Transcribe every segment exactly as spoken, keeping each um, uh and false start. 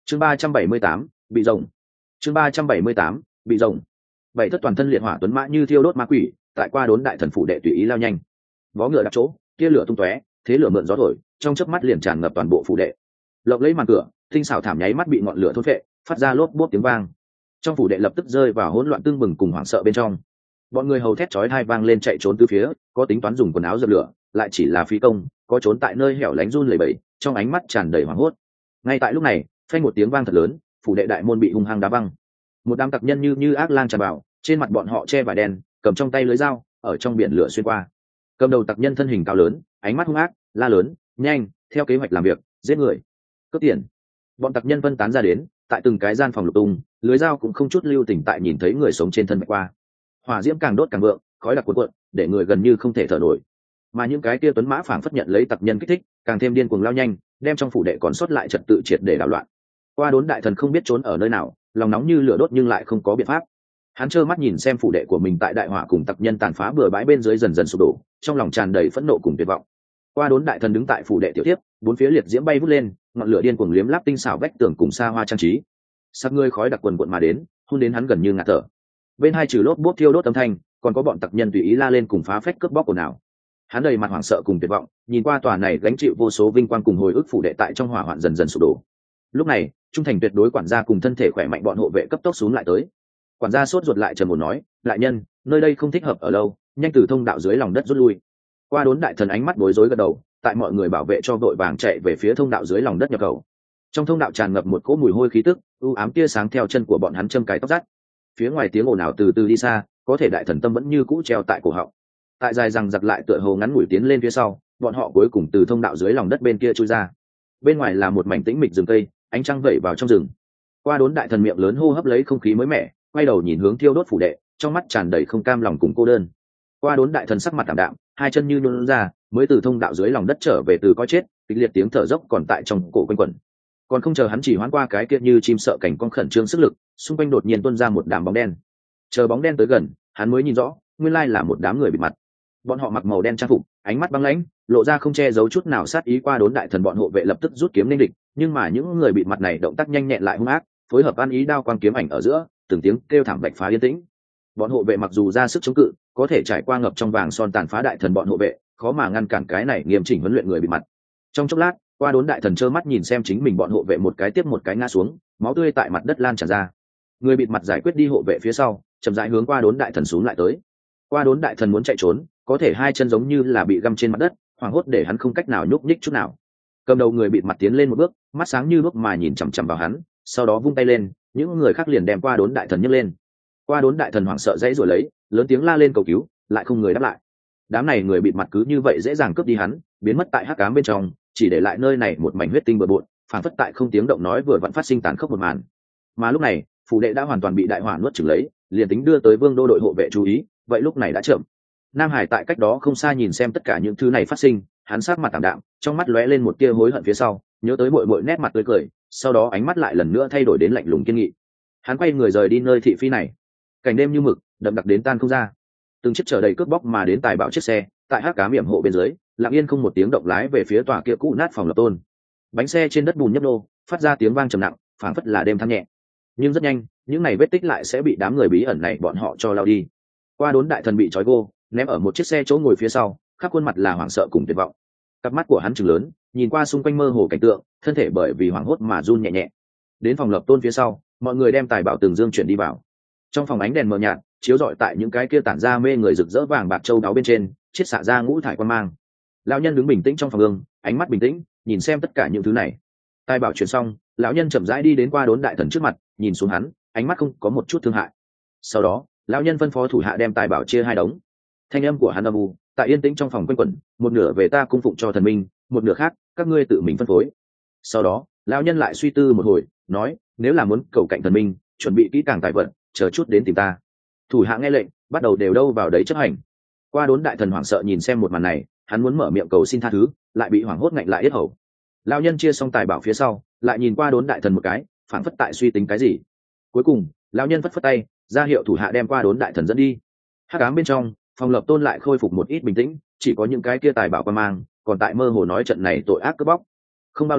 chương ba trăm bảy mươi tám bị rồng chương ba trăm bảy mươi tám bị rồng Bảy thất toàn thân liệt hỏa tuấn mã như thiêu đốt ma quỷ tại qua đốn đại thần phủ đệ tùy ý lao nhanh, vó ngựa đặt chỗ, tia lửa tung tóe, thế lửa mượn gió thổi, trong chớp mắt liền tràn ngập toàn bộ phủ đệ. Lộng lấy màn cửa, tinh xảo thảm nháy mắt bị ngọn lửa thôn phệ, phát ra lốp bốp tiếng vang. Trong phủ đệ lập tức rơi vào hỗn loạn tương bừng cùng hoảng sợ bên trong. Bọn người hầu thét chói tai vang lên chạy trốn tứ phía, có tính toán dùng quần áo dập lửa, lại chỉ là phí công, có trốn tại nơi hẻo lánh run lẩy bẩy, trong ánh mắt tràn đầy hoảng hốt. Ngay tại lúc này, phanh một tiếng vang thật lớn, phủ đệ đại môn bị hung hăng đá văng. Một đám tặc nhân như như ác lang tràn vào, trên mặt bọn họ che vải đen, cầm trong tay lưới dao, ở trong biển lửa xuyên qua. Cầm đầu tặc nhân thân hình cao lớn, ánh mắt hung ác, la lớn, nhanh, theo kế hoạch làm việc, giết người, cướp tiền. Bọn tặc nhân phân tán ra đến, tại từng cái gian phòng lục tung, lưới dao cũng không chút lưu tình tại nhìn thấy người sống trên thân mạch qua. Hỏa diễm càng đốt càng vượng, khói đặc cuộn cuộn, để người gần như không thể thở nổi. Mà những cái kia tuấn mã phảng phất nhận lấy tặc nhân kích thích, càng thêm điên cuồng lao nhanh, đem trong phủ đệ còn sót lại trật tự triệt để đảo loạn. Qua đốn đại thần không biết trốn ở nơi nào, lòng nóng như lửa đốt nhưng lại không có biện pháp. Hắn trơ mắt nhìn xem phủ đệ của mình tại đại hỏa cùng tặc nhân tàn phá bừa bãi bên dưới dần dần sụp đổ, trong lòng tràn đầy phẫn nộ cùng tuyệt vọng. Qua đốn đại thần đứng tại phủ đệ tiểu tiếp, bốn phía liệt diễm bay vút lên, ngọn lửa điên cuồng liếm láp tinh xảo vách tường cùng xa hoa trang trí. Sắc người khói đặc quần quần mà đến, hôn đến hắn gần như ngạt thở. Bên hai trừ lốp bốp thiêu đốt âm thanh, còn có bọn tặc nhân tùy ý la lên cùng phá phách cướp bóc ồn ào. Hắn đầy mặt hoảng sợ cùng tuyệt vọng, nhìn qua tòa này gánh chịu vô số vinh quang cùng hồi ức phủ đệ tại trong hỏa hoạn dần dần sụp đổ. Lúc này, trung thành tuyệt đối quản gia cùng thân thể khỏe mạnh bọn hộ vệ cấp tốc xuống lại tới. Quản gia sốt ruột lại trầm một nói, đại nhân, nơi đây không thích hợp ở lâu, nhanh từ thông đạo dưới lòng đất rút lui. Qua đốn đại thần ánh mắt bối rối gật đầu, tại mọi người bảo vệ cho vội vàng chạy về phía thông đạo dưới lòng đất nhập khẩu. Trong thông đạo tràn ngập một cỗ mùi hôi khí tức, u ám tia sáng theo chân của bọn hắn châm cái tóc rắt. Phía ngoài tiếng ồn ào từ từ đi xa, có thể đại thần tâm vẫn như cũ treo tại cổ họng. Tại dài rằng giặc lại tựa hồ ngắn ngủi tiến lên phía sau, bọn họ cuối cùng từ thông đạo dưới lòng đất bên kia chui ra. Bên ngoài là một mảnh tĩnh mịch rừng cây, ánh trăng vẩy vào trong rừng. Qua đốn đại thần miệng lớn hô hấp lấy không khí mới mẻ, quay đầu nhìn hướng thiêu đốt phủ đệ, trong mắt tràn đầy không cam lòng cùng cô đơn. Qua đốn đại thần sắc mặt tạm đạm, hai chân như nhũn ra, mới từ thông đạo dưới lòng đất trở về từ coi chết, kịch liệt tiếng thở dốc còn tại trong cổ quanh quẩn. Còn không chờ hắn chỉ hoán qua cái kia như chim sợ cảnh con khẩn trương sức lực, xung quanh đột nhiên tuôn ra một đám bóng đen. Chờ bóng đen tới gần, hắn mới nhìn rõ, nguyên lai là một đám người bịt mặt. Bọn họ mặc màu đen trang phục, ánh mắt băng lãnh, lộ ra không che giấu chút nào sát ý. Qua đốn đại thần bọn hộ vệ lập tức rút kiếm nên địch, nhưng mà những người bịt mặt này động tác nhanh nhẹn lại hung ác, phối hợp ăn ý đao quang kiếm ảnh ở giữa, từng tiếng kêu thảm vạch phá yên tĩnh. Bọn hộ vệ mặc dù ra sức chống cự, có thể trải qua ngập trong vàng son tàn phá đại thần bọn hộ vệ, khó mà ngăn cản cái này nghiêm chỉnh huấn luyện người bịt mặt. Trong chốc lát, qua đốn đại thần trơ mắt nhìn xem chính mình bọn hộ vệ một cái tiếp một cái ngã xuống, máu tươi tại mặt đất lan tràn ra. Người bịt mặt giải quyết đi hộ vệ phía sau, chậm rãi hướng qua đốn đại thần xuống lại tới. Qua đốn đại thần muốn chạy trốn, có thể hai chân giống như là bị găm trên mặt đất, hoảng hốt để hắn không cách nào nhúc nhích chút nào. Cầm đầu người bịt mặt tiến lên một bước, mắt sáng như bước mà nhìn chằm chằm vào hắn, sau đó vung tay lên, những người khác liền đem qua đốn đại thần nhấc lên. Qua đốn đại thần hoảng sợ dãy rồi lấy, lớn tiếng la lên cầu cứu, lại không người đáp lại. Đám này người bịt mặt cứ như vậy dễ dàng cướp đi hắn, biến mất tại hắc ám bên trong, chỉ để lại nơi này một mảnh huyết tinh bừa bộn, phản phất tại không tiếng động nói vừa vặn phát sinh tàn khốc một màn. Mà lúc này, phủ đệ đã hoàn toàn bị đại hỏa nuốt chửng lấy, liền tính đưa tới vương đô đội hộ vệ chú ý, vậy lúc này đã chậm. Nam Hải tại cách đó không xa nhìn xem tất cả những thứ này phát sinh, hắn sát mặt tạm đạm, trong mắt lóe lên một tia hối hận phía sau, nhớ tới muội muội nét mặt tươi cười, sau đó ánh mắt lại lần nữa thay đổi đến lạnh lùng kiên nghị. Hắn quay người rời đi nơi thị phi này. Cảnh đêm như mực, đậm đặc đến tan không ra. Từng chiếc chở đầy cướp bóc mà đến tài bảo chiếc xe, tại hắc ám yểm hộ bên dưới, lặng yên không một tiếng động lái về phía tòa kia cũ nát phòng lập tôn. Bánh xe trên đất bùn nhấp nô, phát ra tiếng vang trầm nặng, phảng phất là đêm thăng nhẹ. Nhưng rất nhanh, những này vết tích lại sẽ bị đám người bí ẩn này bọn họ cho lao đi. Qua đốn đại thần bị trói gô, ném ở một chiếc xe chỗ ngồi phía sau, khắp khuôn mặt là hoảng sợ cùng tuyệt vọng. Cặp mắt của hắn trừng lớn, nhìn qua xung quanh mơ hồ cảnh tượng, thân thể bởi vì hoảng hốt mà run nhẹ nhẹ. Đến phòng lập tôn phía sau, mọi người đem tài bảo từng dương chuyển đi vào. Trong phòng ánh đèn mờ nhạt, chiếu rọi tại những cái kia tản ra mê người rực rỡ vàng bạc châu đáo bên trên, chiết xạ ra ngũ thải quan mang. Lão nhân đứng bình tĩnh trong phòng gương, ánh mắt bình tĩnh, nhìn xem tất cả những thứ này. Tài bảo chuyển xong, lão nhân chậm rãi đi đến qua đốn đại thần trước mặt, nhìn xuống hắn, ánh mắt không có một chút thương hại. Sau đó, lão nhân phân phó thủ hạ đem tài bảo chia hai đống. Thanh âm của hắn âm u, tại yên tĩnh trong phòng quanh quẩn, một nửa về ta cung phụng cho thần minh, một nửa khác các ngươi tự mình phân phối. Sau đó, lão nhân lại suy tư một hồi, nói, nếu là muốn cầu cạnh thần minh, chuẩn bị kỹ càng tài vật, chờ chút đến tìm ta. Thủ hạ nghe lệnh, bắt đầu đều đâu vào đấy chấp hành. Qua đốn đại thần hoảng sợ nhìn xem một màn này, hắn muốn mở miệng cầu xin tha thứ, lại bị hoảng hốt ngạnh lại yết hầu. Lão nhân chia xong tài bảo phía sau, lại nhìn qua đốn đại thần một cái, phảng phất tại suy tính cái gì. Cuối cùng, lão nhân phất phất tay, ra hiệu thủ hạ đem qua đốn đại thần dẫn đi. Hắc ám bên trong, phòng lập tôn lại khôi phục một ít bình tĩnh, chỉ có những cái kia tài bảo qua mang, còn tại mơ hồ nói trận này tội ác cướp bóc. Không bao lâu,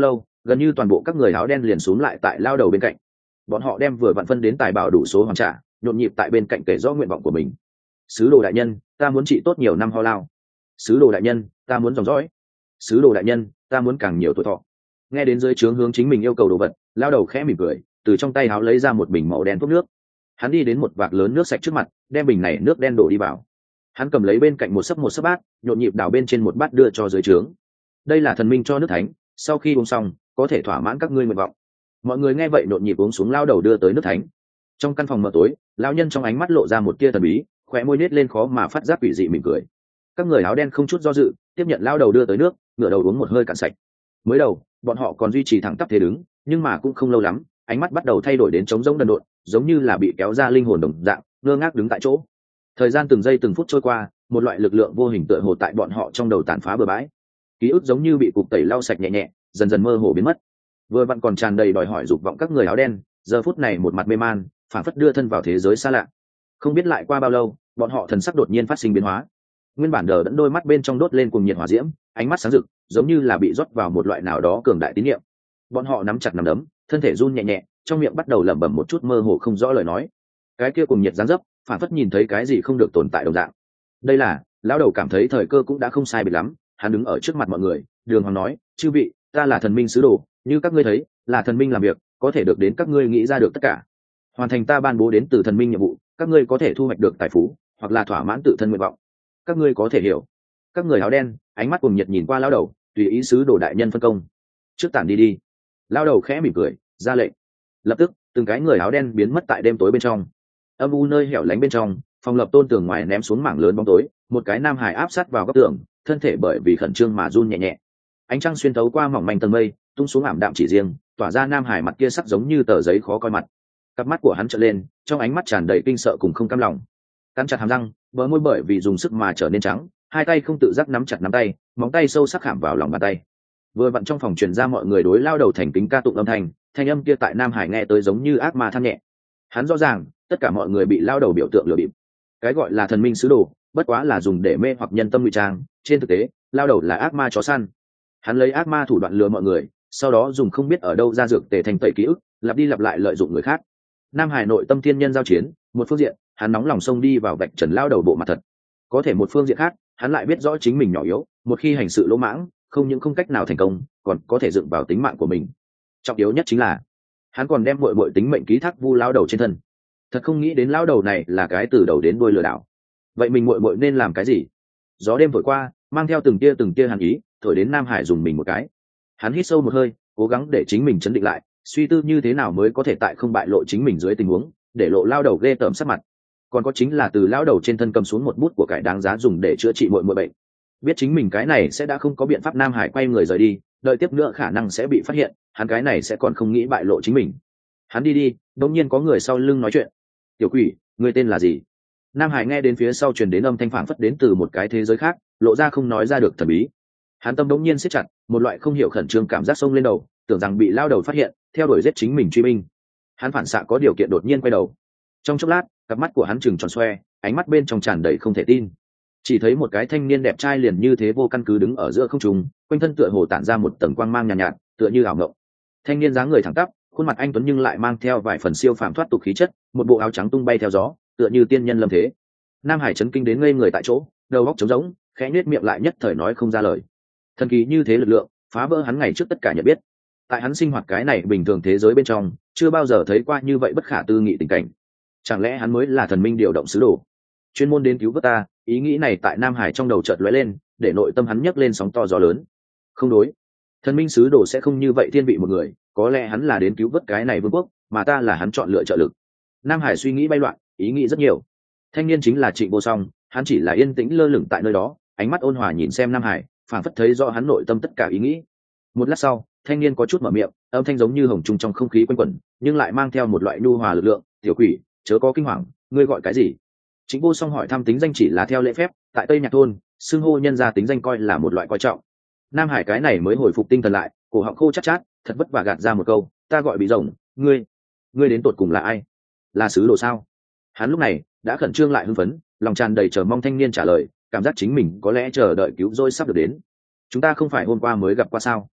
gần như toàn bộ các người áo đen liền xuống lại tại lao đầu bên cạnh. Bọn họ đem vừa vặn phân đến tài bảo đủ số hoàn trả, nhộn nhịp tại bên cạnh kể rõ nguyện vọng của mình. Sứ đồ đại nhân, ta muốn trị tốt nhiều năm ho lao. Sứ đồ đại nhân, ta muốn dòng dõi. Sứ đồ đại nhân, ta muốn càng nhiều tuổi thọ. Nghe đến dưới trướng hướng chính mình yêu cầu đồ vật, lao đầu khẽ mỉm cười, từ trong tay áo lấy ra một bình màu đen thuốc nước. Hắn đi đến một vạc lớn nước sạch trước mặt, đem bình này nước đen đổ đi vào. Hắn cầm lấy bên cạnh một sấp một sấp bát, nhộn nhịp đảo bên trên một bát đưa cho dưới trướng. Đây là thần minh cho nước thánh, sau khi uống xong có thể thỏa mãn các ngươi nguyện vọng. Mọi người nghe vậy nhộn nhịp uống xuống lao đầu đưa tới nước thánh. Trong căn phòng mờ tối, lão nhân trong ánh mắt lộ ra một tia thần bí, khóe môi nết lên khó mà phát giác quỷ dị mỉm cười. Các người áo đen không chút do dự tiếp nhận lao đầu đưa tới nước, ngửa đầu uống một hơi cạn sạch. Mới đầu bọn họ còn duy trì thẳng tắp thế đứng, nhưng mà cũng không lâu lắm, ánh mắt bắt đầu thay đổi đến trống rỗng đần độn, giống như là bị kéo ra linh hồn đồng dạng, ngơ ngác đứng tại chỗ. Thời gian từng giây từng phút trôi qua, một loại lực lượng vô hình tựa hồ tại bọn họ trong đầu tàn phá bừa bãi. Ký ức giống như bị cục tẩy lau sạch nhẹ nhẹ, dần dần mơ hồ biến mất. Vừa vặn còn tràn đầy đòi hỏi dục vọng các người áo đen, giờ phút này một mặt mê man, phản phất đưa thân vào thế giới xa lạ. Không biết lại qua bao lâu, bọn họ thần sắc đột nhiên phát sinh biến hóa. Nguyên bản đờ đẫn đôi mắt bên trong đốt lên cùng nhiệt hỏa diễm, ánh mắt sáng rực, giống như là bị rót vào một loại nào đó cường đại tín niệm. Bọn họ nắm chặt nắm đấm, thân thể run nhẹ nhẹ, trong miệng bắt đầu lẩm bẩm một chút mơ hồ không rõ lời nói. Cái kia cùng nhiệt giáng dấp, phản phất nhìn thấy cái gì không được tồn tại đồng dạng. Đây là, lão đầu cảm thấy thời cơ cũng đã không sai biệt lắm, hắn đứng ở trước mặt mọi người, đường hoàng nói, chư vị, ta là thần minh sứ đồ, như các ngươi thấy, là thần minh làm việc, có thể được đến các ngươi nghĩ ra được tất cả. Hoàn thành ta ban bố đến từ thần minh nhiệm vụ, các ngươi có thể thu hoạch được tài phú, hoặc là thỏa mãn tự thân nguyện vọng. Các ngươi có thể hiểu. Các người áo đen, ánh mắt cùng nhiệt nhìn qua lão đầu, tùy ý sứ đồ đại nhân phân công. Trước tản đi đi. Lão đầu khẽ mỉm cười, ra lệnh. Lập tức, từng cái người áo đen biến mất tại đêm tối bên trong. Âm u nơi hẻo lánh bên trong, phòng lập tôn tường ngoài ném xuống mảng lớn bóng tối, một cái nam hải áp sát vào góc tường, thân thể bởi vì khẩn trương mà run nhẹ nhẹ. Ánh trăng xuyên thấu qua mỏng manh tầng mây, tung xuống ảm đạm chỉ riêng, tỏa ra nam hải mặt kia sắc giống như tờ giấy khó coi mặt. Cặp mắt của hắn trợn lên, trong ánh mắt tràn đầy kinh sợ cùng không cam lòng. Cắn chặt hàm răng, bờ môi bởi vì dùng sức mà trở nên trắng, hai tay không tự giác nắm chặt nắm tay, móng tay sâu sắc khảm vào lòng bàn tay. Vừa vặn trong phòng truyền ra mọi người đối lao đầu thành kính ca tụng âm thanh, thanh âm kia tại nam hải nghe tới giống như ác ma than nhẹ. Hắn rõ ràng, tất cả mọi người bị lao đầu biểu tượng lừa bịp. Cái gọi là thần minh sứ đồ, bất quá là dùng để mê hoặc nhân tâm ngụy trang, trên thực tế, lao đầu là ác ma chó săn. Hắn lấy ác ma thủ đoạn lừa mọi người, sau đó dùng không biết ở đâu ra dược tề thành tẩy ký ức, lặp đi lặp lại lợi dụng người khác. Nam hải nội tâm thiên nhân giao chiến, một phương diện, hắn nóng lòng xông đi vào vạch trần lao đầu bộ mặt thật. Có thể một phương diện khác, hắn lại biết rõ chính mình nhỏ yếu, một khi hành sự lỗ mãng, không những không cách nào thành công, còn có thể dựng vào tính mạng của mình. Trọng yếu nhất chính là, hắn còn đem muội muội tính mệnh ký thác vu lao đầu trên thân. Thật không nghĩ đến lao đầu này là cái từ đầu đến đuôi lừa đảo. Vậy mình muội muội nên làm cái gì? Gió đêm thổi qua, mang theo từng tia từng tia hàn ý, thổi đến Nam Hải dùng mình một cái. Hắn hít sâu một hơi, cố gắng để chính mình chấn định lại, suy tư như thế nào mới có thể tại không bại lộ chính mình dưới tình huống, để lộ lao đầu ghê tởm sắc mặt. Còn có chính là từ lao đầu trên thân cầm xuống một bút của cải đáng giá dùng để chữa trị muội muội bệnh. Biết chính mình cái này sẽ đã không có biện pháp, Nam Hải quay người rời đi, đợi tiếp nữa khả năng sẽ bị phát hiện, hắn cái này sẽ còn không nghĩ bại lộ chính mình. Hắn đi đi, đột nhiên có người sau lưng nói chuyện. Tiểu quỷ, ngươi tên là gì? Nam Hải nghe đến phía sau truyền đến âm thanh phảng phất đến từ một cái thế giới khác, lộ ra không nói ra được thần bí. Hắn tâm đột nhiên siết chặt, một loại không hiểu khẩn trương cảm giác xông lên đầu, tưởng rằng bị lao đầu phát hiện, theo đuổi giết chính mình truy binh. Hắn phản xạ có điều kiện đột nhiên quay đầu. Trong chốc lát, cặp mắt của hắn trừng tròn xoe, ánh mắt bên trong tràn đầy không thể tin. Chỉ thấy một cái thanh niên đẹp trai liền như thế vô căn cứ đứng ở giữa không trung, quanh thân tựa hồ tản ra một tầng quang mang nhàn nhạt, nhạt, tựa như ảo ngộng. Thanh niên dáng người thẳng tắp, khuôn mặt anh tuấn nhưng lại mang theo vài phần siêu phàm thoát tục khí chất, một bộ áo trắng tung bay theo gió, tựa như tiên nhân lâm thế. Nam Hải chấn kinh đến ngây người tại chỗ, đầu óc trống rỗng, khẽ nhếch miệng lại nhất thời nói không ra lời. Thần kỳ như thế lực lượng, phá vỡ hắn ngày trước tất cả nhận biết. Tại hắn sinh hoạt cái này bình thường thế giới bên trong, chưa bao giờ thấy qua như vậy bất khả tư nghị tình cảnh. Chẳng lẽ hắn mới là thần minh điều động sứ đồ, chuyên môn đến cứu vớt ta? Ý nghĩ này tại Nam Hải trong đầu chợt lóe lên, để nội tâm hắn nhấc lên sóng to gió lớn. Không đối, thần minh sứ đồ sẽ không như vậy thiên vị một người, có lẽ hắn là đến cứu vớt cái này vương quốc, mà ta là hắn chọn lựa trợ lực. Nam Hải suy nghĩ bay loạn, ý nghĩ rất nhiều. Thanh niên chính là Trịnh Vô Song, hắn chỉ là yên tĩnh lơ lửng tại nơi đó, ánh mắt ôn hòa nhìn xem Nam Hải, phảng phất thấy rõ hắn nội tâm tất cả ý nghĩ. Một lát sau, thanh niên có chút mở miệng, âm thanh giống như hồng trung trong không khí quanh quẩn, nhưng lại mang theo một loại nhu hòa lực lượng. Tiểu quỷ, chớ có kinh hoàng, ngươi gọi cái gì? Trịnh Vô Song hỏi thăm tính danh chỉ là theo lễ phép, tại Tây Nhạc thôn, xưng hô nhân gia tính danh coi là một loại coi trọng. Nam Hải cái này mới hồi phục tinh thần lại, cổ họng khô chát chát, thật vất vả gạt ra một câu, ta gọi Bị Rồng, ngươi, ngươi đến tột cùng là ai? Là sứ đồ sao? Hắn lúc này đã khẩn trương lại hưng phấn, lòng tràn đầy chờ mong thanh niên trả lời, cảm giác chính mình có lẽ chờ đợi cứu rỗi sắp được đến. Chúng ta không phải hôm qua mới gặp qua sao?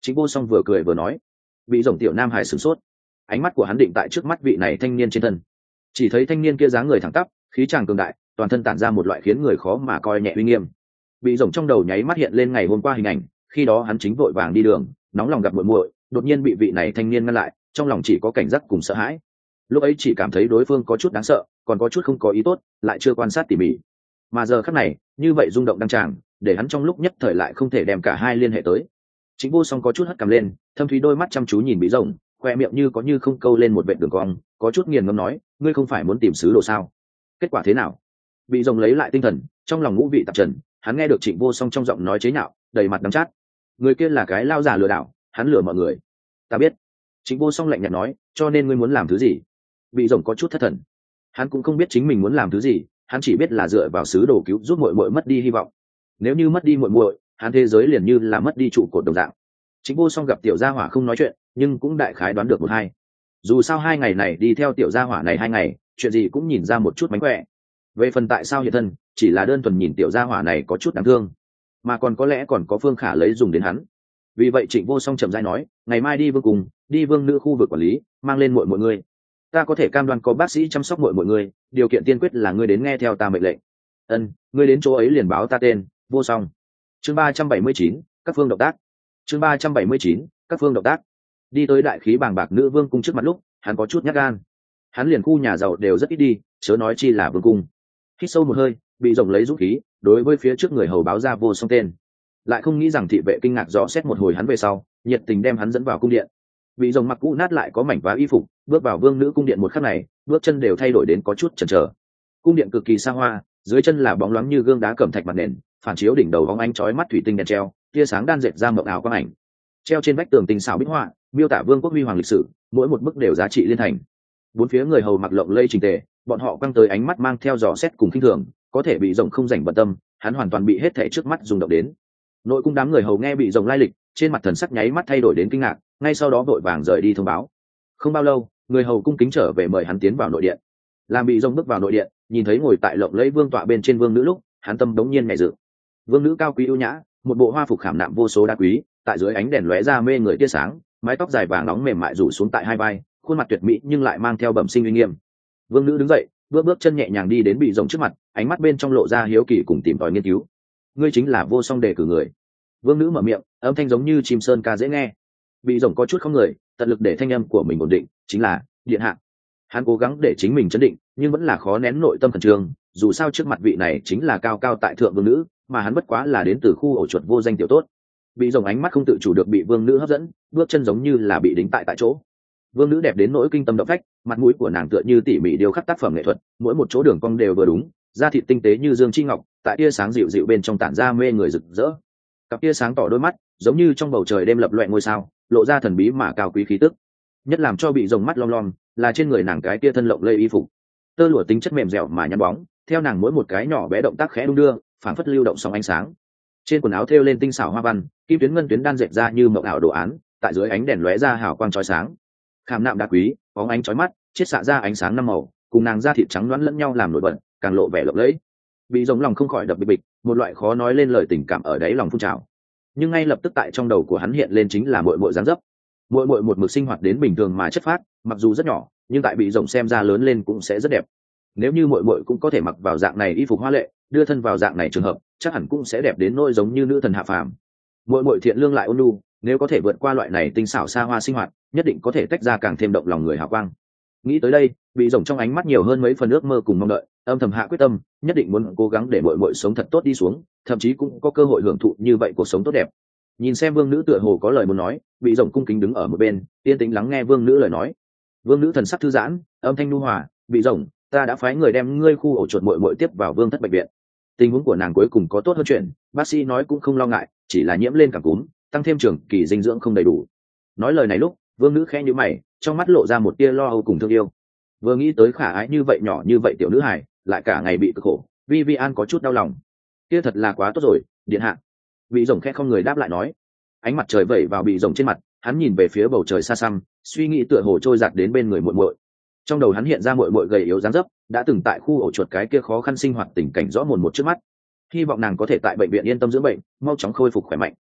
Trịnh Vô Song vừa cười vừa nói. Bị rồng tiểu nam hải sửng sốt, ánh mắt của hắn định tại trước mắt vị này thanh niên trên thân. Chỉ thấy thanh niên kia dáng người thẳng tắp, khí tràng cường đại, toàn thân tản ra một loại khiến người khó mà coi nhẹ uy nghiêm. Bị rồng trong đầu nháy mắt hiện lên ngày hôm qua hình ảnh, khi đó hắn chính vội vàng đi đường, nóng lòng gặp muội muội, đột nhiên bị vị này thanh niên ngăn lại, trong lòng chỉ có cảnh giác cùng sợ hãi. Lúc ấy chỉ cảm thấy đối phương có chút đáng sợ, còn có chút không có ý tốt, lại chưa quan sát tỉ mỉ. Mà giờ khắc này, như vậy rung động đăng tràng, để hắn trong lúc nhất thời lại không thể đem cả hai liên hệ tới. Chính Vô Song có chút hất cằm lên, thâm thúy đôi mắt chăm chú nhìn Bị rồng, khoe miệng như có như không câu lên một vệt đường cong, có chút nghiền ngẫm nói, ngươi không phải muốn tìm sứ đồ sao? Kết quả thế nào? Bị rồng lấy lại tinh thần, trong lòng ngũ vị tạp trần, hắn nghe được Trịnh Vô Song trong giọng nói chế nhạo, đầy mặt đắng chát. Người kia là cái lao giả lừa đảo, hắn lừa mọi người. Ta biết. Trịnh Vô Song lạnh nhạt nói, cho nên ngươi muốn làm thứ gì? Bị rồng có chút thất thần, hắn cũng không biết chính mình muốn làm thứ gì, hắn chỉ biết là dựa vào sứ đồ cứu giúp muội muội mất đi hy vọng. Nếu như mất đi muội muội, hắn thế giới liền như là mất đi trụ cột đồng dạng. Trịnh Vô Song gặp tiểu gia hỏa không nói chuyện, nhưng cũng đại khái đoán được một hai. Dù sao hai ngày này đi theo tiểu gia hỏa này hai ngày, chuyện gì cũng nhìn ra một chút mánh khỏe. Về phần tại sao hiện thân, chỉ là đơn thuần nhìn tiểu gia hỏa này có chút đáng thương, mà còn có lẽ còn có phương khả lấy dùng đến hắn. Vì vậy Trịnh Vô Song chậm rãi nói, ngày mai đi vương cùng, đi vương nữ khu vực quản lý, mang lên muội muội ngươi. Ta có thể cam đoan có bác sĩ chăm sóc muội muội ngươi, điều kiện tiên quyết là ngươi đến nghe theo ta mệnh lệnh. Ân, ngươi đến chỗ ấy liền báo ta tên, Vô Song. Chương ba trăm bảy mươi chín, các phương động tác. Chương ba trăm bảy mươi chín, các phương động tác. Đi tới đại khí bàng bạc nữ vương cung trước mặt lúc, hắn có chút nhát gan. Hắn liền khu nhà giàu đều rất ít đi, chớ nói chi là vương cung. Hít sâu một hơi, Bị rồng lấy dũng khí, đối với phía trước người hầu báo ra Vô Song tên. Lại không nghĩ rằng thị vệ kinh ngạc dò xét một hồi hắn về sau, nhiệt tình đem hắn dẫn vào cung điện. Bị rồng mặc cũ nát lại có mảnh vá y phục, bước vào vương nữ cung điện một khắc này, bước chân đều thay đổi đến có chút chần chờ. Cung điện cực kỳ xa hoa, dưới chân là bóng loáng như gương đá cẩm thạch mặt nền, phản chiếu đỉnh đầu bóng ánh chói mắt thủy tinh đèn treo, tia sáng đan dệt ra mộng ảo quang ảnh. Treo trên vách tường tinh xảo bích họa, miêu tả vương quốc huy hoàng lịch sử, mỗi một bức đều giá trị liên thành. Bốn phía người hầu mặc lộng lẫy chỉnh tề, bọn họ quăng tới ánh mắt mang theo dò xét cùng khinh thường, có thể Bị rồng không rảnh bận tâm, hắn hoàn toàn bị hết thảy trước mắt rung động đến. Nội cung đám người hầu nghe Bị rồng lai lịch, trên mặt thần sắc nháy mắt thay đổi đến kinh ngạc, ngay sau đó vội vàng rời đi thông báo. Không bao lâu, người hầu cung kính trở về mời hắn tiến vào nội điện. Làm Bị rồng bước vào nội điện, nhìn thấy ngồi tại lộng lẫy vương tọa bên trên vương nữ lúc, hắn tâm đống nhiên nhẹ dự. Vương nữ cao quý ưu nhã, một bộ hoa phục khảm nạm vô số đá quý, tại dưới ánh đèn lóe ra mê người tia sáng, mái tóc dài vàng nóng mềm mại rủ xuống tại hai vai, khuôn mặt tuyệt mỹ nhưng lại mang theo bẩm sinh uy nghiêm. Vương nữ đứng dậy, bước bước chân nhẹ nhàng đi đến Bị rồng trước mặt, ánh mắt bên trong lộ ra hiếu kỳ cùng tìm tòi nghiên cứu. Ngươi chính là Vô Song đề cử người. Vương nữ mở miệng, âm thanh giống như chim sơn ca dễ nghe. Bị rồng có chút không người, tận lực để thanh âm của mình ổn định, chính là điện hạ. Hắn cố gắng để chính mình chấn định, nhưng vẫn là khó nén nội tâm khẩn trương, dù sao trước mặt vị này chính là cao cao tại thượng vương nữ, mà hắn bất quá là đến từ khu ổ chuột vô danh tiểu tốt. Bị rồng ánh mắt không tự chủ được bị vương nữ hấp dẫn, bước chân giống như là bị đính tại tại chỗ. Vương nữ đẹp đến nỗi kinh tâm động phách, mặt mũi của nàng tựa như tỉ mỉ điêu khắc tác phẩm nghệ thuật, mỗi một chỗ đường cong đều vừa đúng, da thịt tinh tế như dương chi ngọc, tại tia sáng dịu dịu bên trong tản ra mê người rực rỡ. Cặp tia sáng tỏ đôi mắt, giống như trong bầu trời đêm lập loè ngôi sao, lộ ra thần bí mà cao quý khí tức. Nhất làm cho Bị rồng mắt lom lom, là trên người nàng cái tia thân lộng lây y phục, tơ lụa tính chất mềm dẻo mà nhăn bóng, theo nàng mỗi một cái nhỏ bé động tác khẽ đung đưa, phảng phất lưu động sóng ánh sáng. Trên quần áo thêu lên tinh xảo hoa văn, kim tuyến ngân tuyến đan dệt ra như mộng ảo đồ án, tại dưới ánh đèn lóe ra hào quang chói sáng. Khảm nạm đá quý, bóng ánh chói mắt, chiết xạ ra ánh sáng năm màu, cùng nàng da thịt trắng nõn lẫn nhau làm nổi bật, càng lộ vẻ lộng lẫy. Bị rồng lòng không khỏi đập bịch bịch, một loại khó nói lên lời tình cảm ở đáy lòng phun trào. Nhưng ngay lập tức tại trong đầu của hắn hiện lên chính là muội muội dáng dấp. Muội muội một mực sinh hoạt đến bình thường mà chất phác, mặc dù rất nhỏ, nhưng tại Bị rồng xem ra lớn lên cũng sẽ rất đẹp. Nếu như muội muội cũng có thể mặc vào dạng này y phục hoa lệ, đưa thân vào dạng này trường hợp, chắc hẳn cũng sẽ đẹp đến nỗi giống như nữ thần hạ phàm. Muội muội thiện lương lại ôn nhu, nếu có thể vượt qua loại này tinh xảo xa hoa sinh hoạt, nhất định có thể tách ra càng thêm động lòng người hào quang. Nghĩ tới đây, Bị rồng trong ánh mắt nhiều hơn mấy phần ước mơ cùng mong đợi, âm thầm hạ quyết tâm, nhất định muốn cố gắng để muội muội sống thật tốt đi xuống, thậm chí cũng có cơ hội hưởng thụ như vậy cuộc sống tốt đẹp. Nhìn xem vương nữ tựa hồ có lời muốn nói, Bị rồng cung kính đứng ở một bên, yên tĩnh lắng nghe vương nữ lời nói. Vương nữ thần sắc thư giãn, âm thanh nhu hòa, Bị rồng, ta đã phái người đem ngươi khu ổ chuột muội muội tiếp vào vương thất bệnh viện. Tình huống của nàng cuối cùng có tốt hơn chuyện, bác sĩ nói cũng không lo ngại, chỉ là nhiễm lên cảm cúm, tăng thêm trường kỳ dinh dưỡng không đầy đủ. Nói lời này lúc, vương nữ khẽ nhíu mày, trong mắt lộ ra một tia lo âu cùng thương yêu. Vừa nghĩ tới khả ái như vậy nhỏ như vậy tiểu nữ hài, lại cả ngày bị cực khổ, Vivian có chút đau lòng. Kia thật là quá tốt rồi, điện hạ. Bị rồng khẽ không người đáp lại nói. Ánh mặt trời vẩy vào Bị rồng trên mặt, hắn nhìn về phía bầu trời xa xăm, suy nghĩ tựa hồ trôi giạt đến bên người muội muội. Trong đầu hắn hiện ra muội muội gầy yếu dáng dấp, đã từng tại khu ổ chuột cái kia khó khăn sinh hoạt tình cảnh rõ mồn một trước mắt. Hy vọng nàng có thể tại bệnh viện yên tâm dưỡng bệnh, mau chóng khôi phục khỏe mạnh.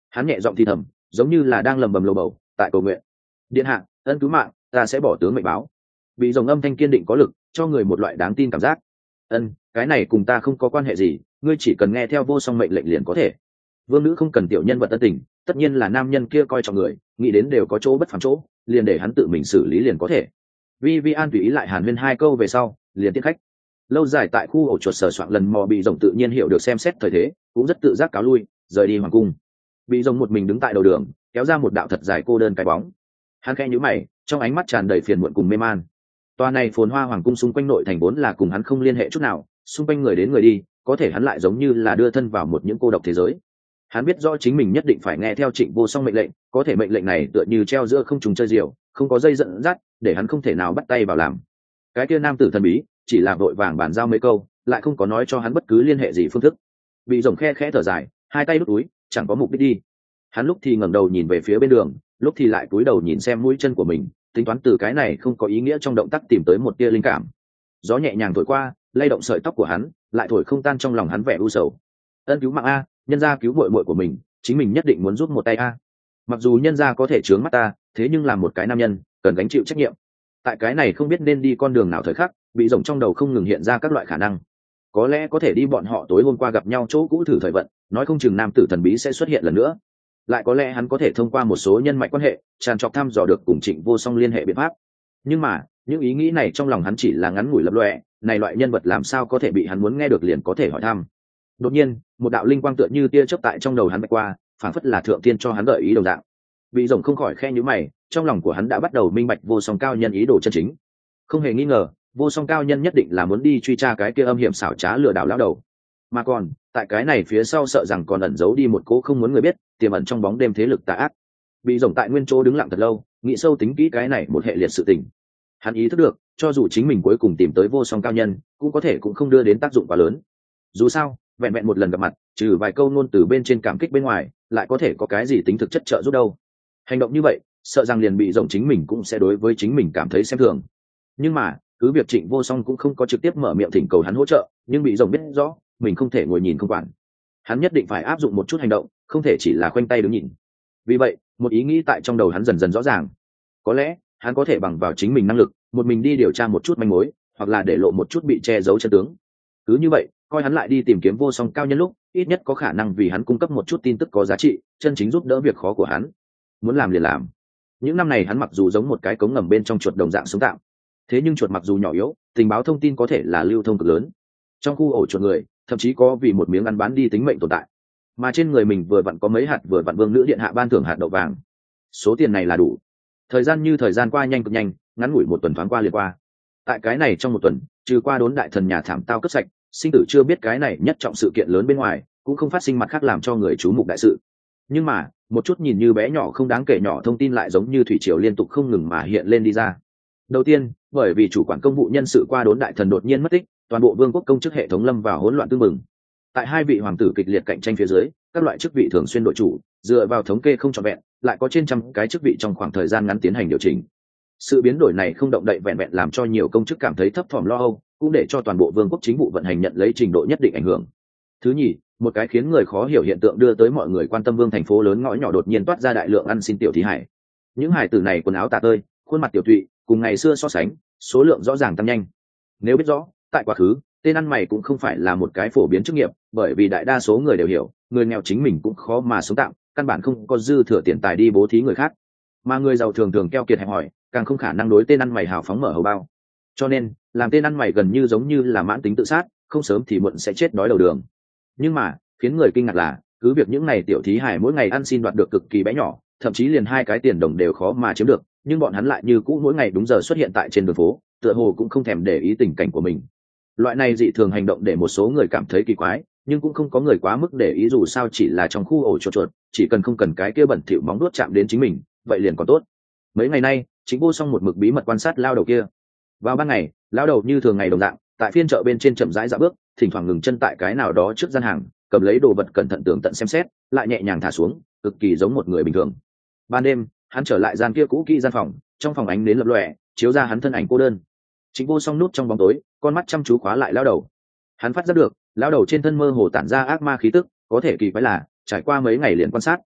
Hắn nhẹ giọng thì thầm, giống như là đang lầm bầm lầu bầu tại cầu nguyện. Điện hạ, ân cứu mạng, ta sẽ bỏ tướng mệnh báo. Bị rồng âm thanh kiên định có lực, cho người một loại đáng tin cảm giác. Ân, cái này cùng ta không có quan hệ gì, ngươi chỉ cần nghe theo vô song mệnh lệnh liền có thể. Vương nữ không cần tiểu nhân vật ân tình, tất nhiên là nam nhân kia coi trọng người, nghĩ đến đều có chỗ bất phàm chỗ, liền để hắn tự mình xử lý liền có thể. Vi Vi An tùy ý lại hàn huyên hai câu về sau, liền tiếp khách. Lâu dài tại khu ổ chuột sờ soạn lần mò bị rồng tự nhiên hiểu được xem xét thời thế, cũng rất tự giác cáo lui, rời đi hoàng cung. Bị rồng một mình đứng tại đầu đường, kéo ra một đạo thật dài cô đơn cái bóng. Hắn khẽ nhíu mày, trong ánh mắt tràn đầy phiền muộn cùng mê man. Tòa này phồn hoa hoàng cung xung quanh nội thành vốn là cùng hắn không liên hệ chút nào, xung quanh người đến người đi, có thể hắn lại giống như là đưa thân vào một những cô độc thế giới. Hắn biết rõ chính mình nhất định phải nghe theo Trịnh Vô Song mệnh lệnh, có thể mệnh lệnh này tựa như treo giữa không trùng chơi diều, không có dây dẫn dắt, để hắn không thể nào bắt tay vào làm. Cái kia nam tử thần bí chỉ là vội vàng bàn giao mấy câu, lại không có nói cho hắn bất cứ liên hệ gì phương thức. Bị rồng khe khẽ thở dài, hai tay đút túi, chẳng có mục đích đi. Hắn lúc thì ngẩng đầu nhìn về phía bên đường, lúc thì lại cúi đầu nhìn xem mũi chân của mình, tính toán từ cái này không có ý nghĩa trong động tác tìm tới một tia linh cảm. Gió nhẹ nhàng thổi qua, lay động sợi tóc của hắn, lại thổi không tan trong lòng hắn vẻ u sầu. Ân cứu mạng a, nhân gia cứu muội muội của mình, chính mình nhất định muốn giúp một tay a. Mặc dù nhân gia có thể chướng mắt ta, thế nhưng làm một cái nam nhân, cần gánh chịu trách nhiệm. Tại cái này không biết nên đi con đường nào thời khắc, bị rồng trong đầu không ngừng hiện ra các loại khả năng. Có lẽ có thể đi bọn họ tối hôm qua gặp nhau chỗ cũ thử thời vận, nói không chừng nam tử thần bí sẽ xuất hiện lần nữa. Lại có lẽ hắn có thể thông qua một số nhân mạch quan hệ tràn trọc thăm dò được cùng Trịnh Vô Song liên hệ biện pháp. Nhưng mà những ý nghĩ này trong lòng hắn chỉ là ngắn ngủi lập lòe, này loại nhân vật làm sao có thể bị hắn muốn nghe được liền có thể hỏi thăm. Đột nhiên một đạo linh quang tựa như tia chớp tại trong đầu hắn bạch qua, phảng phất là thượng tiên cho hắn gợi ý đồng dạng. Bị rồng không khỏi khe nhíu mày, trong lòng của hắn đã bắt đầu minh bạch Vô Song cao nhân ý đồ chân chính. Không hề nghi ngờ, Vô Song cao nhân nhất định là muốn đi truy tra cái kia âm hiểm xảo trá lừa đảo lão đầu. Mà còn tại cái này phía sau sợ rằng còn ẩn giấu đi một cố không muốn người biết, tiềm ẩn trong bóng đêm thế lực tà ác. Bị rồng tại nguyên chỗ đứng lặng thật lâu, nghĩ sâu tính kỹ cái này một hệ liệt sự tình. Hắn ý thức được, cho dù chính mình cuối cùng tìm tới Vô Song cao nhân, cũng có thể cũng không đưa đến tác dụng quá lớn. Dù sao, vẹn vẹn một lần gặp mặt, trừ vài câu ngôn từ bên trên cảm kích bên ngoài, lại có thể có cái gì tính thực chất trợ giúp đâu. Hành động như vậy, sợ rằng liền bị rồng chính mình cũng sẽ đối với chính mình cảm thấy xem thường. Nhưng mà cứ việc Trịnh Vô Song cũng không có trực tiếp mở miệng thỉnh cầu hắn hỗ trợ, nhưng bị rồng biết rõ mình không thể ngồi nhìn không quản. Hắn nhất định phải áp dụng một chút hành động, không thể chỉ là khoanh tay đứng nhìn. Vì vậy một ý nghĩ tại trong đầu hắn dần dần rõ ràng. Có lẽ hắn có thể bằng vào chính mình năng lực, một mình đi điều tra một chút manh mối, hoặc là để lộ một chút bị che giấu chân tướng. Cứ như vậy, coi hắn lại đi tìm kiếm Vô Song cao nhân lúc, ít nhất có khả năng vì hắn cung cấp một chút tin tức có giá trị, chân chính giúp đỡ việc khó của hắn. Muốn làm liền làm. Những năm này hắn mặc dù giống một cái cống ngầm bên trong chuột đồng dạng sống tạm, thế nhưng chuột mặc dù nhỏ yếu, tình báo thông tin có thể là lưu thông cực lớn. Trong khu ổ chuột người, thậm chí có vì một miếng ăn bán đi tính mệnh tồn tại. Mà trên người mình vừa vặn có mấy hạt vừa vặn vương nữ điện hạ ban thưởng hạt đậu vàng. Số tiền này là đủ. Thời gian như thời gian qua nhanh cực nhanh, ngắn ngủi một tuần thoáng qua liền qua. Tại cái này trong một tuần, trừ qua đốn đại thần nhà thảm tao cướp sạch, sinh tử chưa biết cái này nhất trọng sự kiện lớn bên ngoài, cũng không phát sinh mặt khác làm cho người chú mục đại sự. Nhưng mà một chút nhìn như bé nhỏ không đáng kể nhỏ thông tin lại giống như thủy triều liên tục không ngừng mà hiện lên đi ra. Đầu tiên, bởi vì chủ quản công vụ nhân sự qua đốn đại thần đột nhiên mất tích, toàn bộ vương quốc công chức hệ thống lâm vào hỗn loạn tương mừng. Tại hai vị hoàng tử kịch liệt cạnh tranh phía dưới, các loại chức vị thường xuyên đổi chủ, dựa vào thống kê không trọn vẹn, lại có trên trăm cái chức vị trong khoảng thời gian ngắn tiến hành điều chỉnh. Sự biến đổi này không động đậy vẹn vẹn làm cho nhiều công chức cảm thấy thấp thỏm lo âu, cũng để cho toàn bộ vương quốc chính vụ vận hành nhận lấy trình độ nhất định ảnh hưởng. Thứ nhì, một cái khiến người khó hiểu hiện tượng đưa tới mọi người quan tâm vương thành phố lớn ngõ nhỏ đột nhiên toát ra đại lượng ăn xin tiểu thí hải. Những hải tử này quần áo tả tơi, khuôn mặt tiểu tụy, cùng ngày xưa so sánh, số lượng rõ ràng tăng nhanh. Nếu biết rõ, tại quá khứ, tên ăn mày cũng không phải là một cái phổ biến chức nghiệp, bởi vì đại đa số người đều hiểu, người nghèo chính mình cũng khó mà sống tạm, căn bản không có dư thừa tiền tài đi bố thí người khác. Mà người giàu thường thường keo kiệt hẹp hòi, càng không khả năng đối tên ăn mày hào phóng mở hầu bao. Cho nên, làm tên ăn mày gần như giống như là mãn tính tự sát, không sớm thì muộn sẽ chết đói đầu đường. Nhưng mà, khiến người kinh ngạc là, cứ việc những này tiểu thí hải mỗi ngày ăn xin đoạt được cực kỳ bé nhỏ, thậm chí liền hai cái tiền đồng đều khó mà chiếm được, nhưng bọn hắn lại như cũ mỗi ngày đúng giờ xuất hiện tại trên đường phố, tựa hồ cũng không thèm để ý tình cảnh của mình. Loại này dị thường hành động để một số người cảm thấy kỳ quái, nhưng cũng không có người quá mức để ý, dù sao chỉ là trong khu ổ chuột chuột, chỉ cần không cần cái kia bẩn thỉu móng đuốt chạm đến chính mình, vậy liền còn tốt. Mấy ngày nay, Chính Vô Song một mực bí mật quan sát lao đầu kia. Vào ban ngày, lao đầu như thường ngày đồng dạng, tại phiên chợ bên trên chậm rãi dạo bước, thỉnh thoảng ngừng chân tại cái nào đó trước gian hàng, cầm lấy đồ vật cẩn thận tường tận xem xét, lại nhẹ nhàng thả xuống, cực kỳ giống một người bình thường. Ban đêm, hắn trở lại gian kia cũ kỹ gian phòng, trong phòng ánh nến lập lòe, chiếu ra hắn thân ảnh cô đơn. Chính Vô Song núp trong bóng tối, con mắt chăm chú khóa lại lao đầu. Hắn phát giác được, lao đầu trên thân mơ hồ tản ra ác ma khí tức, có thể kỳ quái là, trải qua mấy ngày liền quan sát,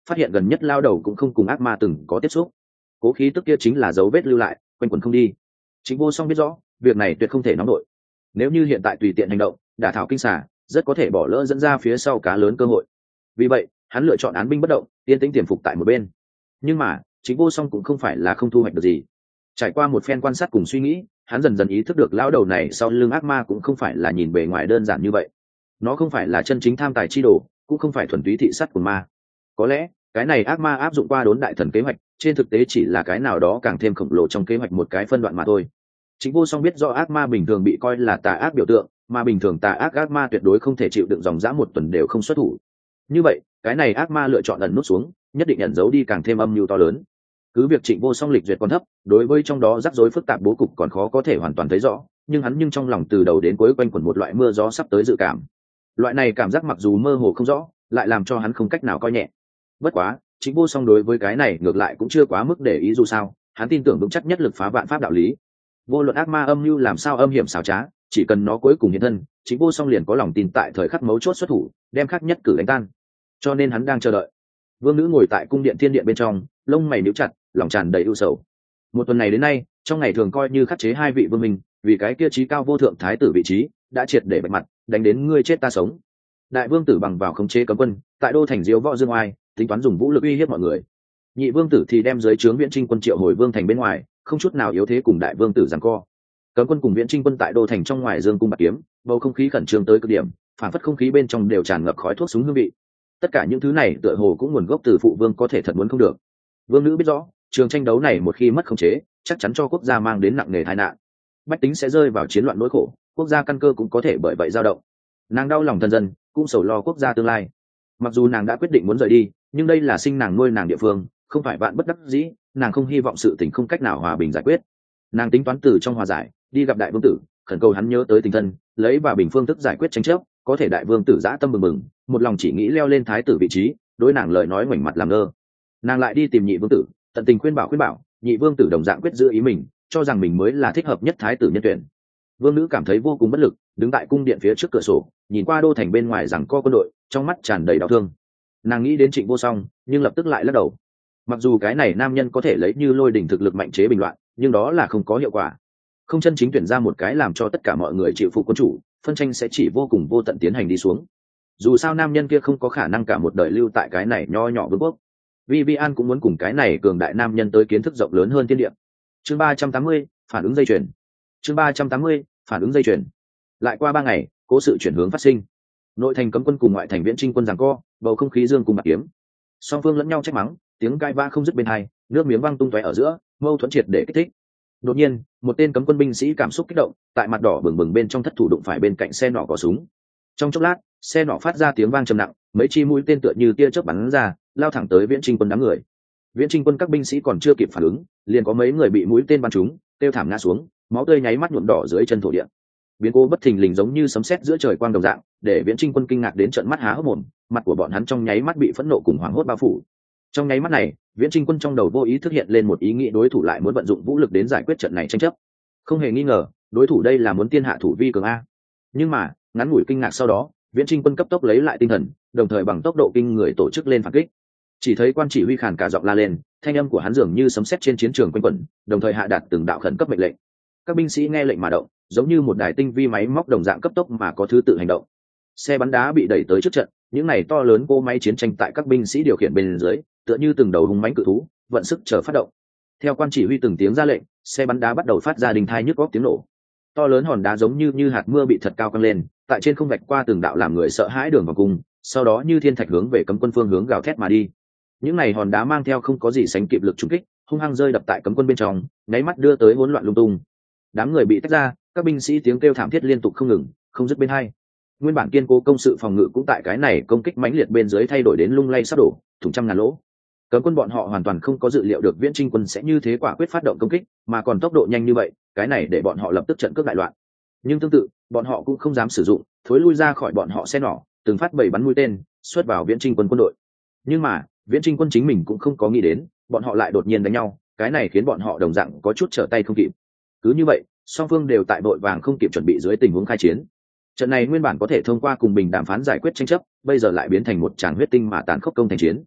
phát hiện gần nhất lao đầu cũng không cùng ác ma từng có tiếp xúc. Cố khí tức kia chính là dấu vết lưu lại, quanh quẩn không đi. Trịnh Vô Song biết rõ việc này tuyệt không thể nóng nổi, nếu như hiện tại tùy tiện hành động đả thảo kinh xà, rất có thể bỏ lỡ dẫn ra phía sau cá lớn cơ hội. Vì vậy hắn lựa chọn án binh bất động, yên tĩnh tiềm phục tại một bên. Nhưng mà Trịnh Vô Song cũng không phải là không thu hoạch được gì. Trải qua một phen quan sát cùng suy nghĩ, hắn dần dần ý thức được lão đầu này sau lưng ác ma cũng không phải là nhìn bề ngoài đơn giản như vậy. Nó không phải là chân chính tham tài chi đồ, cũng không phải thuần túy thị sát của ma. Có lẽ cái này ác ma áp dụng qua đốn đại thần kế hoạch, trên thực tế chỉ là cái nào đó càng thêm khổng lồ trong kế hoạch một cái phân đoạn mà thôi. Trịnh Vô Song biết rõ ác ma bình thường bị coi là tà ác biểu tượng, mà bình thường tà ác ác ma tuyệt đối không thể chịu đựng dòng dã một tuần đều không xuất thủ. Như vậy cái này ác ma lựa chọn ẩn nút xuống, nhất định ẩn giấu đi càng thêm âm mưu to lớn. Cứ việc Trịnh Vô Song lịch duyệt còn thấp, đối với trong đó rắc rối phức tạp bố cục còn khó có thể hoàn toàn thấy rõ, nhưng hắn nhưng trong lòng từ đầu đến cuối quanh quẩn một loại mưa gió sắp tới dự cảm. Loại này cảm giác mặc dù mơ hồ không rõ, lại làm cho hắn không cách nào coi nhẹ. Bất quá Trịnh Vô Song đối với cái này ngược lại cũng chưa quá mức để ý, dù sao hắn tin tưởng vững chắc nhất lực phá vạn pháp đạo lý. Vô luận ác ma âm mưu làm sao âm hiểm xảo trá, chỉ cần nó cuối cùng hiện thân, Trịnh Vô Song liền có lòng tin tại thời khắc mấu chốt xuất thủ, đem khắc nhất cử đánh tan. Cho nên hắn đang chờ đợi. Vương nữ ngồi tại cung điện thiên điện bên trong, lông mày níu chặt, lòng tràn đầy ưu sầu. Một tuần này đến nay, trong ngày thường coi như khắc chế hai vị vương minh, vì cái kia trí cao vô thượng thái tử vị trí đã triệt để bạch mặt, đánh đến ngươi chết ta sống. Đại vương tử bằng vào khống chế cấm quân, tại đô thành diếu võ dương oai, tính toán dùng vũ lực uy hiếp mọi người. Nhị vương tử thì đem dưới trướng viễn trinh quân triệu hồi vương thành bên ngoài, không chút nào yếu thế cùng đại vương tử giằng co. Cấm quân cùng viễn trinh quân tại đô thành trong ngoài dương cung bạc kiếm, bầu không khí khẩn trương tới cực điểm, phản phất không khí bên trong đều tràn ngập khói thuốc súng hương vị. Tất cả những thứ này tựa hồ cũng nguồn gốc từ phụ vương có thể thật muốn không được. Vương nữ biết rõ trường tranh đấu này một khi mất khống chế, chắc chắn cho quốc gia mang đến nặng nề tai nạn, bách tính sẽ rơi vào chiến loạn nỗi khổ, quốc gia căn cơ cũng có thể bởi vậy dao động. Nàng đau lòng thân dân, cũng sầu lo quốc gia tương lai. Mặc dù nàng đã quyết định muốn rời đi, nhưng đây là sinh nàng nuôi nàng địa phương, không phải bạn bất đắc dĩ, nàng không hy vọng sự tình không cách nào hòa bình giải quyết. Nàng tính toán từ trong hòa giải đi gặp đại vương tử, khẩn cầu hắn nhớ tới tình thân, lấy và bình phương thức giải quyết tranh chấp. Có thể đại vương tử dã tâm bừng bừng, một lòng chỉ nghĩ leo lên thái tử vị trí, đối nàng lời nói ngoảnh mặt làm ngơ. Nàng lại đi tìm nhị vương tử, tận tình khuyên bảo khuyên bảo, nhị vương tử đồng dạng quyết giữ ý mình, cho rằng mình mới là thích hợp nhất thái tử nhân tuyển. Vương nữ cảm thấy vô cùng bất lực, đứng tại cung điện phía trước cửa sổ, nhìn qua đô thành bên ngoài rằng co quân đội, trong mắt tràn đầy đau thương. Nàng nghĩ đến Trịnh Vô Song, nhưng lập tức lại lắc đầu. Mặc dù cái này nam nhân có thể lấy như lôi đỉnh thực lực mạnh chế bình loạn, nhưng đó là không có hiệu quả. Không chân chính tuyển ra một cái làm cho tất cả mọi người chịu phục quân chủ, phân tranh sẽ chỉ vô cùng vô tận tiến hành đi xuống. Dù sao nam nhân kia không có khả năng cả một đời lưu tại cái này nho nhỏ vương quốc. Vivian cũng muốn cùng cái này cường đại nam nhân tới kiến thức rộng lớn hơn thiên địa. Chương ba trăm tám mươi, phản ứng dây chuyền. Chương ba trăm tám mươi, phản ứng dây chuyền. Lại qua ba ngày, cố sự chuyển hướng phát sinh. Nội thành cấm quân cùng ngoại thành viễn trinh quân giằng co, bầu không khí dương cùng bạc kiếm. Song phương lẫn nhau trách mắng, tiếng cãi vã không dứt bên hai, nước miếng văng tung tóe ở giữa, mâu thuẫn triệt để kích thích. Đột nhiên, một tên cấm quân binh sĩ cảm xúc kích động, tại mặt đỏ bừng bừng bên trong thất thủ đụng phải bên cạnh xe nỏ có súng. Trong chốc lát, xe nỏ phát ra tiếng vang trầm nặng, mấy chi mũi tên tựa như tia chớp bắn ra, lao thẳng tới viễn trinh quân đám người. Viễn trinh quân các binh sĩ còn chưa kịp phản ứng, liền có mấy người bị mũi tên bắn trúng, tiêu thảm ngã xuống, máu tươi nháy mắt nhuộm đỏ dưới chân thổ địa. Biến cố bất thình lình giống như sấm sét giữa trời quang đồng dạng, để viễn trinh quân kinh ngạc đến trợn mắt há hốc mồm, mặt của bọn hắn trong nháy mắt bị phẫn nộ cùng hoảng hốt bao phủ. Trong nháy mắt này, viễn trinh quân trong đầu vô ý thức hiện lên một ý nghĩ đối thủ lại muốn vận dụng vũ lực đến giải quyết trận này tranh chấp. Không hề nghi ngờ, đối thủ đây là muốn tiên hạ thủ vi cường a. Nhưng mà, ngắn ngủi kinh ngạc sau đó, viễn trinh quân cấp tốc lấy lại tinh thần, đồng thời bằng tốc độ kinh người tổ chức lên phản kích. Chỉ thấy quan chỉ huy khàn cả giọng la lên, thanh âm của hắn dường như sấm sét trên chiến trường quanh quẩn, đồng thời hạ đạt từng đạo khẩn cấp mệnh lệnh. Các binh sĩ nghe lệnh mà động, giống như một đài tinh vi máy móc đồng dạng cấp tốc mà có thứ tự hành động. Xe bắn đá bị đẩy tới trước trận, những này to lớn cỗ máy chiến tranh tại các binh sĩ điều khiển bên dưới, tựa như từng đầu hung mãnh cự thú, vận sức chờ phát động. Theo quan chỉ huy từng tiếng ra lệnh, xe bắn đá bắt đầu phát ra đình thai nhức góc tiếng nổ. To lớn hòn đá giống như như hạt mưa bị thật cao căng lên, tại trên không vạch qua từng đạo làm người sợ hãi đường vòng cung, sau đó như thiên thạch hướng về cấm quân phương hướng gào thét mà đi. Những này hòn đá mang theo không có gì sánh kịp lực trúng kích, hung hăng rơi đập tại cấm quân bên trong, nháy mắt đưa tới hỗn loạn lung tung. Đám người bị tách ra, các binh sĩ tiếng kêu thảm thiết liên tục không ngừng, không dứt bên hai. Nguyên bản kiên cố công sự phòng ngự cũng tại cái này công kích mãnh liệt bên dưới thay đổi đến lung lay sắp đổ, thủng trăm ngàn lỗ. Cấm quân bọn họ hoàn toàn không có dự liệu được viễn trinh quân sẽ như thế quả quyết phát động công kích, mà còn tốc độ nhanh như vậy, cái này để bọn họ lập tức trận cướp đại loạn. Nhưng tương tự, bọn họ cũng không dám sử dụng, thối lui ra khỏi bọn họ xe nỏ, từng phát bảy bắn mũi tên, xuất vào viễn trinh quân quân đội. Nhưng mà, viễn trinh quân chính mình cũng không có nghĩ đến, bọn họ lại đột nhiên đánh nhau, cái này khiến bọn họ đồng dạng có chút trở tay không kịp. Cứ như vậy, song phương đều tại vội vàng không kịp chuẩn bị dưới tình huống khai chiến. Trận này nguyên bản có thể thông qua cùng bình đàm phán giải quyết tranh chấp, bây giờ lại biến thành một tràng huyết tinh mà tàn khốc công thành chiến.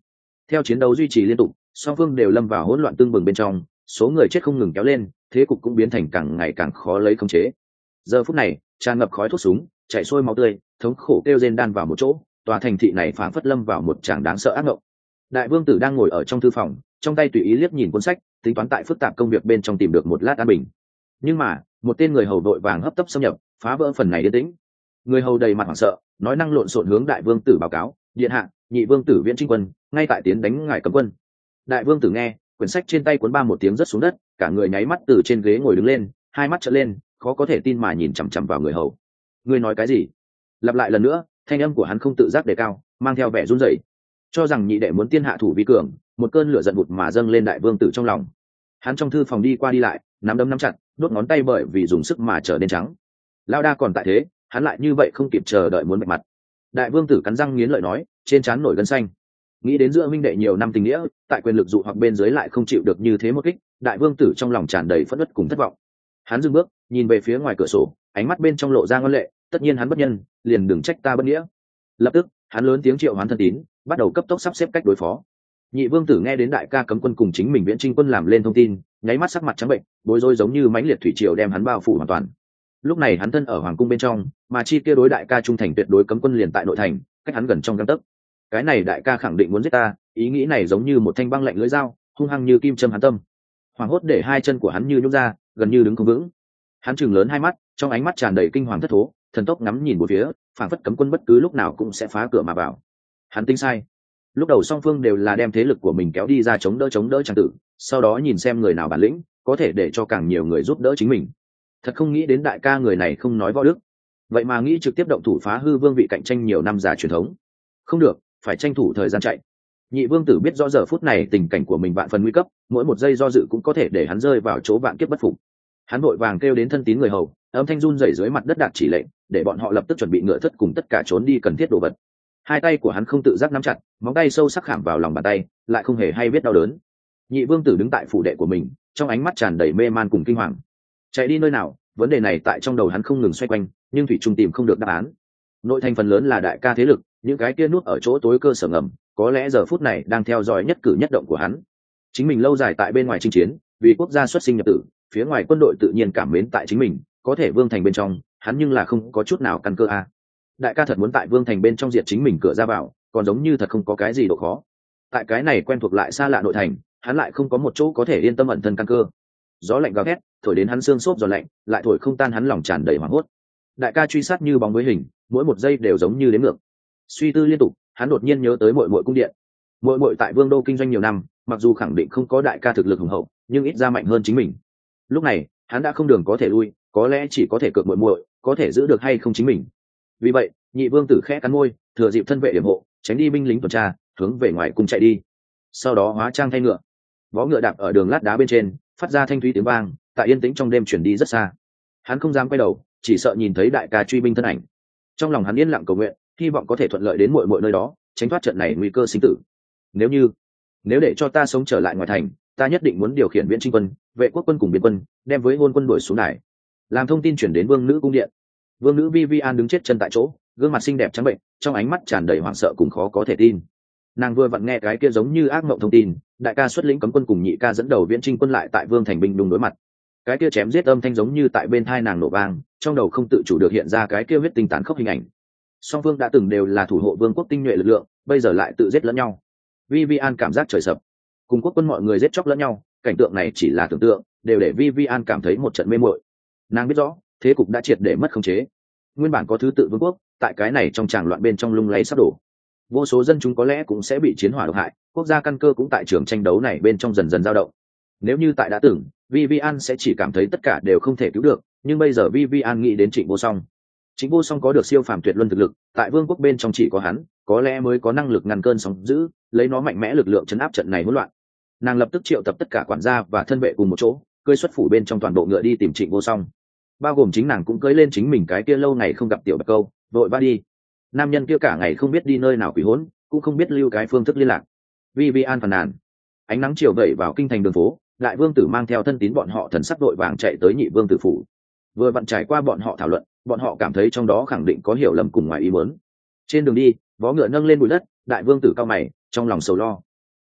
Theo chiến đấu duy trì liên tục, song phương đều lâm vào hỗn loạn tương bừng bên trong, số người chết không ngừng kéo lên, thế cục cũng biến thành càng ngày càng khó lấy khống chế. Giờ phút này, tràn ngập khói thuốc súng, chảy xuôi máu tươi, thống khổ kêu rên đan vào một chỗ, tòa thành thị này phảng phất lâm vào một tràng đáng sợ ác mộng. Đại vương tử đang ngồi ở trong thư phòng, trong tay tùy ý liếc nhìn cuốn sách, tính toán tại phức tạp công việc bên trong tìm được một lát an bình. Nhưng mà, một tên người hầu đội vàng hấp tấp xâm nhập, phá vỡ phần này yên tĩnh. Người hầu đầy mặt hoảng sợ, nói năng lộn xộn hướng đại vương tử báo cáo: điện hạ, nhị vương tử Viễn Trinh quân ngay tại tiến đánh ngài cấm quân. Đại vương tử nghe, quyển sách trên tay cuốn ba một tiếng rớt xuống đất, cả người nháy mắt từ trên ghế ngồi đứng lên, hai mắt trợn lên, khó có thể tin mà nhìn chằm chằm vào người hầu. Ngươi nói cái gì? Lặp lại lần nữa, thanh âm của hắn không tự giác đề cao, mang theo vẻ run rẩy. Cho rằng nhị đệ muốn tiên hạ thủ vi cường, một cơn lửa giận vụt mà dâng lên đại vương tử trong lòng. Hắn trong thư phòng đi qua đi lại, nắm đấm nắm chặt, đốt ngón tay bởi vì dùng sức mà trở nên trắng. Lao đa còn tại thế, hắn lại như vậy không kịp chờ đợi muốn bạch mặt. Đại vương tử cắn răng nghiến lợi nói, trên trán nổi gân xanh. Nghĩ đến giữa minh đệ nhiều năm tình nghĩa, tại quyền lực dụ hoặc bên dưới lại không chịu được như thế một kích, đại vương tử trong lòng tràn đầy phẫn uất cùng thất vọng. Hắn dừng bước, nhìn về phía ngoài cửa sổ, ánh mắt bên trong lộ ra ngoan lệ, tất nhiên hắn bất nhân, liền đừng trách ta bất nghĩa. Lập tức, hắn lớn tiếng triệu hoán thân tín, bắt đầu cấp tốc sắp xếp cách đối phó. Nhị vương tử nghe đến đại ca cấm quân cùng chính mình Viễn Trinh quân làm lên thông tin, nháy mắt sắc mặt trắng bệnh, bối rối giống như mãnh liệt thủy triều đem hắn bao phủ hoàn toàn. Lúc này hắn thân ở hoàng cung bên trong, mà chi kia đối đại ca trung thành tuyệt đối cấm quân liền tại nội thành, cách hắn gần trong gang tấc. Cái này đại ca khẳng định muốn giết ta, ý nghĩ này giống như một thanh băng lạnh lưỡi dao, hung hăng như kim châm hắn tâm. Hoàng hốt để hai chân của hắn như nhũn ra, gần như đứng không vững. Hắn trừng lớn hai mắt, trong ánh mắt tràn đầy kinh hoàng thất thố, thần tốc ngắm nhìn bốn phía, phảng phất cấm quân bất cứ lúc nào cũng sẽ phá cửa mà vào. Hắn tính sai. Lúc đầu song phương đều là đem thế lực của mình kéo đi ra chống đỡ chống đỡ trang tử, sau đó nhìn xem người nào bản lĩnh, có thể để cho càng nhiều người giúp đỡ chính mình. Thật không nghĩ đến đại ca người này không nói võ đức, vậy mà nghĩ trực tiếp động thủ phá hư vương vị cạnh tranh nhiều năm già truyền thống. Không được, phải tranh thủ thời gian chạy. Nhị vương tử biết rõ giờ phút này tình cảnh của mình vạn phần nguy cấp, mỗi một giây do dự cũng có thể để hắn rơi vào chỗ vạn kiếp bất phục. Hắn vội vàng kêu đến thân tín người hầu, âm thanh run rẩy dưới mặt đất đạt chỉ lệnh, để bọn họ lập tức chuẩn bị ngựa thất cùng tất cả trốn đi cần thiết đồ vật. Hai tay của hắn không tự giác nắm chặt, móng tay sâu sắc khảm vào lòng bàn tay, lại không hề hay biết đau đớn. Nhị vương tử đứng tại phủ đệ của mình, trong ánh mắt tràn đầy mê man cùng kinh hoàng. Chạy đi nơi nào? Vấn đề này tại trong đầu hắn không ngừng xoay quanh, nhưng thủy trung tìm không được đáp án. Nội thành phần lớn là đại ca thế lực, những cái kia nút ở chỗ tối cơ sở ngầm, có lẽ giờ phút này đang theo dõi nhất cử nhất động của hắn. Chính mình lâu dài tại bên ngoài chinh chiến, vì quốc gia xuất sinh nhập tử, phía ngoài quân đội tự nhiên cảm mến tại chính mình, có thể vương thành bên trong, hắn nhưng là không có chút nào căn cơ a. Đại ca thật muốn tại vương thành bên trong diệt chính mình cửa ra vào, còn giống như thật không có cái gì độ khó. Tại cái này quen thuộc lại xa lạ nội thành, hắn lại không có một chỗ có thể yên tâm ẩn thân căn cơ. Gió lạnh gào thét, thổi đến hắn xương xốp gió lạnh, lại thổi không tan hắn lòng tràn đầy hoảng hốt. Đại ca truy sát như bóng với hình, mỗi một giây đều giống như đến ngược. Suy tư liên tục, hắn đột nhiên nhớ tới muội muội cung điện. Muội muội tại vương đô kinh doanh nhiều năm, mặc dù khẳng định không có đại ca thực lực hùng hậu, nhưng ít ra mạnh hơn chính mình. Lúc này, hắn đã không đường có thể lui, có lẽ chỉ có thể cược muội muội, có thể giữ được hay không chính mình. Vì vậy, nhị vương tử khẽ cắn môi, thừa dịp thân vệ yểm hộ, tránh đi binh lính tuần tra, hướng về ngoài cung chạy đi. Sau đó hóa trang thay ngựa, vó ngựa đạp ở đường lát đá bên trên, phát ra thanh thúy tiếng vang, tại yên tĩnh trong đêm chuyển đi rất xa. Hắn không dám quay đầu, chỉ sợ nhìn thấy đại ca truy binh thân ảnh. Trong lòng hắn yên lặng cầu nguyện, hy vọng có thể thuận lợi đến muội muội nơi đó, tránh thoát trận này nguy cơ sinh tử. Nếu như, nếu để cho ta sống trở lại ngoài thành, ta nhất định muốn điều khiển Viễn Trinh quân, vệ quốc quân cùng biên quân, đem với hôn quân đuổi xuống đài. Làm thông tin chuyển đến vương nữ cung điện. Vương nữ Vivian đứng chết chân tại chỗ, gương mặt xinh đẹp trắng bệnh, trong ánh mắt tràn đầy hoảng sợ cùng khó có thể tin. Nàng vừa vặn nghe cái kia giống như ác mộng thông tin, đại ca xuất lĩnh cấm quân cùng nhị ca dẫn đầu Viễn Trinh quân lại tại vương thành binh đùng đối mặt. Cái kia chém giết âm thanh giống như tại bên thai nàng nổ vang, trong đầu không tự chủ được hiện ra cái kia huyết tinh tàn khốc hình ảnh. Song phương đã từng đều là thủ hộ vương quốc tinh nhuệ lực lượng, bây giờ lại tự giết lẫn nhau. Vivian cảm giác trời sập. Cùng quốc quân mọi người giết chóc lẫn nhau, cảnh tượng này chỉ là tưởng tượng, đều để Vivian cảm thấy một trận mê muội. Nàng biết rõ, thế cục đã triệt để mất khống chế. Nguyên bản có thứ tự vương quốc, tại cái này trong tràng loạn bên trong lung lay sắp đổ. Vô số dân chúng có lẽ cũng sẽ bị chiến hỏa độc hại, quốc gia căn cơ cũng tại trường tranh đấu này bên trong dần dần dao động. Nếu như tại đã từng, Vivian sẽ chỉ cảm thấy tất cả đều không thể cứu được, nhưng bây giờ Vivian nghĩ đến Trịnh Vô Song. Trịnh Vô Song có được siêu phàm tuyệt luân thực lực, tại vương quốc bên trong chỉ có hắn, có lẽ mới có năng lực ngăn cơn sóng dữ, lấy nó mạnh mẽ lực lượng chấn áp trận này hỗn loạn. Nàng lập tức triệu tập tất cả quản gia và thân vệ cùng một chỗ, cưỡi xuất phủ bên trong toàn bộ ngựa đi tìm Trịnh Vô Song. Bao gồm chính nàng cũng cưỡi lên chính mình cái kia lâu ngày không gặp tiểu bạch câu, vội va đi. Nam nhân kia cả ngày không biết đi nơi nào quỷ hỗn, cũng không biết lưu cái phương thức liên lạc. Vivian phàn nàn. Ánh nắng chiều vẩy vào kinh thành đường phố, đại vương tử mang theo thân tín bọn họ thần sắc đội vàng chạy tới nhị vương tử phủ. Vừa vặn trải qua bọn họ thảo luận, bọn họ cảm thấy trong đó khẳng định có hiểu lầm cùng ngoài ý muốn. Trên đường đi, vó ngựa nâng lên bụi đất, đại vương tử cao mày, trong lòng sầu lo.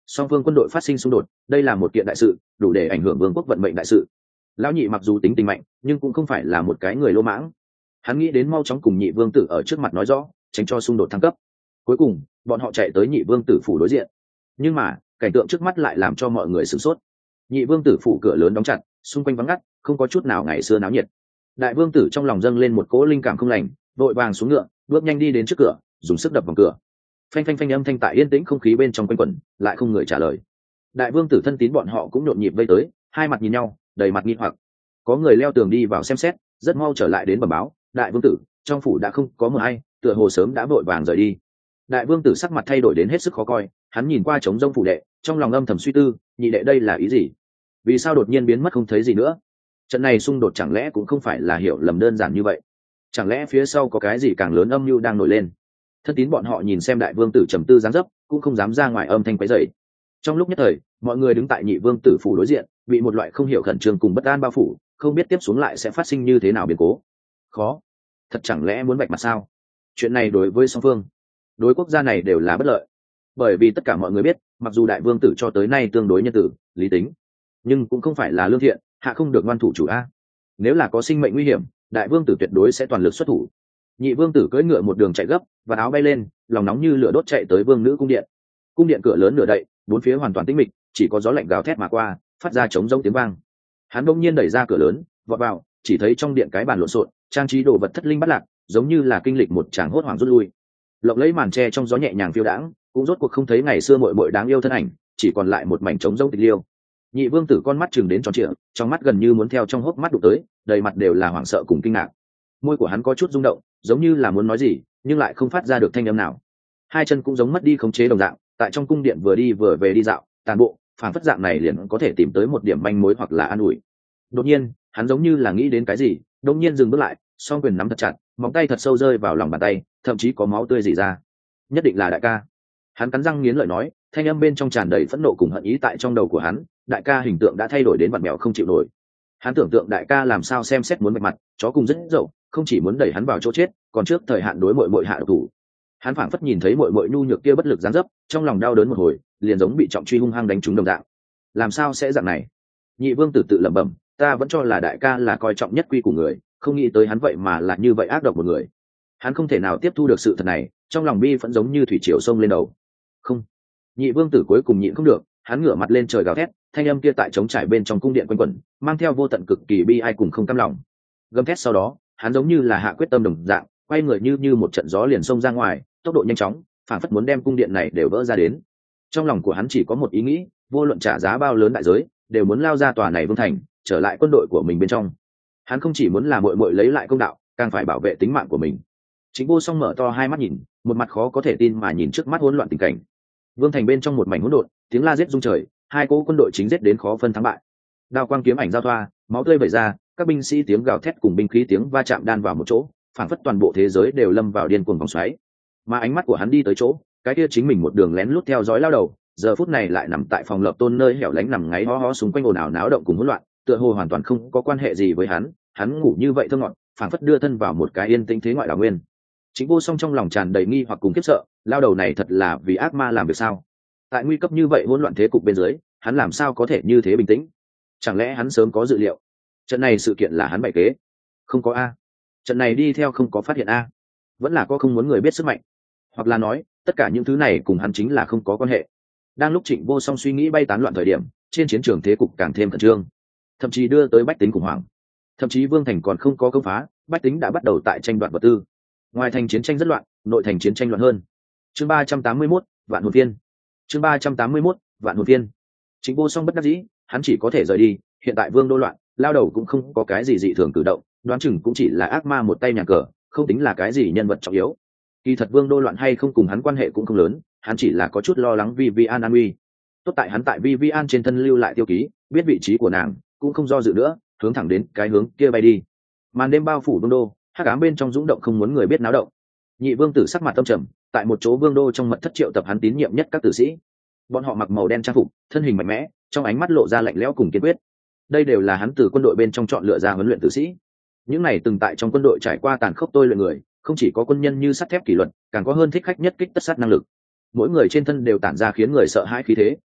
song phương quân đội phát sinh xung đột, đây là một kiện đại sự, đủ để ảnh hưởng vương quốc vận mệnh đại sự. Lão nhị mặc dù tính tình mạnh, nhưng cũng không phải là một cái người lô mãng. Hắn nghĩ đến mau chóng cùng nhị vương tử ở trước mặt nói rõ, tránh cho xung đột thăng cấp. Cuối cùng bọn họ chạy tới nhị vương tử phủ đối diện, nhưng mà cảnh tượng trước mắt lại làm cho mọi người sửng sốt. Nhị vương tử phủ cửa lớn đóng chặt, xung quanh vắng ngắt, không có chút nào ngày xưa náo nhiệt. Đại vương tử trong lòng dâng lên một cỗ linh cảm không lành, vội vàng xuống ngựa, bước nhanh đi đến trước cửa, dùng sức đập vào cửa. Phanh phanh phanh âm thanh tại yên tĩnh không khí bên trong quanh quẩn, lại không người trả lời. Đại vương tử thân tín bọn họ cũng nhộn nhịp vây tới, hai mặt nhìn nhau, đầy mặt nghi hoặc. Có người leo tường đi vào xem xét, rất mau trở lại đến bẩm báo, đại vương tử, trong phủ đã không có mờ hay, tựa hồ sớm đã vội vàng rời đi. Đại vương tử sắc mặt thay đổi đến hết sức khó coi, hắn nhìn qua trống rông phủ đệ, trong lòng âm thầm suy tư, nhị đệ đây là ý gì? Vì sao đột nhiên biến mất không thấy gì nữa? Trận này xung đột chẳng lẽ cũng không phải là hiểu lầm đơn giản như vậy? Chẳng lẽ phía sau có cái gì càng lớn âm mưu đang nổi lên? Thân tín bọn họ nhìn xem đại vương tử trầm tư dáng dấp, cũng không dám ra ngoài âm thanh quấy rầy. Trong lúc nhất thời, mọi người đứng tại nhị vương tử phủ đối diện, bị một loại không hiểu khẩn trương cùng bất an bao phủ, không biết tiếp xuống lại sẽ phát sinh như thế nào biến cố. Khó, thật chẳng lẽ muốn vạch mặt sao? Chuyện này đối với song phương, đối quốc gia này đều là bất lợi, bởi vì tất cả mọi người biết, mặc dù đại vương tử cho tới nay tương đối nhân tử, lý tính, nhưng cũng không phải là lương thiện, hạ không được ngoan thủ chủ a. Nếu là có sinh mệnh nguy hiểm, đại vương tử tuyệt đối sẽ toàn lực xuất thủ. Nhị vương tử cưỡi ngựa một đường chạy gấp, và áo bay lên, lòng nóng như lửa đốt chạy tới vương nữ cung điện. Cung điện cửa lớn nửa đậy, bốn phía hoàn toàn tĩnh mịch, chỉ có gió lạnh gào thét mà qua, phát ra trống rỗng tiếng vang. Hắn bỗng nhiên đẩy ra cửa lớn, vọt vào, chỉ thấy trong điện cái bàn lộn xộn, trang trí đồ vật thất linh bắt lạc, giống như là kinh lịch một tràng hốt hoảng rút lui. Lộng lấy màn tre trong gió nhẹ nhàng phiêu đãng, cũng rốt cuộc không thấy ngày xưa muội muội đáng yêu thân ảnh, chỉ còn lại một mảnh trống rỗng tịch liêu. Nhị vương tử con mắt chừng đến tròn trịa, trong mắt gần như muốn theo trong hốc mắt đụng tới, đầy mặt đều là hoảng sợ cùng kinh ngạc. Môi của hắn có chút rung động, giống như là muốn nói gì, nhưng lại không phát ra được thanh âm nào. Hai chân cũng giống mất đi khống chế đồng dạng, tại trong cung điện vừa đi vừa về đi dạo, tàn bộ, phản phất dạng này liền có thể tìm tới một điểm manh mối hoặc là an ủi. Đột nhiên, hắn giống như là nghĩ đến cái gì, đột nhiên dừng bước lại, song quyền nắm thật chặt, móng tay thật sâu rơi vào lòng bàn tay, thậm chí có máu tươi rỉ ra. Nhất định là đại ca. Hắn cắn răng nghiến lợi nói, thanh âm bên trong tràn đầy phẫn nộ cùng hận ý tại trong đầu của hắn. Đại ca hình tượng đã thay đổi đến vặn mèo không chịu nổi. Hắn tưởng tượng đại ca làm sao xem xét muốn vạch mặt, chó cùng rất dậu, không chỉ muốn đẩy hắn vào chỗ chết, còn trước thời hạn đối muội muội hạ độc thủ. Hắn phảng phất nhìn thấy muội muội nhu nhược kia bất lực giáng dấp, trong lòng đau đớn một hồi, liền giống bị trọng truy hung hăng đánh trúng đồng dạng. Làm sao sẽ dạng này? Nhị vương tử tự lẩm bẩm, ta vẫn cho là đại ca là coi trọng nhất quy của người, không nghĩ tới hắn vậy mà là như vậy ác độc một người. Hắn không thể nào tiếp thu được sự thật này, trong lòng bi vẫn giống như thủy triều sông lên đầu. Không. Nhị vương tử cuối cùng nhịn không được, hắn ngửa mặt lên trời gào thét, thanh âm kia tại trống trải bên trong cung điện quanh quẩn, mang theo vô tận cực kỳ bi ai cùng không cam lòng. Gầm thét sau đó, hắn giống như là hạ quyết tâm đồng dạng, quay người như như một trận gió liền xông ra ngoài, tốc độ nhanh chóng, phản phất muốn đem cung điện này đều vỡ ra đến. Trong lòng của hắn chỉ có một ý nghĩ, vô luận trả giá bao lớn đại giới, đều muốn lao ra tòa này vương thành, trở lại quân đội của mình bên trong. Hắn không chỉ muốn là muội muội lấy lại công đạo, càng phải bảo vệ tính mạng của mình. Chính Vô Song mở to hai mắt nhìn, một mặt khó có thể tin mà nhìn trước mắt hỗn loạn tình cảnh. Vương thành bên trong một mảnh hỗn độn, tiếng la giết rung trời, hai cỗ quân đội chính giết đến khó phân thắng bại. Đao quang kiếm ảnh giao thoa, máu tươi vẩy ra, các binh sĩ tiếng gào thét cùng binh khí tiếng va chạm đan vào một chỗ, phảng phất toàn bộ thế giới đều lâm vào điên cuồng vòng xoáy. Mà ánh mắt của hắn đi tới chỗ, cái kia chính mình một đường lén lút theo dõi lao đầu, giờ phút này lại nằm tại phòng lập tôn nơi hẻo lánh nằm ngáy ho ho xung quanh ồn ào náo động cùng hỗn loạn, tựa hồ hoàn toàn không có quan hệ gì với hắn, hắn ngủ như vậy thơ ngọt, phảng phất đưa thân vào một cái yên tĩnh thế ngoại đảo nguyên. Chính Vô Song trong lòng tràn đầy nghi hoặc cùng khiếp sợ, lao đầu này thật là vì ác ma làm việc sao? Tại nguy cấp như vậy hỗn loạn thế cục bên dưới, hắn làm sao có thể như thế bình tĩnh? Chẳng lẽ hắn sớm có dự liệu? Trận này sự kiện là hắn bày kế? Không có a. Trận này đi theo không có phát hiện a. Vẫn là có không muốn người biết sức mạnh, hoặc là nói, tất cả những thứ này cùng hắn chính là không có quan hệ. Đang lúc Trịnh Vô Song suy nghĩ bay tán loạn thời điểm, trên chiến trường thế cục càng thêm khẩn trương, thậm chí đưa tới bách tính khủng hoảng. Thậm chí Vương thành còn không có công phá, bách tính đã bắt đầu tại tranh đoạt vật tư. Ngoài thành chiến tranh rất loạn, nội thành chiến tranh loạn hơn. Chương ba trăm tám mươi mốt, Vạn Hồn Viên. Chương ba trăm tám mươi mốt, Vạn Hồn Viên. Trịnh Vô Song bất đắc dĩ, hắn chỉ có thể rời đi, hiện tại Vương đô loạn, lao đầu cũng không có cái gì dị thường cử động, đoán chừng cũng chỉ là ác ma một tay nhà cờ, không tính là cái gì nhân vật trọng yếu. Kỳ thật Vương đô loạn hay không cùng hắn quan hệ cũng không lớn, hắn chỉ là có chút lo lắng Vivian an nguy. Tốt tại hắn tại Vivian trên thân lưu lại tiêu ký, biết vị trí của nàng, cũng không do dự nữa, hướng thẳng đến cái hướng kia bay đi. Màn đêm bao phủ Vương đô, hắc ám bên trong dũng động không muốn người biết náo động. Nhị vương tử sắc mặt tâm trầm, tại một chỗ vương đô trong mật thất triệu tập hắn tín nhiệm nhất các tử sĩ. Bọn họ mặc màu đen trang phục, thân hình mạnh mẽ, trong ánh mắt lộ ra lạnh lẽo cùng kiên quyết. Đây đều là hắn từ quân đội bên trong chọn lựa ra huấn luyện tử sĩ. Những này từng tại trong quân đội trải qua tàn khốc tôi luyện người, không chỉ có quân nhân như sắt thép kỷ luật, càng có hơn thích khách nhất kích tất sát năng lực. Mỗi người trên thân đều tản ra khiến người sợ hãi khí thế,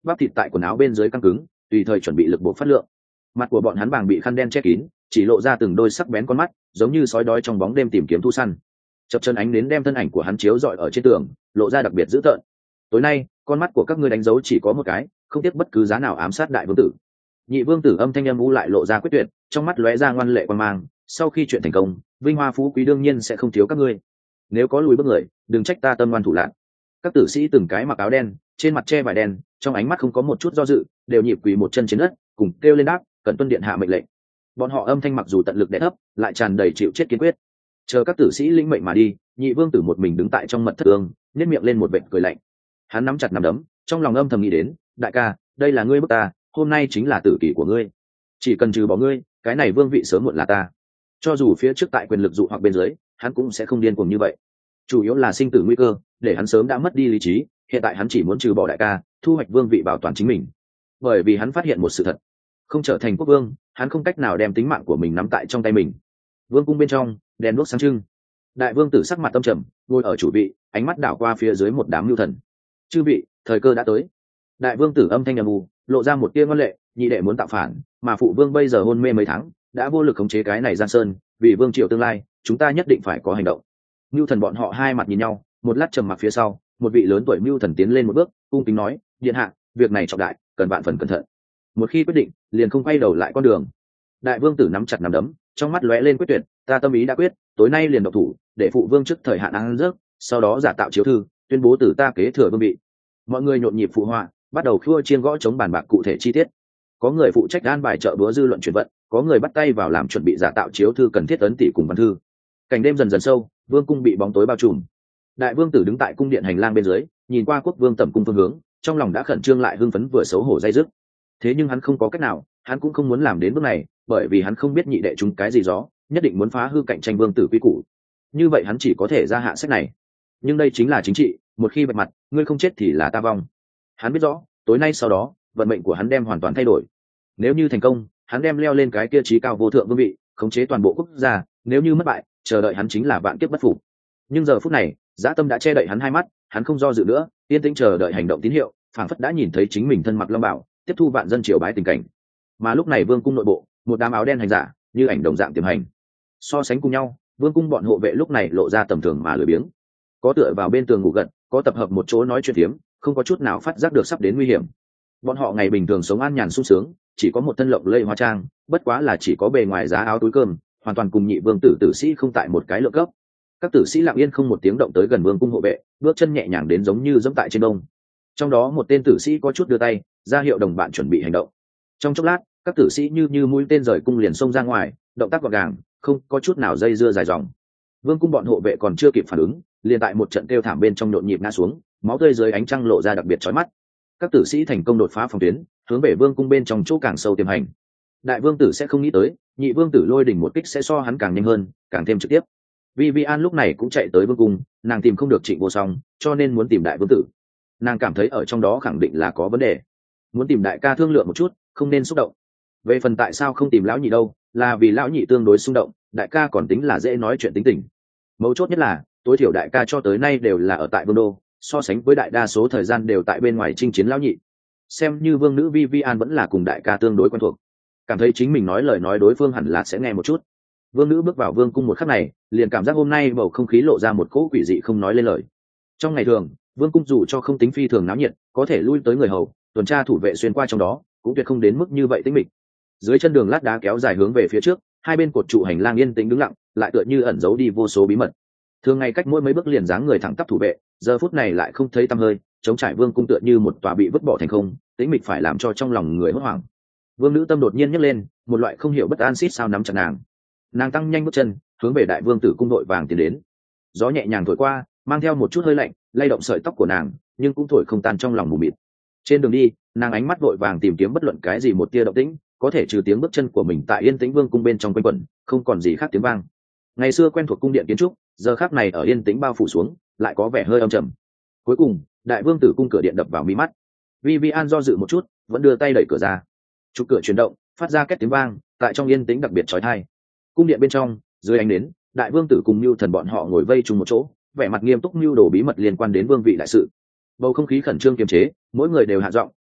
bắp thịt tại quần áo bên dưới căng cứng, tùy thời chuẩn bị lực buộc phát lượng. Mặt của bọn hắn bàng bị khăn đen che kín, chỉ lộ ra từng đôi sắc bén con mắt, giống như sói đói trong bóng đêm tìm kiếm thu săn. Chập chân ánh đến đem thân ảnh của hắn chiếu rọi ở trên tường, lộ ra đặc biệt dữ tợn. Tối nay, con mắt của các ngươi đánh dấu chỉ có một cái, không tiếc bất cứ giá nào ám sát đại vương tử. Nhị vương tử âm thanh âm u lại lộ ra quyết tuyệt, trong mắt lóe ra ngoan lệ quan mang. Sau khi chuyện thành công, vinh hoa phú quý đương nhiên sẽ không thiếu các ngươi. Nếu có lùi bước người, đừng trách ta tâm ngoan thủ lạn. Các tử sĩ từng cái mặc áo đen, trên mặt che vải đen, trong ánh mắt không có một chút do dự, đều nhịp quỳ một chân trên đất, cùng kêu lên đáp, cần tuân điện hạ mệnh lệnh. Bọn họ âm thanh mặc dù tận lực đè thấp, lại tràn đầy chịu chết kiên quyết. Chờ các tử sĩ lĩnh mệnh mà đi, nhị vương tử một mình đứng tại trong mật thất tường, nhếch miệng lên một vệt cười lạnh. Hắn nắm chặt nắm đấm, trong lòng âm thầm nghĩ đến, đại ca, đây là ngươi bức ta, hôm nay chính là tử kỷ của ngươi. Chỉ cần trừ bỏ ngươi, cái này vương vị sớm muộn là ta. Cho dù phía trước tại quyền lực dụ hoặc bên dưới, hắn cũng sẽ không điên cuồng như vậy. Chủ yếu là sinh tử nguy cơ, để hắn sớm đã mất đi lý trí, hiện tại hắn chỉ muốn trừ bỏ đại ca, thu hoạch vương vị bảo toàn chính mình. Bởi vì hắn phát hiện một sự thật, không trở thành quốc vương, hắn không cách nào đem tính mạng của mình nắm tại trong tay mình. Vương cung bên trong, đèn đuốc sáng trưng. Đại vương tử sắc mặt tâm trầm, ngồi ở chủ vị, ánh mắt đảo qua phía dưới một đám lưu thần. Chư vị, thời cơ đã tới. Đại vương tử âm thanh ầm ù, lộ ra một tia ngoan lệ, nhị đệ muốn tạo phản, mà phụ vương bây giờ hôn mê mấy tháng, đã vô lực khống chế cái này Giang Sơn, vì vương triều tương lai, chúng ta nhất định phải có hành động. Mưu thần bọn họ hai mặt nhìn nhau, một lát trầm mặc phía sau, một vị lớn tuổi mưu thần tiến lên một bước, cung kính nói, điện hạ, việc này trọng đại, cần vạn phần cẩn thận. Một khi quyết định, liền không quay đầu lại con đường. Đại vương tử nắm chặt nắm đấm, trong mắt lóe lên quyết tuyệt, ta tâm ý đã quyết, tối nay liền độc thủ, để phụ vương trước thời hạn ăn rớt, sau đó giả tạo chiếu thư, tuyên bố tử ta kế thừa vương vị. Mọi người nhộn nhịp phụ họa, bắt đầu khua chiên gõ chống bàn bạc cụ thể chi tiết. Có người phụ trách an bài trợ búa dư luận chuyển vận, có người bắt tay vào làm chuẩn bị giả tạo chiếu thư cần thiết ấn tỷ cùng văn thư. Cảnh đêm dần dần sâu, vương cung bị bóng tối bao trùm. Đại vương tử đứng tại cung điện hành lang bên dưới, nhìn qua quốc vương tẩm cung phương hướng, trong lòng đã khẩn trương lại hưng phấn vừa xấu hổ dây dứt. Thế nhưng hắn không có cách nào, hắn cũng không muốn làm đến bước này, bởi vì hắn không biết nhị đệ chúng cái gì gió, nhất định muốn phá hư cạnh tranh vương tử quy củ. Như vậy hắn chỉ có thể ra hạ sách này. Nhưng đây chính là chính trị, một khi bạch mặt, ngươi không chết thì là ta vong. Hắn biết rõ, tối nay sau đó, vận mệnh của hắn đem hoàn toàn thay đổi. Nếu như thành công, hắn đem leo lên cái kia trí cao vô thượng vương vị, khống chế toàn bộ quốc gia, nếu như mất bại, chờ đợi hắn chính là vạn kiếp bất phục. Nhưng giờ phút này, dã tâm đã che đậy hắn hai mắt, hắn không do dự nữa, yên tĩnh chờ đợi hành động tín hiệu, phảng phất đã nhìn thấy chính mình thân mặc long bào, tiếp thu vạn dân triều bái tình cảnh. Mà lúc này vương cung nội bộ, một đám áo đen hành giả, như ảnh đồng dạng tiềm hành. So sánh cùng nhau, vương cung bọn hộ vệ lúc này lộ ra tầm thường mà lười biếng. Có tựa vào bên tường ngủ gật, có tập hợp một chỗ nói chuyện phiếm, không có chút nào phát giác được sắp đến nguy hiểm. Bọn họ ngày bình thường sống an nhàn sung sướng, chỉ có một thân lộng lẫy hóa trang, bất quá là chỉ có bề ngoài giá áo túi cơm, hoàn toàn cùng nhị vương tử tử sĩ không tại một cái lượng cấp. Các tử sĩ lặng yên không một tiếng động tới gần vương cung hộ vệ, bước chân nhẹ nhàng đến giống như dẫm tại trên đông. Trong đó một tên tử sĩ có chút đưa tay ra hiệu đồng bạn chuẩn bị hành động. Trong chốc lát, các tử sĩ như như mũi tên rời cung liền xông ra ngoài, động tác gọn gàng, không có chút nào dây dưa dài dòng. Vương cung bọn hộ vệ còn chưa kịp phản ứng, liền tại một trận kêu thảm bên trong nhộn nhịp ngã xuống, máu tươi dưới ánh trăng lộ ra đặc biệt chói mắt. Các tử sĩ thành công đột phá phòng tuyến, hướng về vương cung bên trong chỗ càng sâu tiềm hành. Đại vương tử sẽ không nghĩ tới, nhị vương tử lôi đỉnh một kích sẽ so hắn càng nhanh hơn, càng thêm trực tiếp. Vivian lúc này cũng chạy tới vương cung, nàng tìm không được Trịnh Vô Song, cho nên muốn tìm đại vương tử. Nàng cảm thấy ở trong đó khẳng định là có vấn đề, muốn tìm đại ca thương lượng một chút, không nên xúc động. Về phần tại sao không tìm lão nhị đâu, là vì lão nhị tương đối xung động, đại ca còn tính là dễ nói chuyện tính tình. Mấu chốt nhất là, tối thiểu đại ca cho tới nay đều là ở tại vương đô, so sánh với đại đa số thời gian đều tại bên ngoài chinh chiến lão nhị. Xem như vương nữ Vivian vẫn là cùng đại ca tương đối quen thuộc, cảm thấy chính mình nói lời nói đối phương hẳn là sẽ nghe một chút. Vương nữ bước vào vương cung một khắc này, liền cảm giác hôm nay bầu không khí lộ ra một cỗ quỷ dị không nói lên lời. Trong ngày thường, vương cung dù cho không tính phi thường náo nhiệt, có thể lui tới người hầu, tuần tra thủ vệ xuyên qua trong đó, cũng tuyệt không đến mức như vậy tĩnh mịch. Dưới chân đường lát đá kéo dài hướng về phía trước, hai bên cột trụ hành lang yên tĩnh đứng lặng, lại tựa như ẩn giấu đi vô số bí mật. Thường ngày cách mỗi mấy bước liền dáng người thẳng tắp thủ vệ, giờ phút này lại không thấy tăm hơi, chống trải vương cung tựa như một tòa bị vứt bỏ thành không, tĩnh mịch phải làm cho trong lòng người hốt hoảng. Vương nữ tâm đột nhiên nhấc lên, một loại không hiểu bất an xít sao nắm chặt nàng. Nàng tăng nhanh bước chân, hướng về đại vương tử cung đội vàng tiến đến. Gió nhẹ nhàng thổi qua, mang theo một chút hơi lạnh, lay động sợi tóc của nàng, nhưng cũng thổi không tan trong lòng mù mịt. Trên đường đi, nàng ánh mắt vội vàng tìm kiếm bất luận cái gì một tia động tĩnh, có thể trừ tiếng bước chân của mình tại yên tĩnh vương cung bên trong quanh quẩn, không còn gì khác tiếng vang. Ngày xưa quen thuộc cung điện kiến trúc, giờ khắc này ở yên tĩnh bao phủ xuống, lại có vẻ hơi âm trầm. Cuối cùng, đại vương tử cung cửa điện đập vào mi mắt. Vivian do dự một chút, vẫn đưa tay đẩy cửa ra. Trục cửa chuyển động, phát ra két tiếng vang, tại trong yên tĩnh đặc biệt chói tai. Cung điện bên trong, dưới ánh nến, đại vương tử cùng Nưu Thần bọn họ ngồi vây chung một chỗ, vẻ mặt nghiêm túc mưu đồ bí mật liên quan đến vương vị đại sự. Bầu không khí khẩn trương kiềm chế, mỗi người đều hạ giọng,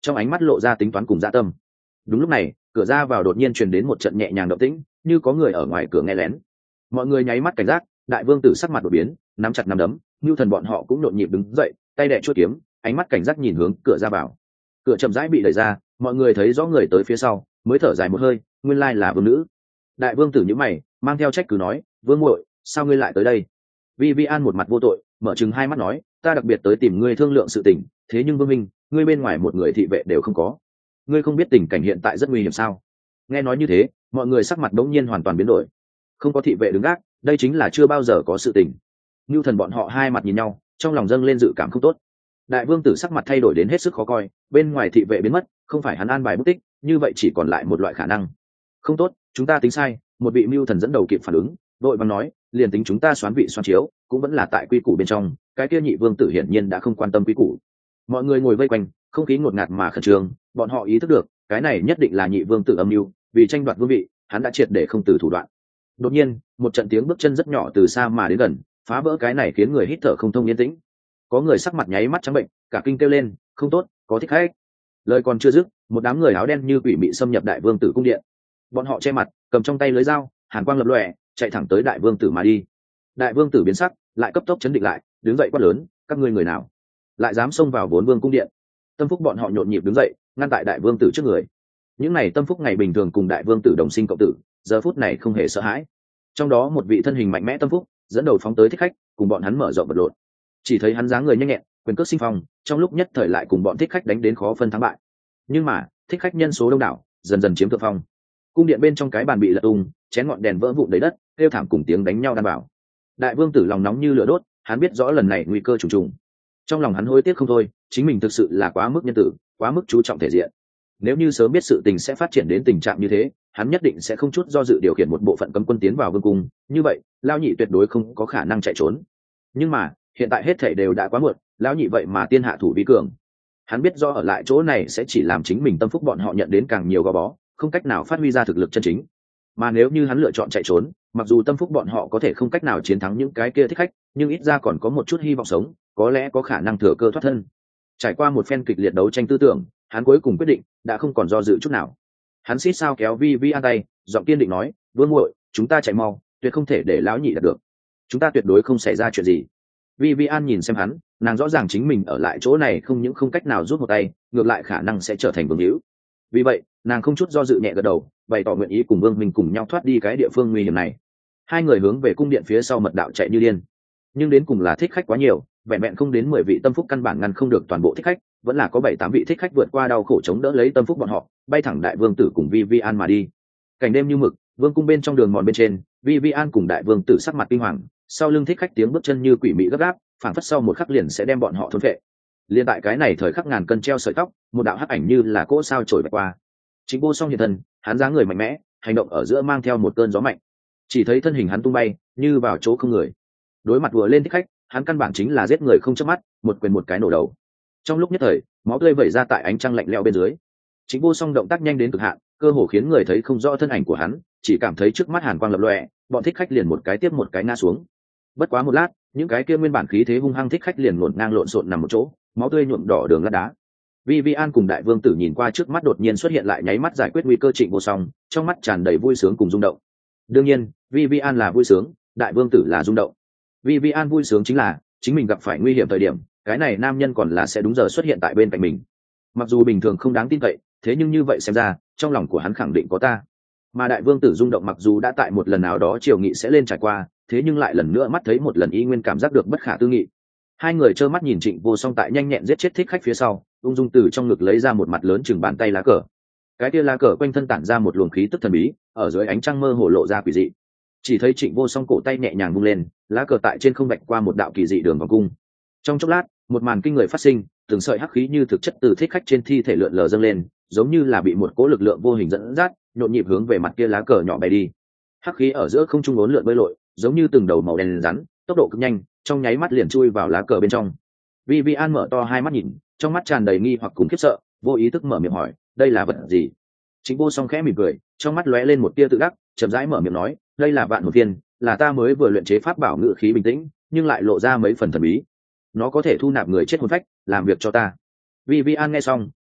trong ánh mắt lộ ra tính toán cùng dã tâm. Đúng lúc này, cửa ra vào đột nhiên truyền đến một trận nhẹ nhàng động tĩnh, như có người ở ngoài cửa nghe lén. Mọi người nháy mắt cảnh giác, đại vương tử sắc mặt đột biến, nắm chặt nắm đấm, Nưu Thần bọn họ cũng nhộn nhịp đứng dậy, tay đè chuôi kiếm, ánh mắt cảnh giác nhìn hướng cửa ra vào. Cửa chậm rãi bị đẩy ra, mọi người thấy rõ người tới phía sau, mới thở dài một hơi, nguyên lai là vương nữ. Đại vương tử nhíu mày, mang theo trách cứ nói, vương muội, sao ngươi lại tới đây? Vivian một mặt vô tội, mở trừng hai mắt nói, ta đặc biệt tới tìm ngươi thương lượng sự tình, thế nhưng vương minh, ngươi bên ngoài một người thị vệ đều không có, ngươi không biết tình cảnh hiện tại rất nguy hiểm sao? Nghe nói như thế, mọi người sắc mặt đống nhiên hoàn toàn biến đổi. Không có thị vệ đứng gác, đây chính là chưa bao giờ có sự tình. Nưu Thần bọn họ hai mặt nhìn nhau, trong lòng dâng lên dự cảm không tốt. Đại vương tử sắc mặt thay đổi đến hết sức khó coi, bên ngoài thị vệ biến mất, không phải hắn an bài mất tích, như vậy chỉ còn lại một loại khả năng. Không tốt, chúng ta tính sai. Một vị Nưu Thần dẫn đầu kịp phản ứng, đội vàng nói, liền tính chúng ta xoán vị xoán chiếu, cũng vẫn là tại quy củ bên trong, cái kia nhị vương tử hiển nhiên đã không quan tâm quy củ. Mọi người ngồi vây quanh, không khí ngột ngạt mà khẩn trương, bọn họ ý thức được, cái này nhất định là nhị vương tử âm mưu, vì tranh đoạt vương vị, hắn đã triệt để không từ thủ đoạn. Đột nhiên, một trận tiếng bước chân rất nhỏ từ xa mà đến gần, phá vỡ cái này khiến người hít thở không thông yên tĩnh. Có người sắc mặt nháy mắt trắng bệnh, cả kinh kêu lên, không tốt, có thích khách. Lời còn chưa dứt, một đám người áo đen như quỷ mị xâm nhập đại vương tử cung điện. Bọn họ che mặt, cầm trong tay lưới dao, hàn quang lập lòe, chạy thẳng tới đại vương tử mà đi. Đại vương tử biến sắc, lại cấp tốc chấn định lại, đứng dậy quát lớn, các ngươi người nào lại dám xông vào vốn vương cung điện? Tâm phúc bọn họ nhộn nhịp đứng dậy, ngăn tại đại vương tử trước người. Những này tâm phúc ngày bình thường cùng đại vương tử đồng sinh cộng tử, giờ phút này không hề sợ hãi. Trong đó một vị thân hình mạnh mẽ tâm phúc dẫn đầu phóng tới thích khách, cùng bọn hắn mở rộng vật lộn. Chỉ thấy hắn dáng người nhanh nhẹn, quyền cước sinh phong, trong lúc nhất thời lại cùng bọn thích khách đánh đến khó phân thắng bại. Nhưng mà thích khách nhân số đông đảo, dần dần chiếm thượng phong. Cung điện bên trong cái bàn bị lật tung, chén ngọn đèn vỡ vụn đầy đất, kêu thảm cùng tiếng đánh nhau đan bảo. Đại vương tử lòng nóng như lửa đốt, hắn biết rõ lần này nguy cơ trùng trùng. Trong lòng hắn hối tiếc không thôi, chính mình thực sự là quá mức nhân tử, quá mức chú trọng thể diện. Nếu như sớm biết sự tình sẽ phát triển đến tình trạng như thế, hắn nhất định sẽ không chút do dự điều khiển một bộ phận cấm quân tiến vào vương cung, như vậy lão nhị tuyệt đối không có khả năng chạy trốn. Nhưng mà hiện tại hết thảy đều đã quá muộn, lão nhị vậy mà tiên hạ thủ vi cường. Hắn biết do ở lại chỗ này sẽ chỉ làm chính mình tâm phúc bọn họ nhận đến càng nhiều gò bó, không cách nào phát huy ra thực lực chân chính. Mà nếu như hắn lựa chọn chạy trốn, mặc dù tâm phúc bọn họ có thể không cách nào chiến thắng những cái kia thích khách, nhưng ít ra còn có một chút hy vọng sống, có lẽ có khả năng thừa cơ thoát thân. Trải qua một phen kịch liệt đấu tranh tư tưởng, hắn cuối cùng quyết định đã không còn do dự chút nào. Hắn xít sao kéo vi vi an tay, giọng kiên định nói, vương muội, chúng ta chạy mau, tuyệt không thể để lão nhị đạt được, chúng ta tuyệt đối không xảy ra chuyện gì. Vi vi an nhìn xem hắn, nàng rõ ràng chính mình ở lại chỗ này không những không cách nào rút một tay, ngược lại khả năng sẽ trở thành vương hữu. Vì vậy nàng không chút do dự nhẹ gật đầu, bày tỏ nguyện ý cùng vương minh cùng nhau thoát đi cái địa phương nguy hiểm này. Hai người hướng về cung điện phía sau mật đạo chạy như điên, nhưng đến cùng là thích khách quá nhiều, vẹn vẹn không đến mười vị tâm phúc căn bản ngăn không được toàn bộ thích khách, vẫn là có bảy tám vị thích khách vượt qua đau khổ chống đỡ lấy tâm phúc bọn họ, bay thẳng đại vương tử cùng vi vi an mà đi. Cảnh đêm như mực, vương cung bên trong đường mòn bên trên, vi vi an cùng đại vương tử sắc mặt kinh hoàng, sau lưng thích khách tiếng bước chân như quỷ mị gấp gáp, phảng phất sau một khắc liền sẽ đem bọn họ thôn phệ. Liên tại cái này thời khắc ngàn cân treo sợi tóc, một đạo hắc ảnh như là cỗ sao trổi qua. Chính Vô Song hiện thân, hắn dáng người mạnh mẽ, hành động ở giữa mang theo một cơn gió mạnh. Chỉ thấy thân hình hắn tung bay, như vào chỗ không người. Đối mặt vừa lên thích khách, hắn căn bản chính là giết người không chớp mắt, một quyền một cái nổ đầu. Trong lúc nhất thời, máu tươi vẩy ra tại ánh trăng lạnh lẽo bên dưới. Chính Vô Song động tác nhanh đến cực hạn, cơ hồ khiến người thấy không rõ thân ảnh của hắn, chỉ cảm thấy trước mắt hàn quang lập lòe, bọn thích khách liền một cái tiếp một cái ngã xuống. Bất quá một lát, những cái kia nguyên bản khí thế hung hăng thích khách liền lộn ngang lộn xộn nằm một chỗ, máu tươi nhuộm đỏ đường lát đá. Vi Vi An cùng đại vương tử nhìn qua trước mắt đột nhiên xuất hiện lại nháy mắt giải quyết nguy cơ Trịnh Vô Song, trong mắt tràn đầy vui sướng cùng rung động. Đương nhiên, Vi Vi An là vui sướng, đại vương tử là rung động. Vi Vi An vui sướng chính là chính mình gặp phải nguy hiểm thời điểm, cái này nam nhân còn là sẽ đúng giờ xuất hiện tại bên cạnh mình. Mặc dù bình thường không đáng tin cậy, thế nhưng như vậy xem ra, trong lòng của hắn khẳng định có ta. Mà đại vương tử rung động mặc dù đã tại một lần nào đó triều nghị sẽ lên trải qua, thế nhưng lại lần nữa mắt thấy một lần y nguyên cảm giác được bất khả tư nghị. Hai người trơ mắt nhìn Trịnh Vô Song tại nhanh nhẹn giết chết thích khách phía sau, ung dung từ trong ngực lấy ra một mặt lớn chừng bàn tay lá cờ. Cái kia lá cờ quanh thân tản ra một luồng khí tức thần bí, ở dưới ánh trăng mơ hồ lộ ra quỷ dị. Chỉ thấy Trịnh Vô Song cổ tay nhẹ nhàng vung lên, lá cờ tại trên không vạch qua một đạo kỳ dị đường vòng cung. Trong chốc lát, một màn kinh người phát sinh, từng sợi hắc khí như thực chất từ thích khách trên thi thể lượn lờ dâng lên, giống như là bị một cỗ lực lượng vô hình dẫn dắt, nhộn nhịp hướng về mặt kia lá cờ nhỏ bay đi. Hắc khí ở giữa không trung uốn lượn bơi lội, giống như từng đầu màu đen rắn, tốc độ cực nhanh, trong nháy mắt liền chui vào lá cờ bên trong. Vi Vi An mở to hai mắt nhìn, trong mắt tràn đầy nghi hoặc cùng khiếp sợ, vô ý thức mở miệng hỏi, đây là vật gì? Trịnh Vô Song khẽ mỉm cười, trong mắt lóe lên một tia tự đắc, chậm rãi mở miệng nói, đây là vạn hồn viên, là ta mới vừa luyện chế pháp bảo ngự khí bình tĩnh, nhưng lại lộ ra mấy phần thần bí. Nó có thể thu nạp người chết hồn phách, làm việc cho ta. Vi Vi An nghe xong,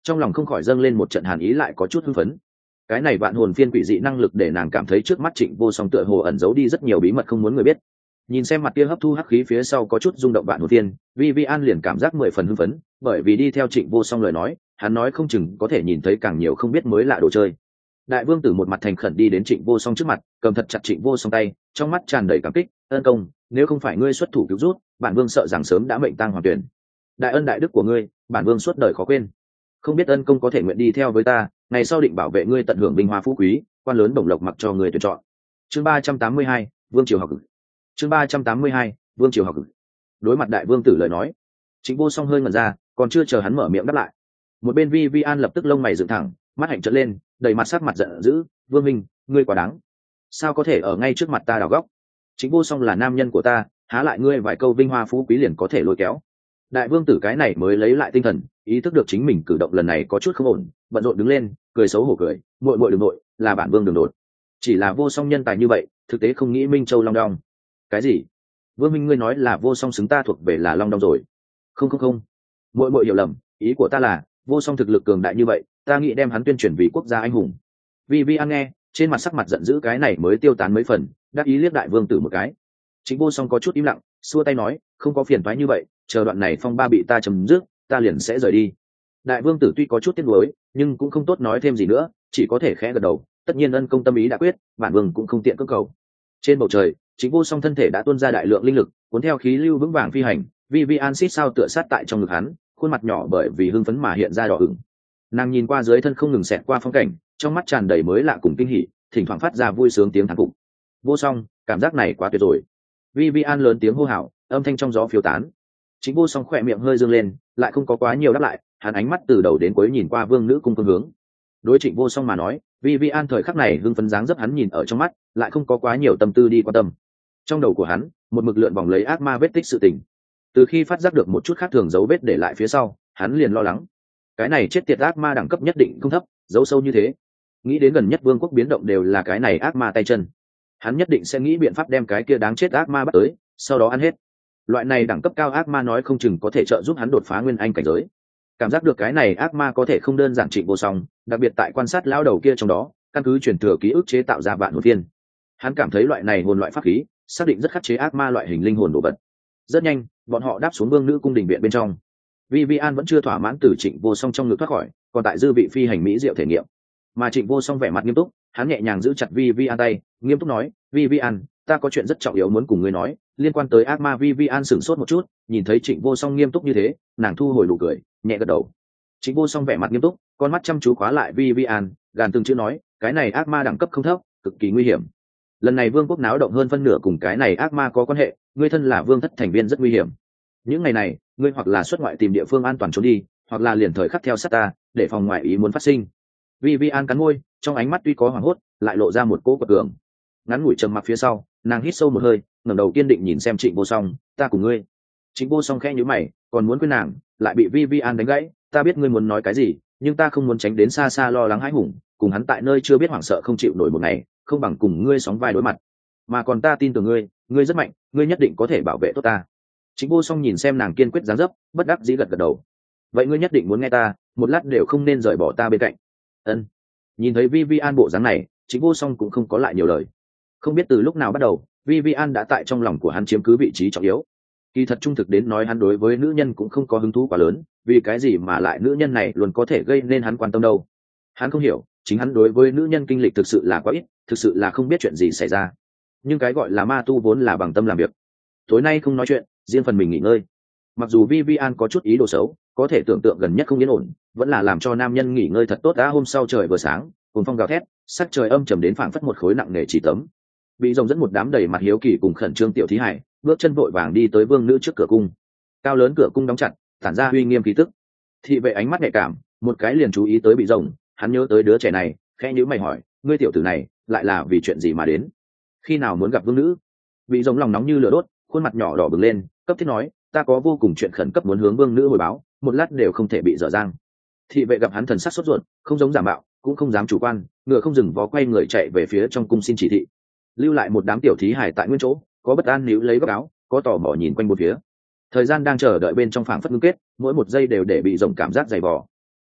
trong lòng không khỏi dâng lên một trận hàn ý, lại có chút hưng phấn. Cái này vạn hồn phiên quỷ dị năng lực để nàng cảm thấy trước mắt Trịnh Vô Song tựa hồ ẩn giấu đi rất nhiều bí mật không muốn người biết. Nhìn xem mặt kia hấp thu hắc khí phía sau có chút rung động vạn hồn phiên, Vivian liền cảm giác mười phần hưng phấn, bởi vì đi theo Trịnh Vô Song lời nói, hắn nói không chừng có thể nhìn thấy càng nhiều không biết mới lạ đồ chơi. Đại vương tử một mặt thành khẩn đi đến Trịnh Vô Song trước mặt, cầm thật chặt Trịnh Vô Song tay, trong mắt tràn đầy cảm kích. Ân công, nếu không phải ngươi xuất thủ cứu rút, bản vương sợ rằng sớm đã mệnh tang hoàng tuyển. Đại ân đại đức của ngươi, bản vương suốt đời khó quên. Không biết ân công có thể nguyện đi theo với ta, ngày sau định bảo vệ ngươi tận hưởng vinh hoa phú quý, quan lớn bổng lộc mặc cho ngươi tuyển chọn. Chương ba trăm tám mươi hai, vương triều học. Chương ba trăm tám mươi hai, vương triều học. Đối mặt đại vương tử lời nói, Trịnh Vô Song hơi ngẩn ra, còn chưa chờ hắn mở miệng đáp lại, một bên Vivian lập tức lông mày dựng thẳng, mắt hạnh trợn lên, đầy mặt sắc mặt giận dữ. Vương minh, ngươi quá đáng, sao có thể ở ngay trước mặt ta đào góc? Trịnh Vô Song là nam nhân của ta, há lại ngươi vài câu vinh hoa phú quý liền có thể lôi kéo? Đại vương tử cái này mới lấy lại tinh thần, ý thức được chính mình cử động lần này có chút không ổn, bận rộn đứng lên, cười xấu hổ cười. Muội muội đừng nội, là bản vương đường đột, chỉ là Vô Song nhân tài như vậy, thực tế không nghĩ Minh Châu Long Đong. Cái gì? Vương minh, ngươi nói là Vô Song xứng ta thuộc về là Long Đong rồi? Không không không, muội muội hiểu lầm, ý của ta là Vô Song thực lực cường đại như vậy, ta nghĩ đem hắn tuyên truyền vì quốc gia anh hùng. Vivian nghe, trên mặt sắc mặt giận dữ cái này mới tiêu tán mấy phần, đáp ý liếc đại vương tử một cái. Trịnh Vô Song có chút im lặng, xua tay nói, không có phiền toái như vậy, chờ đoạn này phong ba bị ta chấm dứt, ta liền sẽ rời đi. Đại vương tử tuy có chút tiếc nuối, nhưng cũng không tốt nói thêm gì nữa, chỉ có thể khẽ gật đầu. Tất nhiên ân công tâm ý đã quyết, bản vương cũng không tiện cưỡng cầu. Trên bầu trời, Trịnh Vô Song thân thể đã tuôn ra đại lượng linh lực, cuốn theo khí lưu vững vàng phi hành. Vivian xít sao tựa sát tại trong ngực hắn, khuôn mặt nhỏ bởi vì hưng phấn mà hiện ra đỏ ửng. Nàng nhìn qua dưới thân không ngừng xẹt qua phong cảnh, trong mắt tràn đầy mới lạ cùng kinh hỉ, thỉnh thoảng phát ra vui sướng tiếng thán phục. Vô Song, cảm giác này quá tuyệt rồi. Vivian lớn tiếng hô hào, âm thanh trong gió phiêu tán. Chính Vô Song khỏe miệng hơi dương lên, lại không có quá nhiều đáp lại, hắn ánh mắt từ đầu đến cuối nhìn qua vương nữ cung phương hướng. Đối Trịnh Vô Song mà nói, Vivian thời khắc này hưng phấn dáng dấp hắn nhìn ở trong mắt, lại không có quá nhiều tâm tư đi quan tâm. Trong đầu của hắn, một mực lượn vòng lấy ác ma vết tích sự tình. Từ khi phát giác được một chút khác thường dấu vết để lại phía sau, hắn liền lo lắng. Cái này chết tiệt ác ma đẳng cấp nhất định không thấp, giấu sâu như thế. Nghĩ đến gần nhất vương quốc biến động đều là cái này ác ma tay chân. Hắn nhất định sẽ nghĩ biện pháp đem cái kia đáng chết ác ma bắt tới, sau đó ăn hết. Loại này đẳng cấp cao ác ma nói không chừng có thể trợ giúp hắn đột phá nguyên anh cảnh giới. Cảm giác được cái này ác ma có thể không đơn giản Trịnh Vô Song, đặc biệt tại quan sát lão đầu kia trong đó, căn cứ truyền thừa ký ức chế tạo ra vạn hồn phiên. Hắn cảm thấy loại này hồn loại pháp khí, xác định rất khắc chế ác ma loại hình linh hồn đồ vật. Rất nhanh, bọn họ đáp xuống vương nữ cung đình viện bên trong. Vivian vẫn chưa thỏa mãn từ Trịnh Vô Song trong ngực thoát khỏi, còn tại dư vị phi hành mỹ diệu thể nghiệm. Mà Trịnh Vô Song vẻ mặt nghiêm túc, hắn nhẹ nhàng giữ chặt Vivian tay, nghiêm túc nói, Vivian, ta có chuyện rất trọng yếu muốn cùng ngươi nói, liên quan tới ác ma. Vivian sửng sốt một chút, nhìn thấy Trịnh Vô Song nghiêm túc như thế, nàng thu hồi nụ cười, nhẹ gật đầu. Trịnh Vô Song vẻ mặt nghiêm túc, con mắt chăm chú khóa lại Vivian, gàn từng chữ nói, cái này ác ma đẳng cấp không thấp, cực kỳ nguy hiểm. Lần này vương quốc náo động hơn phân nửa cùng cái này ác ma có quan hệ, ngươi thân là vương thất thành viên rất nguy hiểm. Những ngày này, ngươi hoặc là xuất ngoại tìm địa phương an toàn trốn đi, hoặc là liền thời khắc theo sát ta, để phòng ngoại ý muốn phát sinh. Vivian cắn môi, trong ánh mắt tuy có hoảng hốt, lại lộ ra một cỗ quật cường. Ngắn ngủi trầm mặc phía sau, nàng hít sâu một hơi, ngẩng đầu kiên định nhìn xem Trịnh Vô Song, ta cùng ngươi. Trịnh Vô Song khẽ nhíu mày, còn muốn quên nàng, lại bị Vivian đánh gãy, ta biết ngươi muốn nói cái gì, nhưng ta không muốn tránh đến xa xa lo lắng hãi hùng, cùng hắn tại nơi chưa biết hoảng sợ không chịu nổi một ngày, không bằng cùng ngươi sóng vai đối mặt. Mà còn ta tin tưởng ngươi, ngươi rất mạnh, ngươi nhất định có thể bảo vệ tốt ta. Trịnh Vô Song nhìn xem nàng kiên quyết dáng dấp, bất đắc dĩ gật gật đầu. Vậy ngươi nhất định muốn nghe ta, một lát đều không nên rời bỏ ta bên cạnh. Ân. Nhìn thấy Vivian bộ dáng này, Trịnh Vô Song cũng không có lại nhiều lời. Không biết từ lúc nào bắt đầu, Vivian đã tại trong lòng của hắn chiếm cứ vị trí trọng yếu. Kỳ thật trung thực đến nói, hắn đối với nữ nhân cũng không có hứng thú quá lớn, vì cái gì mà lại nữ nhân này luôn có thể gây nên hắn quan tâm đâu. Hắn không hiểu, chính hắn đối với nữ nhân kinh lịch thực sự là quá ít, thực sự là không biết chuyện gì xảy ra. Nhưng cái gọi là ma tu vốn là bằng tâm làm việc. Tối nay không nói chuyện, riêng phần mình nghỉ ngơi. Mặc dù Vivian có chút ý đồ xấu, có thể tưởng tượng gần nhất không yên ổn, vẫn là làm cho nam nhân nghỉ ngơi thật tốt đã. Hôm sau trời vừa sáng, cuồng phong gào thét, sắc trời âm trầm đến phảng phất một khối nặng nề chỉ tấm. Bị rồng dẫn một đám đầy mặt hiếu kỳ cùng khẩn trương tiểu thí hải, bước chân vội vàng đi tới vương nữ trước cửa cung. Cao lớn cửa cung đóng chặt, tản ra uy nghiêm khí tức. Thị vệ ánh mắt nhạy cảm, một cái liền chú ý tới bị rồng, hắn nhớ tới đứa trẻ này, khẽ nhíu mày hỏi, ngươi tiểu tử này lại là vì chuyện gì mà đến? Khi nào muốn gặp vương nữ? Bị rồng lòng nóng như lửa đốt, khuôn mặt nhỏ đỏ bừng lên, cấp thiết nói, ta có vô cùng chuyện khẩn cấp muốn hướng vương nữ hồi báo, một lát đều không thể bị dở dang. Thị vệ gặp hắn thần sắc sốt ruột, không giống giả mạo, cũng không dám chủ quan, ngựa không dừng vó quay người chạy về phía trong cung xin chỉ thị. Lưu lại một đám tiểu thí hải tại nguyên chỗ, có bất an níu lấy góc áo, có tò mò nhìn quanh một phía. Thời gian đang chờ đợi bên trong phảng phất ngưng kết, mỗi một giây đều để bị rồng cảm giác dày vò.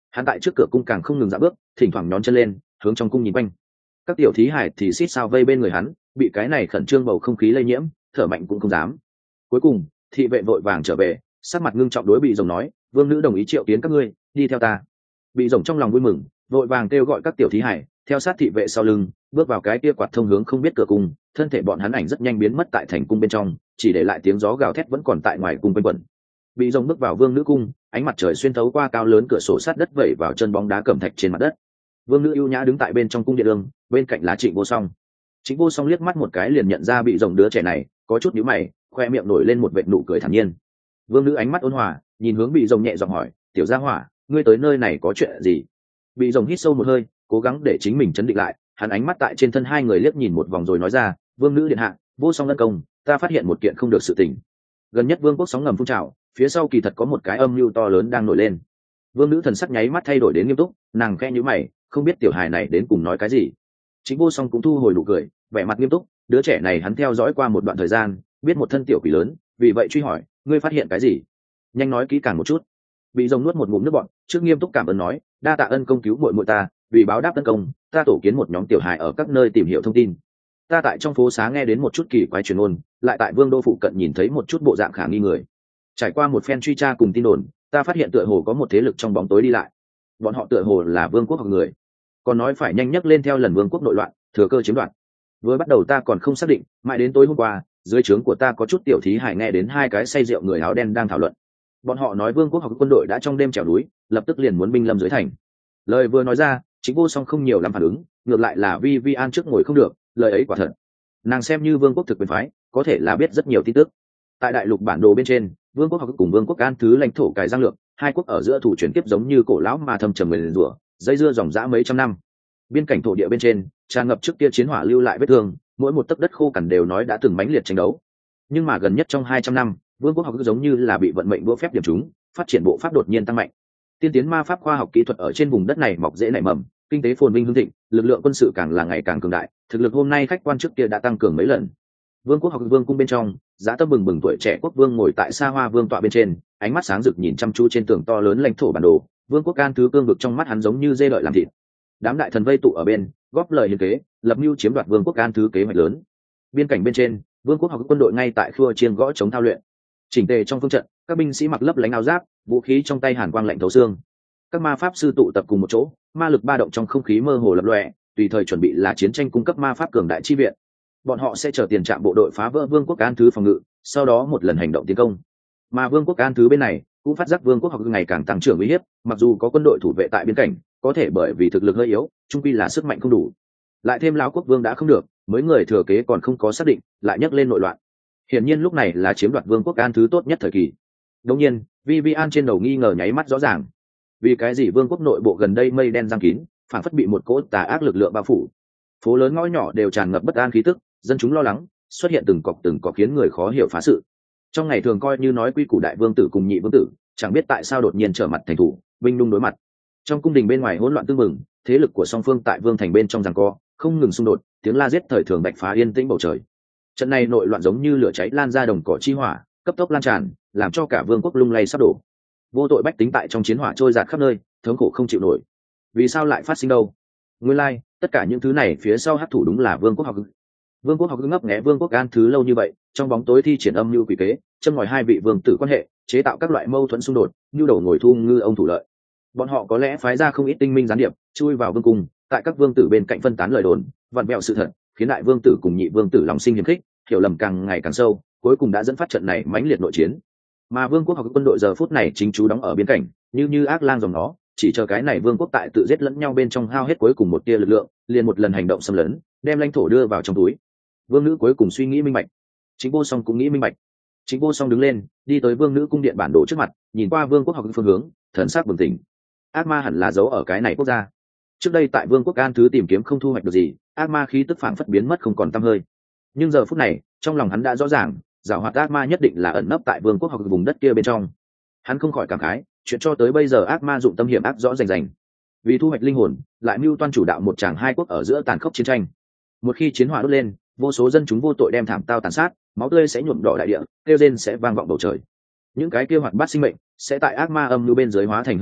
Hắn tại trước cửa cung càng không ngừng dạo bước, thỉnh thoảng nhón chân lên hướng trong cung nhìn quanh. Các tiểu thí hải thì xít sao vây bên người hắn, bị cái này khẩn trương bầu không khí lây nhiễm, thở mạnh cũng không dám. Cuối cùng thị vệ vội vàng trở về, sắc mặt ngưng trọng đối Bị Rồng nói, vương nữ đồng ý triệu kiến các ngươi, đi theo ta. Bị Rồng trong lòng vui mừng, vội vàng kêu gọi các tiểu thí hải theo sát thị vệ sau lưng, bước vào cái kia quạt thông hướng không biết cửa cung. Thân thể bọn hắn ảnh rất nhanh biến mất tại thành cung bên trong, chỉ để lại tiếng gió gào thét vẫn còn tại ngoài cung quanh quẩn. Bị Rồng bước vào vương nữ cung, ánh mặt trời xuyên thấu qua cao lớn cửa sổ sắt đất vẩy vào chân bóng đá cẩm thạch trên mặt đất. Vương nữ ưu nhã đứng tại bên trong cung điện đường, bên cạnh là Trịnh Vô Song. Trịnh Vô Song liếc mắt một cái liền nhận ra Bị Rồng đứa trẻ này, có chút nhíu mày, khoe miệng nổi lên một vệt nụ cười thản nhiên. Vương nữ ánh mắt ôn hòa, nhìn hướng Bị Rồng nhẹ giọng hỏi, tiểu gia hỏa, ngươi tới nơi này có chuyện gì? Bị Rồng hít sâu một hơi, cố gắng để chính mình chấn định lại. Hắn ánh mắt tại trên thân hai người liếc nhìn một vòng rồi nói ra, vương nữ điện hạ, Vô Song lân công, ta phát hiện một kiện không được sự tình. Gần nhất vương quốc sóng ngầm phun trào, phía sau kỳ thật có một cái âm mưu to lớn đang nổi lên. Vương nữ thần sắc nháy mắt thay đổi đến nghiêm túc, nàng khẽ nhíu mày, không biết tiểu hài này đến cùng nói cái gì. Chính Vô Song cũng thu hồi nụ cười, vẻ mặt nghiêm túc, đứa trẻ này hắn theo dõi qua một đoạn thời gian, biết một thân tiểu quỷ lớn, vì vậy truy hỏi, ngươi phát hiện cái gì? Nhanh nói kỹ càng một chút. Bị Rồng nuốt một ngụm nước bọt, trước nghiêm túc cảm ơn nói, đa tạ ân công cứu muội muội ta, vì báo đáp ân công, ta tổ kiến một nhóm tiểu hài ở các nơi tìm hiểu thông tin. Ta tại trong phố xá nghe đến một chút kỳ quái truyền ngôn, lại tại vương đô phụ cận nhìn thấy một chút bộ dạng khả nghi người. Trải qua một phen truy tra cùng tin đồn, ta phát hiện tựa hồ có một thế lực trong bóng tối đi lại. Bọn họ tựa hồ là vương quốc hoặc người, còn nói phải nhanh nhấc lên theo lần vương quốc nội loạn, thừa cơ chiếm đoạt. Vừa bắt đầu ta còn không xác định, mãi đến tối hôm qua, dưới trướng của ta có chút tiểu thí hải nghe đến hai cái say rượu người áo đen đang thảo luận. Bọn họ nói vương quốc hoặc quân đội đã trong đêm trèo núi, lập tức liền muốn binh lâm dưới thành. Lời vừa nói ra, Chính Vô Song không nhiều lắm phản ứng, ngược lại là Vi Vi An trước ngồi không được, lời ấy quả thật. Nàng xem như vương quốc thực quyền phái, có thể là biết rất nhiều tin tức. Tại đại lục bản đồ bên trên, vương quốc hoặc cùng vương quốc An thứ lãnh thổ cài giang lược, hai quốc ở giữa thủ chuyển tiếp giống như cổ lão mà thâm trầm nguyền rủa, dây dưa dòng dã mấy trăm năm. Biên cảnh thổ địa bên trên tràn ngập trước kia chiến hỏa lưu lại vết thương, mỗi một tấc đất khô cằn đều nói đã từng mãnh liệt tranh đấu. Nhưng mà gần nhất trong hai trăm năm, vương quốc học giống như là bị vận mệnh đũa phép điểm chúng, phát triển bộ pháp đột nhiên tăng mạnh. Tiên tiến ma pháp khoa học kỹ thuật ở trên vùng đất này mọc dễ nảy mầm, kinh tế phồn vinh hưng thịnh, lực lượng quân sự càng là ngày càng cường đại, thực lực hôm nay khách quan trước kia đã tăng cường mấy lần. Vương quốc học vương cung bên trong, giá tâm bừng bừng tuổi trẻ quốc vương ngồi tại xa hoa vương tọa bên trên, ánh mắt sáng rực nhìn chăm chú trên tường to lớn lãnh thổ bản đồ. Vương quốc An thứ cương vực trong mắt hắn giống như dê đợi làm thịt. Đám đại thần vây tụ ở bên, góp lời hiến kế, lập mưu chiếm đoạt vương quốc An thứ kế hoạch lớn. Biên cảnh bên trên, vương quốc học quân đội ngay tại khua chiên gõ chống thao luyện. Chỉnh tề trong phương trận, các binh sĩ mặc lấp lánh áo giáp, vũ khí trong tay hàn quang lạnh thấu xương. Các ma pháp sư tụ tập cùng một chỗ, ma lực ba động trong không khí mơ hồ lập lòe, tùy thời chuẩn bị là chiến tranh cung cấp ma pháp cường đại chi viện. Bọn họ sẽ chờ tiền trạm bộ đội phá vỡ vương quốc An thứ phòng ngự, sau đó một lần hành động tiến công. Mà vương quốc An thứ bên này cũng phát giác vương quốc học ngày càng tăng trưởng uy hiếp, mặc dù có quân đội thủ vệ tại biên cảnh, có thể bởi vì thực lực hơi yếu, trung quy là sức mạnh không đủ. Lại thêm lão quốc vương đã không được, mới người thừa kế còn không có xác định, lại nhấc lên nội loạn. Hiển nhiên lúc này là chiếm đoạt vương quốc An thứ tốt nhất thời kỳ. Đương nhiên, Vivian trên đầu nghi ngờ nháy mắt rõ ràng. Vì cái gì vương quốc nội bộ gần đây mây đen giăng kín, phản phất bị một cỗ tà ác lực lượng bao phủ. Phố lớn ngõ nhỏ đều tràn ngập bất an khí tức, dân chúng lo lắng, xuất hiện từng cọc từng cọc khiến người khó hiểu phá sự. Trong ngày thường coi như nói quy củ đại vương tử cùng nhị vương tử, chẳng biết tại sao đột nhiên trở mặt thành thủ, binh nung đối mặt. Trong cung đình bên ngoài hỗn loạn tương mừng, thế lực của song phương tại vương thành bên trong giằng co, không ngừng xung đột, tiếng la giết thời thường bạch phá yên tĩnh bầu trời. Trận này nội loạn giống như lửa cháy lan ra đồng cỏ chi hỏa, cấp tốc lan tràn, làm cho cả vương quốc lung lay sắp đổ. Vô tội bách tính tại trong chiến hỏa trôi dạt khắp nơi, thống khổ không chịu nổi. Vì sao lại phát sinh đâu? Nguyên lai, like, tất cả những thứ này phía sau hắc thủ đúng là vương quốc học. Vương quốc học ngấp nghé vương quốc An thứ lâu như vậy, trong bóng tối thi triển âm mưu quỷ kế, châm ngòi hai vị vương tử quan hệ, chế tạo các loại mâu thuẫn xung đột, như đầu ngồi thu ngư ông thủ lợi. Bọn họ có lẽ phái ra không ít tinh minh gián điệp, chui vào vương cung, tại các vương tử bên cạnh phân tán lời đồn, vặn vẹo sự thật, khiến đại vương tử cùng nhị vương tử lòng sinh hiềm khích, hiểu lầm càng ngày càng sâu, cuối cùng đã dẫn phát trận này mãnh liệt nội chiến. Mà vương quốc học quân đội giờ phút này chính chú đóng ở biên cảnh, như như ác lang dòng nó, chỉ chờ cái này vương quốc tại tự giết lẫn nhau bên trong hao hết cuối cùng một tia lực lượng, liền một lần hành động xâm lấn, đem lãnh thổ đưa vào trong túi. Vương nữ cuối cùng suy nghĩ minh bạch, Chính Vô Song cũng nghĩ minh bạch. Chính Vô Song đứng lên, đi tới vương nữ cung điện bản đồ trước mặt, nhìn qua vương quốc học phương hướng, thần sắc bừng tỉnh. Ác ma hẳn là giấu ở cái này quốc gia. Trước đây tại vương quốc An thứ tìm kiếm không thu hoạch được gì, ác ma khí tức phản phất biến mất không còn tăm hơi. Nhưng giờ phút này, trong lòng hắn đã rõ ràng, giảo hoạt ác ma nhất định là ẩn nấp tại vương quốc hoặc vùng đất kia bên trong. Hắn không khỏi cảm khái, chuyện cho tới bây giờ ác ma dụng tâm hiểm ác rõ rành rành. Vì thu hoạch linh hồn, lại mưu toan chủ đạo một tràng hai quốc ở giữa tàn khốc chiến tranh. Một khi chiến hỏa đốt lên, vô số dân chúng vô tội đem thảm tao tàn sát, máu tươi sẽ nhuộm đỏ đại địa, kêu rên sẽ vang vọng bầu trời. Những cái kia hoạt bát sinh mệnh sẽ tại ác ma âm lưu bên dưới hóa thành hư vô,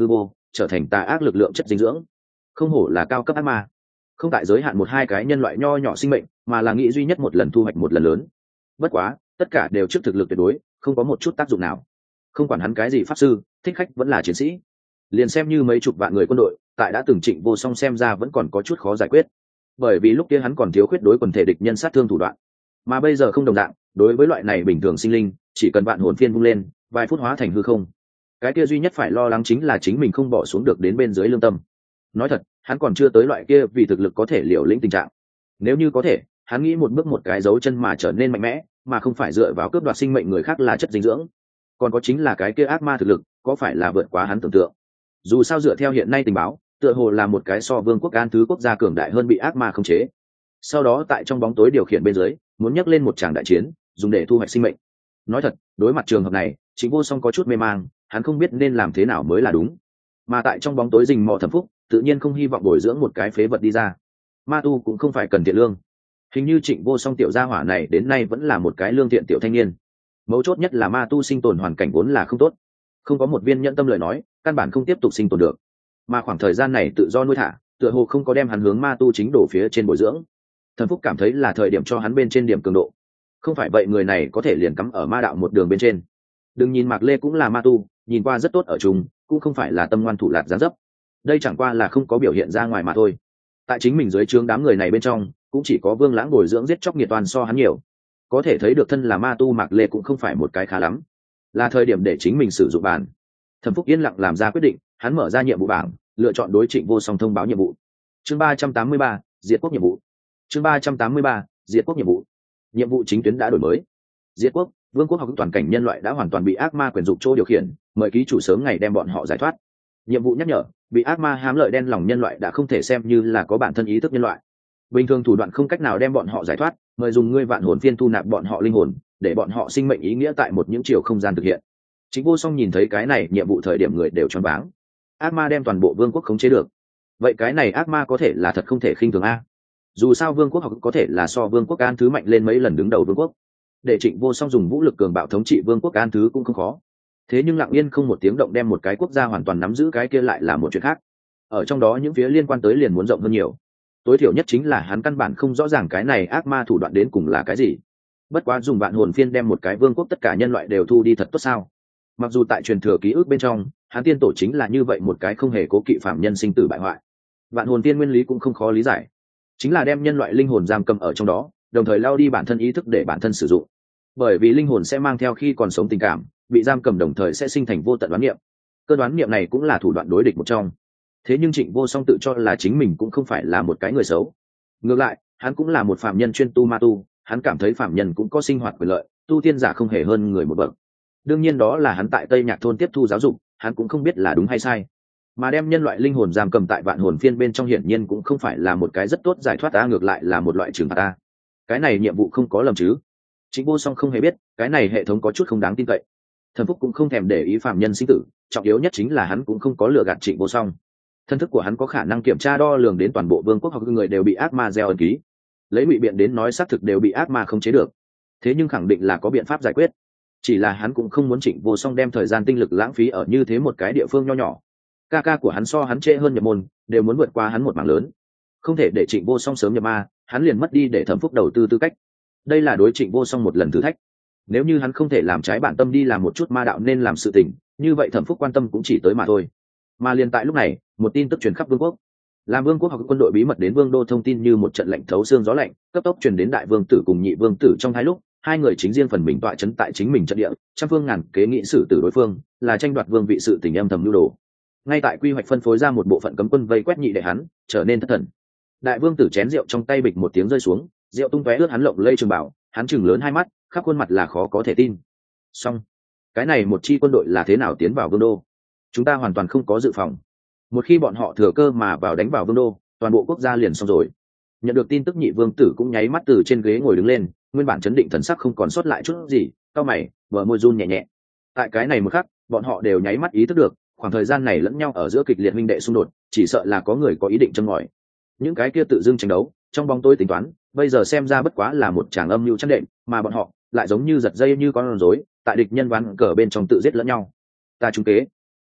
trở thành tà ác lực lượng chất dinh dưỡng. Không hổ là cao cấp ác ma, không tại giới hạn một hai cái nhân loại nho nhỏ sinh mệnh, mà là nghĩ duy nhất một lần thu hoạch một lần lớn. Bất quá tất cả đều trước thực lực tuyệt đối, không có một chút tác dụng nào. Không quản hắn cái gì pháp sư, thích khách vẫn là chiến sĩ, liền xem như mấy chục vạn người quân đội, tại đã từng Trịnh Vô Song xem ra vẫn còn có chút khó giải quyết, bởi vì lúc kia hắn còn thiếu khuyết đối quần thể địch nhân sát thương thủ đoạn, mà bây giờ không đồng dạng. Đối với loại này bình thường sinh linh, chỉ cần vạn hồn phiên vung lên, vài phút hóa thành hư không. Cái kia duy nhất phải lo lắng chính là chính mình không bỏ xuống được đến bên dưới lương tâm. Nói thật, hắn còn chưa tới loại kia vì thực lực có thể liều lĩnh tình trạng. Nếu như có thể, hắn nghĩ một bước một cái dấu chân mà trở nên mạnh mẽ, mà không phải dựa vào cướp đoạt sinh mệnh người khác là chất dinh dưỡng. Còn có chính là cái kia ác ma thực lực, có phải là vượt quá hắn tưởng tượng. Dù sao dựa theo hiện nay tình báo, tựa hồ là một cái so vương quốc an thứ quốc gia cường đại hơn bị ác ma khống chế. Sau đó tại trong bóng tối điều khiển bên dưới, muốn nhấc lên một tràng đại chiến, dùng để thu hoạch sinh mệnh. Nói thật, đối mặt trường hợp này, Trịnh Vô Song có chút mê mang, hắn không biết nên làm thế nào mới là đúng. Mà tại trong bóng tối rình mò Thẩm Phúc, tự nhiên không hy vọng bồi dưỡng một cái phế vật đi ra. Ma tu cũng không phải cần thiện lương. Hình như Trịnh Vô Song tiểu gia hỏa này đến nay vẫn là một cái lương thiện tiểu thanh niên. Mấu chốt nhất là ma tu sinh tồn hoàn cảnh vốn là không tốt, không có một viên nhẫn tâm lời nói, căn bản không tiếp tục sinh tồn được. Mà khoảng thời gian này tự do nuôi thả, tựa hồ không có đem hắn hướng ma tu chính đổ phía trên bồi dưỡng. Thần Phúc cảm thấy là thời điểm cho hắn bên trên điểm cường độ, không phải vậy người này có thể liền cắm ở ma đạo một đường bên trên. Đừng nhìn Mạc Lê cũng là ma tu, nhìn qua rất tốt ở chung, cũng không phải là tâm ngoan thủ lạt gián dấp. Đây chẳng qua là không có biểu hiện ra ngoài mà thôi. Tại chính mình dưới trướng đám người này bên trong, cũng chỉ có Vương Lãng bồi dưỡng giết chóc nghiệt toàn so hắn nhiều. Có thể thấy được thân là ma tu Mạc Lê cũng không phải một cái khá lắm. Là thời điểm để chính mình sử dụng bàn. Thẩm Phúc yên lặng làm ra quyết định, hắn mở ra nhiệm vụ bảng, lựa chọn đối Trịnh Vô Song thông báo nhiệm vụ. Chương ba trăm tám mươi ba, diệt quốc nhiệm vụ. Chương ba trăm tám mươi ba, diệt quốc nhiệm vụ. Nhiệm vụ chính tuyến đã đổi mới. Diệt quốc, vương quốc học toàn cảnh nhân loại đã hoàn toàn bị ác ma quyền dục chỗ điều khiển, mời ký chủ sớm ngày đem bọn họ giải thoát. Nhiệm vụ nhắc nhở, bị ác ma hám lợi đen lòng nhân loại đã không thể xem như là có bản thân ý thức nhân loại. Bình thường thủ đoạn không cách nào đem bọn họ giải thoát, mời dùng ngươi vạn hồn phiên thu nạp bọn họ linh hồn, để bọn họ sinh mệnh ý nghĩa tại một những chiều không gian thực hiện. Chính Vô Song nhìn thấy cái này nhiệm vụ thời điểm người đều choáng váng. Ác ma đem toàn bộ vương quốc khống chế được, vậy cái này ác ma có thể là thật không thể khinh thường a. Dù sao vương quốc học có thể là so vương quốc an thứ mạnh lên mấy lần đứng đầu vương quốc, để Trịnh Vô Song dùng vũ lực cường bạo thống trị vương quốc an thứ cũng không khó. Thế nhưng lặng yên không một tiếng động đem một cái quốc gia hoàn toàn nắm giữ cái kia lại là một chuyện khác. Ở trong đó những phía liên quan tới liền muốn rộng hơn nhiều. Tối thiểu nhất chính là hắn căn bản không rõ ràng cái này ác ma thủ đoạn đến cùng là cái gì. Bất quá dùng vạn hồn phiên đem một cái vương quốc tất cả nhân loại đều thu đi thật tốt sao? Mặc dù tại truyền thừa ký ức bên trong, hắn tiên tổ chính là như vậy một cái không hề cố kỵ phạm nhân sinh tử bại hoại. Vạn hồn tiên nguyên lý cũng không khó lý giải, chính là đem nhân loại linh hồn giam cầm ở trong đó, đồng thời lao đi bản thân ý thức để bản thân sử dụng. Bởi vì linh hồn sẽ mang theo khi còn sống tình cảm, bị giam cầm đồng thời sẽ sinh thành vô tận đoán niệm. Cơn đoán niệm này cũng là thủ đoạn đối địch một trong. Thế nhưng Trịnh Vô Song tự cho là chính mình cũng không phải là một cái người xấu. Ngược lại, hắn cũng là một phạm nhân chuyên tu ma tu, hắn cảm thấy phạm nhân cũng có sinh hoạt quyền lợi, tu tiên giả không hề hơn người một bậc. Đương nhiên đó là hắn tại Tây Nhạc thôn tiếp thu giáo dục, hắn cũng không biết là đúng hay sai. Mà đem nhân loại linh hồn giam cầm tại vạn hồn phiên bên trong hiển nhiên cũng không phải là một cái rất tốt giải thoát ta, ngược lại là một loại trừng phạt ta. Cái này nhiệm vụ không có lầm chứ? Trịnh Vô Song không hề biết, cái này hệ thống có chút không đáng tin cậy. Thần Phúc cũng không thèm để ý phạm nhân sinh tử, trọng yếu nhất chính là hắn cũng không có lừa gạt Trịnh Vô Song. Thân thức của hắn có khả năng kiểm tra đo lường đến toàn bộ vương quốc hoặc người đều bị ác ma gieo ấn ký. Lấy ngụy biện đến nói xác thực đều bị ác ma không chế được. Thế nhưng khẳng định là có biện pháp giải quyết. Chỉ là hắn cũng không muốn Trịnh Vô Song đem thời gian tinh lực lãng phí ở như thế một cái địa phương nho nhỏ. Ca ca của hắn so hắn trễ hơn nhập môn, đều muốn vượt qua hắn một mảng lớn. Không thể để Trịnh Vô Song sớm nhập ma, hắn liền mất đi để Thẩm Phúc đầu tư tư cách. Đây là đối Trịnh Vô Song một lần thử thách. Nếu như hắn không thể làm trái bản tâm đi làm một chút ma đạo nên làm sự tình, như vậy Thẩm Phúc quan tâm cũng chỉ tới mà thôi. Mà liền tại lúc này, một tin tức truyền khắp vương quốc. Làm vương quốc học quân đội bí mật đến vương đô thông tin như một trận lạnh thấu xương gió lạnh, cấp tốc truyền đến đại vương tử cùng nhị vương tử trong hai lúc, hai người chính riêng phần mình tọa chấn tại chính mình trận địa, trăm phương ngàn kế nghị xử tử đối phương, là tranh đoạt vương vị sự tình âm thầm lưu đồ. Ngay tại quy hoạch phân phối ra một bộ phận cấm quân vây quét nhị đệ hắn, trở nên thất thần. Đại vương tử chén rượu trong tay bịch một tiếng rơi xuống, rượu tung tóe ướt hắn lộng lây trường bảo, hắn chừng lớn hai mắt, khắp khuôn mặt là khó có thể tin. Xong, cái này một chi quân đội là thế nào tiến vào vương đô? Chúng ta hoàn toàn không có dự phòng. Một khi bọn họ thừa cơ mà vào đánh vào vương đô, toàn bộ quốc gia liền xong rồi. Nhận được tin tức nhị vương tử cũng nháy mắt từ trên ghế ngồi đứng lên, nguyên bản chấn định thần sắc không còn sót lại chút gì, cau mày, bờ môi run nhẹ nhẹ. Tại cái này một khắc, bọn họ đều nháy mắt ý thức được, khoảng thời gian này lẫn nhau ở giữa kịch liệt huynh đệ xung đột, chỉ sợ là có người có ý định châm ngòi. Những cái kia tự dưng tranh đấu, trong bóng tối tính toán, bây giờ xem ra bất quá là một tràng âm mưu chăn đệm, mà bọn họ lại giống như giật dây như con rối, tại địch nhân ván cờ bên trong tự giết lẫn nhau. Ta trúng kế.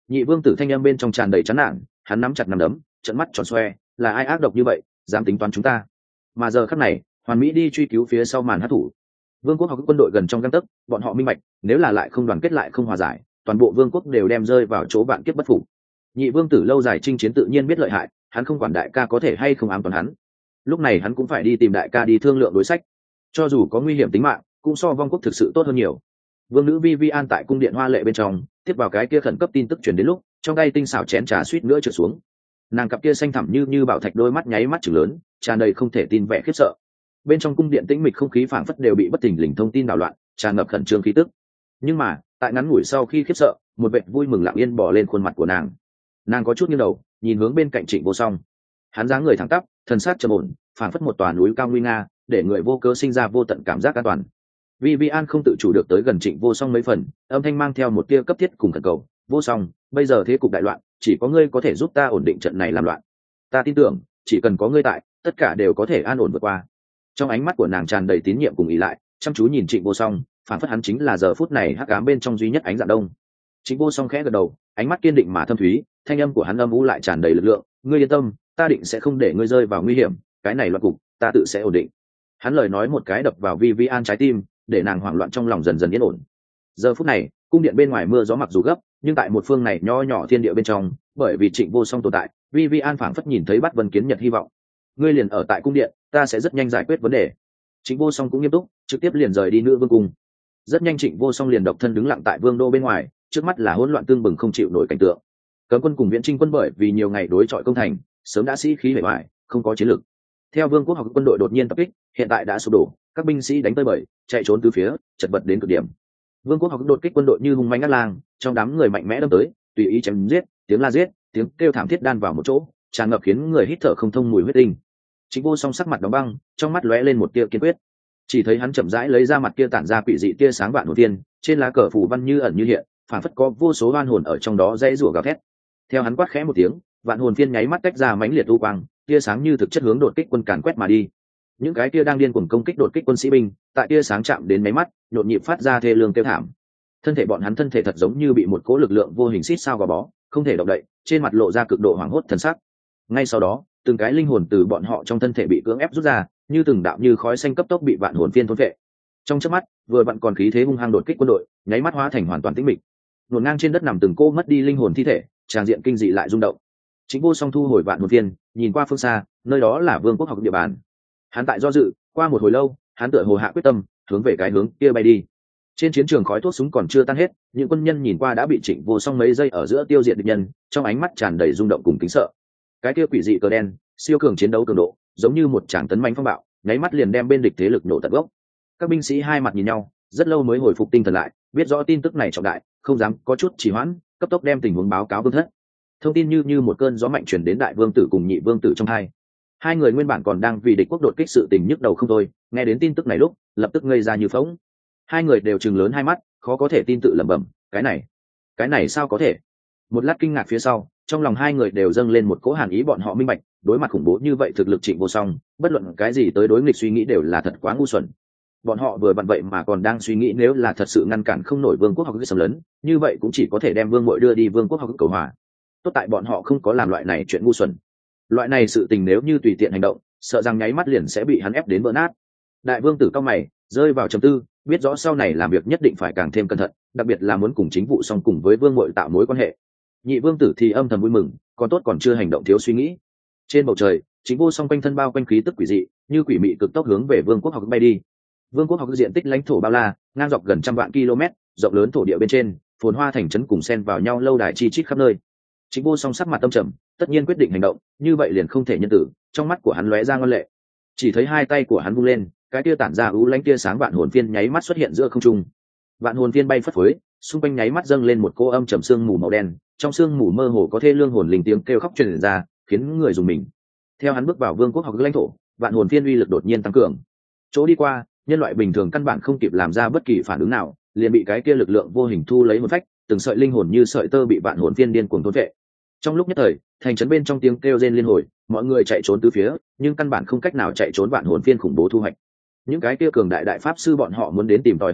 Nhị vương tử thanh âm bên trong tràn đầy chán nản, hắn nắm chặt nắm đấm, trợn mắt tròn xoe, là ai ác độc như vậy, dám tính toán chúng ta? Mà giờ khắc này, hoàn mỹ đi truy cứu phía sau màn hát thủ. Vương quốc học quân đội gần trong gang tấc, bọn họ minh bạch, nếu là lại không đoàn kết lại không hòa giải, toàn bộ vương quốc đều đem rơi vào chỗ vạn kiếp bất phục. Nhị vương tử lâu dài chinh chiến tự nhiên biết lợi hại, hắn không quản đại ca có thể hay không ám toán hắn. Lúc này hắn cũng phải đi tìm đại ca đi thương lượng đối sách, cho dù có nguy hiểm tính mạng, cũng so vong quốc thực sự tốt hơn nhiều. Vương nữ Vivian tại cung điện hoa lệ bên trong, tiếp vào cái kia khẩn cấp tin tức truyền đến lúc, trong tay tinh xảo chén trà suýt nữa trượt xuống. Nàng cặp kia xanh thẳm như như bảo thạch đôi mắt nháy mắt chừng lớn, tràn đầy không thể tin vẻ khiếp sợ. Bên trong cung điện tĩnh mịch không khí phảng phất đều bị bất thình lình thông tin đảo loạn, tràn ngập khẩn trương khí tức. Nhưng mà, tại ngắn ngủi sau khi khiếp sợ, một vệt vui mừng lặng yên bò lên khuôn mặt của nàng. Nàng có chút nghiêng đầu, nhìn hướng bên cạnh Trịnh Vô Song. Hắn dáng người thẳng tắp, thần sắc trầm ổn, phảng phất một tòa núi cao nguy nga, để người vô cớ sinh ra vô tận cảm giác an toàn. Vivian không tự chủ được tới gần Trịnh Vô Song mấy phần, âm thanh mang theo một tia cấp thiết cùng khẩn cầu. Vô Song, bây giờ thế cục đại loạn, chỉ có ngươi có thể giúp ta ổn định trận này làm loạn. Ta tin tưởng, chỉ cần có ngươi tại, tất cả đều có thể an ổn vượt qua. Trong ánh mắt của nàng tràn đầy tín nhiệm cùng ý lại, chăm chú nhìn Trịnh Vô Song, phản phất hắn chính là giờ phút này hắc ám bên trong duy nhất ánh dạng đông. Trịnh Vô Song khẽ gật đầu, ánh mắt kiên định mà thâm thúy, thanh âm của hắn âm u lại tràn đầy lực lượng. Ngươi yên tâm, ta định sẽ không để ngươi rơi vào nguy hiểm, cái này loạn cục, ta tự sẽ ổn định. Hắn lời nói một cái đập vào Vivian trái tim, để nàng hoảng loạn trong lòng dần dần yên ổn. Giờ phút này, cung điện bên ngoài mưa gió mặc dù gấp, nhưng tại một phương này nho nhỏ thiên địa bên trong, bởi vì Trịnh Vô Song tồn tại, Vivian phảng phất nhìn thấy Bát Vân Kiến Nhật hy vọng. Ngươi liền ở tại cung điện, ta sẽ rất nhanh giải quyết vấn đề. Trịnh Vô Song cũng nghiêm túc, trực tiếp liền rời đi nữ vương cung. Rất nhanh Trịnh Vô Song liền độc thân đứng lặng tại vương đô bên ngoài, trước mắt là hỗn loạn tương bừng không chịu nổi cảnh tượng. Cấm quân cùng Viễn Trinh quân bởi vì nhiều ngày đối chọi công thành, sớm đã sĩ khí bề bại, không có chiến lược. Theo vương quốc học quân đội đột nhiên tập kích, hiện tại đã sụp đổ, các binh sĩ đánh tới bời, chạy trốn từ phía, chật vật đến cực điểm. Vương quốc học đột kích quân đội như hung manh ngắt lang, trong đám người mạnh mẽ đâm tới, tùy ý chém giết, tiếng la giết, tiếng kêu thảm thiết đan vào một chỗ, tràn ngập khiến người hít thở không thông mùi huyết tinh. Trịnh Vô Song sắc mặt đóng băng, trong mắt lóe lên một tia kiên quyết. Chỉ thấy hắn chậm rãi lấy ra mặt kia tản ra quỷ dị tia sáng vạn hồn tiên, trên lá cờ phù văn như ẩn như hiện, phản phất có vô số oan hồn ở trong đó dãy rủa gào thét. Theo hắn quát khẽ một tiếng, vạn hồn tiên nháy mắt tách ra mãnh liệt u quang, tia sáng như thực chất hướng đột kích quân càn quét mà đi. Những cái tia đang điên cuồng công kích đột kích quân sĩ binh, tại tia sáng chạm đến máy mắt, nhộn nhịp phát ra thê lương kêu thảm. Thân thể bọn hắn thân thể thật giống như bị một cỗ lực lượng vô hình xít sao gò bó, không thể động đậy, trên mặt lộ ra cực độ hoảng hốt thần sắc. Ngay sau đó, từng cái linh hồn từ bọn họ trong thân thể bị cưỡng ép rút ra, như từng đạo như khói xanh cấp tốc bị vạn hồn phiên thôn vệ. Trong chớp mắt, vừa vặn còn khí thế hung hăng đột kích quân đội, nháy mắt hóa thành hoàn toàn tĩnh mịch. Nuốt ngang trên đất nằm từng cô mất đi linh hồn thi thể, tràng diện kinh dị lại rung động. Trịnh Vô Song thu hồi vạn hồn phiên, nhìn qua phương xa, nơi đó là vương quốc học địa bàn. Hắn tại do dự, qua một hồi lâu, hắn tựa hồ hạ quyết tâm, hướng về cái hướng kia bay đi. Trên chiến trường khói thuốc súng còn chưa tan hết, những quân nhân nhìn qua đã bị Trịnh Vô Song mấy giây ở giữa tiêu diệt địch nhân, trong ánh mắt tràn đầy rung động cùng kính sợ. Cái kia quỷ dị cờ đen, siêu cường chiến đấu cường độ, giống như một tràng tấn mãnh phong bạo, nháy mắt liền đem bên địch thế lực nổ tận gốc. Các binh sĩ hai mặt nhìn nhau, rất lâu mới hồi phục tinh thần lại, biết rõ tin tức này trọng đại, không dám có chút trì hoãn, cấp tốc đem tình huống báo cáo vương thất. Thông tin như như một cơn gió mạnh truyền đến đại vương tử cùng nhị vương tử trong hai. Hai người nguyên bản còn đang vì địch quốc đột kích sự tình nhức đầu không thôi, nghe đến tin tức này lúc, lập tức ngây ra như phỗng. Hai người đều trừng lớn hai mắt, khó có thể tin tự lẩm bẩm, cái này, cái này sao có thể? Một lát kinh ngạc phía sau, trong lòng hai người đều dâng lên một cỗ hàn ý, bọn họ minh bạch, đối mặt khủng bố như vậy thực lực Trịnh Vô Song, bất luận cái gì tới đối nghịch suy nghĩ đều là thật quá ngu xuẩn. Bọn họ vừa vặn vậy mà còn đang suy nghĩ nếu là thật sự ngăn cản không nổi vương quốc học xâm lấn, như vậy cũng chỉ có thể đem vương muội đưa đi vương quốc học cầu hòa. Tốt tại bọn họ không có làm loại này chuyện ngu xuẩn. Loại này sự tình nếu như tùy tiện hành động, sợ rằng nháy mắt liền sẽ bị hắn ép đến vỡ nát. Đại vương tử cao mày, rơi vào trầm tư, biết rõ sau này làm việc nhất định phải càng thêm cẩn thận, đặc biệt là muốn cùng chính vụ song cùng với vương muội tạo mối quan hệ. Nhị vương tử thì âm thầm vui mừng, còn tốt còn chưa hành động thiếu suy nghĩ. Trên bầu trời, Chính Vô Song quanh thân bao quanh khí tức quỷ dị, như quỷ mị cực tốc hướng về vương quốc học bay đi. Vương quốc học diện tích lãnh thổ bao la, ngang dọc gần trăm vạn km, rộng lớn thổ địa bên trên, phồn hoa thành trấn cùng xen vào nhau lâu đài chi chít khắp nơi. Chính Vô Song sắc mặt tâm trầm, tất nhiên quyết định hành động, như vậy liền không thể nhân tử, trong mắt của hắn lóe ra ngân lệ. Chỉ thấy hai tay của hắn vung lên, cái tia tản ra ưu lãnh tia sáng vạn hồn phiên nháy mắt xuất hiện giữa không trung. Vạn hồn phiên bay phất phới, xung quanh nháy mắt dâng lên một cô âm trầm sương mù màu đen, trong sương mù mơ hồ có thê lương hồn linh tiếng kêu khóc truyền ra, khiến người dùng mình. Theo hắn bước vào vương quốc học lãnh thổ, vạn hồn phiên uy lực đột nhiên tăng cường. Chỗ đi qua, nhân loại bình thường căn bản không kịp làm ra bất kỳ phản ứng nào, liền bị cái kia lực lượng vô hình thu lấy hồn phách, từng sợi linh hồn như sợi tơ bị vạn hồn phiên điên cuồng thôn vệ. Trong lúc nhất thời, thành trấn bên trong tiếng kêu rên liên hồi, mọi người chạy trốn tứ phía, nhưng căn bản không cách nào chạy trốn vạn hồn phiên khủng bố thu hoạch. Những cái kia cường đại đại pháp sư bọn họ muốn đến tìm tòi hư thực,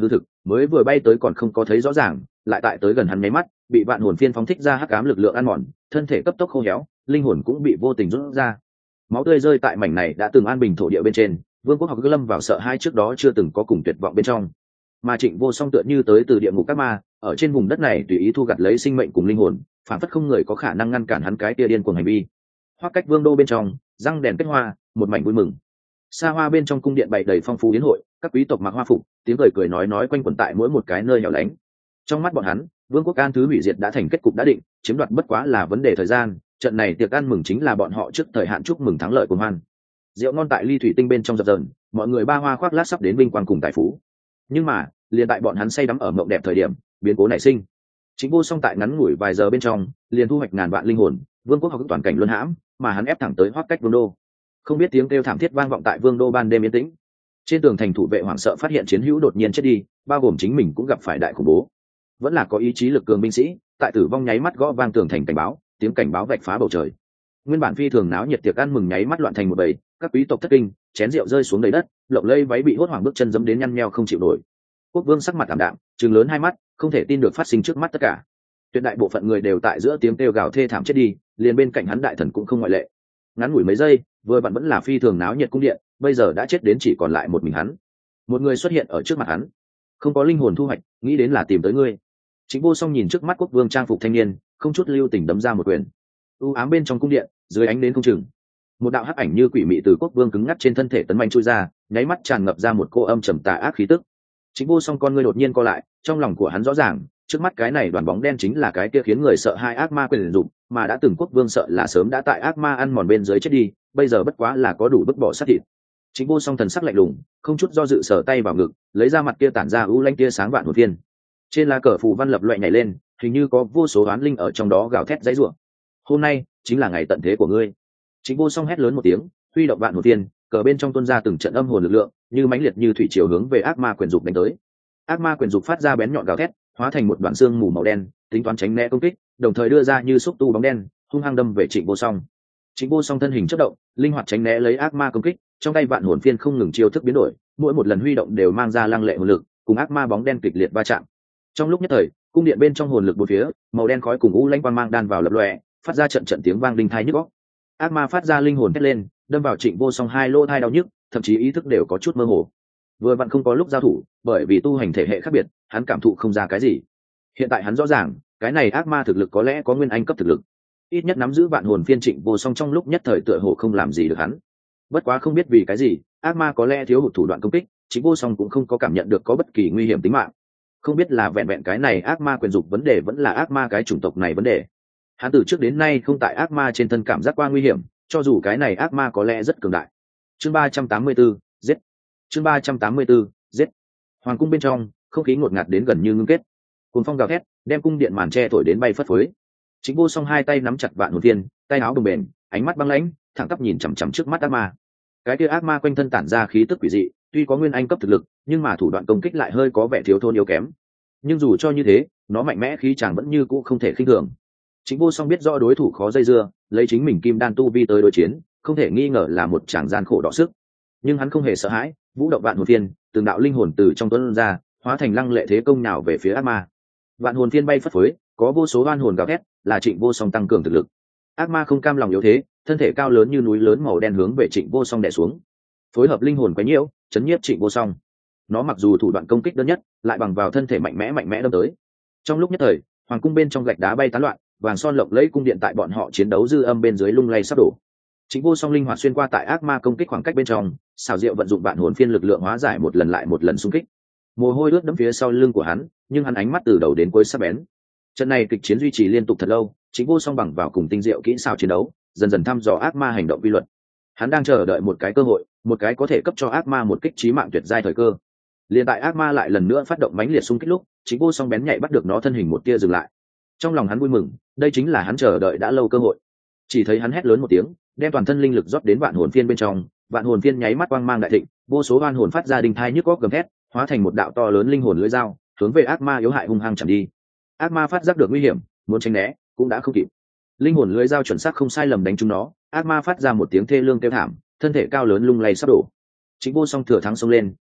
mới vừa bay tới còn không có thấy rõ ràng, lại tại tới gần hắn nháy mắt bị vạn hồn phiên phóng thích ra hắc ám lực lượng ăn mòn, thân thể cấp tốc khô héo, linh hồn cũng bị vô tình rút ra. Máu tươi rơi tại mảnh này đã từng an bình thổ địa bên trên, Vương quốc học cứ lâm vào sợ hai trước đó chưa từng có cùng tuyệt vọng bên trong. Mà Trịnh Vô Song tựa như tới từ địa ngục các ma, ở trên vùng đất này tùy ý thu gặt lấy sinh mệnh cùng linh hồn, phản phất không người có khả năng ngăn cản hắn cái tia điên cuồng hành vi. Hoắc Cách Vương đô bên trong, răng đèn kết hoa, một mảnh vui mừng. Xa hoa bên trong cung điện bày đầy phong phú yến hội, các quý tộc mặc hoa phục, tiếng cười cười nói nói quanh quẩn tại mỗi một cái nơi hẻo lánh. Trong mắt bọn hắn, Vương quốc an thứ hủy diệt đã thành kết cục đã định, chiếm đoạt bất quá là vấn đề thời gian, trận này tiệc ăn mừng chính là bọn họ trước thời hạn chúc mừng thắng lợi của hoan. Rượu ngon tại ly thủy tinh bên trong dập dờn, mọi người ba hoa khoác lác sắp đến vinh quang cùng tài phú. Nhưng mà, liền tại bọn hắn say đắm ở mộng đẹp thời điểm, biến cố nảy sinh. Chính Vô Song tại ngắn ngủi vài giờ bên trong, liền thu hoạch ngàn vạn linh hồn, Vương quốc học toàn cảnh luân hãm, mà hắn ép thẳng tới Hoắc Cách Vương đô. Không biết tiếng kêu thảm thiết vang vọng tại Vương đô ban đêm yên tĩnh. Trên tường thành thủ vệ hoảng sợ phát hiện chiến hữu đột nhiên chết đi, bao gồm chính mình cũng gặp phải đại khủng bố. Vẫn là có ý chí lực cường binh sĩ, tại tử vong nháy mắt gõ vang tường thành cảnh báo, tiếng cảnh báo vạch phá bầu trời. Nguyên bản phi thường náo nhiệt tiệc ăn mừng nháy mắt loạn thành một bầy, các quý tộc thất kinh, chén rượu rơi xuống đầy đất, lộng lây váy bị hốt hoảng bước chân giẫm đến nhăn nheo không chịu nổi. Quốc vương sắc mặt ảm đạm, trừng lớn hai mắt, không thể tin được phát sinh trước mắt tất cả. Tuyệt đại bộ phận người đều tại giữa tiếng kêu gào thê thảm chết đi, liền bên cạnh hắn đại thần cũng không ngoại lệ. Ngắn ngủi mấy giây, vừa vặn vẫn là phi thường náo nhiệt cung điện, bây giờ đã chết đến chỉ còn lại một mình hắn. Một người xuất hiện ở trước mặt hắn, không có linh hồn thu hoạch, nghĩ đến là tìm tới ngươi. Chính Vô Song nhìn trước mắt quốc vương trang phục thanh niên, không chút lưu tình đấm ra một quyền. U ám bên trong cung điện, dưới ánh đến không chừng, một đạo hắc ảnh như quỷ mị từ quốc vương cứng ngắc trên thân thể tấn manh chui ra, nháy mắt tràn ngập ra một cô âm trầm tà ác khí tức. Chính Vô Song con ngươi đột nhiên co lại, trong lòng của hắn rõ ràng, trước mắt cái này đoàn bóng đen chính là cái kia khiến người sợ hai ác ma quyền dụng, mà đã từng quốc vương sợ là sớm đã tại ác ma ăn mòn bên dưới chết đi, bây giờ bất quá là có đủ bức bỏ sát thịt. Chính Vô Song thần sắc lạnh lùng, không chút do dự sờ tay vào ngực, lấy ra mặt kia tản ra u lanh kia sáng vạn hồn viên. Trên lá cờ phù văn lập loè nhảy lên, hình như có vô số oán linh ở trong đó gào thét dãy rủa. Hôm nay chính là ngày tận thế của ngươi. Chính Vô Song hét lớn một tiếng, huy động vạn hồn viên, cờ bên trong tuôn ra từng trận âm hồn lực lượng, như mãnh liệt như thủy triều hướng về ác ma quyền dục đánh tới. Ác ma quyền dục phát ra bén nhọn gào thét, hóa thành một đoạn xương mù màu đen, tính toán tránh né công kích, đồng thời đưa ra như xúc tu bóng đen, hung hăng đâm về Trịnh Vô Song. Trịnh Vô Song thân hình chớp động, linh hoạt tránh né lấy ác ma công kích, trong tay vạn hồn phiên không ngừng chiêu thức biến đổi, mỗi một lần huy động đều mang ra lăng lệ hồn lực, cùng ác ma bóng đen kịch liệt va chạm. Trong lúc nhất thời, cung điện bên trong hồn lực bốn phía, màu đen khói cùng u lãnh quang mang đan vào lập lòe, phát ra trận trận tiếng vang đinh tai nhức óc. Ác ma phát ra linh hồn hét lên, đâm vào Trịnh Vô Song hai lỗ tai đau nhức, thậm chí ý thức đều có chút mơ hồ. Vừa vặn không có lúc giao thủ, bởi vì tu hành thể hệ khác biệt, hắn cảm thụ không ra cái gì. Hiện tại hắn rõ ràng, cái này ác ma thực lực có lẽ có nguyên anh cấp thực lực, ít nhất nắm giữ vạn hồn phiên Trịnh Vô Song trong lúc nhất thời tựa hồ không làm gì được hắn. Bất quá không biết vì cái gì, ác ma có lẽ thiếu hụt thủ đoạn công kích, Trịnh Vô Song cũng không có cảm nhận được có bất kỳ nguy hiểm tính mạng. Không biết là vẹn vẹn cái này ác ma quyền dục vấn đề vẫn là ác ma cái chủng tộc này vấn đề. Hắn từ trước đến nay không tại ác ma trên thân cảm giác qua nguy hiểm, cho dù cái này ác ma có lẽ rất cường đại. Chương ba trăm tám mươi tư, giết. Chương ba trăm tám mươi tư, giết. Hoàng cung bên trong, không khí ngột ngạt đến gần như ngưng kết. Cuồng phong gào thét, đem cung điện màn che thổi đến bay phất phới. Chính Vô Song hai tay nắm chặt vạn hồn viên, tay áo bồng bềnh, ánh mắt băng lãnh, thẳng tắp nhìn chằm chằm trước mắt ác ma. Cái kia ác ma quanh thân tản ra khí tức quỷ dị, tuy có nguyên anh cấp thực lực, nhưng mà thủ đoạn công kích lại hơi có vẻ thiếu thốn yếu kém. Nhưng dù cho như thế, nó mạnh mẽ khí chàng vẫn như cũ không thể khinh thường. Chính Vô Song biết rõ đối thủ khó dây dưa, lấy chính mình kim đan tu vi tới đối chiến, không thể nghi ngờ là một tràng gian khổ đọ sức. Nhưng hắn không hề sợ hãi, vũ động vạn hồn phiên, từng đạo linh hồn từ trong tuấn ra, hóa thành lăng lệ thế công nhào về phía ác ma. Vạn hồn phiên bay phất phới, có vô số oan hồn gào thét, là Trịnh Vô Song tăng cường thực lực. Ác ma không cam lòng yếu thế, thân thể cao lớn như núi lớn màu đen hướng về Trịnh Vô Song đè xuống. Phối hợp linh hồn quấy nhiễu, chấn nhiếp Trịnh Vô Song. Nó mặc dù thủ đoạn công kích đơn nhất, lại bằng vào thân thể mạnh mẽ mạnh mẽ đâm tới. Trong lúc nhất thời, hoàng cung bên trong gạch đá bay tán loạn, vàng son lộng lẫy cung điện tại bọn họ chiến đấu dư âm bên dưới lung lay sắp đổ. Trịnh Vô Song linh hoạt xuyên qua tại ác ma công kích khoảng cách bên trong, xảo diệu vận dụng vạn hồn phiên lực lượng hóa giải một lần lại một lần xung kích. Mồ hôi ướt đẫm phía sau lưng của hắn, nhưng hắn ánh mắt từ đầu đến cuối sắc bén. Trận này kịch chiến duy trì liên tục thật lâu, Trịnh Vô Song bằng vào cùng tinh diệu kỹ xảo chiến đấu, dần dần thăm dò ác ma hành động quy luật. Hắn đang chờ đợi một cái cơ hội, một cái có thể cấp cho ác ma một kích chí mạng tuyệt giai thời cơ. Liên tại ác ma lại lần nữa phát động mãnh liệt xung kích lúc, Trịnh Vô Song bén nhạy bắt được nó thân hình một tia dừng lại. Trong lòng hắn vui mừng, đây chính là hắn chờ đợi đã lâu cơ hội. Chỉ thấy hắn hét lớn một tiếng, đem toàn thân linh lực rót đến vạn hồn phiên bên trong, vạn hồn phiên nháy mắt quang mang đại thịnh, vô số oan hồn phát ra đinh thai nhức óc gầm thét, hóa thành một đạo to lớn linh hồn lưỡi dao, hướng về ác ma yếu hại hung hăng chạm đi. Ác ma phát giác được nguy hiểm, muốn tránh né, cũng đã không kịp. Linh hồn lưỡi dao chuẩn xác không sai lầm đánh trúng nó, ác ma phát ra một tiếng thê lương kêu thảm, thân thể cao lớn lung lay sắp đổ. Trịnh Vô Song thừa thắng xông lên,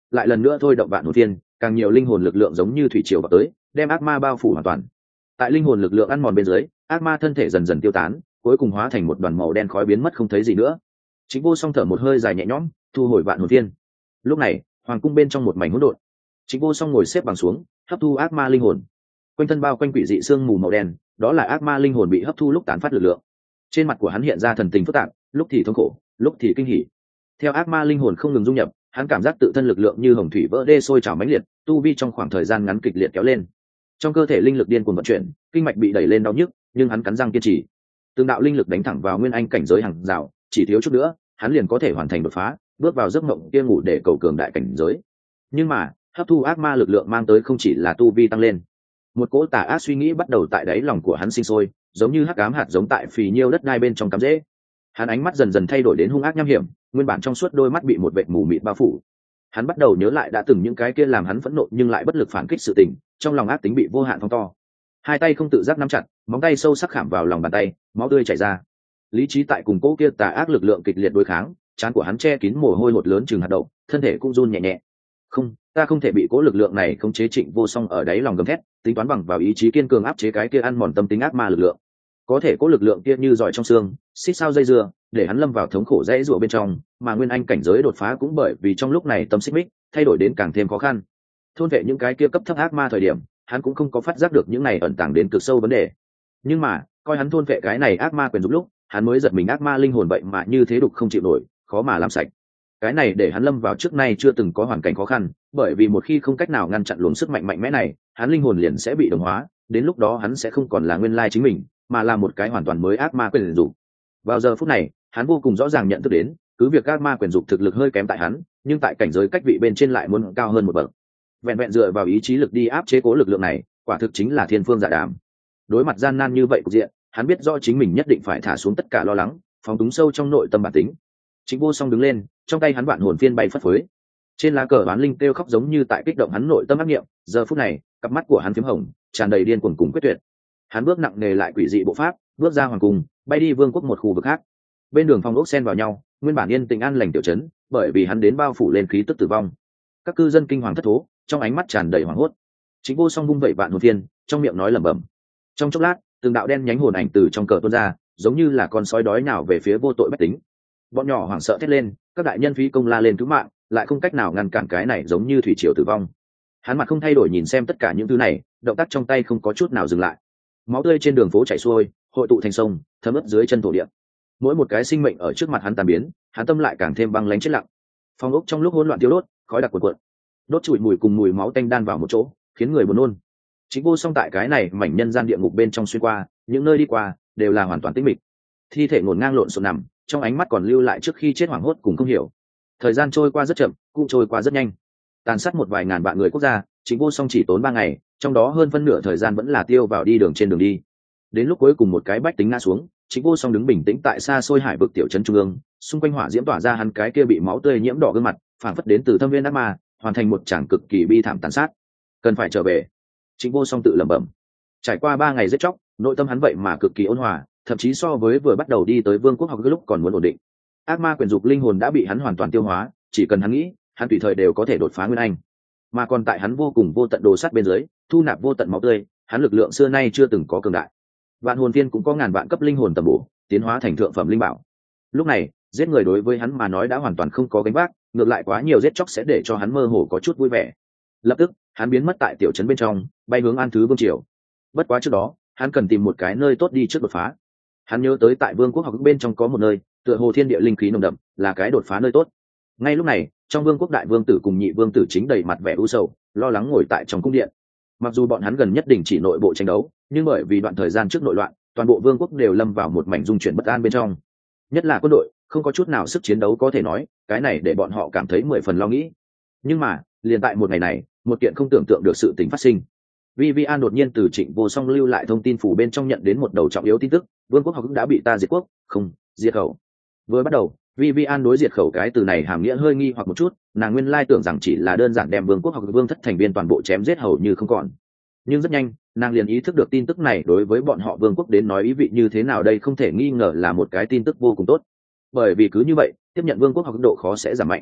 lại lần nữa thôi động vạn hồn thiên, càng nhiều linh hồn lực lượng giống như thủy triều vào tới, đem ác ma bao phủ hoàn toàn. Tại linh hồn lực lượng ăn mòn bên dưới, ác ma thân thể dần dần tiêu tán, cuối cùng hóa thành một đoàn màu đen khói biến mất không thấy gì nữa. Chính Vô Song thở một hơi dài nhẹ nhõm, thu hồi vạn hồn thiên. Lúc này, hoàng cung bên trong một mảnh hỗn độn. Chính Vô Song ngồi xếp bằng xuống, hấp thu ác ma linh hồn. Quanh thân bao quanh quỷ dị sương mù màu đen, đó là ác ma linh hồn bị hấp thu lúc tán phát lực lượng. Trên mặt của hắn hiện ra thần tình phức tạp, lúc thì thống khổ, lúc thì kinh hỉ. Theo ác ma linh hồn không ngừng dung nhập, hắn cảm giác tự thân lực lượng như hồng thủy vỡ đê sôi trào mãnh liệt, tu vi trong khoảng thời gian ngắn kịch liệt kéo lên. Trong cơ thể linh lực điên cuồng vận chuyển, kinh mạch bị đẩy lên đau nhức, nhưng hắn cắn răng kiên trì. Từng đạo linh lực đánh thẳng vào nguyên anh cảnh giới hàng rào, chỉ thiếu chút nữa, hắn liền có thể hoàn thành đột phá, bước vào giấc mộng kia ngủ để cầu cường đại cảnh giới. Nhưng mà, hấp thu ác ma lực lượng mang tới không chỉ là tu vi tăng lên. Một cỗ tà ác suy nghĩ bắt đầu tại đáy lòng của hắn sinh sôi, giống như hắc ám hạt giống tại phì nhiêu đất đai bên trong cắm rễ. Hắn ánh mắt dần dần thay đổi đến hung ác nham hiểm, nguyên bản trong suốt đôi mắt bị một vệt mù mịt bao phủ. Hắn bắt đầu nhớ lại đã từng những cái kia làm hắn phẫn nộ nhưng lại bất lực phản kích sự tình, trong lòng ác tính bị vô hạn phóng to. Hai tay không tự giác nắm chặt, móng tay sâu sắc khảm vào lòng bàn tay, máu tươi chảy ra. Lý trí tại cùng cỗ kia tà ác lực lượng kịch liệt đối kháng, trán của hắn che kín mồ hôi hột lớn chừng hạt đậu, thân thể cũng run nhẹ nhẹ. Không, ta không thể bị cỗ lực lượng này khống chế. Trịnh Vô Song ở đáy lòng gầm thét, tính toán bằng vào ý chí kiên cường áp chế cái kia ăn mòn tâm tính ác ma lực lượng. Có thể cỗ lực lượng kia như giỏi trong xương, xít sao dây dưa, để hắn lâm vào thống khổ dãy rủa bên trong, mà nguyên anh cảnh giới đột phá cũng bởi vì trong lúc này tâm xích mích, thay đổi đến càng thêm khó khăn. Thôn vệ những cái kia cấp thấp ác ma thời điểm, hắn cũng không có phát giác được những này ẩn tàng đến cực sâu vấn đề. Nhưng mà, coi hắn thôn vệ cái này ác ma quyền dục lúc, hắn mới giật mình ác ma linh hồn vậy mà như thế đục không chịu nổi, khó mà làm sạch. Cái này để hắn lâm vào trước nay chưa từng có hoàn cảnh khó khăn, bởi vì một khi không cách nào ngăn chặn luồng sức mạnh mạnh mẽ này, hắn linh hồn liền sẽ bị đồng hóa, đến lúc đó hắn sẽ không còn là nguyên lai chính mình, mà là một cái hoàn toàn mới ác ma quyền dục. Vào giờ phút này, hắn vô cùng rõ ràng nhận thức đến, cứ việc ác ma quyền dục thực lực hơi kém tại hắn, nhưng tại cảnh giới cách vị bên trên lại muốn cao hơn một bậc. Vẹn vẹn dựa vào ý chí lực đi áp chế cố lực lượng này, quả thực chính là thiên phương dạ đàm. Đối mặt gian nan như vậy cục diện, hắn biết rõ chính mình nhất định phải thả xuống tất cả lo lắng, phóng túng sâu trong nội tâm bản tính. Chính Vô Song đứng lên, trong tay hắn vạn hồn phiên bay phất phới. Trên lá cờ oán linh kêu khóc giống như tại kích động hắn nội tâm ác niệm, giờ phút này, cặp mắt của hắn phím hồng, tràn đầy điên cuồng cùng quyết tuyệt. Hắn bước nặng nề lại quỷ dị bộ pháp, bước ra hoàng cung, bay đi vương quốc một khu vực khác. Bên đường phong ốc xen vào nhau, nguyên bản yên tĩnh an lành tiểu trấn, bởi vì hắn đến bao phủ lên khí tức tử vong. Các cư dân kinh hoàng thất thố, trong ánh mắt tràn đầy hoảng hốt. Chính Vô Song vung vẩy vạn hồn phiên, trong miệng nói lẩm bẩm. Trong chốc lát, từng đạo đen nhánh hồn ảnh từ trong cờ tuôn ra, giống như là con sói đói nào về phía vô tội bách tính. Bọn nhỏ hoảng sợ thét lên, các đại nhân phí công la lên cứu mạng, lại không cách nào ngăn cản cái này giống như thủy triều tử vong. Hắn mặt không thay đổi nhìn xem tất cả những thứ này, động tác trong tay không có chút nào dừng lại. Máu tươi trên đường phố chảy xuôi, hội tụ thành sông, thấm ướt dưới chân thổ địa. Mỗi một cái sinh mệnh ở trước mặt hắn tan biến, hắn tâm lại càng thêm băng lãnh chết lặng. Phong ốc trong lúc hỗn loạn tiêu đốt, khói đặc cuồn cuộn, đốt trụi mùi cùng mùi máu tanh đan vào một chỗ, khiến người buồn nôn. Chính Vô Song tại cái này mảnh nhân gian địa ngục bên trong xuyên qua, những nơi đi qua đều là hoàn toàn tĩnh mịch. Thi thể ngổn ngang lộn xộn nằm, trong ánh mắt còn lưu lại trước khi chết hoảng hốt cùng không hiểu. Thời gian trôi qua rất chậm, cũng trôi qua rất nhanh. Tàn sát một vài ngàn vạn người quốc gia, Chính Vô Song chỉ tốn ba ngày, trong đó hơn phân nửa thời gian vẫn là tiêu vào đi đường trên đường đi. Đến lúc cuối cùng một cái bách tính ngã xuống, Chính Vô Song đứng bình tĩnh tại xa xôi hải vực tiểu trấn trung ương, xung quanh hỏa diễm tỏa ra hắn cái kia bị máu tươi nhiễm đỏ gương mặt, phảng phất đến từ thâm viên ác ma, hoàn thành một tràng cực kỳ bi thảm tàn sát. Cần phải trở về. Chính Vô Song tự lẩm bẩm. Trải qua ba ngày giết chóc, nội tâm hắn vậy mà cực kỳ ôn hòa, thậm chí so với vừa bắt đầu đi tới vương quốc học lúc còn muốn ổn định. Ác ma quyền dục linh hồn đã bị hắn hoàn toàn tiêu hóa, chỉ cần hắn nghĩ, hắn tùy thời đều có thể đột phá nguyên anh. Mà còn tại hắn vô cùng vô tận đồ sắt bên dưới, thu nạp vô tận máu tươi, hắn lực lượng xưa nay chưa từng có cường đại. Vạn hồn tiên cũng có ngàn vạn cấp linh hồn tầm bổ, tiến hóa thành thượng phẩm linh bảo. Lúc này, giết người đối với hắn mà nói đã hoàn toàn không có gánh vác, ngược lại quá nhiều giết chóc sẽ để cho hắn mơ hồ có chút vui vẻ. Lập tức, hắn biến mất tại tiểu trấn bên trong, bay hướng An Thứ Vương triều. Bất quá trước đó, hắn cần tìm một cái nơi tốt đi trước đột phá. Hắn nhớ tới tại vương quốc học bên trong có một nơi, tựa hồ thiên địa linh khí nồng đậm, là cái đột phá nơi tốt. Ngay lúc này, trong vương quốc đại vương tử cùng nhị vương tử chính đầy mặt vẻ u sầu, lo lắng ngồi tại trong cung điện. Mặc dù bọn hắn gần nhất đình chỉ nội bộ tranh đấu, nhưng bởi vì đoạn thời gian trước nội loạn, toàn bộ vương quốc đều lâm vào một mảnh dung chuyển bất an bên trong. Nhất là quân đội, không có chút nào sức chiến đấu có thể nói, cái này để bọn họ cảm thấy mười phần lo nghĩ. Nhưng mà, liền tại một ngày này, một kiện không tưởng tượng được sự tình phát sinh. Vivian đột nhiên từ Trịnh Vô Song lưu lại thông tin phủ bên trong nhận đến một đầu trọng yếu tin tức, vương quốc học đã bị ta diệt quốc, không, diệt khẩu. Vừa bắt đầu, Vivian đối diệt khẩu cái từ này hàm nghĩa hơi nghi hoặc một chút, nàng nguyên lai tưởng rằng chỉ là đơn giản đem vương quốc học vương thất thành viên toàn bộ chém giết hầu như không còn. Nhưng rất nhanh, nàng liền ý thức được tin tức này đối với bọn họ vương quốc đến nói ý vị như thế nào đây không thể nghi ngờ là một cái tin tức vô cùng tốt. Bởi vì cứ như vậy, tiếp nhận vương quốc học độ khó sẽ giảm mạnh.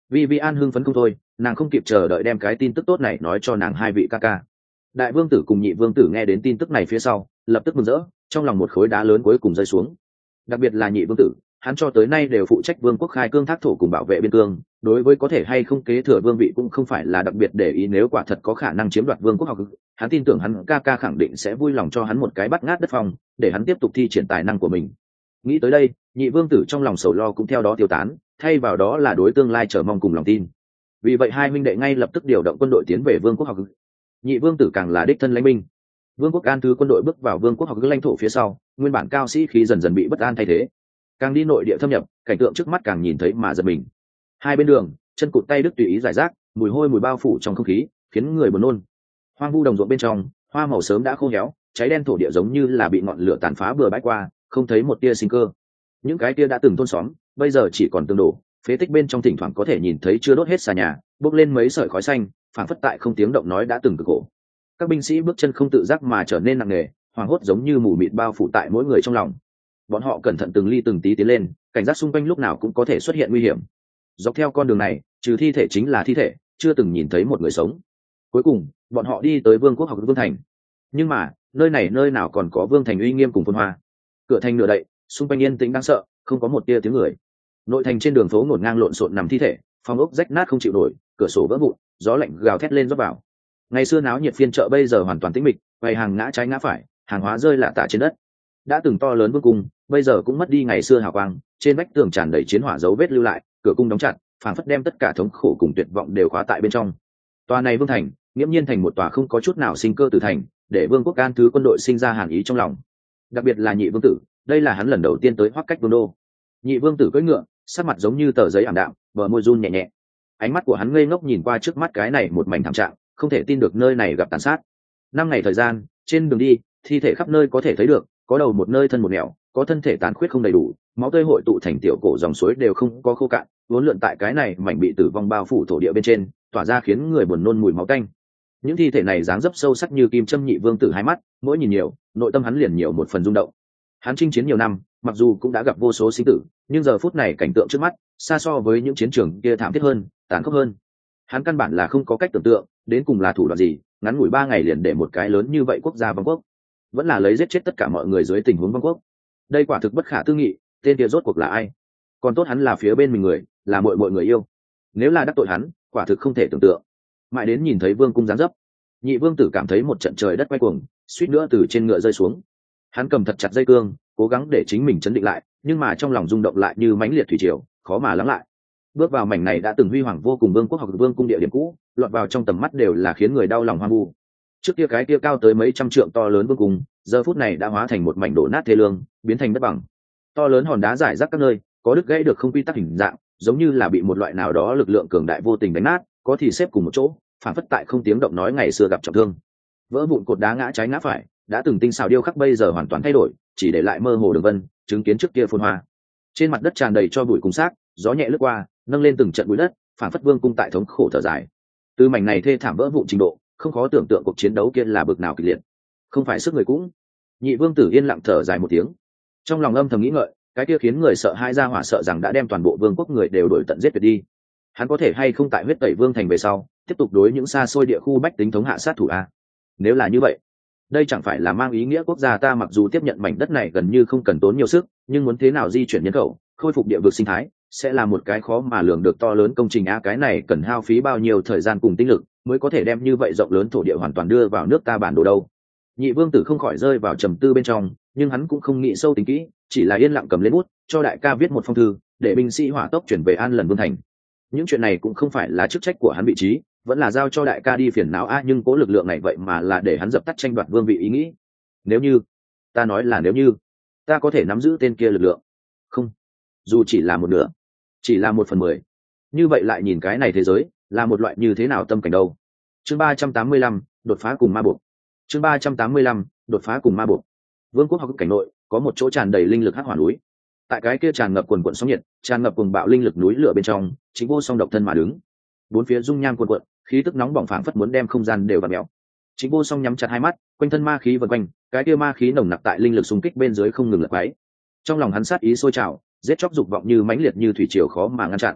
Vivian hưng phấn không thôi, nàng không kịp chờ đợi đem cái tin tức tốt này nói cho nàng hai vị ca ca. Đại vương tử cùng nhị vương tử nghe đến tin tức này phía sau, lập tức mừng rỡ, trong lòng một khối đá lớn cuối cùng rơi xuống. Đặc biệt là nhị vương tử, hắn cho tới nay đều phụ trách vương quốc khai cương thác thổ cùng bảo vệ biên cương, đối với có thể hay không kế thừa vương vị cũng không phải là đặc biệt để ý, nếu quả thật có khả năng chiếm đoạt vương quốc học, hắn tin tưởng hắn ca ca khẳng định sẽ vui lòng cho hắn một cái bắt ngát đất phong, để hắn tiếp tục thi triển tài năng của mình. Nghĩ tới đây, nhị vương tử trong lòng sầu lo cũng theo đó tiêu tán, thay vào đó là đối tương lai chờ mong cùng lòng tin. Vì vậy hai huynh đệ ngay lập tức điều động quân đội tiến về vương quốc học. Nhị vương tử càng là đích thân lãnh binh. Vương quốc An Thứ quân đội bước vào vương quốc học lãnh thổ phía sau, nguyên bản cao sĩ khí dần dần bị bất an thay thế. Càng đi nội địa thâm nhập, cảnh tượng trước mắt càng nhìn thấy mà giật mình. Hai bên đường, chân cụt tay đứt tùy ý giải rác, mùi hôi mùi bao phủ trong không khí, khiến người buồn nôn. Hoang vu đồng ruộng bên trong, hoa màu sớm đã khô héo, cháy đen thổ địa giống như là bị ngọn lửa tàn phá bừa bãi qua, không thấy một tia sinh cơ. Những cái tia đã từng thôn xóm, bây giờ chỉ còn tương đổ, phế tích bên trong thỉnh thoảng có thể nhìn thấy chưa đốt hết xà nhà, bốc lên mấy sợi khói xanh, phảng phất tại không tiếng động nói đã từng cực khổ. Các binh sĩ bước chân không tự giác mà trở nên nặng nề, hoảng hốt giống như mù mịt bao phủ tại mỗi người trong lòng. Bọn họ cẩn thận từng ly từng tí tiến lên, cảnh giác xung quanh lúc nào cũng có thể xuất hiện nguy hiểm. Dọc theo con đường này, trừ thi thể chính là thi thể, chưa từng nhìn thấy một người sống. Cuối cùng, bọn họ đi tới vương quốc học vương thành. Nhưng mà, nơi này nơi nào còn có vương thành uy nghiêm cùng phồn hoa. Cửa thành nửa đậy, xung quanh yên tĩnh đáng sợ, không có một tia tiếng người. Nội thành trên đường phố ngổn ngang lộn xộn nằm thi thể, phòng ốc rách nát không chịu nổi, cửa sổ vỡ vụn, gió lạnh gào thét lên rót vào. Ngày xưa náo nhiệt phiên chợ bây giờ hoàn toàn tĩnh mịch, quầy hàng ngã trái ngã phải, hàng hóa rơi lả tả trên đất. Đã từng to lớn vương cung, bây giờ cũng mất đi ngày xưa hào quang, trên vách tường tràn đầy chiến hỏa dấu vết lưu lại, cửa cung đóng chặt, phảng phất đem tất cả thống khổ cùng tuyệt vọng đều khóa tại bên trong. Tòa này vương thành, nghiễm nhiên thành một tòa không có chút nào sinh cơ từ thành, để vương quốc An Thứ quân đội sinh ra hàn ý trong lòng. Đặc biệt là nhị vương tử, đây là hắn lần đầu tiên tới Hoắc Cách vương đô. Nhị vương tử cưỡi ngựa, sắc mặt giống như tờ giấy ảm đạm, bờ môi run nhẹ nhẹ. Ánh mắt của hắn ngây ngốc nhìn qua trước mắt cái này một mảnh thảm trạng, không thể tin được nơi này gặp tàn sát. Năm ngày thời gian, trên đường đi, thi thể khắp nơi có thể thấy được, có đầu một nơi thân một nẻo, có thân thể tàn khuyết không đầy đủ, máu tươi hội tụ thành tiểu cổ dòng suối đều không có khô cạn, vốn lượn tại cái này mảnh bị tử vong bao phủ thổ địa bên trên, tỏa ra khiến người buồn nôn mùi máu tanh. Những thi thể này dáng dấp sâu sắc như kim châm, nhị vương tử hai mắt, mỗi nhìn nhiều, nội tâm hắn liền nhiều một phần rung động. Hắn chinh chiến nhiều năm, mặc dù cũng đã gặp vô số sinh tử, nhưng giờ phút này cảnh tượng trước mắt, xa so với những chiến trường kia thảm thiết hơn, tàn khốc hơn. Hắn căn bản là không có cách tưởng tượng, đến cùng là thủ đoạn gì, ngắn ngủi ba ngày liền để một cái lớn như vậy quốc gia vong quốc, vẫn là lấy giết chết tất cả mọi người dưới tình huống vong quốc. Đây quả thực bất khả tư nghị, tên kia rốt cuộc là ai? Còn tốt hắn là phía bên mình người, là mọi mọi người yêu. Nếu là đắc tội hắn, quả thực không thể tưởng tượng. Mãi đến nhìn thấy vương cung giáng dấp, nhị vương tử cảm thấy một trận trời đất quay cuồng, suýt nữa từ trên ngựa rơi xuống. Hắn cầm thật chặt dây cương, cố gắng để chính mình chấn định lại, nhưng mà trong lòng rung động lại như mãnh liệt thủy triều, khó mà lắng lại. Bước vào mảnh này đã từng huy hoàng vô cùng vương quốc học vương cung địa điểm cũ, lọt vào trong tầm mắt đều là khiến người đau lòng hoang vu. Trước kia cái kia cao tới mấy trăm trượng to lớn vương cung, giờ phút này đã hóa thành một mảnh đổ nát thê lương, biến thành đất bằng. To lớn hòn đá rải rác các nơi, có đứt gãy được không quy tắc hình dạng, giống như là bị một loại nào đó lực lượng cường đại vô tình đánh nát, có thì xếp cùng một chỗ, phản phất tại không tiếng động nói ngày xưa gặp trọng thương. Vỡ vụn cột đá ngã trái ngã phải, đã từng tinh xảo điêu khắc bây giờ hoàn toàn thay đổi, chỉ để lại mơ hồ đường vân, chứng kiến trước kia phồn hoa. Trên mặt đất tràn đầy cho bụi cùng xác, gió nhẹ lướt qua, nâng lên từng trận bụi đất, phản phất vương cung tại thống khổ thở dài. Từ mảnh này thê thảm vỡ vụn trình độ, không khó tưởng tượng cuộc chiến đấu kia là bực nào kịch liệt. Không phải sức người cũng. Nhị vương tử yên lặng thở dài một tiếng, trong lòng âm thầm nghĩ ngợi, cái kia khiến người sợ hai ra hỏa sợ rằng đã đem toàn bộ vương quốc người đều đuổi tận giết tuyệt đi. Hắn có thể hay không tại huyết tẩy vương thành về sau tiếp tục đối những xa xôi địa khu bách tính thống hạ sát thủ a? Nếu là như vậy, đây chẳng phải là mang ý nghĩa quốc gia ta mặc dù tiếp nhận mảnh đất này gần như không cần tốn nhiều sức, nhưng muốn thế nào di chuyển nhân khẩu, khôi phục địa vực sinh thái, sẽ là một cái khó mà lường được to lớn công trình a. Cái này cần hao phí bao nhiêu thời gian cùng tinh lực mới có thể đem như vậy rộng lớn thổ địa hoàn toàn đưa vào nước ta bản đồ đâu? Nhị vương tử không khỏi rơi vào trầm tư bên trong, nhưng hắn cũng không nghĩ sâu tính kỹ, chỉ là yên lặng cầm lên bút, cho đại ca viết một phong thư, để binh sĩ hỏa tốc chuyển về An Lần Vương thành. Những chuyện này cũng không phải là chức trách của hắn vị trí, vẫn là giao cho đại ca đi phiền não a, nhưng cố lực lượng này vậy mà là để hắn dập tắt tranh đoạt vương vị ý nghĩ. Nếu như, ta nói là nếu như, ta có thể nắm giữ tên kia lực lượng. Không, dù chỉ là một nửa, chỉ là một phần mười. Như vậy lại nhìn cái này thế giới, là một loại như thế nào tâm cảnh đâu. Chương ba trăm tám mươi lăm, đột phá cùng ma buộc. Chương ba trăm tám mươi lăm, đột phá cùng ma buộc. Vương quốc học cảnh nội có một chỗ tràn đầy linh lực hắc hỏa núi. Tại cái kia tràn ngập quần quần sóng nhiệt, tràn ngập cuồng bạo linh lực núi lửa bên trong, Chính Vô Song độc thân mà đứng. Bốn phía dung nham cuồn cuộn, khí tức nóng bỏng phảng phất muốn đem không gian đều vặn mèo. Chính Vô Song nhắm chặt hai mắt, quanh thân ma khí vần quanh, cái kia ma khí nồng nặc tại linh lực xung kích bên dưới không ngừng lật quấy. Trong lòng hắn sát ý sôi trào, giết chóc dục vọng như mãnh liệt như thủy triều khó mà ngăn chặn.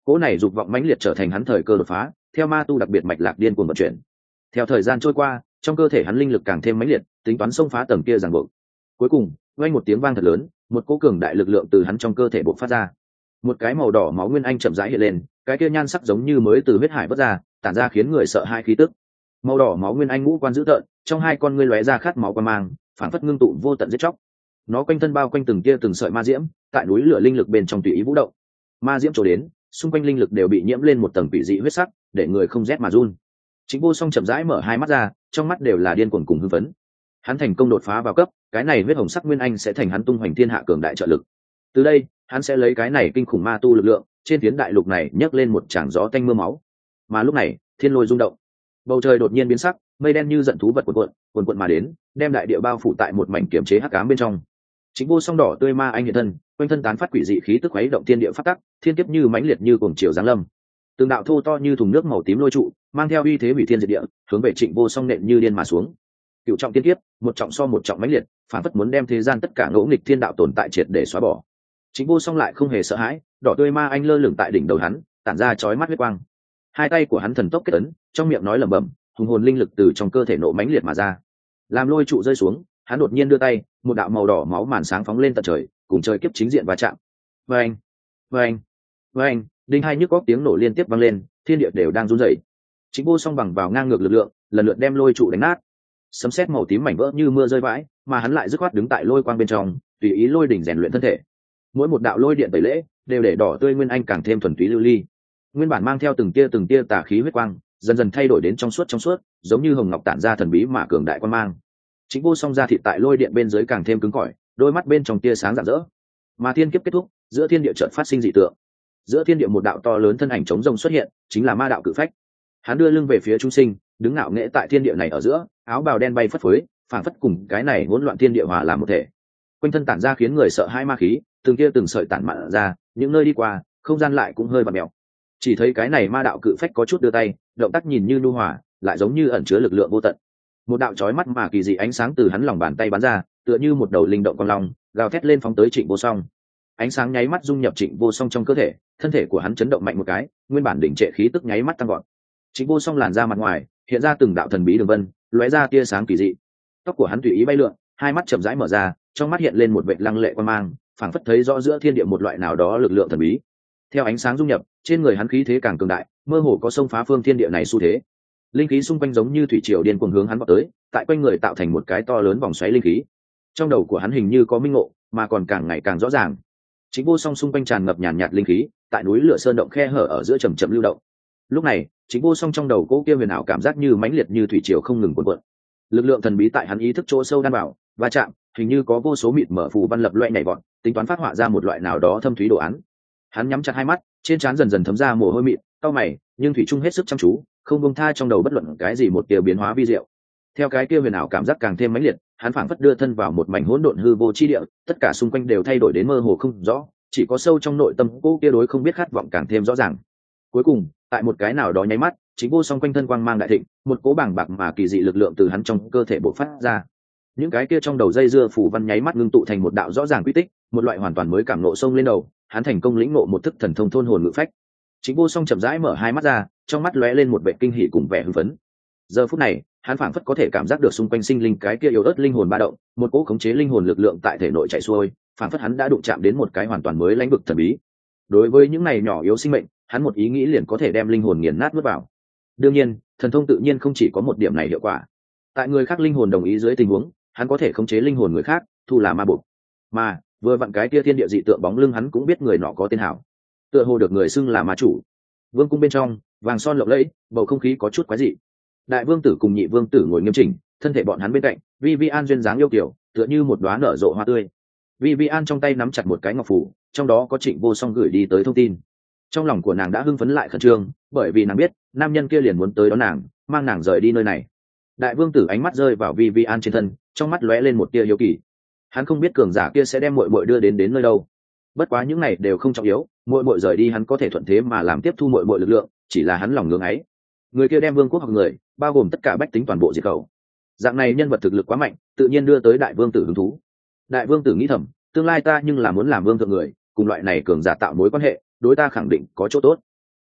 cỗ này dục vọng mãnh liệt trở thành hắn thời cơ đột phá, theo ma tu đặc biệt mạch lạc điên cuồng vận chuyển. Theo thời gian trôi qua, trong cơ thể hắn linh lực càng thêm mãnh liệt, tính toán xông phá tầng kia ràng buộc. Cuối cùng, vang một tiếng vang thật lớn, một cỗ cường đại lực lượng từ hắn trong cơ thể bộc phát ra. Một cái màu đỏ máu nguyên anh chậm rãi hiện lên, cái kia nhan sắc giống như mới từ huyết hải vớt ra, tản ra khiến người sợ hai khí tức. Màu đỏ máu nguyên anh ngũ quan dữ tợn, trong hai con ngươi lóe ra khát máu quan mang, phản phất ngưng tụ vô tận giết chóc. Nó quanh thân bao quanh từng tia từng sợi ma diễm, tại núi lửa linh lực bên trong tùy ý vũ động. Ma diễm trổ đến, xung quanh linh lực đều bị nhiễm lên một tầng quỷ dị huyết sắc, để người không rét mà run. Chính Vô Song chậm rãi mở hai mắt ra, trong mắt đều là điên cuồng cùng hưng phấn. Hắn thành công đột phá vào cấp, cái này huyết hồng sắc nguyên anh sẽ thành hắn tung hoành thiên hạ cường đại trợ lực. Từ đây, hắn sẽ lấy cái này kinh khủng ma tu lực lượng, trên phiến đại lục này nhấc lên một tràng gió tanh mưa máu. Mà lúc này, thiên lôi rung động, bầu trời đột nhiên biến sắc, mây đen như giận thú vật cuộn cuộn, cuộn cuộn mà đến, đem đại địa bao phủ tại một mảnh kiểm chế hắc ám bên trong. Chính Vô Song đỏ tươi ma anh hiện thân, quanh thân tán phát quỷ dị khí tức khuấy động thiên địa phát tắc, thiên kiếp như mãnh liệt như cuồng triều giáng lâm. Từng đạo thô to như thùng nước màu tím lôi trụ, mang theo uy thế hủy thiên diệt địa, hướng về Trịnh Vô Song nện như điên mà xuống. Cựu trọng thiên kiếp, một trọng so một trọng mãnh liệt, phản phất muốn đem thế gian tất cả ngỗ nghịch thiên đạo tồn tại triệt để xóa bỏ. Trịnh Vô Song lại không hề sợ hãi, đỏ tươi ma anh lơ lửng tại đỉnh đầu hắn, tản ra chói mắt huyết quang. Hai tay của hắn thần tốc kết ấn, trong miệng nói lẩm bẩm, hùng hồn linh lực từ trong cơ thể nổ mãnh liệt mà ra. Làm lôi trụ rơi xuống, hắn đột nhiên đưa tay, một đạo màu đỏ máu màn sáng phóng lên tận trời, cùng trời kiếp chính diện va chạm. Vâng, vâng, vâng, đinh hai nhức góc tiếng nổ liên tiếp vang lên, thiên địa đều đang run rẩy. Chính Vô Song bằng vào ngang ngược lực lượng, lần lượt đem lôi trụ đánh nát. Sấm sét màu tím mảnh vỡ như mưa rơi vãi, mà hắn lại dứt khoát đứng tại lôi quang bên trong, tùy ý lôi đỉnh rèn luyện thân thể. Mỗi một đạo lôi điện tẩy lễ, đều để đỏ tươi nguyên anh càng thêm thuần túy lưu ly. Nguyên bản mang theo từng tia từng tia tà khí huyết quang, dần dần thay đổi đến trong suốt trong suốt, giống như hồng ngọc tản ra thần bí mà cường đại quan mang. Chính Vô Song ra thịt tại lôi điện bên dưới càng thêm cứng cỏi, đôi mắt bên trong tia sáng rạng rỡ. Mà thiên kiếp kết thúc, giữa thiên địa chợt phát sinh dị tượng. Giữa thiên địa một đạo to lớn thân ảnh chống rông xuất hiện, chính là ma đạo cự phách. Hắn đưa lưng về phía chúng sinh, đứng ngạo nghễ tại thiên địa này ở giữa, áo bào đen bay phất phới, phảng phất cùng cái này hỗn loạn thiên địa hòa làm một thể. Quanh thân tản ra khiến người sợ hãi ma khí, từng kia từng sợi tản mạn ra, những nơi đi qua, không gian lại cũng hơi bặm mèo. Chỉ thấy cái này ma đạo cự phách có chút đưa tay, động tác nhìn như nhu hòa, lại giống như ẩn chứa lực lượng vô tận. Một đạo chói mắt mà kỳ dị ánh sáng từ hắn lòng bàn tay bắn ra, tựa như một đầu linh động con long, gào thét lên phóng tới Trịnh Vô Song. Ánh sáng nháy mắt dung nhập Trịnh Vô Song trong cơ thể, thân thể của hắn chấn động mạnh một cái, nguyên bản đỉnh trệ khí tức nháy mắt tăng vọt. Trịnh Vô Song làn ra mặt ngoài, hiện ra từng đạo thần bí đường vân, lóe ra tia sáng kỳ dị. Tóc của hắn tùy ý bay lượn, hai mắt chậm rãi mở ra, trong mắt hiện lên một vệt lăng lệ quan mang, phảng phất thấy rõ giữa thiên địa một loại nào đó lực lượng thần bí. Theo ánh sáng dung nhập, trên người hắn khí thế càng cường đại, mơ hồ có xông phá phương thiên địa này xu thế. Linh khí xung quanh giống như thủy triều điên cuồng hướng hắn vọt tới, tại quanh người tạo thành một cái to lớn vòng xoáy linh khí. Trong đầu của hắn hình như có minh ngộ, mà còn càng ngày càng rõ ràng. Chính Vô Song xung quanh tràn ngập nhàn nhạt linh khí, tại núi lửa sơn động khe hở ở giữa chậm chậm lưu động. Lúc này, Chính Vô Song trong đầu cố kia huyền ảo cảm giác như mãnh liệt như thủy triều không ngừng cuộn cuộn. Lực lượng thần bí tại hắn ý thức chỗ sâu đan bảo, va chạm, hình như có vô số mịt mở phù văn lập loè nhảy vọt, tính toán phát họa ra một loại nào đó thâm thúy đồ án. Hắn nhắm chặt hai mắt, trên trán dần dần thấm ra mồ hôi mịn, cau mày, nhưng thủy trung hết sức chăm chú, không buông tha trong đầu bất luận cái gì một tia biến hóa vi diệu. Theo cái kia huyền ảo cảm giác càng thêm mãnh liệt, hắn phảng phất đưa thân vào một mảnh hỗn độn hư vô chi địa, tất cả xung quanh đều thay đổi đến mơ hồ không rõ, chỉ có sâu trong nội tâm cô kia đối không biết khát vọng càng thêm rõ ràng. Cuối cùng, tại một cái nào đó nháy mắt, Chính Vô Song quanh thân quang mang đại thịnh, một cỗ bàng bạc mà kỳ dị lực lượng từ hắn trong cơ thể bộc phát ra. Những cái kia trong đầu dây dưa phủ văn nháy mắt ngưng tụ thành một đạo rõ ràng quy tích, một loại hoàn toàn mới cảm nộ sông lên đầu, hắn thành công lĩnh ngộ một thức thần thông thôn hồn ngự phách. Chính Vô Song chậm rãi mở hai mắt ra, trong mắt lóe lên một vẻ kinh hỉ cùng vẻ hưng phấn. Giờ phút này, hắn phảng phất có thể cảm giác được xung quanh sinh linh cái kia yếu ớt linh hồn ba động, một cỗ khống chế linh hồn lực lượng tại thể nội chảy xuôi, phảng phất hắn đã đụng chạm đến một cái hoàn toàn mới lãnh vực thần bí. Đối với những này nhỏ yếu sinh mệnh, hắn một ý nghĩ liền có thể đem linh hồn nghiền nát nuốt vào. Đương nhiên, thần thông tự nhiên không chỉ có một điểm này hiệu quả. Tại người khác linh hồn đồng ý dưới tình huống, hắn có thể khống chế linh hồn người khác, thu là ma buộc. Mà, vừa vặn cái kia thiên địa dị tượng bóng lưng hắn cũng biết người nọ có tên hảo. Tựa hồ được người xưng là ma chủ. Vương cung bên trong, vàng son lộng lẫy, bầu không khí có chút quái dị. Đại vương tử cùng nhị vương tử ngồi nghiêm chỉnh, thân thể bọn hắn bên cạnh, Vivian duyên dáng yêu kiều, tựa như một đóa nở rộ hoa tươi. Vivian trong tay nắm chặt một cái ngọc phù, trong đó có Trịnh Vô Song gửi đi tới thông tin. Trong lòng của nàng đã hưng phấn lại khẩn trương, bởi vì nàng biết, nam nhân kia liền muốn tới đón nàng, mang nàng rời đi nơi này. Đại vương tử ánh mắt rơi vào Vivian trên thân, trong mắt lóe lên một tia hiếu kỳ. Hắn không biết cường giả kia sẽ đem muội muội đưa đến đến nơi đâu. Bất quá những này đều không trọng yếu, muội muội rời đi hắn có thể thuận thế mà làm tiếp thu muội muội lực lượng, chỉ là hắn lòng ngưỡng ấy. Người kia đem vương quốc học người, bao gồm tất cả bách tính toàn bộ diệt khẩu. Dạng này nhân vật thực lực quá mạnh, tự nhiên đưa tới đại vương tử hứng thú. Đại vương tử nghĩ thầm, tương lai ta nhưng là muốn làm vương thượng người, cùng loại này cường giả tạo mối quan hệ, đối ta khẳng định có chỗ tốt.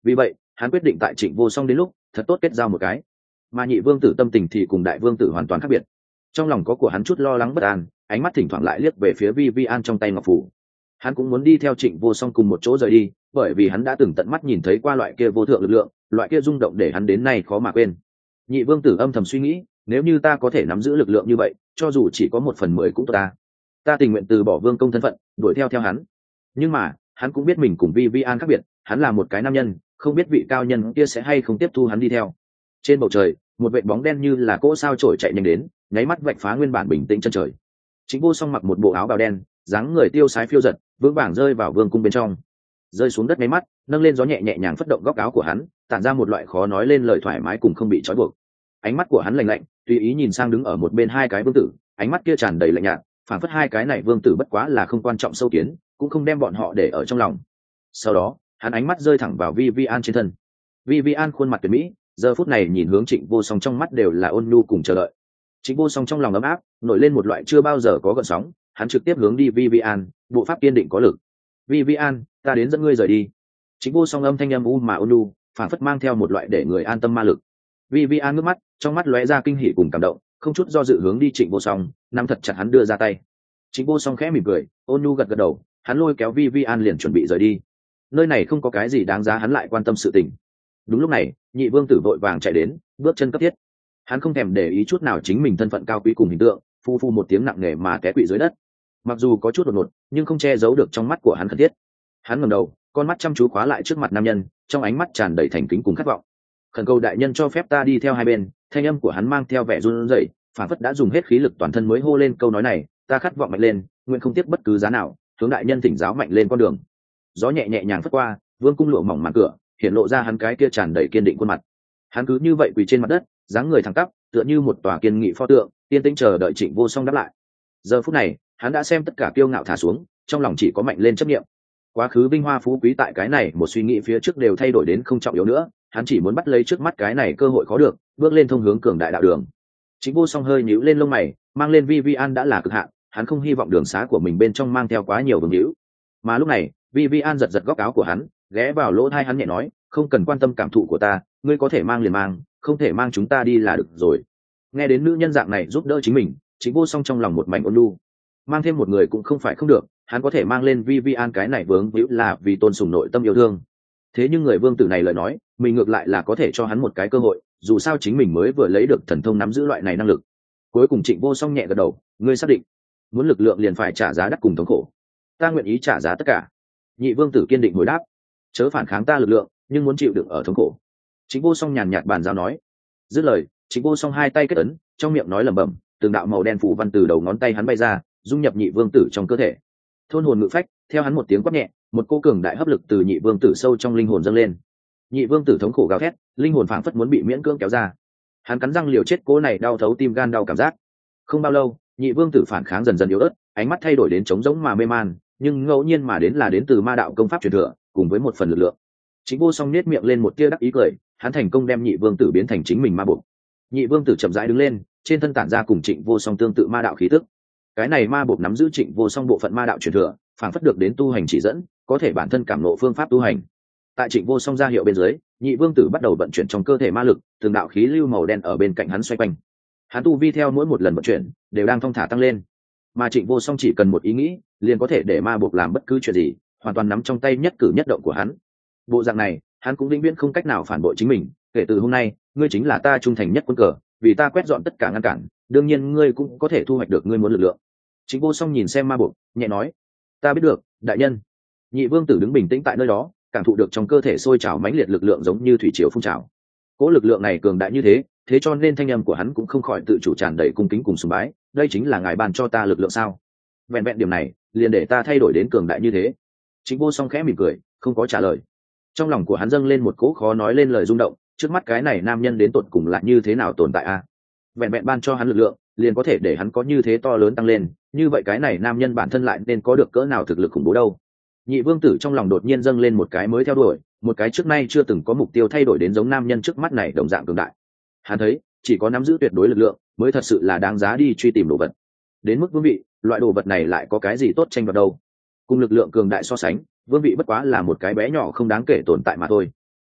vì vậy hắn quyết định tại Trịnh Vô Song đến lúc thật tốt kết giao một cái. Mà nhị vương tử tâm tình thì cùng đại vương tử hoàn toàn khác biệt. Trong lòng có của hắn chút lo lắng bất an, ánh mắt thỉnh thoảng lại liếc về phía Vi Vi An trong tay ngọc phủ. Hắn cũng muốn đi theo Trịnh Vô Song cùng một chỗ rời đi, bởi vì hắn đã từng tận mắt nhìn thấy qua loại kia vô thượng lực lượng, loại kia rung động để hắn đến nay khó mà quên. Nhị vương tử âm thầm suy nghĩ, nếu như ta có thể nắm giữ lực lượng như vậy, cho dù chỉ có một phần mười cũng tốt ta. Ta tình nguyện từ bỏ vương công thân phận, đuổi theo theo hắn. Nhưng mà, hắn cũng biết mình cùng Vi Vi An khác biệt, hắn là một cái nam nhân, không biết vị cao nhân kia sẽ hay không tiếp thu hắn đi theo. Trên bầu trời, một vệt bóng đen như là cỗ sao chổi chạy nhanh đến, nháy mắt vạch phá nguyên bản bình tĩnh chân trời. Trịnh Vô Song mặc một bộ áo bào đen, dáng người tiêu sái phiêu dật, vững vàng rơi vào vương cung bên trong. Rơi xuống đất nháy mắt, nâng lên gió nhẹ nhẹ nhàng phất động góc áo của hắn, tản ra một loại khó nói lên lời thoải mái cùng không bị trói buộc. Ánh mắt của hắn lạnh lạnh, tùy ý nhìn sang đứng ở một bên hai cái vương tử, ánh mắt kia tràn đầy lạnh nhạt, phản phất hai cái này vương tử bất quá là không quan trọng sâu kiến, cũng không đem bọn họ để ở trong lòng. Sau đó, hắn ánh mắt rơi thẳng vào Vi Vi An trên thân. Vi Vi An khuôn mặt tuyệt mỹ, giờ phút này nhìn hướng Trịnh Vô Song trong mắt đều là ôn nhu cùng chờ đợi. Trịnh Vô Song trong lòng ấm áp, nổi lên một loại chưa bao giờ có gợn sóng, hắn trực tiếp hướng đi Vi Vi An, bộ pháp kiên định có lực. Vi Vi An, ta đến dẫn ngươi rời đi. Trịnh Vô Song âm thanh âm u mà ôn nhu, phản phất mang theo một loại để người an tâm ma lực. Vi Vi An ngước mắt, trong mắt lóe ra kinh hỉ cùng cảm động, không chút do dự hướng đi Trịnh Vô Song, nắm thật chặt hắn đưa ra tay. Trịnh Vô Song khẽ mỉm cười, ôn nhu gật gật đầu, hắn lôi kéo Vi Vi An liền chuẩn bị rời đi. Nơi này không có cái gì đáng giá hắn lại quan tâm sự tình. Đúng lúc này, nhị vương tử vội vàng chạy đến, bước chân cấp thiết. Hắn không thèm để ý chút nào chính mình thân phận cao quý cùng hình tượng, phu phu một tiếng nặng nề mà té quỵ dưới đất. Mặc dù có chút đột ngột, nhưng không che giấu được trong mắt của hắn khẩn thiết. Hắn ngẩng đầu, con mắt chăm chú khóa lại trước mặt nam nhân, trong ánh mắt tràn đầy thành kính cùng khát vọng. Khẩn cầu đại nhân cho phép ta đi theo hai bên. Thanh âm của hắn mang theo vẻ run rẩy, phản phất đã dùng hết khí lực toàn thân mới hô lên câu nói này. Ta khát vọng mạnh lên, nguyện không tiếc bất cứ giá nào, hướng đại nhân thỉnh giáo mạnh lên con đường. Gió nhẹ nhẹ nhàng phất qua, vương cung lụa mỏng màn cửa, hiện lộ ra hắn cái kia tràn đầy kiên định khuôn mặt. Hắn cứ như vậy quỳ trên mặt đất, dáng người thẳng tắp, tựa như một tòa kiên nghị pho tượng, yên tĩnh chờ đợi Trịnh Vô Song đáp lại. Giờ phút này, hắn đã xem tất cả kiêu ngạo thả xuống, trong lòng chỉ có mạnh lên chấp niệm. Quá khứ vinh hoa phú quý tại cái này một suy nghĩ phía trước đều thay đổi đến không trọng yếu nữa, hắn chỉ muốn bắt lấy trước mắt cái này cơ hội khó được, bước lên thông hướng cường đại đạo đường. Trịnh Vô Song hơi nhíu lên lông mày, mang lên Vi Vi An đã là cực hạn, hắn không hy vọng đường xá của mình bên trong mang theo quá nhiều vương hữu. Mà lúc này, Vi Vi An giật giật góc áo của hắn, ghé vào lỗ tai hắn nhẹ nói, không cần quan tâm cảm thụ của ta, ngươi có thể mang liền mang, không thể mang chúng ta đi là được rồi. Nghe đến nữ nhân dạng này giúp đỡ chính mình, Trịnh Vô Song trong lòng một mảnh ôn nhu. Mang thêm một người cũng không phải không được, hắn có thể mang lên Vi Vi An cái này vướng víu là vì tôn sùng nội tâm yêu thương. Thế nhưng người vương tử này lời nói, mình ngược lại là có thể cho hắn một cái cơ hội, dù sao chính mình mới vừa lấy được thần thông nắm giữ loại này năng lực. Cuối cùng Trịnh Vô Song nhẹ gật đầu, ngươi xác định, muốn lực lượng liền phải trả giá đắt cùng thống khổ. Ta nguyện ý trả giá tất cả. Nhị vương tử kiên định hồi đáp, chớ phản kháng ta lực lượng, nhưng muốn chịu đựng ở thống khổ. Trịnh Vô Song nhàn nhạt bàn giao nói. Dứt lời, Trịnh Vô Song hai tay kết ấn, trong miệng nói lẩm bẩm, từng đạo màu đen phủ văn từ đầu ngón tay hắn bay ra, dung nhập nhị vương tử trong cơ thể. Thôn hồn ngự phách, theo hắn một tiếng quát nhẹ, một cô cường đại hấp lực từ nhị vương tử sâu trong linh hồn dâng lên. Nhị vương tử thống khổ gào thét, linh hồn phảng phất muốn bị miễn cưỡng kéo ra. Hắn cắn răng liều chết, cố này đau thấu tim gan đau cảm giác. Không bao lâu, nhị vương tử phản kháng dần dần yếu ớt, ánh mắt thay đổi đến trống rỗng mà mê man, nhưng ngẫu nhiên mà đến là đến từ ma đạo công pháp truyền thừa, cùng với một phần lực lượng. Trịnh Vô Song nét miệng lên một tia đắc ý cười, hắn thành công đem nhị vương tử biến thành chính mình ma buộc. Nhị vương tử chậm rãi đứng lên, trên thân tản ra cùng Trịnh Vô Song tương tự ma đạo khí tức. Cái này ma buộc nắm giữ Trịnh Vô Song bộ phận ma đạo truyền thừa, phản phất được đến tu hành chỉ dẫn, có thể bản thân cảm ngộ phương pháp tu hành. Tại Trịnh Vô Song ra hiệu bên dưới, nhị vương tử bắt đầu vận chuyển trong cơ thể ma lực, từng đạo khí lưu màu đen ở bên cạnh hắn xoay quanh. Hắn tu vi theo mỗi một lần vận chuyển đều đang thong thả tăng lên, mà Trịnh Vô Song chỉ cần một ý nghĩ, liền có thể để ma buộc làm bất cứ chuyện gì, hoàn toàn nắm trong tay nhất cử nhất động của hắn. Bộ dạng này, hắn cũng vĩnh viễn không cách nào phản bội chính mình. Kể từ hôm nay, ngươi chính là ta trung thành nhất quân cờ, vì ta quét dọn tất cả ngăn cản, đương nhiên ngươi cũng có thể thu hoạch được ngươi muốn lực lượng. Trịnh Vô Song nhìn xem ma buộc, nhẹ nói, ta biết được, đại nhân. Nhị vương tử đứng bình tĩnh tại nơi đó, cảm thụ được trong cơ thể sôi trào mãnh liệt lực lượng giống như thủy triều phun trào. Cỗ lực lượng này cường đại như thế, thế cho nên thanh âm của hắn cũng không khỏi tự chủ tràn đầy cung kính cùng sùng bái. Đây chính là ngài ban cho ta lực lượng sao? Vẹn vẹn điểm này, liền để ta thay đổi đến cường đại như thế. Trịnh Vô Song khẽ mỉm cười, không có trả lời. Trong lòng của hắn dâng lên một cỗ khó nói lên lời rung động, trước mắt cái này nam nhân đến tột cùng lại như thế nào tồn tại a? À? Vẹn vẹn ban cho hắn lực lượng, liền có thể để hắn có như thế to lớn tăng lên, như vậy cái này nam nhân bản thân lại nên có được cỡ nào thực lực khủng bố đâu. Nhị vương tử trong lòng đột nhiên dâng lên một cái mới theo đuổi, một cái trước nay chưa từng có mục tiêu thay đổi đến giống nam nhân trước mắt này đồng dạng cường đại. Hắn thấy, chỉ có nắm giữ tuyệt đối lực lượng mới thật sự là đáng giá đi truy tìm đồ vật. Đến mức vương vị, loại đồ vật này lại có cái gì tốt tranh đoạt đâu? Cùng lực lượng cường đại so sánh, vương vị bất quá là một cái bé nhỏ không đáng kể tồn tại mà thôi.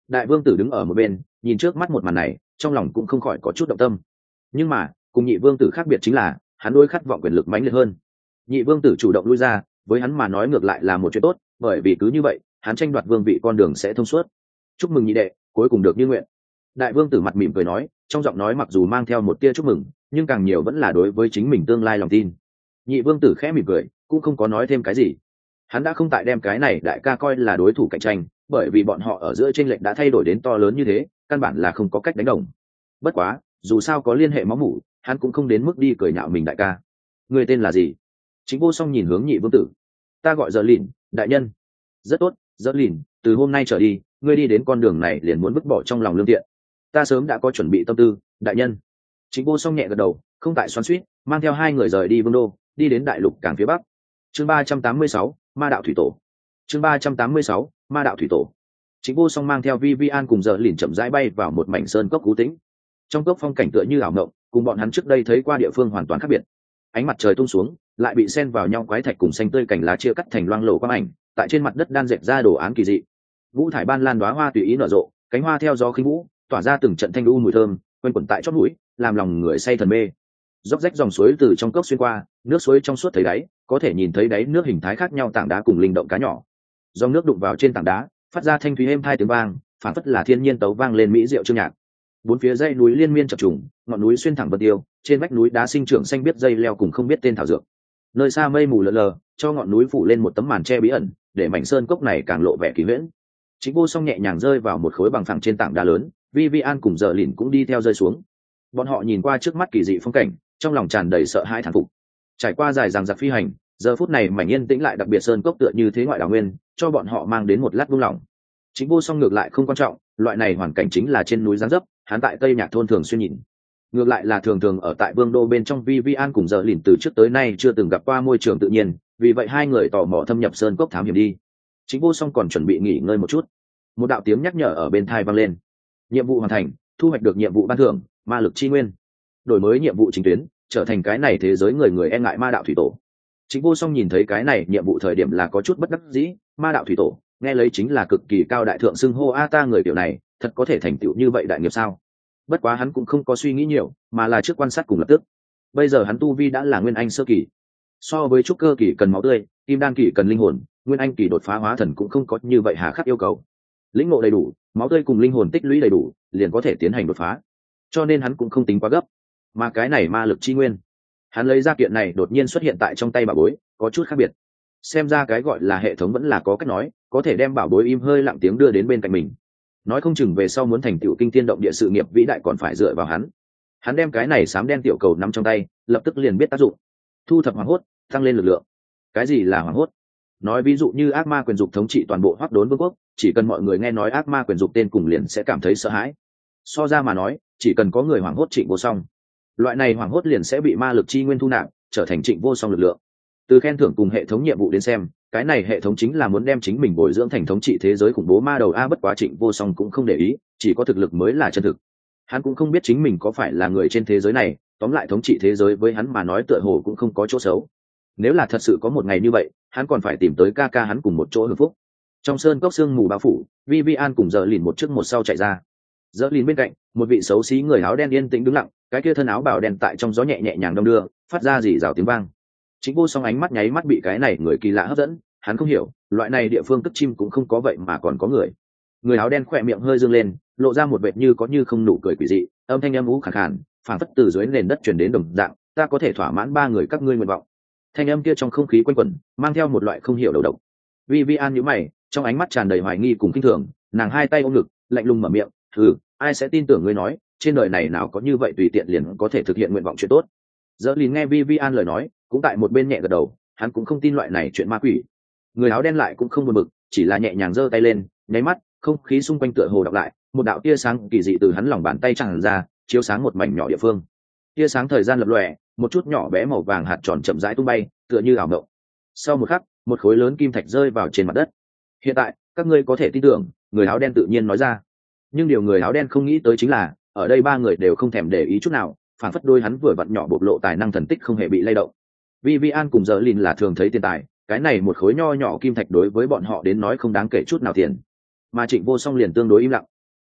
Đại vương tử đứng ở một bên nhìn trước mắt một màn này, trong lòng cũng không khỏi có chút động tâm. Nhưng mà cùng nhị vương tử khác biệt chính là hắn đôi khát vọng quyền lực mãnh liệt hơn. Nhị vương tử chủ động lui ra, với hắn mà nói ngược lại là một chuyện tốt, bởi vì cứ như vậy hắn tranh đoạt vương vị con đường sẽ thông suốt. Chúc mừng nhị đệ, cuối cùng được như nguyện. Đại vương tử mặt mỉm cười nói, trong giọng nói mặc dù mang theo một tia chúc mừng, nhưng càng nhiều vẫn là đối với chính mình tương lai lòng tin. Nhị vương tử khẽ mỉm cười, cũng không có nói thêm cái gì. Hắn đã không tại đem cái này đại ca coi là đối thủ cạnh tranh, bởi vì bọn họ ở giữa chênh lệch đã thay đổi đến to lớn như thế, căn bản là không có cách đánh đồng. Bất quá, dù sao có liên hệ máu mủ, hắn cũng không đến mức đi cười nhạo mình đại ca. Người tên là gì? Chính Vô Song nhìn hướng nhị vương tử. Ta gọi Giờ Lìn, đại nhân. Rất tốt, Giờ Lìn, từ hôm nay trở đi, ngươi đi đến con đường này liền muốn vứt bỏ trong lòng lương thiện. Ta sớm đã có chuẩn bị tâm tư, đại nhân. Chính Vô Song nhẹ gật đầu, không tại xoắn xuýt, mang theo hai người rời đi vương đô, đi đến đại lục cảng phía bắc. Chương ba trăm tám mươi sáu, Ma đạo thủy tổ. Chương ba trăm tám mươi sáu, Ma đạo thủy tổ. Chính Vô Song mang theo Vivian cùng Giờ Lìn chậm rãi bay vào một mảnh sơn cốc cú tĩnh. Trong cốc phong cảnh tựa như ảo mộng, cùng bọn hắn trước đây thấy qua địa phương hoàn toàn khác biệt. Ánh mặt trời tung xuống, lại bị xen vào nhau quái thạch cùng xanh tươi cảnh lá chia cắt thành loang lổ quang ảnh, tại trên mặt đất đan dệt ra đồ án kỳ dị. Vũ thải ban lan đóa hoa tùy ý nở rộ, cánh hoa theo gió khinh vũ, tỏa ra từng trận thanh u mùi thơm, quanh quẩn tại chót mũi, làm lòng người say thần mê. Róc rách dòng suối từ trong cốc xuyên qua, nước suối trong suốt thấy đáy, có thể nhìn thấy đáy nước hình thái khác nhau tảng đá cùng linh động cá nhỏ. Dòng nước đụng vào trên tảng đá, phát ra thanh thúy êm hai tiếng vang, phản phất là thiên nhiên tấu vang lên mỹ diệu chương nhạc. Bốn phía dãy núi liên miên chập trùng, ngọn núi xuyên thẳng vân tiêu, trên vách núi đá sinh trưởng xanh biết dây leo cùng không biết tên thảo dược. Nơi xa mây mù lờ lờ, cho ngọn núi phủ lên một tấm màn che bí ẩn, để mảnh sơn cốc này càng lộ vẻ kỳ huyễn. Chính Vô Song nhẹ nhàng rơi vào một khối bằng phẳng trên tảng đá lớn, Vivian cùng Giờ Lìn cũng đi theo rơi xuống. Bọn họ nhìn qua trước mắt kỳ dị phong cảnh, trong lòng tràn đầy sợ hãi thán phục. Trải qua dài dằng dặc phi hành, giờ phút này mảnh yên tĩnh lại đặc biệt sơn cốc tựa như thế ngoại đảo nguyên, cho bọn họ mang đến một lát buông lỏng. Chính Vô Song ngược lại không quan trọng, loại này hoàn cảnh chính là trên núi giáng dấp, hắn tại Tây Nhạc thôn thường xuyên nhìn. Ngược lại là thường thường ở tại vương đô bên trong Vivian cùng Giờ Lìn từ trước tới nay chưa từng gặp qua môi trường tự nhiên, vì vậy hai người tò mò thâm nhập sơn cốc thám hiểm đi. Chính Vô Song còn chuẩn bị nghỉ ngơi một chút, một đạo tiếng nhắc nhở ở bên tai vang lên. Nhiệm vụ hoàn thành, thu hoạch được nhiệm vụ ban thưởng, ma lực chi nguyên. Đổi mới nhiệm vụ chính tuyến, trở thành cái này thế giới người người e ngại ma đạo thủy tổ. Chính Vô Song nhìn thấy cái này nhiệm vụ thời điểm là có chút bất đắc dĩ, ma đạo thủy tổ, nghe lấy chính là cực kỳ cao đại thượng xưng hô a ta người kiểu này, thật có thể thành tựu như vậy đại nghiệp sao? Bất quá hắn cũng không có suy nghĩ nhiều, mà là trước quan sát cùng lập tức. Bây giờ hắn tu vi đã là nguyên anh sơ kỳ. So với trúc cơ kỳ cần máu tươi, kim đan kỳ cần linh hồn, nguyên anh kỳ đột phá hóa thần cũng không có như vậy hà khắc yêu cầu. Lĩnh ngộ đầy đủ, máu tươi cùng linh hồn tích lũy đầy đủ, liền có thể tiến hành đột phá. Cho nên hắn cũng không tính quá gấp. Mà cái này ma lực chi nguyên, hắn lấy ra kiện này đột nhiên xuất hiện tại trong tay bảo bối, có chút khác biệt. Xem ra cái gọi là hệ thống vẫn là có cách nói, có thể đem bảo bối im hơi lặng tiếng đưa đến bên cạnh mình. Nói không chừng về sau muốn thành tựu kinh thiên động địa sự nghiệp vĩ đại còn phải dựa vào hắn. Hắn đem cái này xám đen tiểu cầu nắm trong tay, lập tức liền biết tác dụng. Thu thập hoàng hốt, tăng lên lực lượng. Cái gì là hoàng hốt? Nói ví dụ như ác ma quyền dục thống trị toàn bộ Hoắc Đốn vương quốc, chỉ cần mọi người nghe nói ác ma quyền dục tên cùng liền sẽ cảm thấy sợ hãi. So ra mà nói, chỉ cần có người hoàng hốt Trịnh Vô Song, loại này hoàng hốt liền sẽ bị ma lực chi nguyên thu nạp, trở thành Trịnh Vô Song lực lượng. Từ khen thưởng cùng hệ thống nhiệm vụ đến xem, cái này hệ thống chính là muốn đem chính mình bồi dưỡng thành thống trị thế giới khủng bố ma đầu a. Bất quá Trịnh Vô Song cũng không để ý, chỉ có thực lực mới là chân thực. Hắn cũng không biết chính mình có phải là người trên thế giới này, tóm lại thống trị thế giới với hắn mà nói tựa hồ cũng không có chỗ xấu. Nếu là thật sự có một ngày như vậy, hắn còn phải tìm tới ca ca hắn cùng một chỗ hưởng phúc. Trong sơn cốc sương mù bao phủ, Vivian cùng Giờ Lìn một trước một sau chạy ra. Giờ Lìn bên cạnh, một vị xấu xí người áo đen yên tĩnh đứng lặng, cái kia thân áo bào đen tại trong gió nhẹ nhẹ nhàng đong đưa, phát ra rỉ rào tiếng vang. Chính Vô Song ánh mắt nháy mắt bị cái này người kỳ lạ hấp dẫn, hắn không hiểu, loại này địa phương cất chim cũng không có vậy mà còn có người. Người áo đen khỏe miệng hơi dương lên, lộ ra một vệt như có như không nụ cười quỷ dị, âm thanh âm ú khàn khàn, phảng phất từ dưới nền đất truyền đến đồng dạng, ta có thể thỏa mãn ba người các ngươi nguyện vọng. Thanh âm kia trong không khí quanh quẩn, mang theo một loại không hiểu đầu độc. Vivian nhíu mày, trong ánh mắt tràn đầy hoài nghi cùng kinh thường, nàng hai tay ôm ngực, lạnh lùng mở miệng, "Hừ, ai sẽ tin tưởng ngươi nói, trên đời này nào có như vậy tùy tiện liền có thể thực hiện nguyện vọng chuyện tốt." Giờ Lìn nghe Vivian lời nói, cũng tại một bên nhẹ gật đầu, hắn cũng không tin loại này chuyện ma quỷ. Người áo đen lại cũng không buồn bực, chỉ là nhẹ nhàng giơ tay lên, nháy mắt, không khí xung quanh tựa hồ đọc lại, một đạo tia sáng kỳ dị từ hắn lòng bàn tay tràn ra, chiếu sáng một mảnh nhỏ địa phương. Tia sáng thời gian lập lòe, một chút nhỏ bé màu vàng hạt tròn chậm rãi tung bay, tựa như ảo mộng. Sau một khắc, một khối lớn kim thạch rơi vào trên mặt đất. "Hiện tại, các ngươi có thể tin tưởng," người áo đen tự nhiên nói ra. Nhưng điều người áo đen không nghĩ tới chính là, ở đây ba người đều không thèm để ý chút nào, phản phất đôi hắn vừa vặn nhỏ bộc lộ tài năng thần tích không hề bị lay động. Vivian cùng Giờ Lìn là thường thấy tiền tài, cái này một khối nho nhỏ kim thạch đối với bọn họ đến nói không đáng kể chút nào tiền. Mà Trịnh Vô Song liền tương đối im lặng.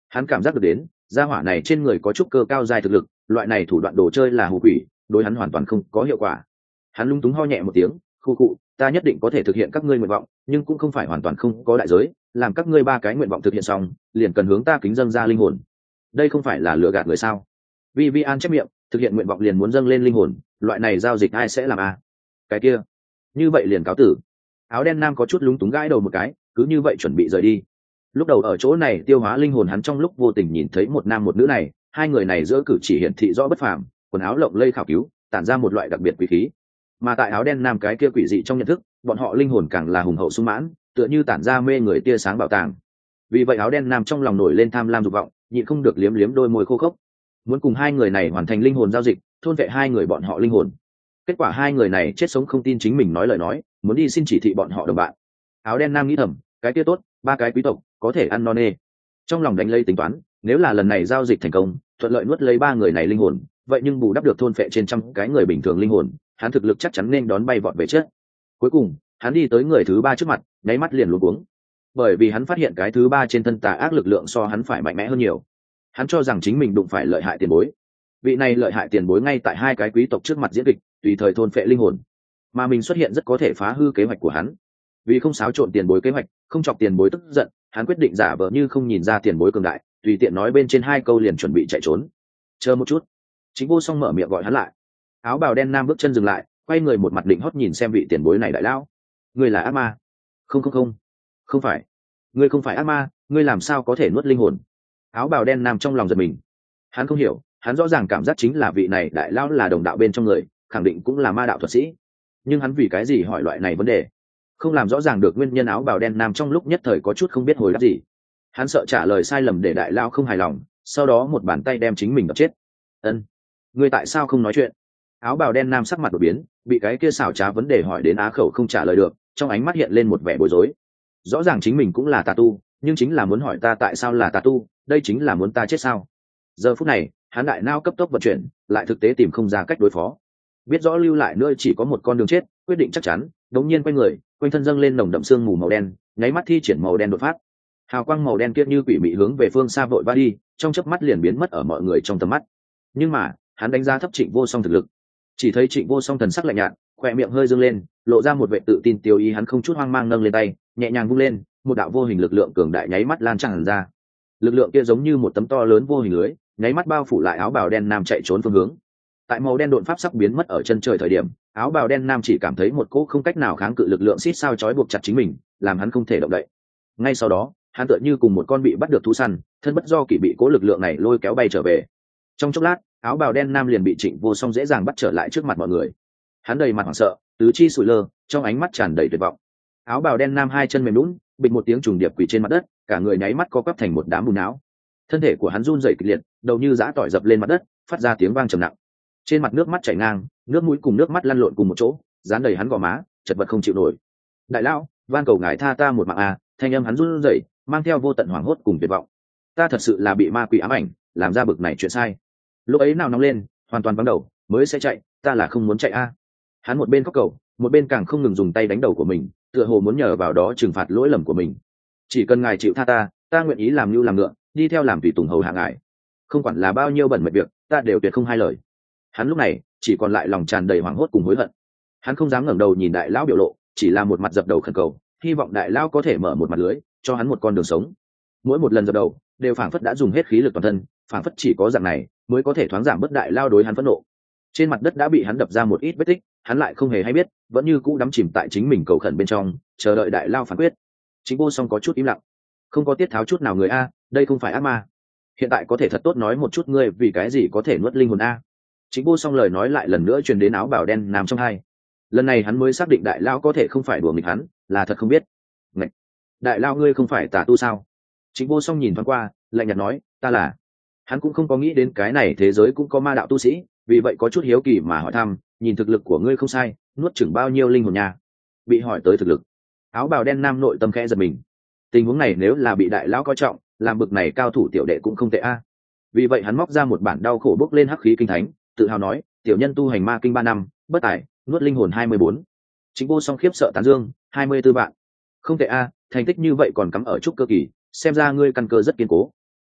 Hắn cảm giác được đến gia hỏa này trên người có chút cơ cao dài thực lực, loại này thủ đoạn đồ chơi là hù quỷ, đối hắn hoàn toàn không có hiệu quả. Hắn lung túng ho nhẹ một tiếng, khu cụ, ta nhất định có thể thực hiện các ngươi nguyện vọng, nhưng cũng không phải hoàn toàn không có đại giới, làm các ngươi ba cái nguyện vọng thực hiện xong liền cần hướng ta kính dâng ra linh hồn. Đây không phải là lừa gạt người sao? Vivian chép miệng, thực hiện nguyện vọng liền muốn dâng lên linh hồn, loại này giao dịch ai sẽ làm à? Cái kia, như vậy liền cáo tử. Áo đen nam có chút lúng túng gãi đầu một cái, cứ như vậy chuẩn bị rời đi. Lúc đầu ở chỗ này tiêu hóa linh hồn hắn trong lúc vô tình nhìn thấy một nam một nữ này, hai người này giữa cử chỉ hiển thị rõ bất phàm, quần áo lộng lây khảo cứu, tản ra một loại đặc biệt quý khí. Mà tại áo đen nam cái kia quỷ dị trong nhận thức, bọn họ linh hồn càng là hùng hậu sung mãn, tựa như tản ra mê người tia sáng bảo tàng. Vì vậy áo đen nam trong lòng nổi lên tham lam dục vọng, nhịn không được liếm liếm đôi môi khô khốc, muốn cùng hai người này hoàn thành linh hồn giao dịch, thôn vệ hai người bọn họ linh hồn. Kết quả hai người này chết sống không tin chính mình nói lời nói, muốn đi xin chỉ thị bọn họ đồng bạn. Áo đen nam nghĩ thầm, cái kia tốt, ba cái quý tộc có thể ăn no nê. Trong lòng đánh lấy tính toán, nếu là lần này giao dịch thành công, thuận lợi nuốt lấy ba người này linh hồn, vậy nhưng bù đắp được thôn phệ trên trăm cái người bình thường linh hồn, hắn thực lực chắc chắn nên đón bay vọt về chết. Cuối cùng hắn đi tới người thứ ba trước mặt, nháy mắt liền luống cuống, bởi vì hắn phát hiện cái thứ ba trên thân tà ác lực lượng so hắn phải mạnh mẽ hơn nhiều. Hắn cho rằng chính mình đụng phải lợi hại tiền bối, vị này lợi hại tiền bối ngay tại hai cái quý tộc trước mặt diễn kịch, tùy thời thôn phệ linh hồn, mà mình xuất hiện rất có thể phá hư kế hoạch của hắn. Vì không xáo trộn tiền bối kế hoạch, không chọc tiền bối tức giận, hắn quyết định giả vờ như không nhìn ra tiền bối cường đại, tùy tiện nói bên trên hai câu liền chuẩn bị chạy trốn. Chờ một chút. Chính Vô Song mở miệng gọi hắn lại. Áo bào đen nam bước chân dừng lại, quay người một mặt định hót nhìn xem vị tiền bối này đại lão. Ngươi là ác ma? Không không không, không phải. Ngươi không phải ác ma, ngươi làm sao có thể nuốt linh hồn? Áo bào đen nam trong lòng giật mình. Hắn không hiểu, hắn rõ ràng cảm giác chính là vị này đại lão là đồng đạo bên trong người, khẳng định cũng là ma đạo thuật sĩ. Nhưng hắn vì cái gì hỏi loại này vấn đề? Không làm rõ ràng được nguyên nhân, áo bào đen nam trong lúc nhất thời có chút không biết hồi đáp gì. Hắn sợ trả lời sai lầm để đại lão không hài lòng, sau đó một bàn tay đem chính mình đập chết. Ân, ngươi tại sao không nói chuyện? Áo bào đen nam sắc mặt đột biến, bị cái kia xảo trá vấn đề hỏi đến á khẩu không trả lời được, trong ánh mắt hiện lên một vẻ bối rối. Rõ ràng chính mình cũng là tà tu, nhưng chính là muốn hỏi ta tại sao là tà tu, đây chính là muốn ta chết sao? Giờ phút này hắn đại não cấp tốc vận chuyển, lại thực tế tìm không ra cách đối phó. Biết rõ lưu lại nơi chỉ có một con đường chết, quyết định chắc chắn, đống nhiên quay người, quanh thân dâng lên nồng đậm sương mù màu đen, nháy mắt thi triển màu đen đột phát. Hào quang màu đen kia như quỷ mị hướng về phương xa vội va đi, trong chớp mắt liền biến mất ở mọi người trong tầm mắt. Nhưng mà hắn đánh giá thấp Trịnh Vô Song thực lực, chỉ thấy Trịnh Vô Song thần sắc lạnh nhạt, khỏe miệng hơi dương lên, lộ ra một vẻ tự tin tiêu ý. Hắn không chút hoang mang nâng lên tay, nhẹ nhàng vung lên, một đạo vô hình lực lượng cường đại nháy mắt lan tràn ra. Lực lượng kia giống như một tấm to lớn vô hình lưới, nháy mắt bao phủ lại áo bào đen nam chạy trốn phương hướng. Tại màu đen độn pháp sắp biến mất ở chân trời thời điểm, áo bào đen nam chỉ cảm thấy một cỗ không cách nào kháng cự lực lượng xít sao trói buộc chặt chính mình, làm hắn không thể động đậy. Ngay sau đó hắn tựa như cùng một con bị bắt được thú săn, thân bất do kỷ bị cỗ lực lượng này lôi kéo bay trở về. Trong chốc lát áo bào đen nam liền bị Trịnh Vô Song dễ dàng bắt trở lại trước mặt mọi người. Hắn đầy mặt hoảng sợ, tứ chi sụi lơ, trong ánh mắt tràn đầy tuyệt vọng. Áo bào đen nam hai chân mềm lún, bịch một tiếng trùng điệp quỳ trên mặt đất, cả người nháy mắt co quắp thành một đám bùn não. Thân thể của hắn run rẩy kịch liệt, đầu như giã tỏi dập lên mặt đất, phát ra tiếng vang trầm nặng. Trên mặt nước mắt chảy ngang, nước mũi cùng nước mắt lăn lộn cùng một chỗ, dán đầy hắn gò má, chật vật không chịu nổi. Đại lão, van cầu ngài tha ta một mạng à! Thanh âm hắn run rẩy, mang theo vô tận hoảng hốt cùng tuyệt vọng. Ta thật sự là bị ma quỷ ám ảnh, làm ra bực này chuyện sai. Lúc ấy nào nóng lên, hoàn toàn vắng đầu, mới sẽ chạy, ta là không muốn chạy a. À. Hắn một bên khóc cầu, một bên càng không ngừng dùng tay đánh đầu của mình, tựa hồ muốn nhờ vào đó trừng phạt lỗi lầm của mình. Chỉ cần ngài chịu tha ta, ta nguyện ý làm nhu làm ngựa, đi theo làm tùy tùng hầu hạ ngài. Không quản là bao nhiêu bẩn mệt việc, ta đều tuyệt không hai lời. Hắn lúc này chỉ còn lại lòng tràn đầy hoảng hốt cùng hối hận. Hắn không dám ngẩng đầu nhìn đại lão biểu lộ, chỉ là một mặt dập đầu khẩn cầu, hy vọng đại lão có thể mở một mặt lưới, cho hắn một con đường sống. Mỗi một lần dập đầu đều phảng phất đã dùng hết khí lực toàn thân, phảng phất chỉ có dạng này mới có thể thoáng giảm bớt đại lao đối hắn phẫn nộ. Trên mặt đất đã bị hắn đập ra một ít vết tích, hắn lại không hề hay biết, vẫn như cũ đắm chìm tại chính mình cầu khẩn bên trong, chờ đợi đại lao phán quyết. Chính Vô Song có chút im lặng, không có tiết tháo chút nào. Người a, đây không phải ác ma, hiện tại có thể thật tốt nói một chút ngươi vì cái gì có thể nuốt linh hồn a. Chính Vô Song lời nói lại lần nữa truyền đến áo bào đen nam trong hai. Lần này hắn mới xác định đại lao có thể không phải đùa nghịch hắn, là thật không biết. Ngạch, đại lao ngươi không phải tà tu sao? Chính Vô Song nhìn thoáng qua, lạnh nhạt nói, ta là. Hắn cũng không có nghĩ đến cái này thế giới cũng có ma đạo tu sĩ, vì vậy có chút hiếu kỳ mà hỏi thăm, nhìn thực lực của ngươi không sai, nuốt chửng bao nhiêu linh hồn nha? Bị hỏi tới thực lực, áo bào đen nam nội tâm khẽ giật mình. Tình huống này nếu là bị đại lão coi trọng, làm bực này cao thủ tiểu đệ cũng không tệ a. Vì vậy hắn móc ra một bản đau khổ bốc lên hắc khí kinh thánh, tự hào nói, tiểu nhân tu hành ma kinh ba năm, bất tài, nuốt linh hồn hai mươi bốn. Chính Vô Song khiếp sợ tán dương, hai mươi tư vạn. Không tệ a, thành tích như vậy còn cắm ở trúc cơ kỳ, xem ra ngươi căn cơ rất kiên cố.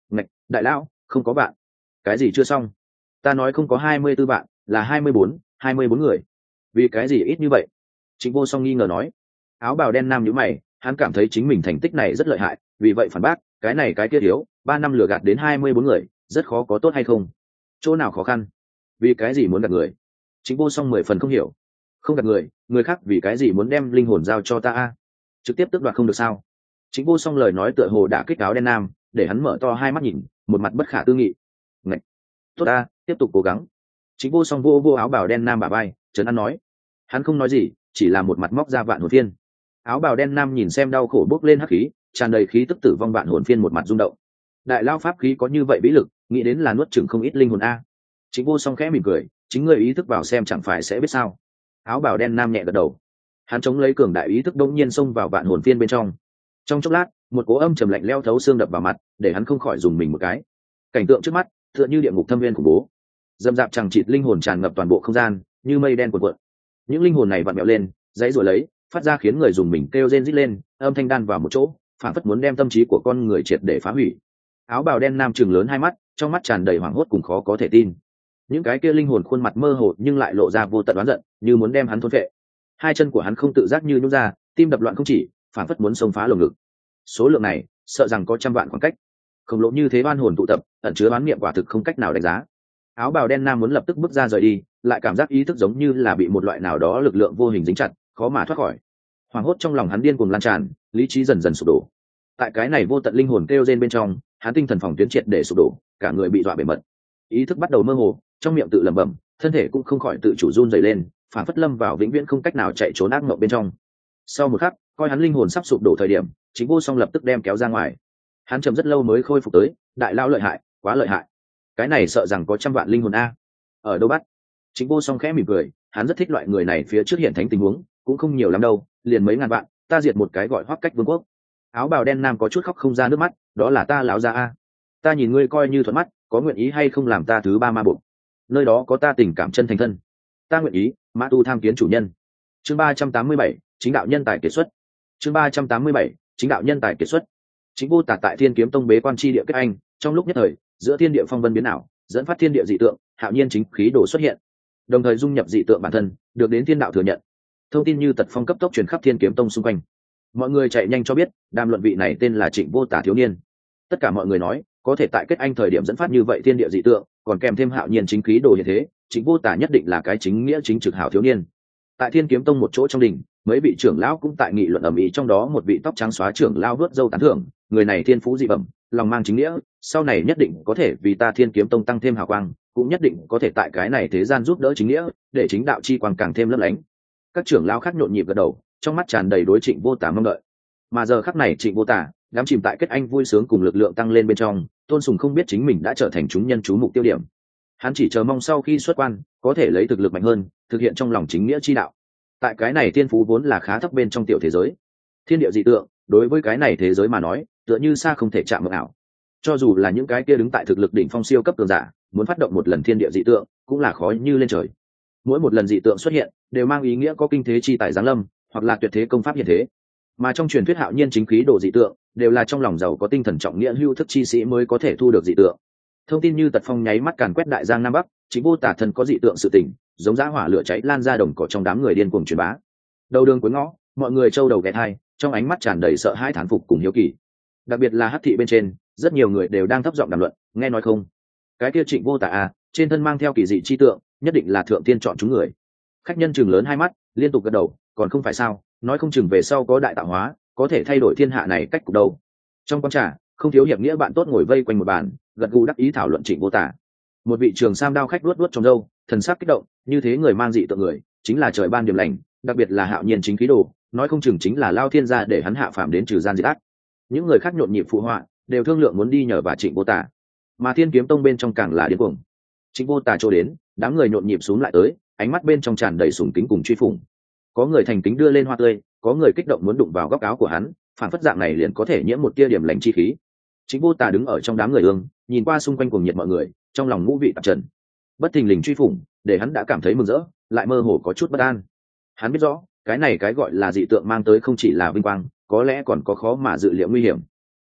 Ngạch, đại lão không có bạn. Cái gì chưa xong? Ta nói không có hai mươi tư bạn, là hai mươi bốn, hai mươi bốn người. Vì cái gì ít như vậy? Trịnh Vô Song nghi ngờ nói. Áo bào đen nam nhíu mày, hắn cảm thấy chính mình thành tích này rất lợi hại, vì vậy phản bác, cái này cái kia thiếu, ba năm lừa gạt đến hai mươi bốn người, rất khó có tốt hay không? Chỗ nào khó khăn? Vì cái gì muốn gạt người? Trịnh Vô Song mười phần không hiểu. Không gạt người, người khác vì cái gì muốn đem linh hồn giao cho ta a? Trực tiếp tước đoạt không được sao? Trịnh Vô Song lời nói tựa hồ đã kích áo đen nam, để hắn mở to hai mắt nhìn, một mặt bất khả tư nghị. Ngạch, tốt ta, tiếp tục cố gắng. Trịnh Vô Song vô vô áo bào đen nam bả vai, trấn an nói. Hắn không nói gì, chỉ là một mặt móc ra vạn hồn phiên. Áo bào đen nam nhìn xem đau khổ bốc lên hắc khí, tràn đầy khí tức tử vong vạn hồn phiên một mặt rung động. Đại lao pháp khí có như vậy bí lực, nghĩ đến là nuốt chửng không ít linh hồn a. Trịnh Vô Song khẽ mỉm cười, chính ngươi ý thức vào xem chẳng phải sẽ biết sao? Áo bào đen nam nhẹ gật đầu. Hắn chống lấy cường đại ý thức đông nhiên xông vào vạn hồn phiên bên trong. Trong chốc lát, một cố âm trầm lạnh leo thấu xương đập vào mặt, để hắn không khỏi dùng mình một cái. Cảnh tượng trước mắt tựa như địa ngục thâm viên khủng bố, dầm dạp chẳng chịt linh hồn tràn ngập toàn bộ không gian, như mây đen cuộn cuộn. Những linh hồn này vặn mèo lên, dãy rồi lấy, phát ra khiến người dùng mình kêu rên rít lên, âm thanh đan vào một chỗ, phản phất muốn đem tâm trí của con người triệt để phá hủy. Áo bào đen nam trừng lớn hai mắt, trong mắt tràn đầy hoảng hốt cùng khó có thể tin. Những cái kia linh hồn khuôn mặt mơ hồ nhưng lại lộ ra vô tận oán giận, như muốn đem hắn thôn phệ. Hai chân của hắn không tự giác như nhún ra, tim đập loạn không chỉ, phản phất muốn xông phá lồng ngực. Số lượng này, sợ rằng có trăm vạn khoảng cách. Khổng lồ như thế oan hồn tụ tập, ẩn chứa oán niệm quả thực không cách nào đánh giá. Áo bào đen nam muốn lập tức bước ra rời đi, lại cảm giác ý thức giống như là bị một loại nào đó lực lượng vô hình dính chặt, khó mà thoát khỏi. Hoảng hốt trong lòng hắn điên cuồng lan tràn, lý trí dần dần sụp đổ. Tại cái này vô tận linh hồn kêu rên bên trong, hắn tinh thần phòng tuyến triệt để sụp đổ, cả người bị dọa bể mật. Ý thức bắt đầu mơ hồ, trong miệng tự lẩm bẩm, thân thể cũng không khỏi tự chủ run rẩy lên, phản phất lâm vào vĩnh viễn không cách nào chạy trốn ác mộng bên trong. Sau một khắc, coi hắn linh hồn sắp sụp đổ thời điểm, Chính Vô Song lập tức đem kéo ra ngoài. Hắn trầm rất lâu mới khôi phục tới, đại lao lợi hại, quá lợi hại. Cái này sợ rằng có trăm vạn linh hồn a. Ở đâu bắt? Chính Vô Song khẽ mỉm cười, hắn rất thích loại người này phía trước hiện thánh tình huống, cũng không nhiều lắm đâu, liền mấy ngàn vạn, ta diệt một cái gọi Hoắc Cách Vương quốc. Áo bào đen nam có chút khóc không ra nước mắt, đó là ta láo ra a. Ta nhìn ngươi coi như thuận mắt, có nguyện ý hay không làm ta thứ ba ma bộ? Nơi đó có ta tình cảm chân thành thân. Ta nguyện ý, Mã Tu tham kiến chủ nhân. Chương ba trăm tám mươi bảy, chính đạo nhân tài kiệt xuất. Chương ba trăm tám mươi bảy, chính đạo nhân tài kiệt xuất. Chính Vô Tà tại Thiên Kiếm Tông bế quan chi địa kết anh, trong lúc nhất thời, giữa thiên địa phong vân biến ảo, dẫn phát thiên địa dị tượng, hạo nhiên chính khí đồ xuất hiện, đồng thời dung nhập dị tượng bản thân, được đến thiên đạo thừa nhận. Thông tin như tật phong cấp tốc truyền khắp Thiên Kiếm Tông xung quanh. Mọi người chạy nhanh cho biết, đàm luận vị này tên là Trịnh Vô Tà thiếu niên. Tất cả mọi người nói, có thể tại kết anh thời điểm dẫn phát như vậy thiên địa dị tượng, còn kèm thêm hạo nhiên chính khí đồ như thế, Trịnh Vô Tà nhất định là cái chính nghĩa chính trực hảo thiếu niên. Tại Thiên Kiếm Tông một chỗ trong đình, mấy vị trưởng lão cũng tại nghị luận ầm ĩ, trong đó một vị tóc trắng xóa trưởng lão vớt râu tán thưởng, người này thiên phú dị bẩm, lòng mang chính nghĩa, sau này nhất định có thể vì ta Thiên Kiếm Tông tăng thêm hào quang, cũng nhất định có thể tại cái này thế gian giúp đỡ chính nghĩa, để chính đạo chi quang càng thêm lấp lánh. Các trưởng lão khác nhộn nhịp gật đầu, trong mắt tràn đầy đối Trịnh Vô Tà mong đợi. Mà giờ khắc này Trịnh Vô Tà đám chìm tại kết anh vui sướng cùng lực lượng tăng lên bên trong, Tôn Sùng không biết chính mình đã trở thành chúng nhân chú mục tiêu điểm. Hắn chỉ chờ mong sau khi xuất quan, có thể lấy thực lực mạnh hơn, thực hiện trong lòng chính nghĩa chi đạo. Tại cái này thiên phú vốn là khá thấp bên trong tiểu thế giới, thiên địa dị tượng đối với cái này thế giới mà nói, tựa như xa không thể chạm mộng ảo. Cho dù là những cái kia đứng tại thực lực đỉnh phong siêu cấp cường giả, muốn phát động một lần thiên địa dị tượng, cũng là khó như lên trời. Mỗi một lần dị tượng xuất hiện, đều mang ý nghĩa có kinh thế chi tài giáng lâm, hoặc là tuyệt thế công pháp hiện thế. Mà trong truyền thuyết hạo nhiên chính khí đồ dị tượng, đều là trong lòng giàu có tinh thần trọng nghĩa hưu thức chi sĩ mới có thể thu được dị tượng. Thông tin như tật phong nháy mắt càn quét đại giang nam bắc, Chính Vô Tà thần có dị tượng sự tình, giống dã hỏa lửa cháy lan ra đồng cỏ trong đám người điên cuồng truyền bá. Đầu đường cuối ngõ, mọi người trâu đầu ghé thai, trong ánh mắt tràn đầy sợ hãi thán phục cùng hiếu kỳ. Đặc biệt là hắc thị bên trên, rất nhiều người đều đang thấp giọng đàm luận, nghe nói không, cái kia Trịnh Vô Tà à, trên thân mang theo kỳ dị chi tượng, nhất định là thượng tiên chọn chúng người. Khách nhân chừng lớn hai mắt, liên tục gật đầu, còn không phải sao, nói không chừng về sau có đại tạo hóa, có thể thay đổi thiên hạ này cách cục đâu. Trong quán trà, không thiếu hiệp nghĩa bạn tốt ngồi vây quanh một bàn, gật gù đắc ý thảo luận Trịnh Vô Tà. Một vị trường sam đao khách luốt luốt trong râu, thần sắc kích động, như thế người mang dị tượng người, chính là trời ban điểm lành, đặc biệt là hạo nhiên chính khí đồ, nói không chừng chính là lao thiên gia để hắn hạ phàm đến trừ gian diệt ác. Những người khác nhộn nhịp phụ họa, đều thương lượng muốn đi nhờ và Trịnh Vô Tà. Mà Thiên Kiếm Tông bên trong càng là điên cuồng. Trịnh Vô Tà trôi đến, đám người nhộn nhịp xuống lại tới, ánh mắt bên trong tràn đầy sùng kính cùng truy phủng. Có người thành kính đưa lên hoa tươi, có người kích động muốn đụng vào góc áo của hắn, phản phất dạng này liền có thể nhiễm một tia điểm lành chi khí. Trịnh Vô Tà đứng ở trong đám người ương, nhìn qua xung quanh cuồng nhiệt mọi người, trong lòng ngũ vị tạp trần. Bất thình lình truy phủng, để hắn đã cảm thấy mừng rỡ, lại mơ hồ có chút bất an. Hắn biết rõ, cái này cái gọi là dị tượng mang tới không chỉ là vinh quang, có lẽ còn có khó mà dự liệu nguy hiểm.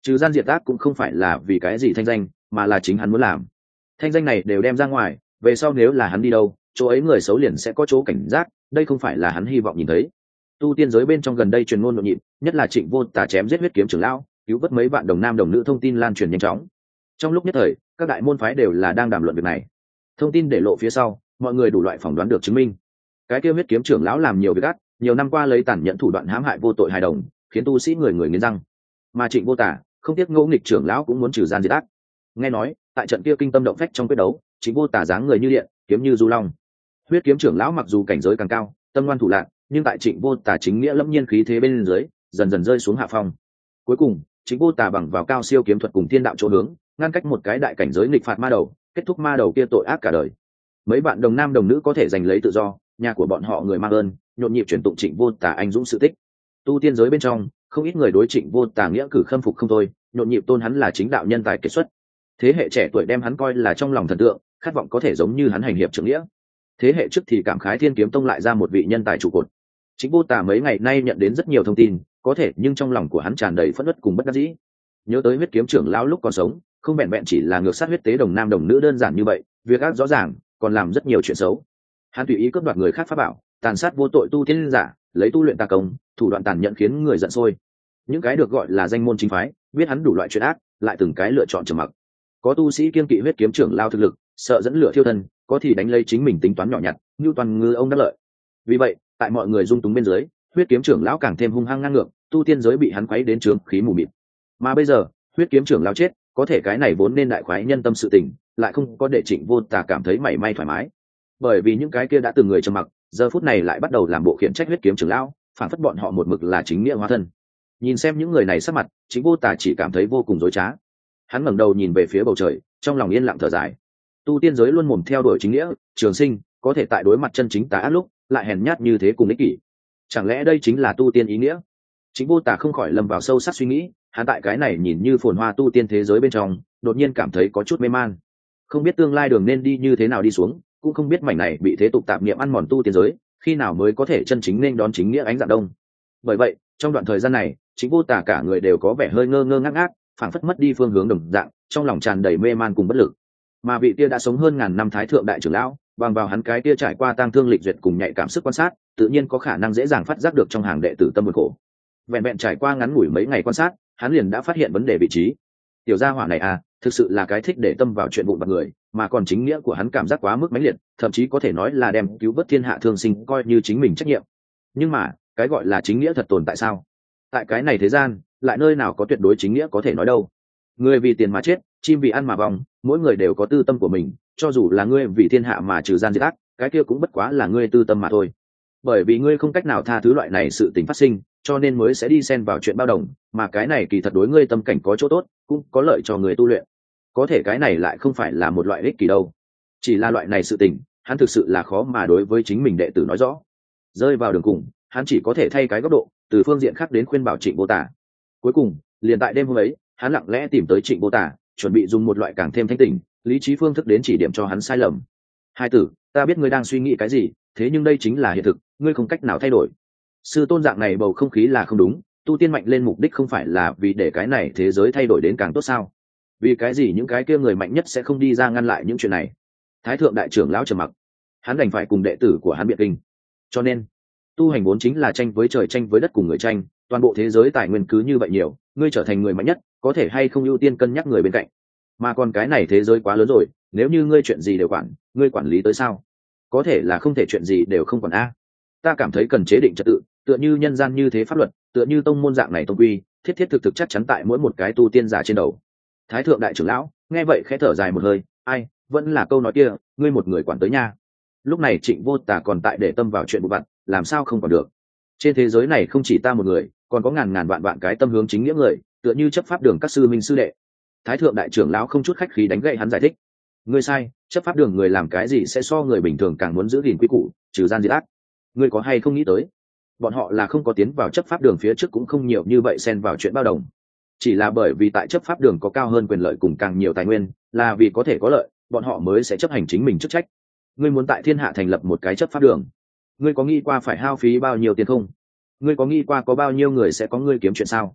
Trừ gian diệt ác cũng không phải là vì cái gì thanh danh, mà là chính hắn muốn làm. Thanh danh này đều đem ra ngoài, về sau nếu là hắn đi đâu, chỗ ấy người xấu liền sẽ có chỗ cảnh giác, đây không phải là hắn hy vọng nhìn thấy. Tu tiên giới bên trong gần đây truyền ngôn nhộn nhịp, nhất là Trịnh Vô Tà chém giết huyết kiếm trưởng lão, cứu vớt mấy bạn đồng nam đồng nữ thông tin lan truyền nhanh chóng. Trong lúc nhất thời, các đại môn phái đều là đang đàm luận việc này. Thông tin để lộ phía sau, mọi người đủ loại phỏng đoán được chứng minh. Cái kia huyết kiếm trưởng lão làm nhiều việc ác, nhiều năm qua lấy tàn nhẫn thủ đoạn hãm hại vô tội hài đồng, khiến tu sĩ người người nghiến răng. Mà Trịnh Vô Tà không tiếc ngỗ nghịch trưởng lão cũng muốn trừ gian diệt ác. Nghe nói, tại trận kia kinh tâm động phách trong quyết đấu, Trịnh Vô Tà dáng người như điện, kiếm như du long. Huyết kiếm trưởng lão mặc dù cảnh giới càng cao, tâm ngoan thủ lạn, nhưng tại Trịnh Vô Tà chính nghĩa lâm nhiên khí thế bên dưới, dần dần rơi xuống hạ phong. Cuối cùng, Trịnh Vô Tà bằng vào cao siêu kiếm thuật cùng thiên đạo chỗ hướng, ngăn cách một cái đại cảnh giới nghịch phạt ma đầu, kết thúc ma đầu kia tội ác cả đời. Mấy bạn đồng nam đồng nữ có thể giành lấy tự do, nhà của bọn họ người mang ơn, nhộn nhịp truyền tụng Trịnh Vô Tà anh dũng sự tích. Tu tiên giới bên trong, không ít người đối Trịnh Vô Tà nghĩa cử khâm phục không thôi, nhộn nhịp tôn hắn là chính đạo nhân tài kiệt xuất. Thế hệ trẻ tuổi đem hắn coi là trong lòng thần tượng, khát vọng có thể giống như hắn hành hiệp trưởng nghĩa. Thế hệ trước thì cảm khái Thiên Kiếm Tông lại ra một vị nhân tài trụ cột. Trịnh Vô Tà mấy ngày nay nhận đến rất nhiều thông tin, có thể nhưng trong lòng của hắn tràn đầy phẫn uất cùng bất đắc dĩ. Nhớ tới huyết kiếm trưởng lão lúc còn sống, không vẹn vẹn chỉ là ngược sát huyết tế đồng nam đồng nữ đơn giản như vậy, việc ác rõ ràng, còn làm rất nhiều chuyện xấu. Hắn tùy ý cướp đoạt người khác pháp bảo, tàn sát vô tội tu tiên giả, lấy tu luyện tà công, thủ đoạn tàn nhẫn khiến người giận sôi. Những cái được gọi là danh môn chính phái, biết hắn đủ loại chuyện ác, lại từng cái lựa chọn trầm mặc. Có tu sĩ kiên kỵ huyết kiếm trưởng lao thực lực, sợ dẫn lửa thiêu thân, có thì đánh lấy chính mình tính toán nhỏ nhặt, như toàn ngư ông đắc lợi. Vì vậy, tại mọi người dung túng bên dưới, huyết kiếm trưởng lão càng thêm hung hăng ngang ngược, tu tiên giới bị hắn quấy đến trướng khí mù mịt. Mà bây giờ, huyết kiếm trưởng lão chết, có thể cái này vốn nên đại khoái nhân tâm sự tình, lại không có để Trịnh Vô Tà cảm thấy mảy may thoải mái. Bởi vì những cái kia đã từng người trầm mặc, giờ phút này lại bắt đầu làm bộ khiển trách huyết kiếm trưởng lão, phản phất bọn họ một mực là chính nghĩa hóa thân. Nhìn xem những người này sắc mặt, Trịnh Vô Tà chỉ cảm thấy vô cùng rối trá. Hắn ngẩng đầu nhìn về phía bầu trời, trong lòng yên lặng thở dài. Tu tiên giới luôn mồm theo đuổi chính nghĩa, trường sinh, có thể tại đối mặt chân chính tà ác lúc, lại hèn nhát như thế cùng ích kỷ. Chẳng lẽ đây chính là tu tiên ý nghĩa? Trịnh Vô Tà không khỏi lâm vào sâu sắc suy nghĩ, hắn tại cái này nhìn như phồn hoa tu tiên thế giới bên trong, đột nhiên cảm thấy có chút mê man. Không biết tương lai đường nên đi như thế nào đi xuống, cũng không biết mảnh này bị thế tục tạp niệm ăn mòn tu tiên giới, khi nào mới có thể chân chính nên đón chính nghĩa ánh dạng đông. Bởi vậy, trong đoạn thời gian này, Trịnh Vô Tà cả người đều có vẻ hơi ngơ ngơ ngác ngác, phảng phất mất đi phương hướng đồng dạng, trong lòng tràn đầy mê man cùng bất lực. Mà vị kia đã sống hơn ngàn năm thái thượng đại trưởng lão, bằng vào hắn cái kia trải qua tang thương lịch duyệt cùng nhạy cảm sức quan sát, tự nhiên có khả năng dễ dàng phát giác được trong hàng đệ tử tâm buồn khổ. Vẹn vẹn trải qua ngắn ngủi mấy ngày quan sát, hắn liền đã phát hiện vấn đề vị trí. Tiểu gia hỏa này à, thực sự là cái thích để tâm vào chuyện vụn vặt người, mà còn chính nghĩa của hắn cảm giác quá mức mãnh liệt, thậm chí có thể nói là đem cứu vớt thiên hạ thương sinh coi như chính mình trách nhiệm. Nhưng mà, cái gọi là chính nghĩa thật tồn tại sao? Tại cái này thế gian, lại nơi nào có tuyệt đối chính nghĩa có thể nói đâu? Người vì tiền mà chết, chim vì ăn mà vòng, mỗi người đều có tư tâm của mình, cho dù là ngươi vì thiên hạ mà trừ gian diệt ác, cái kia cũng bất quá là ngươi tư tâm mà thôi. Bởi vì ngươi không cách nào tha thứ loại này sự tình phát sinh, cho nên mới sẽ đi xen vào chuyện bao đồng, mà cái này kỳ thật đối ngươi tâm cảnh có chỗ tốt, cũng có lợi cho người tu luyện. Có thể cái này lại không phải là một loại ích kỷ đâu. Chỉ là loại này sự tình, hắn thực sự là khó mà đối với chính mình đệ tử nói rõ. Rơi vào đường cùng, hắn chỉ có thể thay cái góc độ, từ phương diện khác đến khuyên bảo Trịnh Vô Tà. Cuối cùng, liền tại đêm hôm ấy, hắn lặng lẽ tìm tới Trịnh Vô Tà, chuẩn bị dùng một loại càng thêm thanh tỉnh, lý trí phương thức đến chỉ điểm cho hắn sai lầm. Hai tử, ta biết ngươi đang suy nghĩ cái gì, thế nhưng đây chính là hiện thực, ngươi không cách nào thay đổi. Sư tôn dạng này bầu không khí là không đúng, tu tiên mạnh lên mục đích không phải là vì để cái này thế giới thay đổi đến càng tốt sao? Vì cái gì những cái kia người mạnh nhất sẽ không đi ra ngăn lại những chuyện này? Thái thượng đại trưởng lão trầm mặc, hắn đành phải cùng đệ tử của hắn biện kinh. Cho nên, tu hành vốn chính là tranh với trời tranh với đất cùng người tranh, toàn bộ thế giới tài nguyên cứ như vậy nhiều, ngươi trở thành người mạnh nhất, có thể hay không ưu tiên cân nhắc người bên cạnh. Mà còn cái này thế giới quá lớn rồi, nếu như ngươi chuyện gì đều quản, ngươi quản lý tới sao? Có thể là không thể chuyện gì đều không quản a. Ta cảm thấy cần chế định trật tự, tựa như nhân gian như thế pháp luật, tựa như tông môn dạng này tông quy, thiết thiết thực thực chắc chắn tại mỗi một cái tu tiên giả trên đầu. Thái thượng đại trưởng lão nghe vậy khẽ thở dài một hơi, ai, vẫn là câu nói kia, ngươi một người quản tới nha. Lúc này Trịnh Vô Tà còn tại để tâm vào chuyện vụ vặt, làm sao không còn được? Trên thế giới này không chỉ ta một người, còn có ngàn ngàn vạn vạn cái tâm hướng chính nghĩa người, tựa như chấp pháp đường các sư minh sư đệ. Thái thượng đại trưởng lão không chút khách khí đánh gậy hắn giải thích, ngươi sai, chấp pháp đường người làm cái gì sẽ so người bình thường càng muốn giữ gìn quy củ, trừ gian diệt ác. Ngươi có hay không nghĩ tới, bọn họ là không có tiến vào chấp pháp đường phía trước cũng không nhiều như vậy xen vào chuyện bao đồng, chỉ là bởi vì tại chấp pháp đường có cao hơn quyền lợi cùng càng nhiều tài nguyên, là vì có thể có lợi, bọn họ mới sẽ chấp hành chính mình chức trách. Ngươi muốn tại thiên hạ thành lập một cái chấp pháp đường, ngươi có nghĩ qua phải hao phí bao nhiêu tiền không? Ngươi có nghĩ qua có bao nhiêu người sẽ có ngươi kiếm chuyện sao?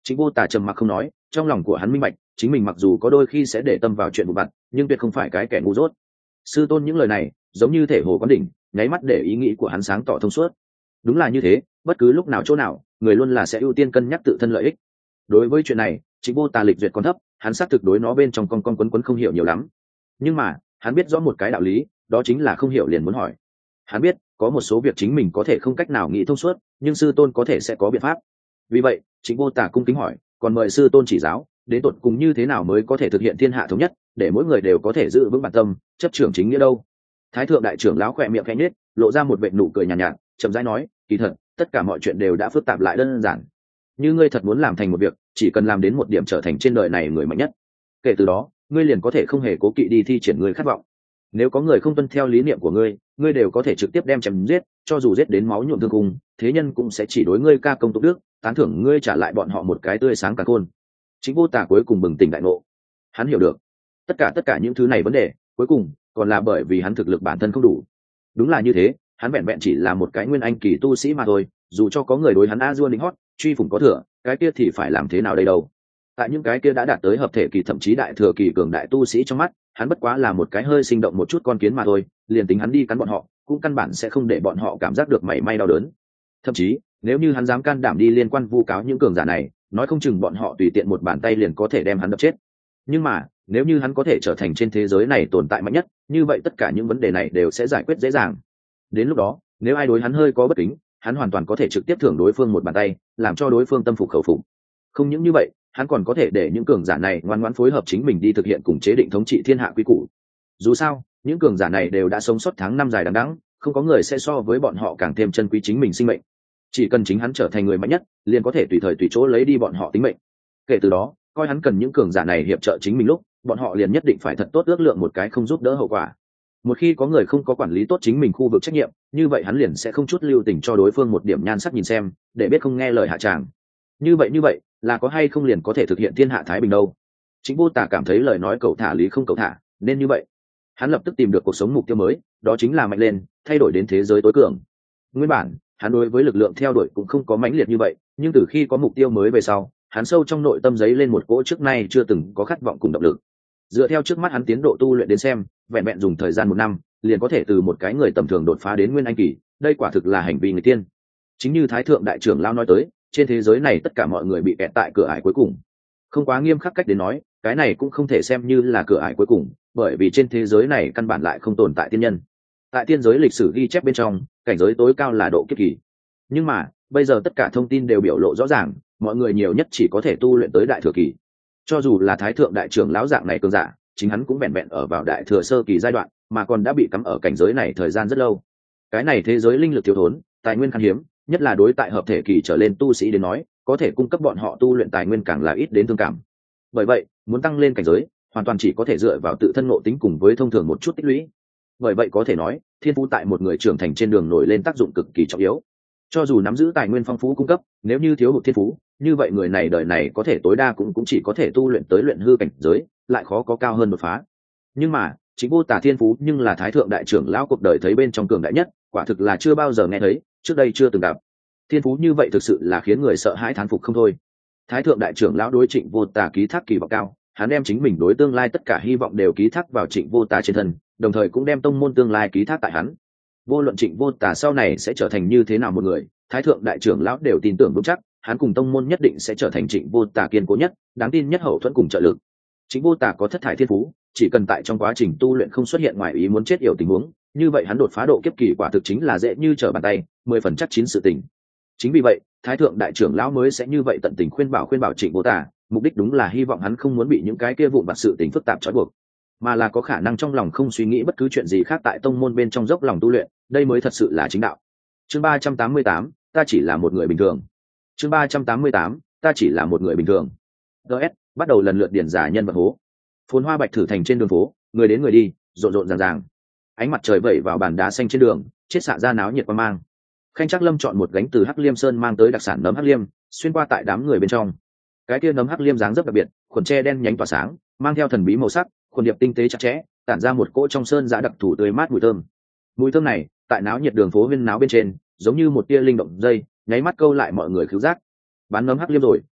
Trịnh Vô Tả trầm mặc không nói, trong lòng của hắn minh bạch, chính mình mặc dù có đôi khi sẽ để tâm vào chuyện vụn vặt, nhưng tuyệt không phải cái kẻ ngu dốt. Sư tôn những lời này giống như thể hồ quán đỉnh, nháy mắt để ý nghĩ của hắn sáng tỏ thông suốt. Đúng là như thế, bất cứ lúc nào chỗ nào, người luôn là sẽ ưu tiên cân nhắc tự thân lợi ích. Đối với chuyện này, Trịnh Vô Tả lịch duyệt còn thấp, hắn xác thực đối nó bên trong con con quấn quấn không hiểu nhiều lắm. Nhưng mà, hắn biết rõ một cái đạo lý, đó chính là không hiểu liền muốn hỏi. Hắn biết, có một số việc chính mình có thể không cách nào nghĩ thông suốt, nhưng sư tôn có thể sẽ có biện pháp. Vì vậy, Trịnh Vô Tả cung kính hỏi, còn mời sư tôn chỉ giáo, đến tột cùng như thế nào mới có thể thực hiện thiên hạ thống nhất, để mỗi người đều có thể giữ vững bản tâm, chấp trưởng chính nghĩa đâu? Thái thượng đại trưởng lão khẽ miệng khẽ nhếch, lộ ra một vệt nụ cười nhàn nhạt, nhạt, chậm rãi nói, kỳ thật, tất cả mọi chuyện đều đã phức tạp lại đơn giản. Như ngươi thật muốn làm thành một việc, chỉ cần làm đến một điểm trở thành trên đời này người mạnh nhất. Kể từ đó, ngươi liền có thể không hề cố kỵ đi thi triển ngươi khát vọng. Nếu có người không tuân theo lý niệm của ngươi, ngươi đều có thể trực tiếp đem chém giết, cho dù giết đến máu nhuộm thương cùng, thế nhân cũng sẽ chỉ đối ngươi ca công tụng đức, tán thưởng ngươi trả lại bọn họ một cái tươi sáng cả khôn. Chính Vô Tả cuối cùng bừng tỉnh đại ngộ. Hắn hiểu được, tất cả tất cả những thứ này vấn đề, cuối cùng còn là bởi vì hắn thực lực bản thân không đủ. Đúng là như thế, hắn vẹn vẹn chỉ là một cái nguyên anh kỳ tu sĩ mà thôi, dù cho có người đối hắn a dua lính hót, truy phủng có thừa, cái kia thì phải làm thế nào đây đâu? Tại những cái kia đã đạt tới hợp thể kỳ thậm chí đại thừa kỳ cường đại tu sĩ trong mắt, hắn bất quá là một cái hơi sinh động một chút con kiến mà thôi, liền tính hắn đi cắn bọn họ, cũng căn bản sẽ không để bọn họ cảm giác được mảy may đau đớn. Thậm chí, nếu như hắn dám can đảm đi liên quan vu cáo những cường giả này, nói không chừng bọn họ tùy tiện một bàn tay liền có thể đem hắn đập chết. Nhưng mà, nếu như hắn có thể trở thành trên thế giới này tồn tại mạnh nhất, như vậy tất cả những vấn đề này đều sẽ giải quyết dễ dàng. Đến lúc đó, nếu ai đối hắn hơi có bất kính, hắn hoàn toàn có thể trực tiếp thưởng đối phương một bàn tay, làm cho đối phương tâm phục khẩu phục. Không những như vậy, hắn còn có thể để những cường giả này ngoan ngoãn phối hợp chính mình đi thực hiện cùng chế định thống trị thiên hạ quy củ. Dù sao, những cường giả này đều đã sống sót tháng năm dài đằng đẵng, không có người sẽ so với bọn họ càng thêm trân quý chính mình sinh mệnh. Chỉ cần chính hắn trở thành người mạnh nhất, liền có thể tùy thời tùy chỗ lấy đi bọn họ tính mệnh. Kể từ đó, coi hắn cần những cường giả này hiệp trợ chính mình lúc, bọn họ liền nhất định phải thật tốt ước lượng một cái không giúp đỡ hậu quả. Một khi có người không có quản lý tốt chính mình khu vực trách nhiệm, như vậy hắn liền sẽ không chút lưu tình cho đối phương một điểm nhan sắc nhìn xem, để biết không nghe lời hạ tràng. Như vậy như vậy, là có hay không liền có thể thực hiện thiên hạ thái bình đâu? Chính Vô Tả cảm thấy lời nói cậu thả lý không cậu thả, nên như vậy. Hắn lập tức tìm được cuộc sống mục tiêu mới, đó chính là mạnh lên, thay đổi đến thế giới tối cường. Nguyên bản, hắn đối với lực lượng theo đuổi cũng không có mãnh liệt như vậy, nhưng từ khi có mục tiêu mới về sau, hắn sâu trong nội tâm giấy lên một cỗ trước nay chưa từng có khát vọng cùng động lực. Dựa theo trước mắt hắn tiến độ tu luyện đến xem, vẹn vẹn dùng thời gian một năm, liền có thể từ một cái người tầm thường đột phá đến nguyên anh kỳ, đây quả thực là hành vi người tiên. Chính như Thái thượng đại trưởng lão nói tới, trên thế giới này tất cả mọi người bị kẹt tại cửa ải cuối cùng. Không quá nghiêm khắc cách đến nói, cái này cũng không thể xem như là cửa ải cuối cùng, bởi vì trên thế giới này căn bản lại không tồn tại tiên nhân. Tại tiên giới lịch sử ghi chép bên trong, cảnh giới tối cao là độ kiếp kỳ. Nhưng mà, bây giờ tất cả thông tin đều biểu lộ rõ ràng, mọi người nhiều nhất chỉ có thể tu luyện tới đại thừa kỳ. Cho dù là Thái thượng đại trưởng lão dạng này cường giả, chính hắn cũng vẹn vẹn ở vào đại thừa sơ kỳ giai đoạn, mà còn đã bị cắm ở cảnh giới này thời gian rất lâu. Cái này thế giới linh lực thiếu thốn, tài nguyên khan hiếm, nhất là đối tại hợp thể kỳ trở lên tu sĩ đến nói, có thể cung cấp bọn họ tu luyện tài nguyên càng là ít đến thương cảm. Bởi vậy, muốn tăng lên cảnh giới, hoàn toàn chỉ có thể dựa vào tự thân ngộ tính cùng với thông thường một chút tích lũy. Bởi vậy có thể nói, thiên phú tại một người trưởng thành trên đường nổi lên tác dụng cực kỳ trọng yếu. Cho dù nắm giữ tài nguyên phong phú cung cấp, nếu như thiếu hụt thiên phú, như vậy người này đời này có thể tối đa cũng cũng chỉ có thể tu luyện tới luyện hư cảnh giới, lại khó có cao hơn đột phá. Nhưng mà, chính Vô Tả thiên phú nhưng là Thái thượng đại trưởng lão cuộc đời thấy bên trong cường đại nhất, quả thực là chưa bao giờ nghe thấy, trước đây chưa từng gặp. Thiên phú như vậy thực sự là khiến người sợ hãi thán phục không thôi. Thái thượng đại trưởng lão đối Trịnh Vô Tả ký thác kỳ vọng cao, hắn đem chính mình đối tương lai tất cả hy vọng đều ký thác vào Trịnh Vô Tả trên thân, đồng thời cũng đem tông môn tương lai ký thác tại hắn. Vô luận Trịnh Vô Tả sau này sẽ trở thành như thế nào một người, Thái thượng đại trưởng lão đều tin tưởng vững chắc, hắn cùng tông môn nhất định sẽ trở thành Trịnh Vô Tả kiên cố nhất, đáng tin nhất hậu thuẫn cùng trợ lực. Trịnh Vô Tả có thất thải thiên phú, chỉ cần tại trong quá trình tu luyện không xuất hiện ngoài ý muốn chết yểu tình huống, như vậy hắn đột phá độ kiếp kỳ quả thực chính là dễ như trở bàn tay, mười phần chắc chín sự tình. Chính vì vậy, Thái thượng đại trưởng lão mới sẽ như vậy tận tình khuyên bảo khuyên bảo Trịnh Vô Tả, mục đích đúng là hy vọng hắn không muốn bị những cái kia vụn vặt sự tình phức tạp trói buộc, mà là có khả năng trong lòng không suy nghĩ bất cứ chuyện gì khác tại tông môn bên trong dốc lòng tu luyện, đây mới thật sự là chính đạo. Chương ba trăm tám mươi tám, ta chỉ là một người bình thường. Chương ba trăm tám mươi tám, ta chỉ là một người bình thường. đê ét bắt đầu lần lượt điển giả nhân vật hố. Phồn hoa bạch thử thành trên đường phố, người đến người đi, rộn rộn ràng ràng. Ánh mặt trời vẩy vào bàn đá xanh trên đường, chết xạ ra náo nhiệt qua mang. Khanh Trác Lâm chọn một gánh từ Hắc Liêm Sơn mang tới đặc sản nấm hắc liêm, xuyên qua tại đám người bên trong. Cái kia nấm hắc liêm dáng rất đặc biệt, khuẩn tre đen nhánh tỏa sáng, mang theo thần bí màu sắc, khuẩn điệp tinh tế chặt chẽ, tản ra một cỗ trong sơn giã đặc thù tươi mát mùi thơm. Mùi thơm này, tại náo nhiệt đường phố huyên náo bên trên, giống như một tia linh động dây, nháy mắt câu lại mọi người khứu giác. Bán nấm hắc liêm rồi,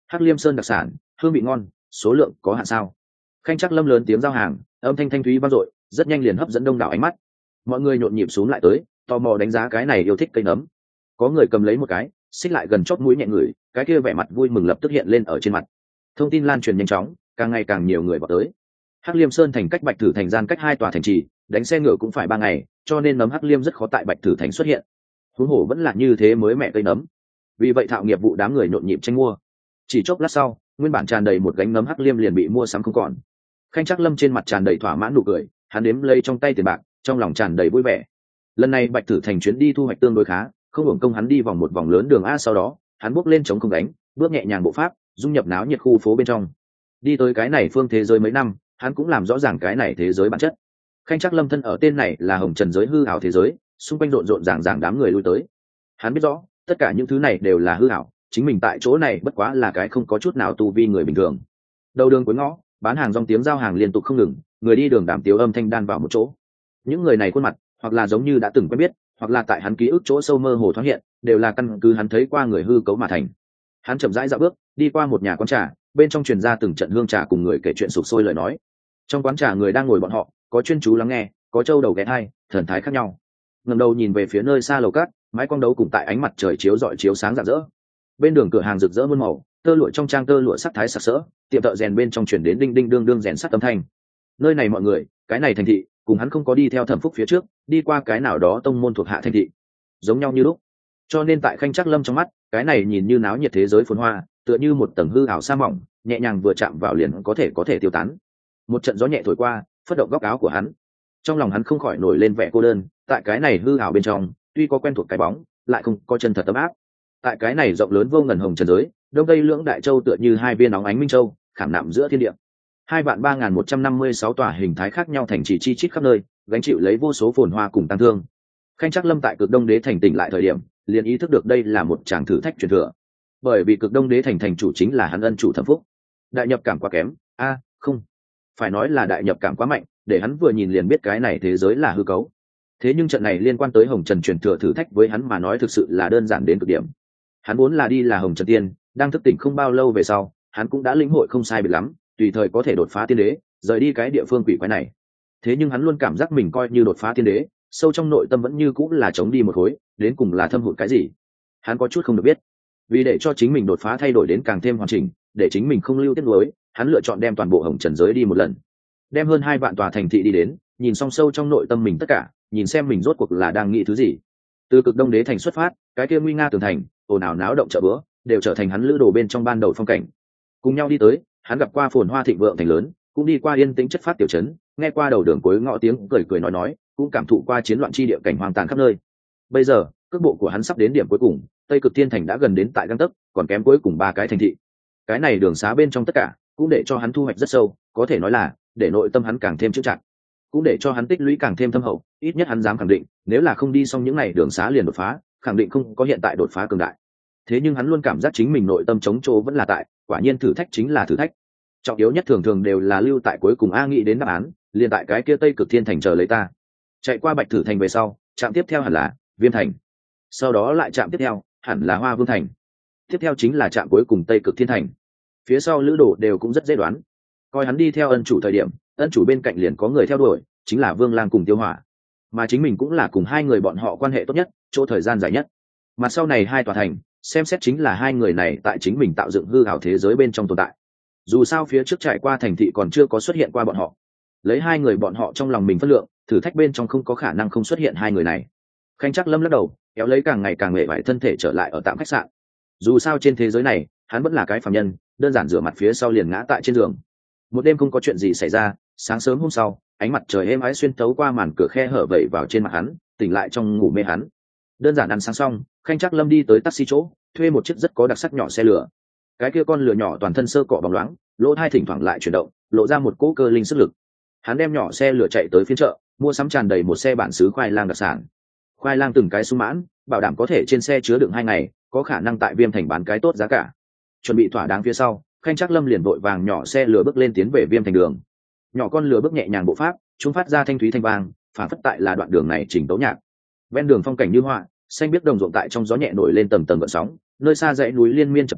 Hắc Liêm Sơn đặc sản, hương vị ngon, số lượng có hạn sao? Khanh Trác Lâm lớn tiếng giao hàng, âm thanh thanh thúy vang dội, rất nhanh liền hấp dẫn đông đảo ánh mắt. Mọi người nhộn nhịp xuống lại tới, tò mò đánh giá cái này yêu thích cây nấm. Có người cầm lấy một cái, xích lại gần chóp mũi nhẹ ngửi, cái kia vẻ mặt vui mừng lập tức hiện lên ở trên mặt. Thông tin lan truyền nhanh chóng, càng ngày càng nhiều người vào tới. Hắc Liêm Sơn thành cách Bạch Thử thành gian cách hai tòa thành trì, đánh xe ngựa cũng phải ba ngày, cho nên nấm Hắc Liêm rất khó tại Bạch Thử thành xuất hiện. Huống hồ vẫn là như thế mới mẹ cây nấm. Vì vậy thạo nghiệp vụ đám người nhộn nhịp tranh mua. Chỉ chốc lát sau, nguyên bản tràn đầy một gánh nấm Hắc Liêm liền bị mua sắm không còn. Khanh Trác Lâm trên mặt tràn đầy thỏa mãn nụ cười, hắn đếm lấy trong tay tiền bạc, trong lòng tràn đầy vui vẻ. Lần này Bạch Thử thành chuyến đi thu hoạch tương đối khá, không hưởng công hắn đi vòng một vòng lớn đường a, sau đó hắn bước lên chống không đánh, bước nhẹ nhàng bộ pháp, dung nhập náo nhiệt khu phố bên trong. Đi tới cái này phương thế giới mấy năm, hắn cũng làm rõ ràng cái này thế giới bản chất. Khanh Trác Lâm thân ở tên này là hồng trần giới hư ảo thế giới, xung quanh rộn rộn ràng ràng đám người lui tới. Hắn biết rõ, tất cả những thứ này đều là hư ảo, chính mình tại chỗ này bất quá là cái không có chút nào tu vi người bình thường. Đầu đường cuối ngõ, bán hàng rong tiếng giao hàng liên tục không ngừng, người đi đường đàm tiếu âm thanh đan vào một chỗ. Những người này khuôn mặt, hoặc là giống như đã từng quen biết, hoặc là tại hắn ký ức chỗ sâu mơ hồ thoáng hiện, đều là căn cứ hắn thấy qua người hư cấu mà thành. Hắn chậm rãi dạo bước, đi qua một nhà quán trà, bên trong truyền ra từng trận hương trà cùng người kể chuyện sục sôi lời nói. Trong quán trà người đang ngồi bọn họ, có chuyên chú lắng nghe, có trâu đầu ghé thai, thần thái khác nhau. Ngẩng đầu nhìn về phía nơi xa lầu cát, mái quang đấu cùng tại ánh mặt trời chiếu rọi chiếu sáng rạng rỡ. Bên đường cửa hàng rực rỡ muôn màu, tơ lụa trong trang tơ lụa sắc thái sặc sỡ, tiệm thợ rèn bên trong chuyển đến đinh đinh đương đương rèn sắt âm thanh. Nơi này mọi người, cái này thành thị, cùng hắn không có đi theo Thẩm Phúc phía trước, đi qua cái nào đó tông môn thuộc hạ thành thị, giống nhau như lúc. Cho nên tại Khanh Trác Lâm trong mắt, cái này nhìn như náo nhiệt thế giới phồn hoa, tựa như một tầng hư ảo sa mỏng, nhẹ nhàng vừa chạm vào liền có thể có thể tiêu tán. Một trận gió nhẹ thổi qua, phất động góc áo của hắn. Trong lòng hắn không khỏi nổi lên vẻ cô đơn, tại cái này hư ảo bên trong, tuy có quen thuộc cái bóng, lại không có chân thật ấm áp. Tại cái này rộng lớn vô ngần hồng trần giới, đông tây lưỡng đại châu tựa như hai viên nóng ánh minh châu, khảm nạm giữa thiên địa. Hai vạn ba nghìn một trăm năm mươi sáu tòa hình thái khác nhau thành trì chi chít khắp nơi, gánh chịu lấy vô số phồn hoa cùng tăng thương. Khanh Trác Lâm tại Cực Đông Đế thành tỉnh lại thời điểm, liền ý thức được đây là một tràng thử thách truyền thừa. Bởi vì Cực Đông Đế thành thành chủ chính là hắn ân chủ Thẩm Phúc. Đại nhập cảm quá kém, a, à, không, phải nói là đại nhập cảm quá mạnh, để hắn vừa nhìn liền biết cái này thế giới là hư cấu. Thế nhưng trận này liên quan tới Hồng Trần truyền thừa thử thách với hắn mà nói thực sự là đơn giản đến cực điểm. Hắn vốn là đi là Hồng Trần tiên, đang thức tỉnh không bao lâu về sau, hắn cũng đã lĩnh hội không sai biệt lắm, tùy thời có thể đột phá tiên đế, rời đi cái địa phương quỷ quái này. Thế nhưng hắn luôn cảm giác mình coi như đột phá tiên đế, sâu trong nội tâm vẫn như cũng là chống đi một khối, đến cùng là thâm hụt cái gì, hắn có chút không được biết. Vì để cho chính mình đột phá thay đổi đến càng thêm hoàn chỉnh, để chính mình không lưu tiết nuối, hắn lựa chọn đem toàn bộ Hồng Trần giới đi một lần, đem hơn hai vạn tòa thành thị đi đến, nhìn song sâu trong nội tâm mình tất cả, nhìn xem mình rốt cuộc là đang nghĩ thứ gì. Từ Cực Đông Đế thành xuất phát, cái kia nguy nga tường thành, ồn ào náo động chợ bữa, đều trở thành hắn lữ đồ bên trong ban đầu phong cảnh. Cùng nhau đi tới, hắn gặp qua phồn hoa thịnh vượng thành lớn, cũng đi qua yên tĩnh chất phát tiểu trấn, nghe qua đầu đường cuối ngõ tiếng cười cười nói nói, cũng cảm thụ qua chiến loạn chi địa cảnh hoang tàn khắp nơi. Bây giờ, cước bộ của hắn sắp đến điểm cuối cùng, Tây Cực Thiên thành đã gần đến tại gang tấc, còn kém cuối cùng ba cái thành thị. Cái này đường xá bên trong tất cả, cũng để cho hắn thu hoạch rất sâu, có thể nói là để nội tâm hắn càng thêm chững chặt, cũng để cho hắn tích lũy càng thêm thâm hậu. Ít nhất hắn dám khẳng định, nếu là không đi xong những ngày đường xá liền đột phá, khẳng định không có hiện tại đột phá cường đại. Thế nhưng hắn luôn cảm giác chính mình nội tâm chống chỗ vẫn là tại, quả nhiên thử thách chính là thử thách. Trọng yếu nhất thường thường đều là lưu tại cuối cùng a, nghĩ đến đáp án, liền tại cái kia Tây Cực Thiên thành chờ lấy ta. Chạy qua Bạch Thử thành về sau, trạm tiếp theo hẳn là Viêm thành, sau đó lại trạm tiếp theo hẳn là Hoa Vương thành, tiếp theo chính là trạm cuối cùng Tây Cực Thiên thành. Phía sau lữ đồ đều cũng rất dễ đoán. Coi hắn đi theo ân chủ thời điểm, ân chủ bên cạnh liền có người theo đuổi, chính là Vương Lang cùng Tiêu Hỏa, mà chính mình cũng là cùng hai người bọn họ quan hệ tốt nhất, chỗ thời gian dài nhất. Mà sau này hai tòa thành, xem xét chính là hai người này tại chính mình tạo dựng hư ảo thế giới bên trong tồn tại. Dù sao phía trước trải qua thành thị còn chưa có xuất hiện qua bọn họ, lấy hai người bọn họ trong lòng mình phân lượng, thử thách bên trong không có khả năng không xuất hiện hai người này. Khanh Trác Lâm lắc đầu, kéo lấy càng ngày càng mệt mỏi thân thể trở lại ở tạm khách sạn. Dù sao trên thế giới này, hắn vẫn là cái phàm nhân, đơn giản rửa mặt phía sau liền ngã tại trên giường. Một đêm không có chuyện gì xảy ra, sáng sớm hôm sau, ánh mặt trời êm ái xuyên thấu qua màn cửa khe hở vẩy vào trên mặt hắn, tỉnh lại trong ngủ mê hắn. Đơn giản ăn sáng xong, Khanh Trác Lâm đi tới taxi chỗ, thuê một chiếc rất có đặc sắc nhỏ xe lửa. Cái kia con lửa nhỏ toàn thân sơ cọ bóng loáng, lỗ hai thỉnh thoảng lại chuyển động, lộ ra một cỗ cơ linh sức lực. Hắn đem nhỏ xe lửa chạy tới phiên chợ, mua sắm tràn đầy một xe bản xứ khoai lang đặc sản. Khoai lang từng cái sung mãn, bảo đảm có thể trên xe chứa đựng hai ngày, có khả năng tại Viêm thành bán cái tốt giá cả. Chuẩn bị thỏa đáng phía sau, Khanh Trác Lâm liền vội vàng nhỏ xe lửa bước lên tiến về Viêm thành đường. Nhỏ con lửa bước nhẹ nhàng bộ pháp, chúng phát ra thanh thúy thanh vang, phản phất tại là đoạn đường này chỉnh tấu nhạc. Ven đường phong cảnh như họa, xanh biếc đồng ruộng tại trong gió nhẹ nổi lên tầng tầng gợn sóng, nơi xa dãy núi liên miên chập trùng,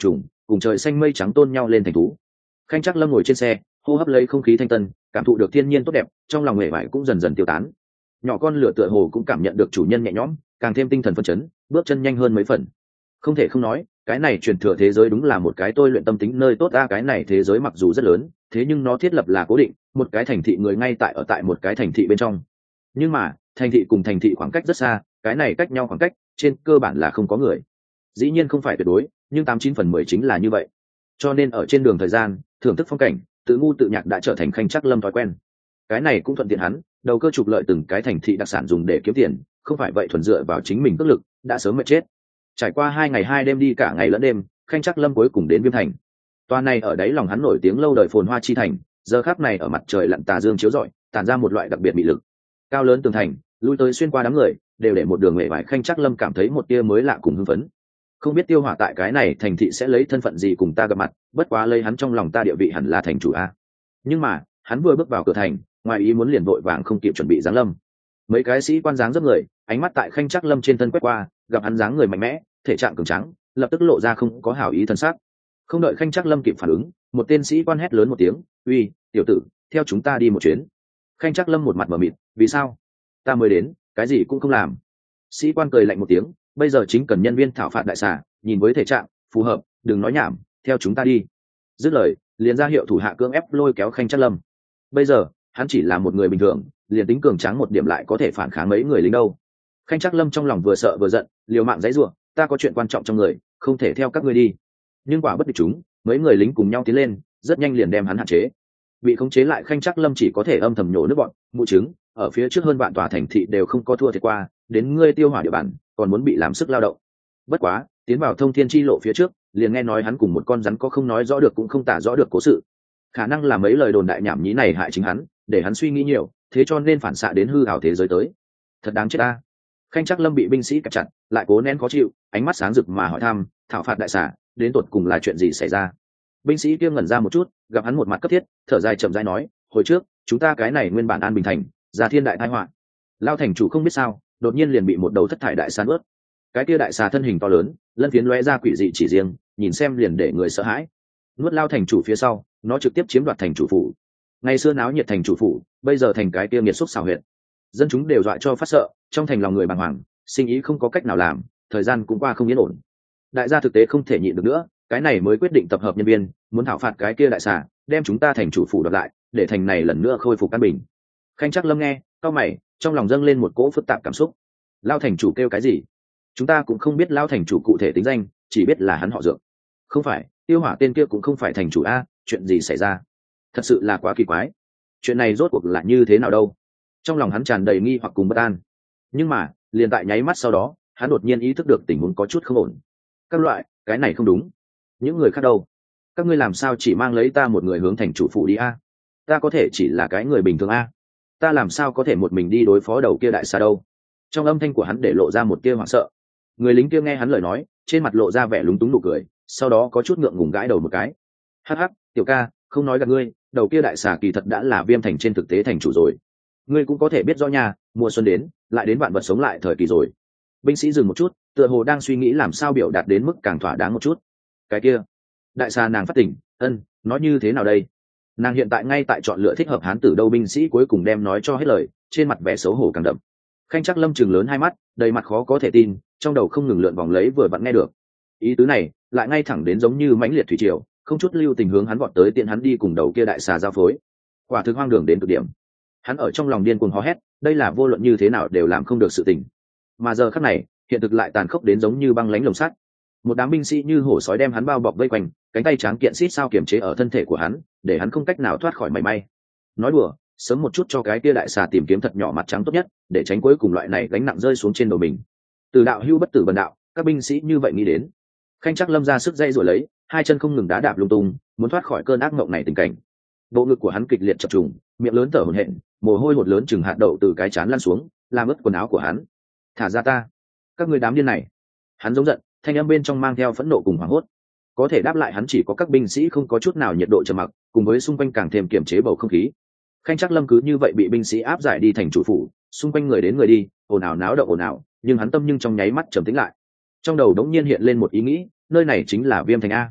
cùng trời xanh mây trắng tôn nhau lên thành thú. Khanh Trác Lâm ngồi trên xe, hô hấp lấy không khí thanh tân, cảm thụ được thiên nhiên tốt đẹp, trong lòng huệ vải cũng dần dần tiêu tán. Nhỏ con lửa tựa hồ cũng cảm nhận được chủ nhân nhẹ nhõm, càng thêm tinh thần phấn chấn, bước chân nhanh hơn mấy phần. Không thể không nói, cái này truyền thừa thế giới đúng là một cái tôi luyện tâm tính nơi tốt ra. Cái này thế giới mặc dù rất lớn, thế nhưng nó thiết lập là cố định, một cái thành thị người ngay tại ở tại một cái thành thị bên trong. Nhưng mà thành thị cùng thành thị khoảng cách rất xa, cái này cách nhau khoảng cách trên cơ bản là không có người. Dĩ nhiên không phải tuyệt đối, nhưng tám chín phần mười chính là như vậy. Cho nên ở trên đường thời gian, thưởng thức phong cảnh, tự ngu tự nhạc đã trở thành Khanh Trác Lâm thói quen. Cái này cũng thuận tiện hắn đầu cơ trục lợi từng cái thành thị đặc sản dùng để kiếm tiền, không phải vậy thuần dựa vào chính mình cước lực đã sớm mệt chết. Trải qua hai ngày hai đêm đi cả ngày lẫn đêm, Khanh Trác Lâm cuối cùng đến Viêm Thành. Toa này ở đáy lòng hắn nổi tiếng lâu đời phồn hoa chi thành, giờ khắc này ở mặt trời lặn tà dương chiếu rọi, tản ra một loại đặc biệt mị lực. Cao lớn tường thành, lui tới xuyên qua đám người, đều để một đường mệ vải. Khanh Trác Lâm cảm thấy một tia mới lạ cùng hưng phấn. Không biết Tiêu Hỏa tại cái này thành thị sẽ lấy thân phận gì cùng ta gặp mặt, bất quá lấy hắn trong lòng ta địa vị hẳn là thành chủ a. Nhưng mà hắn vừa bước vào cửa thành, ngoài ý muốn liền vội vàng không kịp chuẩn bị giáng lâm. Mấy cái sĩ quan dáng dấp người, ánh mắt tại Khanh Trác Lâm trên thân quét qua, gặp hắn dáng người mạnh mẽ, thể trạng cường tráng, lập tức lộ ra không có hảo ý thân sắc. Không đợi Khanh Trác Lâm kịp phản ứng, một tên sĩ quan hét lớn một tiếng, uy, tiểu tử, theo chúng ta đi một chuyến. Khanh Trác Lâm một mặt mở mịt, vì sao? Ta mới đến, cái gì cũng không làm. Sĩ quan cười lạnh một tiếng, bây giờ chính cần nhân viên thảo phạt đại xà, nhìn với thể trạng phù hợp, đừng nói nhảm, theo chúng ta đi. Dứt lời, liền ra hiệu thủ hạ cưỡng ép lôi kéo Khanh Trác Lâm. Bây giờ hắn chỉ là một người bình thường, liền tính cường tráng một điểm lại có thể phản kháng mấy người lính đâu. Khanh Trác Lâm trong lòng vừa sợ vừa giận, liều mạng giãy giụa, ta có chuyện quan trọng trong người, không thể theo các ngươi đi. Nhưng quả bất địch chúng, mấy người lính cùng nhau tiến lên, rất nhanh liền đem hắn hạn chế. Bị khống chế lại Khanh Trác Lâm chỉ có thể âm thầm nhổ nước bọn, mụ trứng, ở phía trước hơn vạn tòa thành thị đều không có thua thiệt qua, đến ngươi Tiêu Hỏa địa bàn, còn muốn bị làm sức lao động. Bất quá, tiến vào thông thiên chi lộ phía trước, liền nghe nói hắn cùng một con rắn có không nói rõ được cũng không tả rõ được cố sự. Khả năng là mấy lời đồn đại nhảm nhí này hại chính hắn, để hắn suy nghĩ nhiều, thế cho nên phản xạ đến hư ảo thế giới tới. Thật đáng chết ta. Khanh Trác Lâm bị binh sĩ kẹp chặt, lại cố nén khó chịu, ánh mắt sáng rực mà hỏi thăm, thảo phạt đại xà, đến tột cùng là chuyện gì xảy ra? Binh sĩ kia ngẩn ra một chút, gặp hắn một mặt cấp thiết, thở dài chậm rãi nói, hồi trước chúng ta cái này nguyên bản an bình thành, ra thiên đại tai họa. Lao thành chủ không biết sao, đột nhiên liền bị một đầu thất thải đại xà nuốt. Cái kia đại xà thân hình to lớn, lân phiến lóe ra quỷ dị chỉ riêng, nhìn xem liền để người sợ hãi. Nuốt Lao thành chủ phía sau, nó trực tiếp chiếm đoạt thành chủ phủ. Ngày xưa náo nhiệt thành chủ phủ, bây giờ thành cái kia nghiệt xúc xào huyệt. Dân chúng đều dọa cho phát sợ, trong thành lòng người bàng hoàng, sinh ý không có cách nào làm, thời gian cũng qua không yên ổn. Đại gia thực tế không thể nhịn được nữa, cái này mới quyết định tập hợp nhân viên, muốn thảo phạt cái kia đại xà, đem chúng ta thành chủ phủ đoạt lại, để thành này lần nữa khôi phục an bình. Khanh Trác Lâm nghe, cau mày, trong lòng dâng lên một cỗ phức tạp cảm xúc. Lao thành chủ kêu cái gì? Chúng ta cũng không biết Lao thành chủ cụ thể tính danh, chỉ biết là hắn họ Dược. Không phải, Tiêu Hỏa tên kia cũng không phải thành chủ a, chuyện gì xảy ra? Thật sự là quá kỳ quái. Chuyện này rốt cuộc là như thế nào đâu? Trong lòng hắn tràn đầy nghi hoặc cùng bất an. Nhưng mà, liền tại nháy mắt sau đó, hắn đột nhiên ý thức được tình huống có chút không ổn. Các loại, cái này không đúng. Những người khác đâu? Các ngươi làm sao chỉ mang lấy ta một người hướng thành chủ phủ đi a? Ta có thể chỉ là cái người bình thường a? Ta làm sao có thể một mình đi đối phó đầu kia đại xà đâu? Trong âm thanh của hắn để lộ ra một tia hoảng sợ. Người lính kia nghe hắn lời nói, trên mặt lộ ra vẻ lúng túng nụ cười, sau đó có chút ngượng ngùng gãi đầu một cái. Hắc hắc, tiểu ca, không nói gạt ngươi, đầu kia đại xà kỳ thật đã là Viêm thành trên thực tế thành chủ rồi. Ngươi cũng có thể biết rõ nha, mùa xuân đến, lại đến vạn vật sống lại thời kỳ rồi. Binh sĩ dừng một chút, tựa hồ đang suy nghĩ làm sao biểu đạt đến mức càng thỏa đáng một chút. Cái kia, đại xà nàng phát tỉnh, ân, nói như thế nào đây? Nàng hiện tại ngay tại chọn lựa thích hợp hán tử đâu. Binh sĩ cuối cùng đem nói cho hết lời, trên mặt vẻ xấu hổ càng đậm. Khanh Trác Lâm chừng lớn hai mắt, đầy mặt khó có thể tin, trong đầu không ngừng lượn vòng lấy vừa vặn nghe được ý tứ này, lại ngay thẳng đến giống như mãnh liệt thủy triều, không chút lưu tình hướng hắn vọt tới, tiện hắn đi cùng đầu kia đại xà giao phối. Quả thực hoang đường đến cực điểm. Hắn ở trong lòng điên cuồng hò hét, đây là vô luận như thế nào đều làm không được sự tình. Mà giờ khắc này, hiện thực lại tàn khốc đến giống như băng lãnh lồng sắt. Một đám binh sĩ như hổ sói đem hắn bao bọc vây quanh, cánh tay tráng kiện xít sao kiềm chế ở thân thể của hắn, để hắn không cách nào thoát khỏi mảy may. Nói đùa, sớm một chút cho cái kia đại xà tìm kiếm thật nhỏ mặt trắng tốt nhất, để tránh cuối cùng loại này gánh nặng rơi xuống trên đầu mình. Từ đạo hưu bất tử bần đạo, các binh sĩ như vậy nghĩ đến. Khanh Trác Lâm ra sức dây rồi lấy, hai chân không ngừng đá đạp lung tung, muốn thoát khỏi cơn ác mộng này tình cảnh. Bộ ngực của hắn kịch liệt chập trùng, miệng lớn thở hổn hển, mồ hôi hột lớn chừng hạt đậu từ cái trán lăn xuống, làm ướt quần áo của hắn. Thả ra ta, các ngươi đám điên này! Hắn giống giận, thanh âm bên trong mang theo phẫn nộ cùng hoảng hốt. Có thể đáp lại hắn chỉ có các binh sĩ không có chút nào nhiệt độ trầm mặc, cùng với xung quanh càng thêm kiềm chế bầu không khí. Khanh Trác Lâm cứ như vậy bị binh sĩ áp giải đi thành chủ phủ, xung quanh người đến người đi, ồn ào náo động ồn ào, nhưng hắn tâm nhưng trong nháy mắt trầm tĩnh lại. Trong đầu đống nhiên hiện lên một ý nghĩ, nơi này chính là Viêm thành a.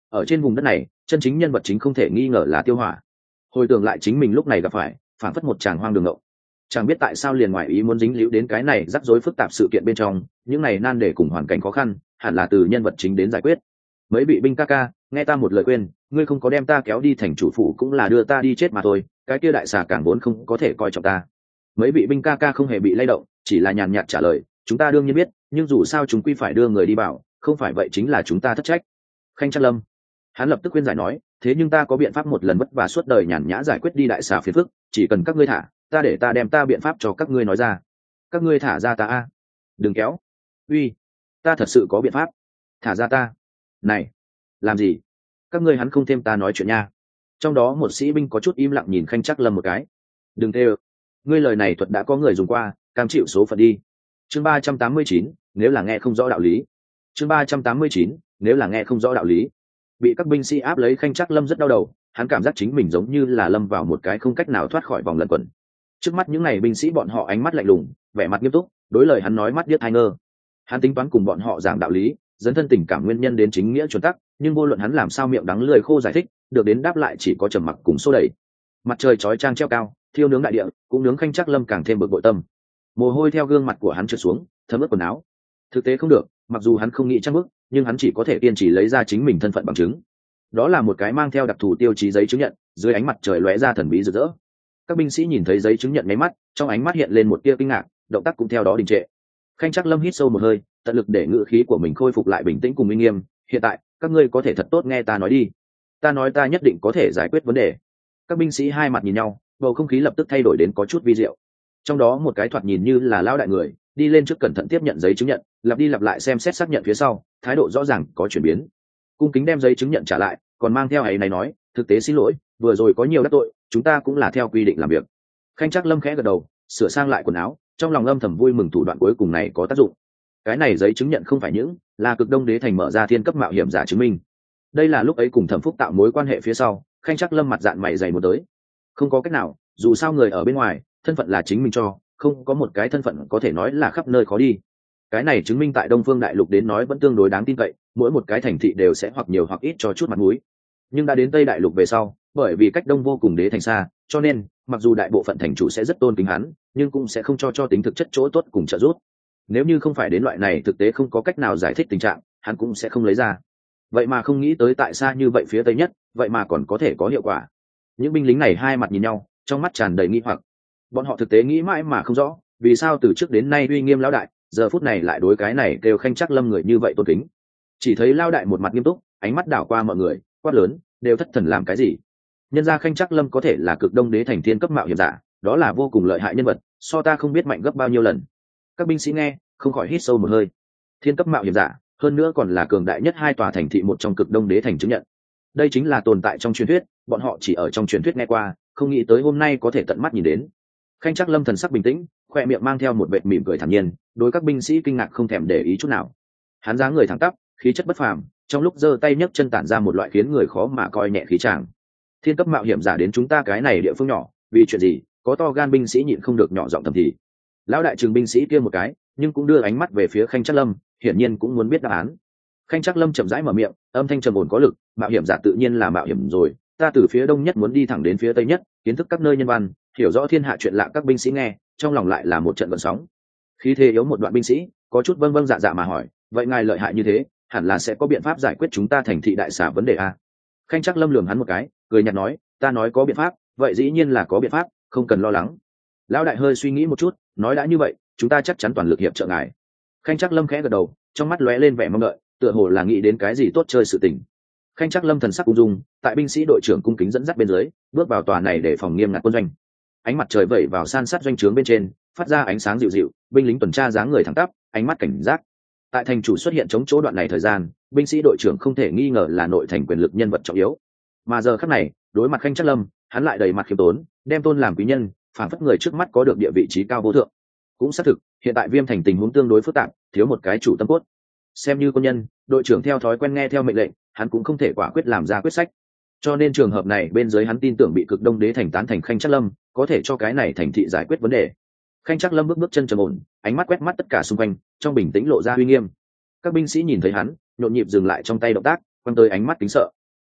ở trên vùng đất này chân chính nhân vật chính không thể nghi ngờ là Tiêu Hỏa. Hồi tưởng lại chính mình lúc này gặp phải phản phất một tràng hoang đường ngộ, chẳng biết tại sao liền ngoài ý muốn dính líu đến cái này rắc rối phức tạp sự kiện bên trong, những này nan đề cùng hoàn cảnh khó khăn hẳn là từ nhân vật chính đến giải quyết. Mấy vị binh ca ca, nghe ta một lời khuyên, ngươi không có đem ta kéo đi thành chủ phủ cũng là đưa ta đi chết mà thôi, cái kia đại xà càng vốn không có thể coi trọng ta. Mấy vị binh ca ca không hề bị lay động, chỉ là nhàn nhạt trả lời, chúng ta đương nhiên biết, nhưng dù sao chúng quy phải đưa người đi bảo, không phải vậy chính là chúng ta thất trách. Khanh Trác Lâm, hắn lập tức khuyên giải nói, thế nhưng ta có biện pháp một lần vất vả suốt đời nhàn nhã giải quyết đi đại xà phiền phức, chỉ cần các ngươi thả ta, để ta đem ta biện pháp cho các ngươi nói ra. Các ngươi thả ra ta a, đừng kéo. Uy, ta thật sự có biện pháp, thả ra ta. Này, làm gì? Các ngươi hắn không thêm ta nói chuyện nha. Trong đó một sĩ binh có chút im lặng nhìn Khanh Trác Lâm một cái. Đừng tê ơ, ngươi lời này thuật đã có người dùng qua, cam chịu số phận đi. Chương ba trăm tám mươi chín, nếu là nghe không rõ đạo lý. Chương ba trăm tám mươi chín, nếu là nghe không rõ đạo lý. Bị các binh sĩ áp lấy, Khanh Trác Lâm rất đau đầu, hắn cảm giác chính mình giống như là lâm vào một cái không cách nào thoát khỏi vòng lẩn quẩn. Trước mắt những này binh sĩ bọn họ ánh mắt lạnh lùng, vẻ mặt nghiêm túc, đối lời hắn nói mắt điếc tai ngơ. Hắn tính toán cùng bọn họ giảng đạo lý, dấn thân tình cảm nguyên nhân đến chính nghĩa chuẩn tắc, nhưng vô luận hắn làm sao miệng đắng lưỡi khô giải thích, được đến đáp lại chỉ có trầm mặc cùng xô đẩy. Mặt trời chói chang treo cao, thiêu nướng đại địa, cũng nướng Khanh Trác Lâm càng thêm bực bội tâm. Mồ hôi theo gương mặt của hắn trượt xuống, thấm ướt quần áo. Thực tế không được, mặc dù hắn không nghĩ trang bức, nhưng hắn chỉ có thể kiên trì lấy ra chính mình thân phận bằng chứng. Đó là một cái mang theo đặc thù tiêu chí giấy chứng nhận, dưới ánh mặt trời lóe ra thần bí rực rỡ. Các binh sĩ nhìn thấy giấy chứng nhận nháy mắt, trong ánh mắt hiện lên một tia kinh ngạc, động tác cũng theo đó đình trệ. Khanh Trác Lâm hít sâu một hơi, tận lực để ngữ khí của mình khôi phục lại bình tĩnh cùng uy nghiêm. Hiện tại, các ngươi có thể thật tốt nghe ta nói đi. Ta nói ta nhất định có thể giải quyết vấn đề. Các binh sĩ hai mặt nhìn nhau, bầu không khí lập tức thay đổi đến có chút vi diệu. Trong đó một cái thoạt nhìn như là lão đại người, đi lên trước cẩn thận tiếp nhận giấy chứng nhận, lặp đi lặp lại xem xét xác nhận phía sau, thái độ rõ ràng có chuyển biến. Cung kính đem giấy chứng nhận trả lại, còn mang theo ấy này nói, thực tế xin lỗi, vừa rồi có nhiều đắc tội, chúng ta cũng là theo quy định làm việc. Khanh Trác Lâm khẽ gật đầu, sửa sang lại quần áo, trong lòng âm thầm vui mừng thủ đoạn cuối cùng này có tác dụng. Cái này giấy chứng nhận không phải những là Cực Đông Đế thành mở ra thiên cấp mạo hiểm giả chứng minh. Đây là lúc ấy cùng Thẩm Phúc tạo mối quan hệ phía sau, Khanh Trác Lâm mặt dạn mày dày một tới. Không có cách nào, dù sao người ở bên ngoài, thân phận là chính mình cho, không có một cái thân phận có thể nói là khắp nơi khó đi. Cái này chứng minh tại Đông Phương Đại Lục đến nói vẫn tương đối đáng tin cậy, mỗi một cái thành thị đều sẽ hoặc nhiều hoặc ít cho chút mặt mũi. Nhưng đã đến Tây Đại Lục về sau, bởi vì cách Đông vô cùng đế thành xa, cho nên mặc dù đại bộ phận thành chủ sẽ rất tôn kính hắn, nhưng cũng sẽ không cho cho tính thực chất chỗ tốt cùng trợ giúp. Nếu như không phải đến loại này thực tế không có cách nào giải thích tình trạng, hắn cũng sẽ không lấy ra. Vậy mà không nghĩ tới tại sao như vậy phía Tây nhất, vậy mà còn có thể có hiệu quả. Những binh lính này hai mặt nhìn nhau, trong mắt tràn đầy nghi hoặc. Bọn họ thực tế nghĩ mãi mà không rõ, vì sao từ trước đến nay uy nghiêm lão đại, giờ phút này lại đối cái này kêu Khanh Trác Lâm người như vậy tôn kính. Chỉ thấy lão đại một mặt nghiêm túc, ánh mắt đảo qua mọi người, quát lớn, đều thất thần làm cái gì? Nhân ra Khanh Trác Lâm có thể là Cực Đông Đế thành thiên cấp mạo hiểm giả, đó là vô cùng lợi hại nhân vật, so ta không biết mạnh gấp bao nhiêu lần. Các binh sĩ nghe, không khỏi hít sâu một hơi. Thiên cấp mạo hiểm giả, hơn nữa còn là cường đại nhất hai tòa thành thị một trong Cực Đông Đế thành chứng nhận. Đây chính là tồn tại trong truyền thuyết, bọn họ chỉ ở trong truyền thuyết nghe qua, không nghĩ tới hôm nay có thể tận mắt nhìn đến. Khanh Trác Lâm thần sắc bình tĩnh, khoe miệng mang theo một vệt mỉm cười thản nhiên, đối các binh sĩ kinh ngạc không thèm để ý chút nào. Hắn dáng người thẳng tắp, khí chất bất phàm, trong lúc giơ tay nhấc chân tản ra một loại khiến người khó mà coi nhẹ khí tràng. Thiên cấp mạo hiểm giả đến chúng ta cái này địa phương nhỏ, vì chuyện gì? Có to gan binh sĩ nhịn không được nhỏ giọng thầm thì. Lão đại trường binh sĩ kia một cái, nhưng cũng đưa ánh mắt về phía Khanh Trác Lâm, hiển nhiên cũng muốn biết đáp án. Khanh Trác Lâm chậm rãi mở miệng, âm thanh trầm ổn có lực, mạo hiểm giả tự nhiên là mạo hiểm rồi, ta từ phía đông nhất muốn đi thẳng đến phía tây nhất, kiến thức các nơi nhân văn, hiểu rõ thiên hạ chuyện lạ. Các binh sĩ nghe, trong lòng lại là một trận gợn sóng. Khí thế yếu một đoạn binh sĩ, có chút vâng vâng dạ dạ mà hỏi, vậy ngài lợi hại như thế, hẳn là sẽ có biện pháp giải quyết chúng ta thành thị đại xà vấn đề a? Khanh Trác Lâm lườm hắn một cái, cười nhạt nói, ta nói có biện pháp, vậy dĩ nhiên là có biện pháp, không cần lo lắng. Lão đại hơi suy nghĩ một chút, nói đã như vậy, chúng ta chắc chắn toàn lực hiệp trợ ngài. Khanh Trác Lâm khẽ gật đầu, trong mắt lóe lên vẻ mong đợi, tựa hồ là nghĩ đến cái gì tốt chơi sự tình. Khanh Trác Lâm thần sắc ung dung, tại binh sĩ đội trưởng cung kính dẫn dắt bên dưới, bước vào tòa này để phòng nghiêm ngặt quân doanh. Ánh mặt trời vẩy vào san sát doanh trướng bên trên, phát ra ánh sáng dịu dịu, binh lính tuần tra dáng người thẳng tắp, ánh mắt cảnh giác. Tại thành chủ xuất hiện chống chỗ đoạn này thời gian, binh sĩ đội trưởng không thể nghi ngờ là nội thành quyền lực nhân vật trọng yếu. Mà giờ khắc này, đối mặt Khanh Trác Lâm, hắn lại đầy mặt khiêm tốn, đem tôn làm quý nhân, phản phất người trước mắt có được địa vị trí cao vô thượng. Cũng xác thực, hiện tại Viêm thành tình huống tương đối phức tạp, thiếu một cái chủ tâm cốt. Xem như quân nhân, đội trưởng theo thói quen nghe theo mệnh lệnh, hắn cũng không thể quả quyết làm ra quyết sách. Cho nên trường hợp này bên dưới hắn tin tưởng bị Cực Đông Đế thành tán thành Khanh Trác Lâm, có thể cho cái này thành thị giải quyết vấn đề. Khanh Trác Lâm bước bước chân trầm ổn, ánh mắt quét mắt tất cả xung quanh, trong bình tĩnh lộ ra uy nghiêm. Các binh sĩ nhìn thấy hắn, nhộn nhịp dừng lại trong tay động tác, quan tới ánh mắt kính sợ.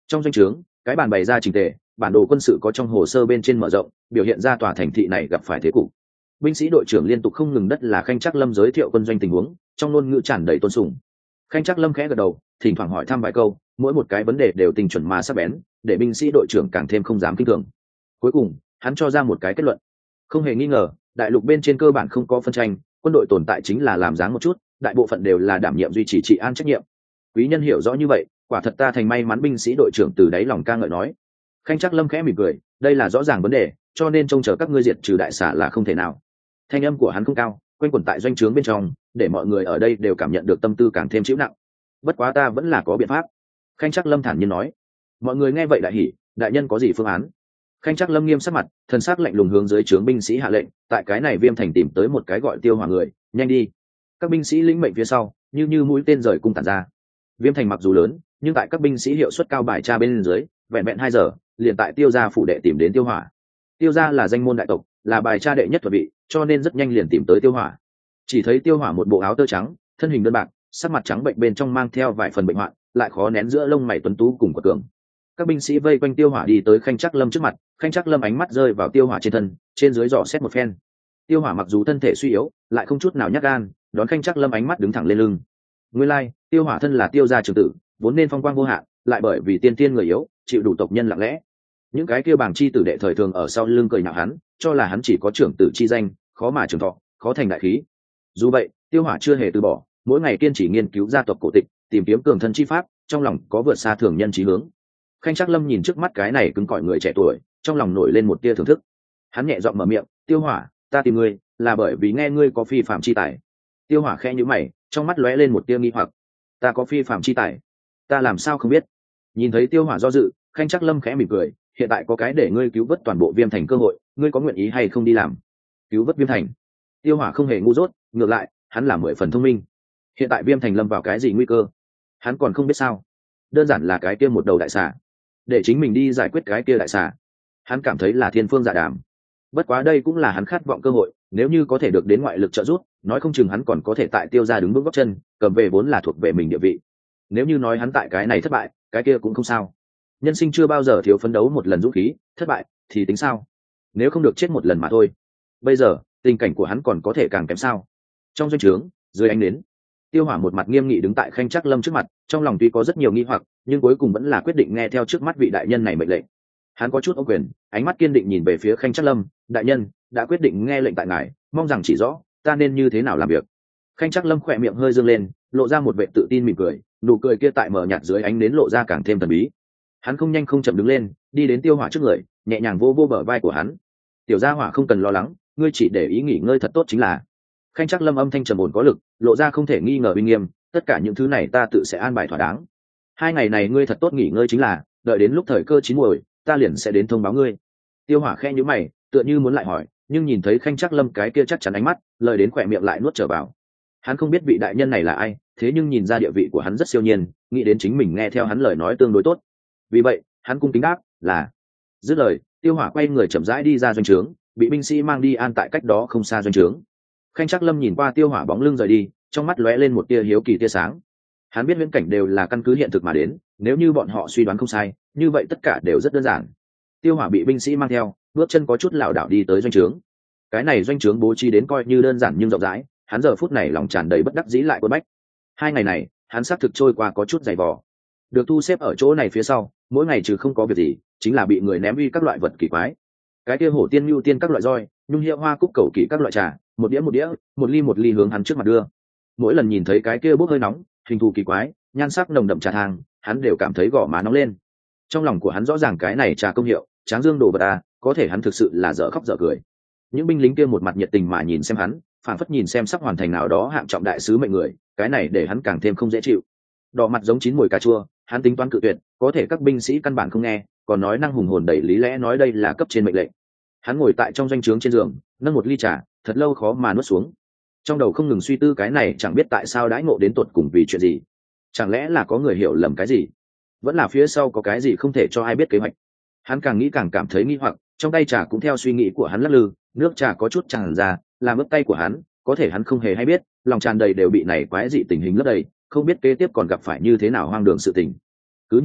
Trong doanh trướng, cái bàn bày ra chỉnh tề, bản đồ quân sự có trong hồ sơ bên trên mở rộng, biểu hiện ra tòa thành thị này gặp phải thế cục. Binh sĩ đội trưởng liên tục không ngừng đất là Khanh Trác Lâm giới thiệu quân doanh tình huống, trong ngôn ngữ tràn đầy tôn sùng. Khanh Trác Lâm khẽ gật đầu, thỉnh thoảng hỏi thăm vài câu, mỗi một cái vấn đề đều tình chuẩn mà sắc bén, để binh sĩ đội trưởng càng thêm không dám kinh thường. Cuối cùng, hắn cho ra một cái kết luận. Không hề nghi ngờ, đại lục bên trên cơ bản không có phân tranh, quân đội tồn tại chính là làm dáng một chút, đại bộ phận đều là đảm nhiệm duy trì trị an trách nhiệm. Quý nhân hiểu rõ như vậy, quả thật ta thành may mắn. Binh sĩ đội trưởng từ đáy lòng ca ngợi nói. Khanh Trác Lâm khẽ mỉm cười, đây là rõ ràng vấn đề, cho nên trông chờ các ngươi diệt trừ đại xà là không thể nào. Thanh âm của hắn không cao, quanh quẩn tại doanh trướng bên trong, để mọi người ở đây đều cảm nhận được tâm tư càng thêm chịu nặng. Bất quá ta vẫn là có biện pháp. Khanh Trác Lâm thản nhiên nói. Mọi người nghe vậy đại hỉ, đại nhân có gì phương án? Khanh Trác Lâm nghiêm sắc mặt, thần sắc lạnh lùng hướng dưới trướng binh sĩ hạ lệnh, tại cái này Viêm Thành tìm tới một cái gọi Tiêu Hỏa người, nhanh đi. Các binh sĩ lĩnh mệnh phía sau, như như mũi tên rời cung tản ra. Viêm Thành mặc dù lớn, nhưng tại các binh sĩ hiệu suất cao bài tra bên dưới, vẹn vẹn hai giờ, liền tại Tiêu gia phủ đệ tìm đến Tiêu Hỏa. Tiêu gia là danh môn đại tộc, là bài tra đệ nhất thuật vị, cho nên rất nhanh liền tìm tới Tiêu Hỏa. Chỉ thấy Tiêu Hỏa một bộ áo tơ trắng, thân hình đơn bạc, sắc mặt trắng bệnh bên trong mang theo vài phần bệnh hoạn, lại khó nén giữa lông mày tuấn tú cùng quật cường. Các binh sĩ vây quanh Tiêu Hỏa đi tới Khanh Trác Lâm trước mặt, Khanh Trác Lâm ánh mắt rơi vào Tiêu Hỏa trên thân, trên dưới dò xét một phen. Tiêu Hỏa mặc dù thân thể suy yếu, lại không chút nào nhát gan, đón Khanh Trác Lâm ánh mắt đứng thẳng lên lưng. Nguyên lai, like, Tiêu Hỏa thân là Tiêu gia trưởng tử, vốn nên phong quang vô hạn, lại bởi vì tiên tiên người yếu, chịu đủ tộc nhân lặng lẽ. Những cái kia bảng chi tử đệ thời thường ở sau lưng cười nhạo hắn, cho là hắn chỉ có trưởng tử chi danh, khó mà trường thọ, khó thành đại khí. Dù vậy, Tiêu Hỏa chưa hề từ bỏ, mỗi ngày kiên trì nghiên cứu gia tộc cổ tịch, tìm kiếm cường thân chi pháp, trong lòng có vượt xa thường nhân chí hướng. Khanh Trác Lâm nhìn trước mắt cái này cứng cỏi người trẻ tuổi, trong lòng nổi lên một tia thưởng thức. Hắn nhẹ giọng mở miệng, Tiêu Hỏa, ta tìm ngươi là bởi vì nghe ngươi có phi phạm chi tài. Tiêu Hỏa khẽ nhíu mày, trong mắt lóe lên một tia nghi hoặc. Ta có phi phạm chi tài? Ta làm sao không biết? Nhìn thấy Tiêu Hỏa do dự, Khanh Trác Lâm khẽ mỉm cười, hiện tại có cái để ngươi cứu vớt toàn bộ Viêm Thành cơ hội, ngươi có nguyện ý hay không đi làm? Cứu vớt Viêm Thành? Tiêu Hỏa không hề ngu dốt, ngược lại, hắn là mười phần thông minh. Hiện tại Viêm Thành lâm vào cái gì nguy cơ, hắn còn không biết sao? Đơn giản là cái kia một đầu đại xà, để chính mình đi giải quyết cái kia đại xà, hắn cảm thấy là thiên phương dạ đàm. Bất quá đây cũng là hắn khát vọng cơ hội, nếu như có thể được đến ngoại lực trợ giúp, nói không chừng hắn còn có thể tại Tiêu gia đứng bước gót chân, cầm về vốn là thuộc về mình địa vị. Nếu như nói hắn tại cái này thất bại, cái kia cũng không sao. Nhân sinh chưa bao giờ thiếu phấn đấu một lần dũng khí, thất bại thì tính sao? Nếu không được chết một lần mà thôi. Bây giờ, tình cảnh của hắn còn có thể càng kém sao? Trong doanh trướng, dưới ánh nến, Tiêu Hỏa một mặt nghiêm nghị đứng tại Khanh Trác Lâm trước mặt, trong lòng tuy có rất nhiều nghi hoặc, nhưng cuối cùng vẫn là quyết định nghe theo trước mắt vị đại nhân này mệnh lệnh. Hắn có chút ô quyền, ánh mắt kiên định nhìn về phía Khanh Trác Lâm, đại nhân đã quyết định nghe lệnh tại ngài, mong rằng chỉ rõ ta nên như thế nào làm việc. Khanh Trác Lâm khỏe miệng hơi dương lên, lộ ra một vẻ tự tin mỉm cười, nụ cười kia tại mờ nhạt dưới ánh nến lộ ra càng thêm thần bí. Hắn không nhanh không chậm đứng lên, đi đến Tiêu Hỏa trước người, nhẹ nhàng vô vô bờ vai của hắn. Tiểu gia hỏa không cần lo lắng, ngươi chỉ để ý nghỉ ngơi thật tốt chính là. Khanh Trác Lâm âm thanh trầm ổn có lực, lộ ra không thể nghi ngờ uy nghiêm, tất cả những thứ này ta tự sẽ an bài thỏa đáng. Hai ngày này ngươi thật tốt nghỉ ngơi chính là, đợi đến lúc thời cơ chín muồi, ta liền sẽ đến thông báo ngươi. Tiêu Hỏa khẽ nhíu mày, tựa như muốn lại hỏi, nhưng nhìn thấy Khanh Trác Lâm cái kia chắc chắn ánh mắt, lời đến khỏe miệng lại nuốt trở vào. Hắn không biết vị đại nhân này là ai, thế nhưng nhìn ra địa vị của hắn rất siêu nhiên, nghĩ đến chính mình nghe theo hắn lời nói tương đối tốt. Vì vậy, hắn cung kính đáp, là. Dứt lời, Tiêu Hỏa quay người chậm rãi đi ra doanh trướng, bị binh sĩ mang đi an tại cách đó không xa doanh trướng. Khanh Trác Lâm nhìn qua Tiêu Hỏa bóng lưng rời đi, trong mắt lóe lên một tia hiếu kỳ tia sáng. Hắn biết viễn cảnh đều là căn cứ hiện thực mà đến, nếu như bọn họ suy đoán không sai, như vậy tất cả đều rất đơn giản. Tiêu Hỏa bị binh sĩ mang theo, bước chân có chút lảo đảo đi tới doanh trướng. Cái này doanh trướng bố trí đến coi như đơn giản nhưng rộng rãi, hắn giờ phút này lòng tràn đầy bất đắc dĩ lại quất bách. Hai ngày này, hắn xác thực trôi qua có chút dày vò. Được thu xếp ở chỗ này phía sau, mỗi ngày trừ không có việc gì, chính là bị người ném uy các loại vật kỳ quái. Cái kia hổ tiên nhu tiên các loại roi, nhung hiệu hoa cúc cầu kỳ các loại trà, một đĩa một đĩa, một ly một ly hướng hắn trước mặt đưa. Mỗi lần nhìn thấy cái kia bốc hơi nóng, hình thù kỳ quái, nhan sắc nồng đậm trà thang, hắn đều cảm thấy gò má nóng lên. Trong lòng của hắn rõ ràng cái này trà công hiệu, tráng dương đồ vật à, có thể hắn thực sự là dở khóc dở cười. Những binh lính kia một mặt nhiệt tình mà nhìn xem hắn, phảng phất nhìn xem sắp hoàn thành nào đó hạng trọng đại sứ mệnh người, cái này để hắn càng thêm không dễ chịu. Đỏ mặt giống chín mùi cà chua, hắn tính toán cự tuyệt, có thể các binh sĩ căn bản không nghe, còn nói năng hùng hồn đầy lý lẽ nói đây là cấp trên mệnh lệnh. Hắn ngồi tại trong doanh trướng trên giường, nâng một ly trà, thật lâu khó mà nuốt xuống. Trong đầu không ngừng suy tư cái này chẳng biết tại sao đãi ngộ đến tột cùng vì chuyện gì. Chẳng lẽ là có người hiểu lầm cái gì? Vẫn là phía sau có cái gì không thể cho ai biết kế hoạch. Hắn càng nghĩ càng cảm thấy nghi hoặc, trong tay trà cũng theo suy nghĩ của hắn lắc lư, nước trà có chút tràn ra, làm ướt tay của hắn, có thể hắn không hề hay biết, lòng tràn đầy đều bị này quái dị tình hình lấp đầy, không biết kế tiếp còn gặp phải như thế nào hoang đường sự tình. Cứ như vậy,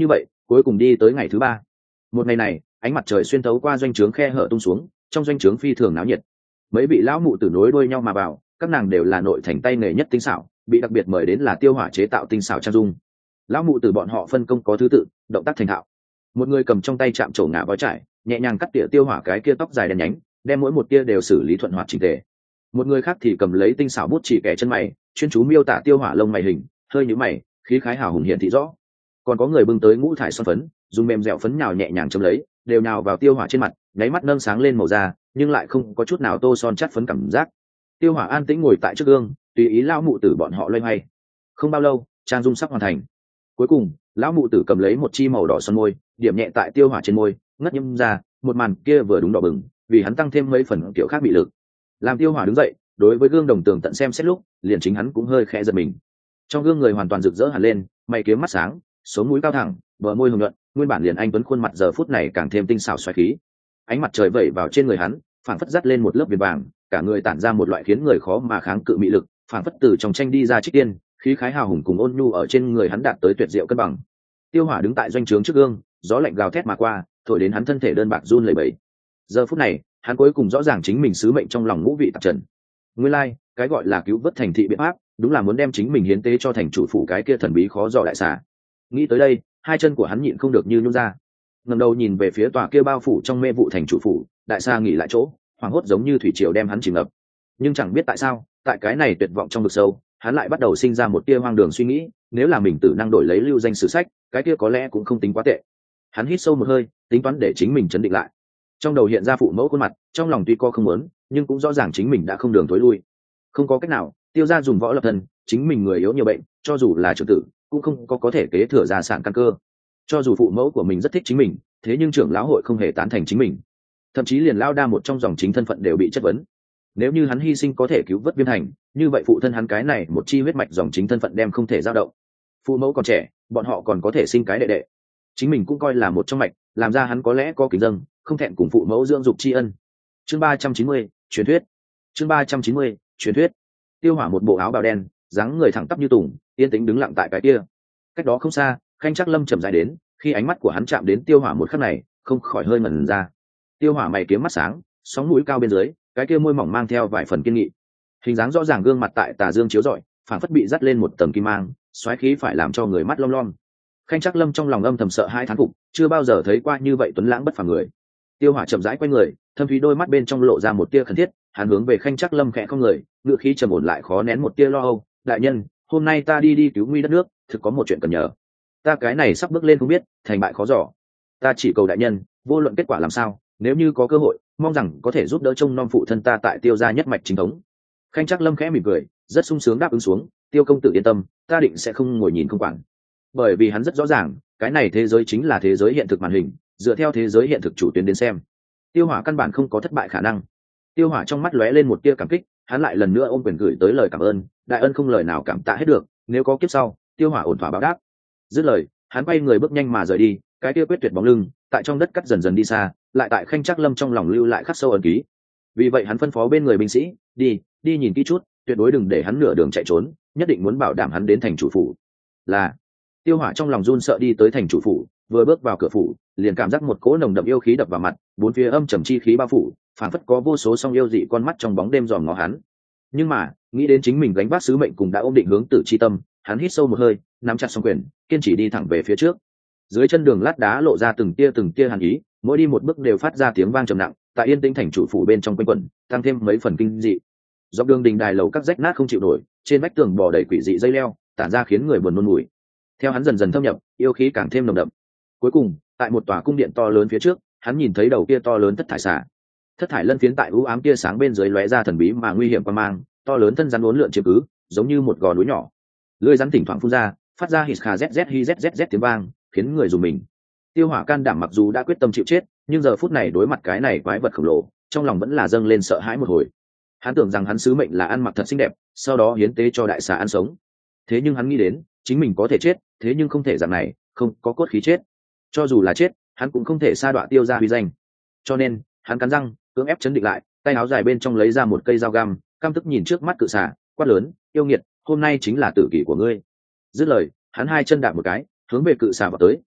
cuối cùng đi tới ngày thứ ba. Một ngày này, ánh mặt trời xuyên thấu qua doanh trướng khe hở tung xuống, trong doanh trướng phi thường náo nhiệt. Mấy vị lão mụ tử nối đuôi nhau mà vào, các nàng đều là nội thành tay nghề nhất tinh xảo, bị đặc biệt mời đến là Tiêu Hỏa chế tạo tinh xảo trang dung. Lão mụ tử bọn họ phân công có thứ tự, động tác thành thạo. Một người cầm trong tay chạm trổ ngả vói trải, nhẹ nhàng cắt tỉa Tiêu Hỏa cái kia tóc dài đen nhánh, đem mỗi một tia đều xử lý thuận hoạt chỉnh tề. Một người khác thì cầm lấy tinh xảo bút chỉ kẻ chân mày, chuyên chú miêu tả Tiêu Hỏa lông mày hình, hơi nhíu mày, khí khái hào hùng hiện thị rõ. Còn có người bưng tới ngũ thải son phấn, dùng mềm dẻo phấn nhào nhẹ nhàng chấm lấy, đều nhào vào Tiêu Hỏa trên mặt, nháy mắt nâng sáng lên màu da, nhưng lại không có chút nào tô son chát phấn cảm giác. Tiêu Hỏa an tĩnh ngồi tại trước gương, tùy ý lão mụ tử bọn họ loay hoay. Không bao lâu, trang dung sắp hoàn thành. Cuối cùng, lão mụ tử cầm lấy một chi màu đỏ son môi, điểm nhẹ tại Tiêu Hỏa trên môi, ngất nhâm ra, một màn kia vừa đúng đỏ bừng, vì hắn tăng thêm mấy phần kiểu khác bị lực. Làm Tiêu Hỏa đứng dậy, đối với gương đồng tường tận xem xét lúc, liền chính hắn cũng hơi khẽ giật mình. Trong gương người hoàn toàn rực rỡ hẳn lên, mày kiếm mắt sáng, sống mũi cao thẳng, bờ môi hồng nhuận, nguyên bản liền anh tuấn khuôn mặt giờ phút này càng thêm tinh xảo xoáy khí. Ánh mặt trời vẩy vào trên người hắn, phảng phất dắt lên một lớp viền vàng, cả người tản ra một loại khiến người khó mà kháng cự mị lực, phảng phất từ trong tranh đi ra trích tiên, khí khái hào hùng cùng ôn nhu ở trên người hắn đạt tới tuyệt diệu cân bằng. Tiêu Hỏa đứng tại doanh trướng trước gương, gió lạnh gào thét mà qua, thổi đến hắn thân thể đơn bạc run lẩy bẩy. Giờ phút này, hắn cuối cùng rõ ràng chính mình sứ mệnh trong lòng ngũ vị tạp trần. Nguyên lai, like, cái gọi là cứu vớt thành thị biện pháp, đúng là muốn đem chính mình hiến tế cho thành chủ phủ cái kia thần bí khó dò đại xà. Nghĩ tới đây, hai chân của hắn nhịn không được như nhún ra. Ngẩng đầu nhìn về phía tòa kia bao phủ trong mê vụ thành chủ phủ, đại xà nghỉ lại chỗ, hoảng hốt giống như thủy triều đem hắn chìm ngập. Nhưng chẳng biết tại sao, tại cái này tuyệt vọng trong vực sâu, hắn lại bắt đầu sinh ra một tia hoang đường suy nghĩ, nếu là mình tử năng đổi lấy lưu danh sử sách, cái kia có lẽ cũng không tính quá tệ. Hắn hít sâu một hơi, tính toán để chính mình chấn định lại. Trong đầu hiện ra phụ mẫu khuôn mặt, trong lòng tuy co không muốn, nhưng cũng rõ ràng chính mình đã không đường tối lui. Không có cách nào, Tiêu gia dùng võ lập thân, chính mình người yếu nhiều bệnh, cho dù là trưởng tử, cũng không có có thể kế thừa gia sản căn cơ. Cho dù phụ mẫu của mình rất thích chính mình, thế nhưng trưởng lão hội không hề tán thành chính mình, thậm chí liền lao đa một trong dòng chính thân phận đều bị chất vấn. Nếu như hắn hy sinh có thể cứu vớt Viêm Thành, như vậy phụ thân hắn cái này một chi huyết mạch dòng chính thân phận đem không thể dao động. Phụ mẫu còn trẻ, bọn họ còn có thể sinh cái đệ đệ, chính mình cũng coi là một trong mạch, làm ra hắn có lẽ có kính dâng, không thẹn cùng phụ mẫu dưỡng dục tri ân. Chương ba trăm chín mươi, truyền thuyết. Chương ba trăm chín mươi, truyền thuyết. Tiêu Hỏa một bộ áo bào đen, dáng người thẳng tắp như tùng, yên tĩnh đứng lặng tại cái kia. Cách đó không xa, Khanh Trác Lâm chậm rãi đến, khi ánh mắt của hắn chạm đến Tiêu Hỏa một khắc này, không khỏi hơi ngẩn ra. Tiêu Hỏa mày kiếm mắt sáng, sóng mũi cao bên dưới, cái kia môi mỏng mang theo vài phần kiên nghị. Hình dáng rõ ràng gương mặt tại tà dương chiếu rọi, phản phất bị dắt lên một tầng kim mang, xoáy khí phải làm cho người mắt long lom. Khanh Trác Lâm trong lòng âm thầm sợ hai thán phục, chưa bao giờ thấy qua như vậy tuấn lãng bất phàm người. Tiêu Hỏa chậm rãi quay người, thâm thúy đôi mắt bên trong lộ ra một tia khẩn thiết, hắn hướng về Khanh Trác Lâm khẽ không người, ngựa khí trầm ổn lại khó nén một tia lo âu. Đại nhân, hôm nay ta đi đi cứu nguy đất nước, thực có một chuyện cần nhờ. Ta cái này sắp bước lên không biết, thành bại khó dò. Ta chỉ cầu đại nhân, vô luận kết quả làm sao, nếu như có cơ hội, mong rằng có thể giúp đỡ trông nom phụ thân ta tại Tiêu gia nhất mạch chính thống. Khanh Trác Lâm khẽ mỉm cười, rất sung sướng đáp ứng xuống. Tiêu công tử yên tâm, ta định sẽ không ngồi nhìn không quản. Bởi vì hắn rất rõ ràng, cái này thế giới chính là thế giới hiện thực màn hình, dựa theo thế giới hiện thực chủ tuyến đến xem, Tiêu Hỏa căn bản không có thất bại khả năng. Tiêu Hỏa trong mắt lóe lên một tia cảm kích, hắn lại lần nữa ôm quyền gửi tới lời cảm ơn, đại ân không lời nào cảm tạ hết được, nếu có kiếp sau, Tiêu Hỏa ổn thỏa báo đáp. Dứt lời, hắn quay người bước nhanh mà rời đi, cái tia quyết tuyệt bóng lưng, tại trong đất cắt dần dần đi xa, lại tại Khanh Trác Lâm trong lòng lưu lại khắc sâu ấn ký. Vì vậy hắn phân phó bên người binh sĩ, đi, đi nhìn kỹ chút, tuyệt đối đừng để hắn nửa đường chạy trốn, nhất định muốn bảo đảm hắn đến thành chủ phủ. Là. Tiêu Hỏa trong lòng run sợ đi tới thành chủ phủ, vừa bước vào cửa phủ, liền cảm giác một cỗ nồng đậm yêu khí đập vào mặt, bốn phía âm trầm chi khí bao phủ, phảng phất có vô số song yêu dị con mắt trong bóng đêm dòm ngó hắn. Nhưng mà, nghĩ đến chính mình gánh vác sứ mệnh cùng đã ôm định hướng tử chi tâm, hắn hít sâu một hơi, nắm chặt song quyền, kiên trì đi thẳng về phía trước. Dưới chân đường lát đá lộ ra từng tia từng tia hàn ý, mỗi đi một bước đều phát ra tiếng vang trầm nặng, tại yên tĩnh thành chủ phủ bên trong quanh quẩn, tăng thêm mấy phần kinh dị. Dọc đường đình đài lầu các rách nát không chịu nổi, trên vách tường bò đầy quỷ dị dây leo, tản ra khiến người buồn nôn mùi. Theo hắn dần dần thâm nhập, yêu khí càng thêm nồng đậm. Cuối cùng, tại một tòa cung điện to lớn phía trước, hắn nhìn thấy đầu kia to lớn thất thải xà. Thất thải lân phiến tại u ám tia sáng bên dưới lóe ra thần bí mà nguy hiểm qua mang, to lớn thân rắn uốn lượn chiếm cứ, giống như một gò núi nhỏ. Lưỡi rắn thỉnh thoảng phun ra, phát ra hít kha zz hi zz tiếng vang, khiến người rùng mình. Tiêu Hỏa can đảm mặc dù đã quyết tâm chịu chết, nhưng giờ phút này đối mặt cái này quái vật khổng lồ, trong lòng vẫn là dâng lên sợ hãi một hồi. Hắn tưởng rằng hắn sứ mệnh là ăn mặc thật xinh đẹp, sau đó hiến tế cho đại xà ăn sống. Thế nhưng hắn nghĩ đến, chính mình có thể chết, thế nhưng không thể dạng này, không có cốt khí chết. Cho dù là chết, hắn cũng không thể sa đọa Tiêu gia huy danh. Cho nên, hắn cắn răng, cưỡng ép chấn định lại, tay áo dài bên trong lấy ra một cây dao găm, căm tức nhìn trước mắt cự xà, quát lớn, yêu nghiệt, hôm nay chính là tử kỷ của ngươi. Dứt lời, hắn hai chân đạp một cái, hướng về cự xà vào tới,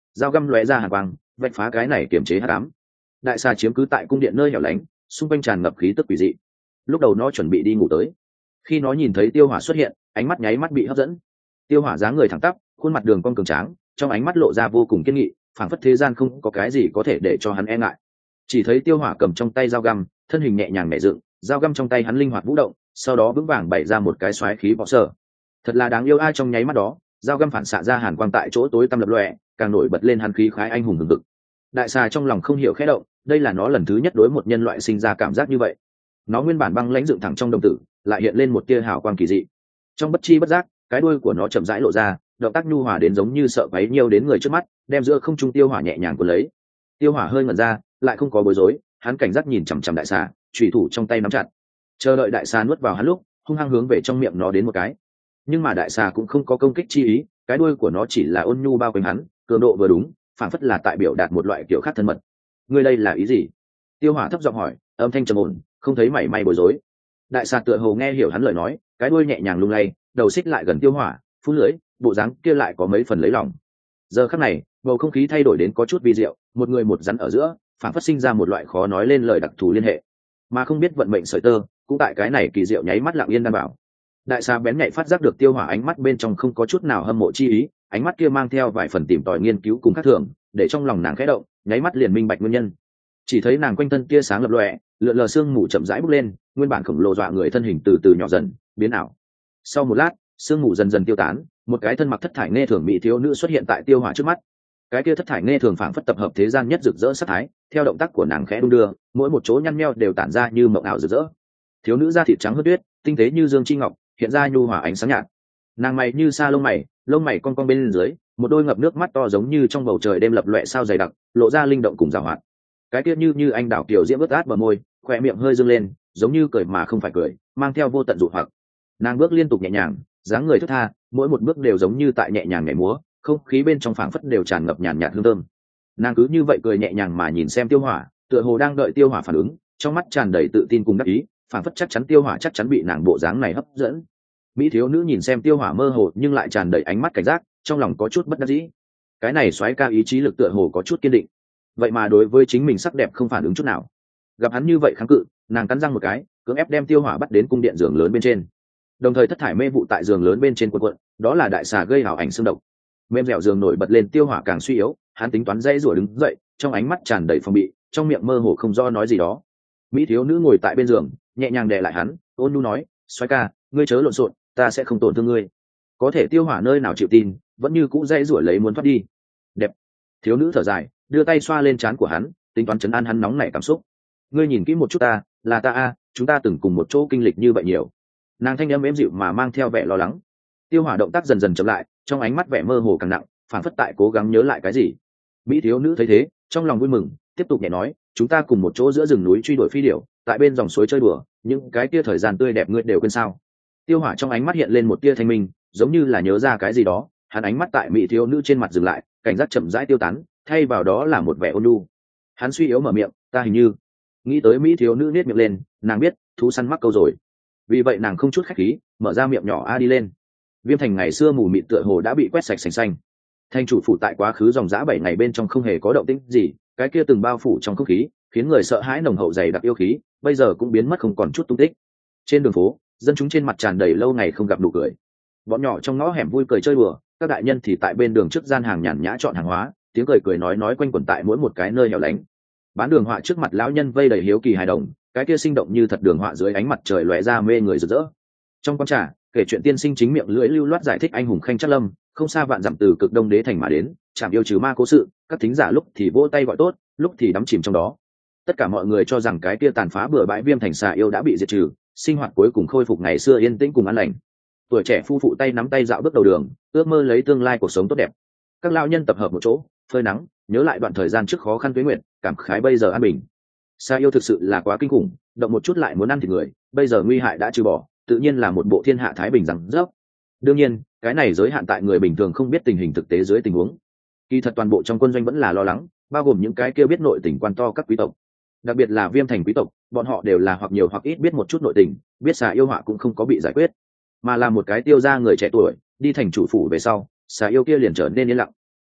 dao găm lóe ra hàn quang vạch phá cái này kiềm chế hắc ám. Đại xà chiếm cứ tại cung điện nơi hẻo lánh, xung quanh tràn ngập khí tức quỷ dị. Lúc đầu nó chuẩn bị đi ngủ tới, khi nó nhìn thấy tiêu hỏa xuất hiện, ánh mắt nháy mắt bị hấp dẫn. Tiêu hỏa dáng người thẳng tắp, khuôn mặt đường cong cường tráng, trong ánh mắt lộ ra vô cùng kiên nghị, phảng phất thế gian không có cái gì có thể để cho hắn e ngại. Chỉ thấy tiêu hỏa cầm trong tay dao găm, thân hình nhẹ nhàng nhẹ dựng, dao găm trong tay hắn linh hoạt vũ động, sau đó vững vàng bày ra một cái xoáy khí bọ sở. Thật là đáng yêu ai, trong nháy mắt đó, dao găm phản xạ ra hàn quang tại chỗ tối tăm lập lòe, càng nổi bật lên hắn khí khái anh hùng hừng hực. Đại xà trong lòng không hiểu khẽ động, đây là nó lần thứ nhất đối một nhân loại sinh ra cảm giác như vậy. Nó nguyên bản băng lãnh dựng thẳng trong đồng tử, lại hiện lên một tia hào quang kỳ dị. Trong bất chi bất giác, cái đuôi của nó chậm rãi lộ ra, động tác nhu hòa đến giống như sợ quấy nhiều đến người trước mắt, đem giữa không trung tiêu hỏa nhẹ nhàng cuốn lấy. Tiêu hỏa hơi ngẩn ra, lại không có bối rối, hắn cảnh giác nhìn chằm chằm đại xà, chủy thủ trong tay nắm chặt, chờ đợi đại xà nuốt vào hắn lúc, hung hăng hướng về trong miệng nó đến một cái. Nhưng mà đại xà cũng không có công kích chi ý, cái đuôi của nó chỉ là ôn nhu bao quanh hắn, cường độ vừa đúng, phản phất là tại biểu đạt một loại kiểu khác thân mật. Ngươi đây là ý gì? Tiêu hỏa thấp giọng hỏi, âm thanh trầm ổn, không thấy mảy may bối rối. Đại xà tựa hồ nghe hiểu hắn lời nói, cái đuôi nhẹ nhàng lung lay, đầu xích lại gần tiêu hỏa, phun lưỡi, bộ dáng kia lại có mấy phần lấy lòng. Giờ khắc này, bầu không khí thay đổi đến có chút vi diệu, một người một rắn ở giữa, phản phất sinh ra một loại khó nói lên lời đặc thù liên hệ, mà không biết vận mệnh sợi tơ, cũng tại cái này kỳ diệu nháy mắt lặng yên đảm bảo. Đại xà bén nhạy phát giác được tiêu hỏa ánh mắt bên trong không có chút nào hâm mộ chi ý, ánh mắt kia mang theo vài phần tìm tòi nghiên cứu cùng khác thường, để trong lòng nàng khẽ động, nháy mắt liền minh bạch nguyên nhân. Chỉ thấy nàng quanh thân tia sáng lập lòe, lượn lờ sương mù chậm rãi bốc lên, nguyên bản khổng lồ dọa người thân hình từ từ nhỏ dần, biến ảo. Sau một lát, sương mù dần dần tiêu tán, một cái thân mặc thất thải nghe thường mỹ thiếu nữ xuất hiện tại tiêu hỏa trước mắt. Cái kia thất thải nghe thường phảng phất tập hợp thế gian nhất rực rỡ sắc thái, theo động tác của nàng khẽ đung đưa, mỗi một chỗ nhăn nheo đều tản ra như mộng ảo rực rỡ. Thiếu nữ da thịt trắng hơn tuyết, tinh tế như dương chi ngọc, hiện ra nhu hòa ánh sáng nhạt. Nàng mày như sa lông mày, lông mày cong cong bên dưới, một đôi ngập nước mắt to giống như trong bầu trời đêm lập loè sao dày đặc, lộ ra linh động cùng giàu hoạt. Cái kia như như anh đảo kiều diễm ướt át bờ môi, khóe miệng hơi dương lên, giống như cười mà không phải cười, mang theo vô tận dụ hoặc. Nàng bước liên tục nhẹ nhàng, dáng người thướt tha, mỗi một bước đều giống như tại nhẹ nhàng nhảy múa, không khí bên trong phảng phất đều tràn ngập nhàn nhạt hương thơm. Nàng cứ như vậy cười nhẹ nhàng mà nhìn xem tiêu hỏa, tựa hồ đang đợi tiêu hỏa phản ứng, trong mắt tràn đầy tự tin cùng đắc ý, phảng phất chắc chắn tiêu hỏa chắc chắn bị nàng bộ dáng này hấp dẫn. Mỹ thiếu nữ nhìn xem tiêu hỏa mơ hồ nhưng lại tràn đầy ánh mắt cảnh giác, trong lòng có chút bất đắc dĩ. Cái này soái ca ý chí lực tựa hồ có chút kiên định, vậy mà đối với chính mình sắc đẹp không phản ứng chút nào. Gặp hắn như vậy kháng cự, nàng cắn răng một cái, cưỡng ép đem tiêu hỏa bắt đến cung điện giường lớn bên trên. Đồng thời thất thải mê vụ tại giường lớn bên trên quần quận, đó là đại xà gây ảo ảnh xương độc. Mềm dẻo giường nổi bật lên, tiêu hỏa càng suy yếu, hắn tính toán dây rủa đứng dậy, trong ánh mắt tràn đầy phòng bị, trong miệng mơ hồ không do nói gì đó. Mỹ thiếu nữ ngồi tại bên giường, nhẹ nhàng đè lại hắn, ôn nhu nói, soái ca, ngươi chớ lộn xộn, ta sẽ không tổn thương ngươi. Có thể tiêu hỏa nơi nào chịu tin, vẫn như cũ dây rủa lấy muốn thoát đi. Đẹp. Thiếu nữ thở dài, đưa tay xoa lên trán của hắn, tính toán trấn an hắn nóng nảy cảm xúc. Ngươi nhìn kỹ một chút ta, là ta a, chúng ta từng cùng một chỗ kinh lịch như vậy nhiều. Nàng thanh âm êm dịu mà mang theo vẻ lo lắng. Tiêu hỏa động tác dần dần chậm lại, trong ánh mắt vẻ mơ hồ càng nặng, phản phất tại cố gắng nhớ lại cái gì. Mỹ thiếu nữ thấy thế, trong lòng vui mừng, tiếp tục nhẹ nói, chúng ta cùng một chỗ giữa rừng núi truy đuổi phi điểu, tại bên dòng suối chơi đùa, những cái kia thời gian tươi đẹp ngươi đều quên sao? Tiêu hỏa trong ánh mắt hiện lên một tia thanh minh, giống như là nhớ ra cái gì đó, hắn ánh mắt tại Mỹ thiếu nữ trên mặt dừng lại, cảnh giác chậm rãi tiêu tán, thay vào đó là một vẻ ôn nhu. Hắn suy yếu mở miệng, ta hình như nghĩ tới. Mỹ thiếu nữ nết miệng lên, nàng biết thú săn mắc câu rồi, vì vậy nàng không chút khách khí mở ra miệng nhỏ a đi lên. Viêm thành ngày xưa mù mịt tựa hồ đã bị quét sạch sành xanh. Thành chủ phủ tại quá khứ dòng dã bảy ngày bên trong không hề có động tĩnh gì, cái kia từng bao phủ trong không khí khiến người sợ hãi nồng hậu dày đặc yêu khí bây giờ cũng biến mất không còn chút tung tích. Trên đường phố, dân chúng trên mặt tràn đầy lâu ngày không gặp nụ cười. Bọn nhỏ trong ngõ hẻm vui cười chơi đùa, các đại nhân thì tại bên đường trước gian hàng nhàn nhã chọn hàng hóa, tiếng cười cười nói nói quanh quẩn tại mỗi một cái nơi hẻo lánh. Bán đường họa trước mặt lão nhân vây đầy hiếu kỳ hài đồng, cái kia sinh động như thật đường họa dưới ánh mặt trời lóe ra mê người rực rỡ. Trong quán trà, kể chuyện tiên sinh chính miệng lưỡi lưu loát giải thích anh hùng khanh chắc lâm, không xa vạn dặm từ cực đông đế thành mà đến, chạm yêu trừ ma cố sự, các thính giả lúc thì vỗ tay gọi tốt, lúc thì đắm chìm trong đó. Tất cả mọi người cho rằng cái kia tàn phá bừa bãi viêm thành xà yêu đã bị diệt trừ, sinh hoạt cuối cùng khôi phục ngày xưa yên tĩnh cùng an lành. Tuổi trẻ phu phụ tay nắm tay dạo bước đầu đường, ước mơ lấy tương lai cuộc sống tốt đẹp. Các lão nhân tập hợp một chỗ, phơi nắng, nhớ lại đoạn thời gian trước khó khăn tuế nguyện, cảm khái bây giờ an bình. Xà yêu thực sự là quá kinh khủng, động một chút lại muốn ăn thịt người, bây giờ nguy hại đã trừ bỏ, tự nhiên là một bộ thiên hạ thái bình rằng dốc. Đương nhiên, cái này giới hạn tại người bình thường không biết tình hình thực tế dưới tình huống. Kỳ thật toàn bộ trong quân doanh vẫn là lo lắng, bao gồm những cái kia biết nội tình quan to các quý tộc, đặc biệt là viêm thành quý tộc, bọn họ đều là hoặc nhiều hoặc ít biết một chút nội tình, biết xà yêu họa cũng không có bị giải quyết, mà là một cái tiêu ra người trẻ tuổi đi thành chủ phủ về sau, xà yêu kia liền trở nên yên lặng.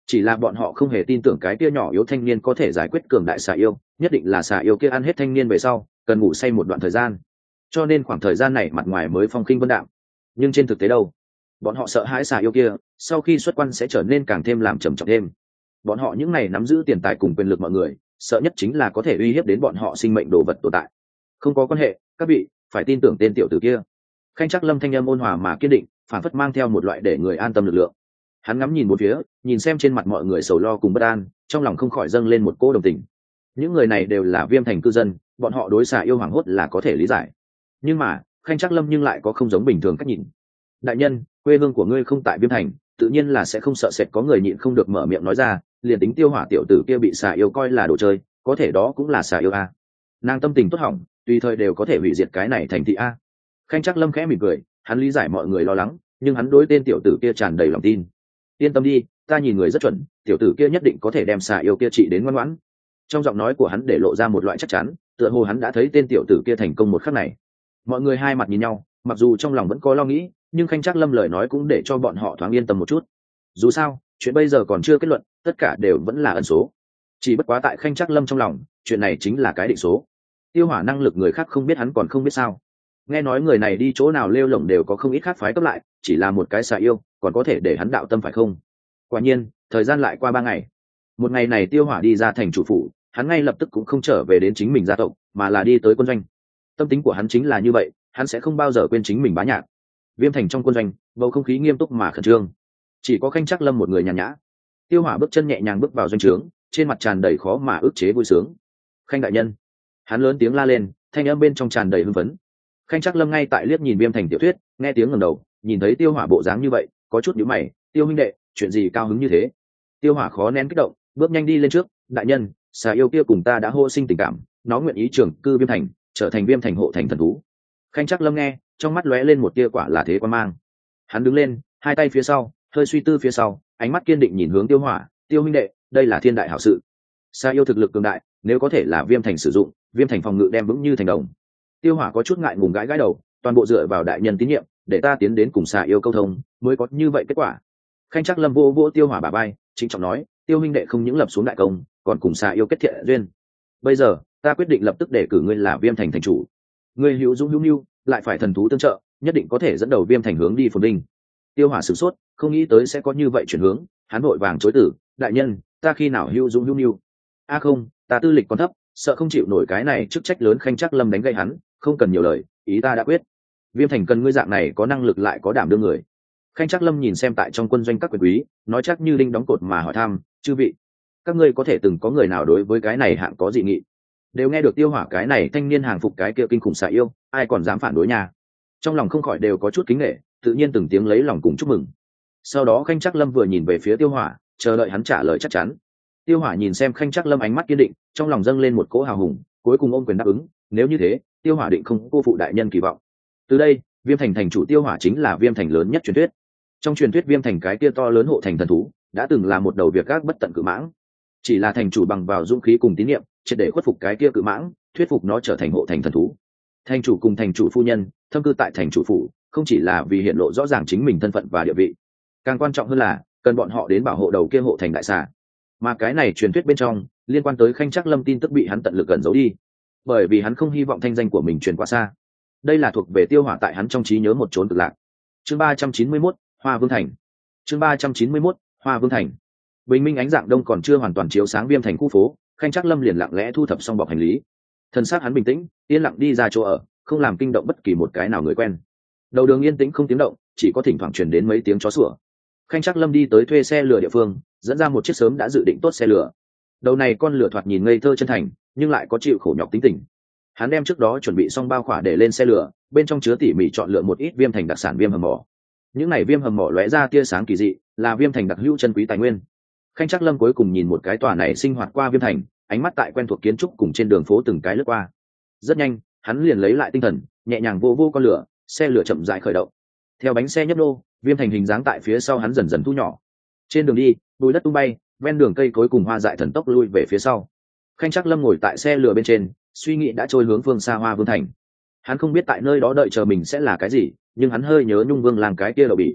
chỉ là bọn họ không hề tin tưởng cái kia nhỏ yếu thanh niên có thể giải quyết cường đại xà yêu, nhất định là xà yêu kia ăn hết thanh niên về sau cần ngủ say một đoạn thời gian, cho nên khoảng thời gian này mặt ngoài mới phong khinh vân đạm. Nhưng trên thực tế đâu, bọn họ sợ hãi xà yêu kia sau khi xuất quan sẽ trở nên càng thêm làm trầm trọng thêm. Bọn họ những này nắm giữ tiền tài cùng quyền lực mọi người sợ nhất chính là có thể uy hiếp đến bọn họ sinh mệnh đồ vật tồn tại. Không có quan hệ, các vị phải tin tưởng tên tiểu tử kia. Khanh Trác Lâm thanh âm ôn hòa mà kiên định, phản phất mang theo một loại để người an tâm lực lượng. Hắn ngắm nhìn bốn phía, nhìn xem trên mặt mọi người sầu lo cùng bất an, trong lòng không khỏi dâng lên một cỗ đồng tình. Những người này đều là Viêm Thành cư dân, bọn họ đối xà yêu hoảng hốt là có thể lý giải. Nhưng mà Khanh Trác Lâm nhưng lại có không giống bình thường cách nhìn. Đại nhân, quê hương của ngươi không tại Viêm Thành, tự nhiên là sẽ không sợ sệt. Có người nhịn không được mở miệng nói ra, liền tính Tiêu Hỏa tiểu tử kia bị xà yêu coi là đồ chơi, có thể đó cũng là xà yêu a. Nàng tâm tình tốt hỏng, tùy thời đều có thể hủy diệt cái này thành thị a. Khanh Trác Lâm khẽ mỉm cười, hắn lý giải mọi người lo lắng, nhưng hắn đối tên tiểu tử kia tràn đầy lòng tin. Yên tâm đi, ta nhìn người rất chuẩn, tiểu tử kia nhất định có thể đem xà yêu kia trị đến ngoan ngoãn. Trong giọng nói của hắn để lộ ra một loại chắc chắn, tựa hồ hắn đã thấy tên tiểu tử kia thành công một khắc này. Mọi người hai mặt nhìn nhau, mặc dù trong lòng vẫn có lo nghĩ, nhưng Khanh Trác Lâm lời nói cũng để cho bọn họ thoáng yên tâm một chút. Dù sao, chuyện bây giờ còn chưa kết luận, tất cả đều vẫn là ẩn số. Chỉ bất quá tại Khanh Trác Lâm trong lòng, chuyện này chính là cái định số. Tiêu Hỏa năng lực người khác không biết, hắn còn không biết sao? Nghe nói người này đi chỗ nào lêu lổng đều có không ít khác phái cấp lại, chỉ là một cái xà yêu còn có thể để hắn đạo tâm phải không? Quả nhiên, thời gian lại qua ba ngày. Một ngày này Tiêu Hỏa đi ra thành chủ phủ, hắn ngay lập tức cũng không trở về đến chính mình gia tộc, mà là đi tới quân doanh. Tâm tính của hắn chính là như vậy, hắn sẽ không bao giờ quên chính mình bá nhạc. Viêm Thành trong quân doanh, bầu không khí nghiêm túc mà khẩn trương. Chỉ có Khanh Trác Lâm một người nhàn nhã. Tiêu Hỏa bước chân nhẹ nhàng bước vào doanh trướng, trên mặt tràn đầy khó mà ức chế vui sướng. Khanh đại nhân, hắn lớn tiếng la lên, thanh âm bên trong tràn đầy hưng phấn. Khanh Trác Lâm ngay tại liếc nhìn Viêm Thành tiểu thuyết, nghe tiếng ngẩng đầu, nhìn thấy Tiêu Hỏa bộ dáng như vậy, có chút nhíu mày. Tiêu huynh đệ, chuyện gì cao hứng như thế? Tiêu Hỏa khó nén kích động, bước nhanh đi lên trước. Đại nhân, xà yêu kia cùng ta đã hô sinh tình cảm, nó nguyện ý trưởng cư Viêm Thành, trở thành Viêm Thành hộ thành thần thú. Khanh Trác Lâm nghe, trong mắt lóe lên một tia quả là thế quan mang. Hắn đứng lên, hai tay phía sau, hơi suy tư phía sau, ánh mắt kiên định nhìn hướng Tiêu Hỏa. Tiêu huynh đệ, đây là thiên đại hảo sự. Xà yêu thực lực cường đại, nếu có thể là Viêm Thành sử dụng, Viêm Thành phòng ngự đem vững như thành đồng. Tiêu Hỏa có chút ngại ngùng gãi gãi đầu, toàn bộ dựa vào đại nhân tín nhiệm, để ta tiến đến cùng xà yêu câu thông, mới có như vậy kết quả. Khanh Trác Lâm vô vô Tiêu Hỏa bả vai, chính trọng nói, Tiêu huynh đệ không những lập xuống đại công, còn cùng xà yêu kết thiện duyên. Bây giờ, ta quyết định lập tức để cử ngươi là Viêm Thành thành chủ. Ngươi hữu dũng hữu nhu, lại phải thần thú tương trợ, nhất định có thể dẫn đầu Viêm Thành hướng đi phồn vinh. Tiêu Hỏa sửng sốt, không nghĩ tới sẽ có như vậy chuyển hướng, hắn vội vàng chối từ, đại nhân, ta khi nào hữu dũng hữu nhu? A không, ta tư lịch còn thấp, sợ không chịu nổi cái này chức trách lớn. Khanh Trác Lâm đánh gây hắn, không cần nhiều lời, ý ta đã quyết. Viêm Thành cần ngươi dạng này có năng lực lại có đảm đương người. Khanh Trác Lâm nhìn xem tại trong quân doanh các quyền quý, nói chắc như đinh đóng cột mà hỏi thăm, chư vị, các ngươi có thể từng có người nào đối với cái này hạng có dị nghị? Đều nghe được Tiêu Hỏa cái này thanh niên hàng phục cái kia kinh khủng xà yêu, ai còn dám phản đối nhà? Trong lòng không khỏi đều có chút kính nể, tự nhiên từng tiếng lấy lòng cùng chúc mừng. Sau đó Khanh Trác Lâm vừa nhìn về phía Tiêu Hỏa, chờ đợi hắn trả lời chắc chắn. Tiêu Hỏa nhìn xem Khanh Trác Lâm ánh mắt kiên định, trong lòng dâng lên một cỗ hào hùng, cuối cùng ôm quyền đáp ứng. Nếu như thế, Tiêu Hỏa định không cô phụ đại nhân kỳ vọng. Từ đây, Viêm Thành thành chủ Tiêu Hỏa chính là Viêm Thành lớn nhất truyền thuyết. Trong truyền thuyết Viêm Thành cái kia to lớn hộ thành thần thú, đã từng là một đầu việc gác bất tận cự mãng. Chỉ là thành chủ bằng vào dũng khí cùng tín nhiệm, triệt để khuất phục cái kia cự mãng, thuyết phục nó trở thành hộ thành thần thú. Thành chủ cùng thành chủ phu nhân thâm cư tại thành chủ phủ, không chỉ là vì hiện lộ rõ ràng chính mình thân phận và địa vị, càng quan trọng hơn là cần bọn họ đến bảo hộ đầu kia hộ thành đại xà. Mà cái này truyền thuyết bên trong liên quan tới Khanh Trác Lâm tin tức bị hắn tận lực gần giấu đi, bởi vì hắn không hy vọng thanh danh của mình truyền quá xa. Đây là thuộc về Tiêu Hỏa tại hắn trong trí nhớ một chốn cực lạc. Chương ba trăm chín mươi mốt, Hoa Vương Thành. Chương ba trăm chín mươi mốt, Hoa Vương Thành. Bình minh ánh dạng đông còn chưa hoàn toàn chiếu sáng Viêm Thành khu phố, Khanh Trác Lâm liền lặng lẽ thu thập xong bọc hành lý. Thân xác hắn bình tĩnh, yên lặng đi ra chỗ ở, không làm kinh động bất kỳ một cái nào người quen. Đầu đường yên tĩnh không tiếng động, chỉ có thỉnh thoảng truyền đến mấy tiếng chó sủa. Khanh Trác Lâm đi tới thuê xe lửa địa phương, dẫn ra một chiếc sớm đã dự định tốt xe lửa. Đầu này con lửa thoạt nhìn ngây thơ chân thành, nhưng lại có chịu khổ nhọc tính tình. Hắn đem trước đó chuẩn bị xong bao khỏa để lên xe lửa, bên trong chứa tỉ mỉ chọn lựa một ít Viêm Thành đặc sản viêm hầm mỏ. Những này viêm hầm mỏ lóe ra tia sáng kỳ dị, là Viêm Thành đặc hữu chân quý tài nguyên. Khanh Trác Lâm cuối cùng nhìn một cái tòa này sinh hoạt qua Viêm Thành, ánh mắt tại quen thuộc kiến trúc cùng trên đường phố từng cái lướt qua. Rất nhanh, hắn liền lấy lại tinh thần, nhẹ nhàng vô vô con lửa, xe lửa chậm rãi khởi động. Theo bánh xe nhấp nô, Viêm Thành hình dáng tại phía sau hắn dần dần thu nhỏ. Trên đường đi, bụi đất tung bay, ven đường cây cối cùng hoa dại thần tốc lui về phía sau. Khanh Trác Lâm ngồi tại xe lửa bên trên, suy nghĩ đã trôi hướng phương xa Hoa Vương Thành. Hắn không biết tại nơi đó đợi chờ mình sẽ là cái gì, nhưng hắn hơi nhớ Nhung Vương làng cái kia đậu bỉ.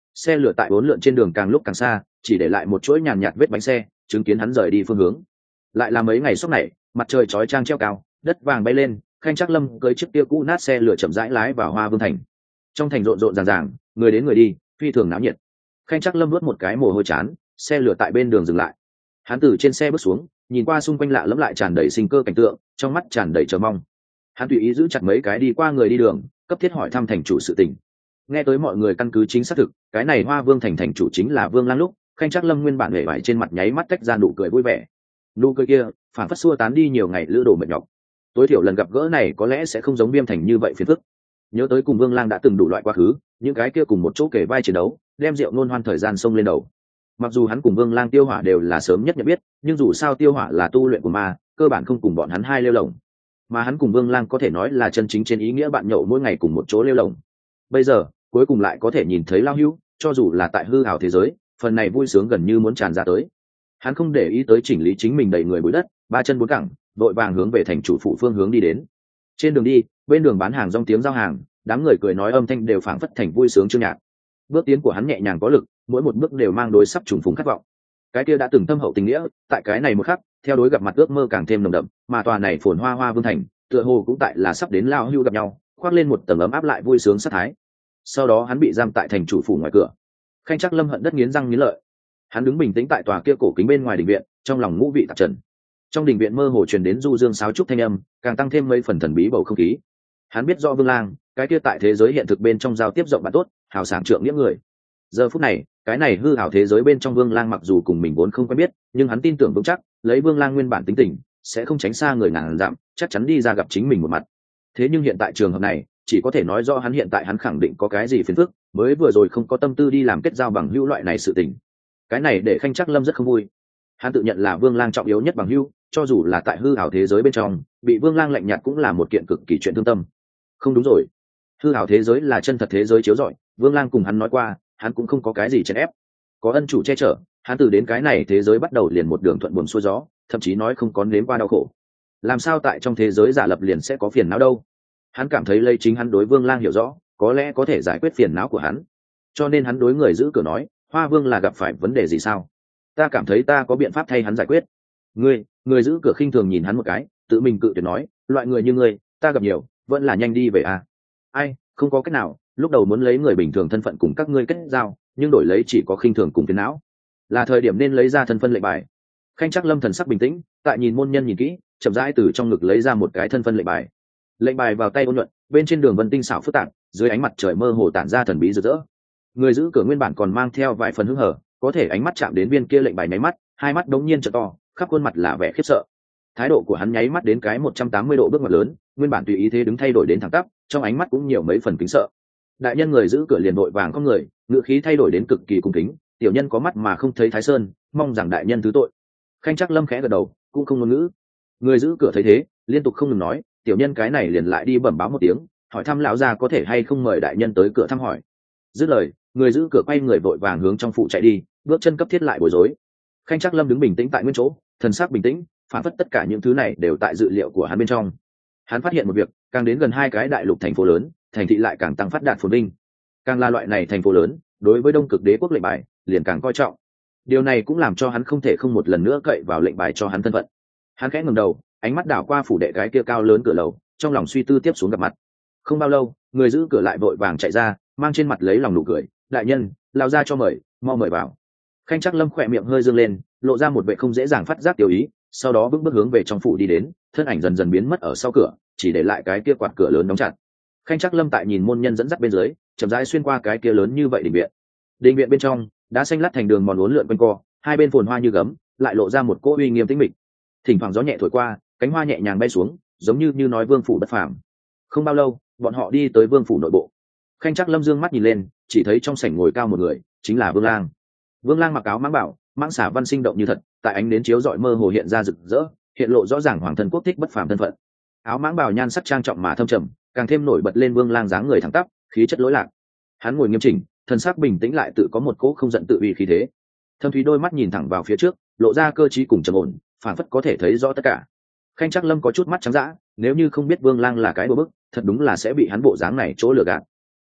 Xe lửa tại bốn lượn trên đường càng lúc càng xa, chỉ để lại một chuỗi nhàn nhạt vết bánh xe, chứng kiến hắn rời đi phương hướng. Lại là mấy ngày sốc này, mặt trời chói chang treo cao, đất vàng bay lên, Khanh Trác Lâm cưỡi chiếc kia cũ nát xe lửa chậm rãi lái vào Hoa Vương thành. Trong thành rộn rộn ràng ràng, người đến người đi, phi thường náo nhiệt. Khanh Trác Lâm nuốt một cái mồ hôi chán, xe lửa tại bên đường dừng lại. Hắn từ trên xe bước xuống, nhìn qua xung quanh lạ lẫm lại tràn đầy sinh cơ cảnh tượng, trong mắt tràn đầy chờ mong. Hắn tùy ý giữ chặt mấy cái đi qua người đi đường, cấp thiết hỏi thăm thành chủ sự tình. Nghe tới mọi người căn cứ chính xác thực, cái này Hoa Vương thành thành chủ chính là Vương Lang lúc, Khanh Trác Lâm nguyên bản hề vải trên mặt nháy mắt tách ra nụ cười vui vẻ. Nụ cười kia, phản phất xua tán đi nhiều ngày lữ đồ mệt nhọc. Tối thiểu lần gặp gỡ này có lẽ sẽ không giống Viêm thành như vậy phiền phức. Nhớ tới cùng Vương Lang đã từng đủ loại quá khứ, những cái kia cùng một chỗ kể vai chiến đấu, đem rượu nôn hoan thời gian xông lên đầu. Mặc dù hắn cùng Vương Lang Tiêu Hỏa đều là sớm nhất nhận biết, nhưng dù sao Tiêu Hỏa là tu luyện của ma, cơ bản không cùng bọn hắn hai lêu lồng. Mà hắn cùng Vương Lang có thể nói là chân chính trên ý nghĩa bạn nhậu mỗi ngày cùng một chỗ lêu lồng. Bây giờ, cuối cùng lại có thể nhìn thấy Lao Hưu, cho dù là tại hư ảo thế giới, phần này vui sướng gần như muốn tràn ra tới. Hắn không để ý tới chỉnh lý chính mình đầy người bụi đất, ba chân bốn cẳng, vội vàng hướng về thành chủ phụ phương hướng đi đến. Trên đường đi, bên đường bán hàng rong tiếng giao hàng, đám người cười nói âm thanh đều phảng phất thành vui sướng chương nhạc. Bước tiến của hắn nhẹ nhàng có lực, mỗi một bước đều mang đối sắp trùng phùng khát vọng. Cái kia đã từng thâm hậu tình nghĩa, tại cái này một khắc, theo đối gặp mặt ước mơ càng thêm nồng đậm, mà tòa này phồn hoa Hoa Vương thành, tựa hồ cũng tại là sắp đến Lao Hưu gặp nhau, khoác lên một tầng ấm áp lại vui sướng sát thái. Sau đó hắn bị giam tại thành chủ phủ ngoài cửa. Khanh Trác Lâm hận đất nghiến răng nghiến lợi. Hắn đứng bình tĩnh tại tòa kia cổ kính bên ngoài đình viện, trong lòng ngũ vị tạp trần. Trong đình viện mơ hồ truyền đến du dương sáo trúc thanh âm, càng tăng thêm mấy phần thần bí bầu không khí. Hắn biết rõ Vương Lang, cái kia tại thế giới hiện thực bên trong giao tiếp rộng bạn tốt, hào sảng trượng nghĩa người. Giờ phút này, cái này hư hảo thế giới bên trong Vương Lang mặc dù cùng mình vốn không quen biết, nhưng hắn tin tưởng vững chắc, lấy Vương Lang nguyên bản tính tình, sẽ không tránh xa người ngàn dặm, chắc chắn đi ra gặp chính mình một mặt. Thế nhưng hiện tại trường hợp này, chỉ có thể nói rõ hắn hiện tại hắn khẳng định có cái gì phiền phức, mới vừa rồi không có tâm tư đi làm kết giao bằng hữu loại này sự tình. Cái này để Khanh Trác Lâm rất không vui. Hắn tự nhận là Vương Lang trọng yếu nhất bằng hữu, cho dù là tại hư ảo thế giới bên trong, bị Vương Lang lạnh nhạt cũng là một kiện cực kỳ chuyện thương tâm. Không đúng rồi, hư ảo thế giới là chân thật thế giới chiếu rọi, Vương Lang cùng hắn nói qua, hắn cũng không có cái gì chèn ép, có ân chủ che chở, hắn từ đến cái này thế giới bắt đầu liền một đường thuận buồm xuôi gió, thậm chí nói không có nếm qua đau khổ. Làm sao tại trong thế giới giả lập liền sẽ có phiền não đâu? Hắn cảm thấy lấy chính hắn đối Vương Lang hiểu rõ, có lẽ có thể giải quyết phiền não của hắn, cho nên hắn đối người giữ cửa nói, Hoa Vương là gặp phải vấn đề gì sao? Ta cảm thấy ta có biện pháp thay hắn giải quyết. Ngươi, người giữ cửa khinh thường nhìn hắn một cái, tự mình cự tuyệt nói, loại người như ngươi, ta gặp nhiều, vẫn là nhanh đi về à? Ai, không có cách nào, lúc đầu muốn lấy người bình thường thân phận cùng các ngươi kết giao, nhưng đổi lấy chỉ có khinh thường cùng phiền não. Là thời điểm nên lấy ra thân phân lệnh bài. Khanh Trác Lâm thần sắc bình tĩnh, tại nhìn môn nhân nhìn kỹ, chậm rãi từ trong ngực lấy ra một cái thân phân lệnh bài. Lệnh bài vào tay ôn nhuận, bên trên đường vân tinh xảo phức tạp, dưới ánh mặt trời mơ hồ tản ra thần bí rực rỡ. Người giữ cửa nguyên bản còn mang theo vài phần hứng hở, có thể ánh mắt chạm đến viên kia lệnh bài nháy mắt, hai mắt đống nhiên trợ to, khắp khuôn mặt là vẻ khiếp sợ. Thái độ của hắn nháy mắt đến cái một trăm tám mươi độ bước ngoặt lớn, nguyên bản tùy ý thế đứng thay đổi đến thẳng tắp, trong ánh mắt cũng nhiều mấy phần kính sợ. Đại nhân người giữ cửa liền vội vàng không người, ngữ khí thay đổi đến cực kỳ cung kính, tiểu nhân có mắt mà không thấy Thái Sơn, mong rằng đại nhân thứ tội. Khanh Trác Lâm khẽ gật đầu, cũng không ngôn ngữ. Người giữ cửa thấy thế, liên tục không ngừng nói, tiểu nhân cái này liền lại đi bẩm báo một tiếng, hỏi thăm lão gia có thể hay không mời đại nhân tới cửa thăm hỏi. Dứt lời, người giữ cửa quay người vội vàng hướng trong phủ chạy đi, bước chân cấp thiết lại bối rối. Khanh Trác Lâm đứng bình tĩnh tại nguyên chỗ, thần sắc bình tĩnh, phản phất tất cả những thứ này đều tại dự liệu của hắn bên trong. Hắn phát hiện một việc, càng đến gần hai cái đại lục thành phố lớn, thành thị lại càng tăng phát đạt phồn vinh. Càng là loại này thành phố lớn, đối với Đông Cực Đế quốc lệnh bài, liền càng coi trọng. Điều này cũng làm cho hắn không thể không một lần nữa cậy vào lệnh bài cho hắn thân phận. Hắn khẽ ngẩng đầu, ánh mắt đảo qua phủ đệ cái kia cao lớn cửa lầu, trong lòng suy tư tiếp xuống gặp mặt. Không bao lâu, người giữ cửa lại vội vàng chạy ra, mang trên mặt lấy lòng nụ cười, đại nhân, lao ra cho mời, mau mời vào. Khanh Trác Lâm khỏe miệng hơi dương lên, lộ ra một vẻ không dễ dàng phát giác tiểu ý, sau đó bước bước hướng về trong phủ đi đến, thân ảnh dần dần biến mất ở sau cửa, chỉ để lại cái kia quạt cửa lớn đóng chặt. Khanh Trác Lâm tại nhìn môn nhân dẫn dắt bên dưới, chậm rãi xuyên qua cái kia lớn như vậy đình viện. Đình viện bên trong, đá xanh lát thành đường mòn uốn lượn quanh co, hai bên phồn hoa như gấm, lại lộ ra một cỗ uy nghiêm tĩnh mịch. Thỉnh thoảng gió nhẹ thổi qua, cánh hoa nhẹ nhàng bay xuống, giống như như nói vương phủ bất phàm. Không bao lâu, bọn họ đi tới vương phủ nội bộ. Khanh Trác Lâm dương mắt nhìn lên, chỉ thấy trong sảnh ngồi cao một người, chính là Vương Lang. Vương Lang mặc áo mãng bảo, mãng xả văn sinh động như thật, tại ánh nến chiếu rọi mơ hồ hiện ra rực rỡ, hiện lộ rõ ràng hoàng thân quốc thích bất phàm thân phận. Áo mãng bảo nhan sắc trang trọng mà thâm trầm, càng thêm nổi bật lên Vương Lang dáng người thẳng tắp, khí chất lỗi lạc. Hắn ngồi nghiêm chỉnh, thân sắc bình tĩnh lại tự có một cỗ không giận tự uy khí thế. Thâm thúy đôi mắt nhìn thẳng vào phía trước, lộ ra cơ trí cùng trầm ổn, phảng phất có thể thấy rõ tất cả. Khanh Trác Lâm có chút mắt trắng dã, nếu như không biết Vương Lang là cái đùa bức, thật đúng là sẽ bị hắn bộ dáng này chỗ lừa gạt.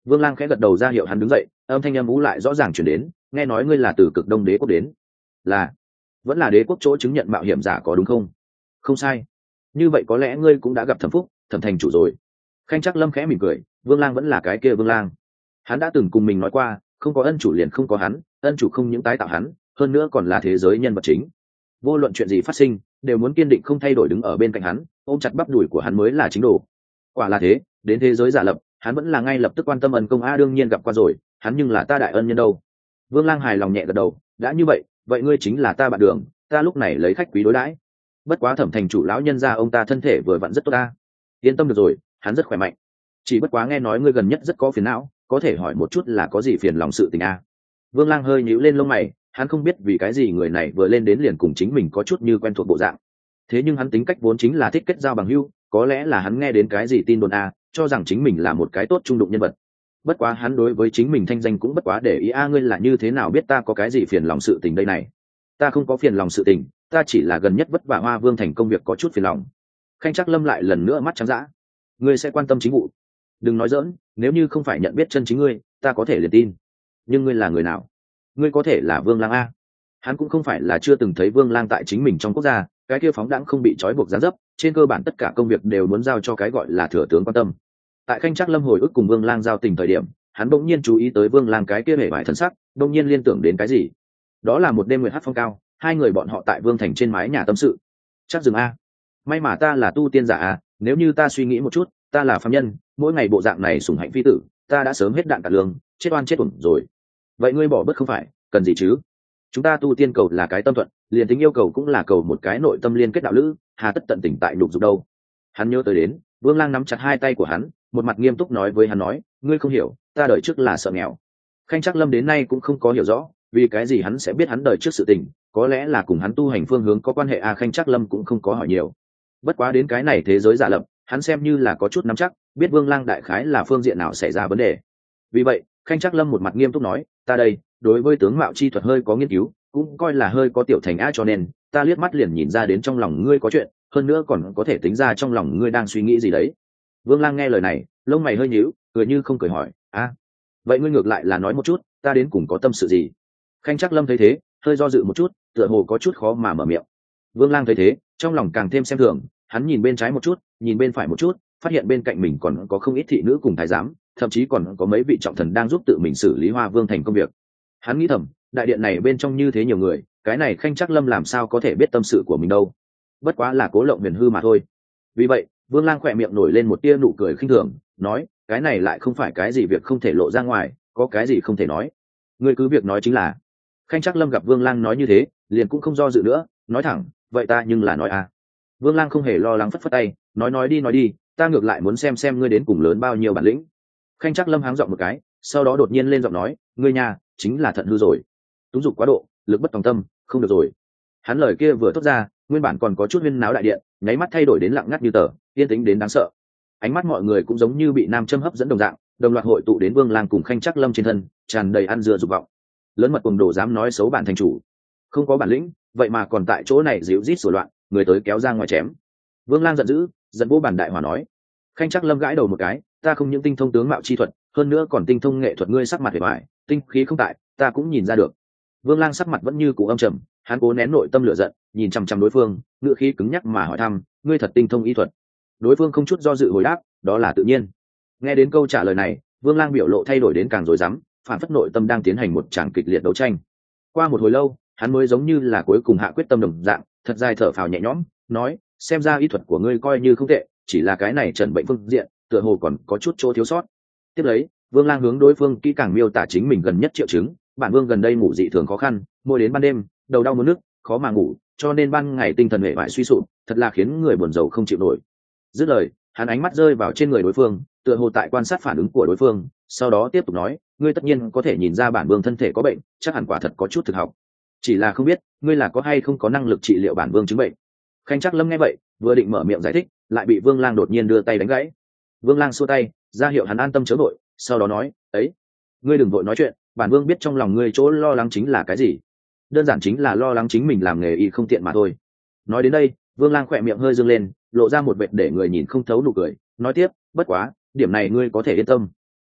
Vương Lang khẽ gật đầu ra hiệu hắn đứng dậy, âm thanh âm ú lại rõ ràng chuyển đến, nghe nói ngươi là từ cực đông đế quốc đến. Là, vẫn là đế quốc chỗ chứng nhận mạo hiểm giả có đúng không? Không sai. Như vậy có lẽ ngươi cũng đã gặp Thẩm Phúc, Thẩm thành chủ rồi. Khanh Trác Lâm khẽ mỉm cười, Vương Lang vẫn là cái kia Vương Lang. Hắn đã từng cùng mình nói qua, không có ân chủ liền không có hắn, ân chủ không những tái tạo hắn, hơn nữa còn là thế giới nhân vật chính. Vô luận chuyện gì phát sinh, đều muốn kiên định không thay đổi đứng ở bên cạnh hắn, ôm chặt bắp đùi của hắn mới là chính đồ. Quả là thế, đến thế giới giả lập, hắn vẫn là ngay lập tức quan tâm ân công a đương nhiên gặp qua rồi, hắn nhưng là ta đại ân nhân đâu. Vương Lang hài lòng nhẹ gật đầu, đã như vậy, vậy ngươi chính là ta bạn đường, ta lúc này lấy khách quý đối đãi. Bất quá Thẩm thành chủ lão nhân gia ông ta thân thể vừa vặn rất tốt ta. Yên tâm được rồi, hắn rất khỏe mạnh. Chỉ bất quá nghe nói ngươi gần nhất rất có phiền não, có thể hỏi một chút là có gì phiền lòng sự tình a? Vương Lang hơi nhíu lên lông mày, hắn không biết vì cái gì người này vừa lên đến liền cùng chính mình có chút như quen thuộc bộ dạng. Thế nhưng hắn tính cách vốn chính là thích kết giao bằng hữu, có lẽ là hắn nghe đến cái gì tin đồn a, cho rằng chính mình là một cái tốt trung đụng nhân vật. Bất quá hắn đối với chính mình thanh danh cũng bất quá để ý a, ngươi là như thế nào biết ta có cái gì phiền lòng sự tình đây này? Ta không có phiền lòng sự tình, ta chỉ là gần nhất vất vả Hoa Vương thành công việc có chút phiền lòng. Khanh Trác Lâm lại lần nữa mắt trắng dã. Ngươi sẽ quan tâm chính vụ? Đừng nói dỡn, nếu như không phải nhận biết chân chính ngươi, ta có thể liền tin. Nhưng ngươi là người nào? Ngươi có thể là Vương Lang a? Hắn cũng không phải là chưa từng thấy Vương Lang tại chính mình trong quốc gia, cái kia phóng đãng không bị trói buộc gián dấp, trên cơ bản tất cả công việc đều muốn giao cho cái gọi là thừa tướng quan tâm. Tại Khanh Trác Lâm hồi ức cùng Vương Lang giao tình thời điểm, hắn bỗng nhiên chú ý tới Vương Lang cái kia hề bại thần sắc, bỗng nhiên liên tưởng đến cái gì. Đó là một đêm nguyệt hát phong cao, hai người bọn họ tại Vương thành trên mái nhà tâm sự. Chắc dừng a. May mà ta là tu tiên giả a, nếu như ta suy nghĩ một chút, ta là phàm nhân, mỗi ngày bộ dạng này sủng hạnh phi tử, ta đã sớm hết đạn cả lương, chết oan chết uổng rồi. Vậy ngươi bỏ bớt không phải, cần gì chứ? Chúng ta tu tiên cầu là cái tâm thuận, liền tính yêu cầu cũng là cầu một cái nội tâm liên kết đạo lữ, hà tất tận tình tại nhục dục đâu. Hắn nhớ tới đến, Vương Lang nắm chặt hai tay của hắn, một mặt nghiêm túc nói với hắn nói, ngươi không hiểu, ta đời trước là sợ nghèo. Khanh Trác Lâm đến nay cũng không có hiểu rõ, vì cái gì hắn sẽ biết hắn đời trước sự tình, có lẽ là cùng hắn tu hành phương hướng có quan hệ à, Khanh Trác Lâm cũng không có hỏi nhiều. Bất quá đến cái này thế giới giả lập, hắn xem như là có chút nắm chắc, biết Vương Lang đại khái là phương diện nào xảy ra vấn đề. Vì vậy, Khanh Trác Lâm một mặt nghiêm túc nói, ta đây, đối với tướng mạo chi thuật hơi có nghiên cứu, cũng coi là hơi có tiểu thành a, cho nên ta liếc mắt liền nhìn ra đến trong lòng ngươi có chuyện, hơn nữa còn có thể tính ra trong lòng ngươi đang suy nghĩ gì đấy. Vương Lang nghe lời này, lông mày hơi nhíu, cười như không cười hỏi, a, vậy ngươi ngược lại là nói một chút, ta đến cùng có tâm sự gì? Khanh Trác Lâm thấy thế, hơi do dự một chút, tựa hồ có chút khó mà mở miệng. Vương Lang thấy thế, trong lòng càng thêm xem thường, hắn nhìn bên trái một chút, nhìn bên phải một chút, phát hiện bên cạnh mình còn có không ít thị nữ cùng thái giám, thậm chí còn có mấy vị trọng thần đang giúp tự mình xử lý Hoa Vương thành công việc. Hắn nghĩ thầm, đại điện này bên trong như thế nhiều người, cái này Khanh Trác Lâm làm sao có thể biết tâm sự của mình đâu? Bất quá là cố lộng huyền hư mà thôi. Vì vậy, Vương Lang khỏe miệng nổi lên một tia nụ cười khinh thường, nói, cái này lại không phải cái gì việc không thể lộ ra ngoài, có cái gì không thể nói. Ngươi cứ việc nói chính là. Khanh Trác Lâm gặp Vương Lang nói như thế, liền cũng không do dự nữa, nói thẳng, vậy ta nhưng là nói à. Vương Lang không hề lo lắng phất phất tay, nói nói đi nói đi, ta ngược lại muốn xem xem ngươi đến cùng lớn bao nhiêu bản lĩnh. Khanh Trác Lâm háng giọng một cái, sau đó đột nhiên lên giọng nói, ngươi nhà chính là thận hư rồi, túng dục quá độ, lực bất tòng tâm, không được rồi. Hắn lời kia vừa thốt ra, nguyên bản còn có chút huyên náo đại điện, nháy mắt thay đổi đến lặng ngắt như tờ, yên tĩnh đến đáng sợ. Ánh mắt mọi người cũng giống như bị nam châm hấp dẫn đồng dạng, đồng loạt hội tụ đến Vương Lang cùng Khanh Trác Lâm trên thân, tràn đầy ăn dưa dục vọng. Lớn mật cuồng đồ dám nói xấu bản thành chủ, không có bản lĩnh, vậy mà còn tại chỗ này díu rít sủa loạn, người tới kéo ra ngoài chém. Vương Lang giận dữ, giận vô bản đại hòa nói. Khanh Trác Lâm gãi đầu một cái, ta không những tinh thông tướng mạo chi thuật, hơn nữa còn tinh thông nghệ thuật, ngươi sắc mặt hề bại, tinh khí không tại, ta cũng nhìn ra được. Vương Lang sắc mặt vẫn như cũ âm trầm, hắn cố nén nội tâm lửa giận, nhìn chăm chăm đối phương, ngữ khí cứng nhắc mà hỏi thăm, ngươi thật tinh thông y thuật? Đối phương không chút do dự hồi đáp, đó là tự nhiên. Nghe đến câu trả lời này, Vương Lang biểu lộ thay đổi đến càng rối rắm, phản phất nội tâm đang tiến hành một tràng kịch liệt đấu tranh. Qua một hồi lâu, hắn mới giống như là cuối cùng hạ quyết tâm đồng dạng, thật dài thở phào nhẹ nhõm, nói, xem ra y thuật của ngươi coi như không tệ, chỉ là cái này trần bệnh phương diện, tựa hồ còn có chút chỗ thiếu sót. Tiếp lấy, Vương Lang hướng đối phương kỹ càng miêu tả chính mình gần nhất triệu chứng, bản vương gần đây ngủ dị thường khó khăn, mỗi đến ban đêm, đầu đau muốn nước, khó mà ngủ, cho nên ban ngày tinh thần hệ bại suy sụp, thật là khiến người buồn rầu không chịu nổi. Dứt lời, hắn ánh mắt rơi vào trên người đối phương, tựa hồ tại quan sát phản ứng của đối phương, sau đó tiếp tục nói, ngươi tất nhiên có thể nhìn ra bản vương thân thể có bệnh, chắc hẳn quả thật có chút thực học, chỉ là không biết ngươi là có hay không có năng lực trị liệu bản vương chứng bệnh. Khanh Trác Lâm nghe vậy, vừa định mở miệng giải thích, lại bị Vương Lang đột nhiên đưa tay đánh gãy. Vương Lang xua tay, ra hiệu hắn an tâm chớ vội, sau đó nói, ấy, ngươi đừng vội nói chuyện, bản vương biết trong lòng ngươi chỗ lo lắng chính là cái gì, đơn giản chính là lo lắng chính mình làm nghề y không tiện mà thôi. Nói đến đây, Vương Lang khỏe miệng hơi dương lên, lộ ra một vệt để người nhìn không thấu nụ cười, nói tiếp, bất quá điểm này ngươi có thể yên tâm,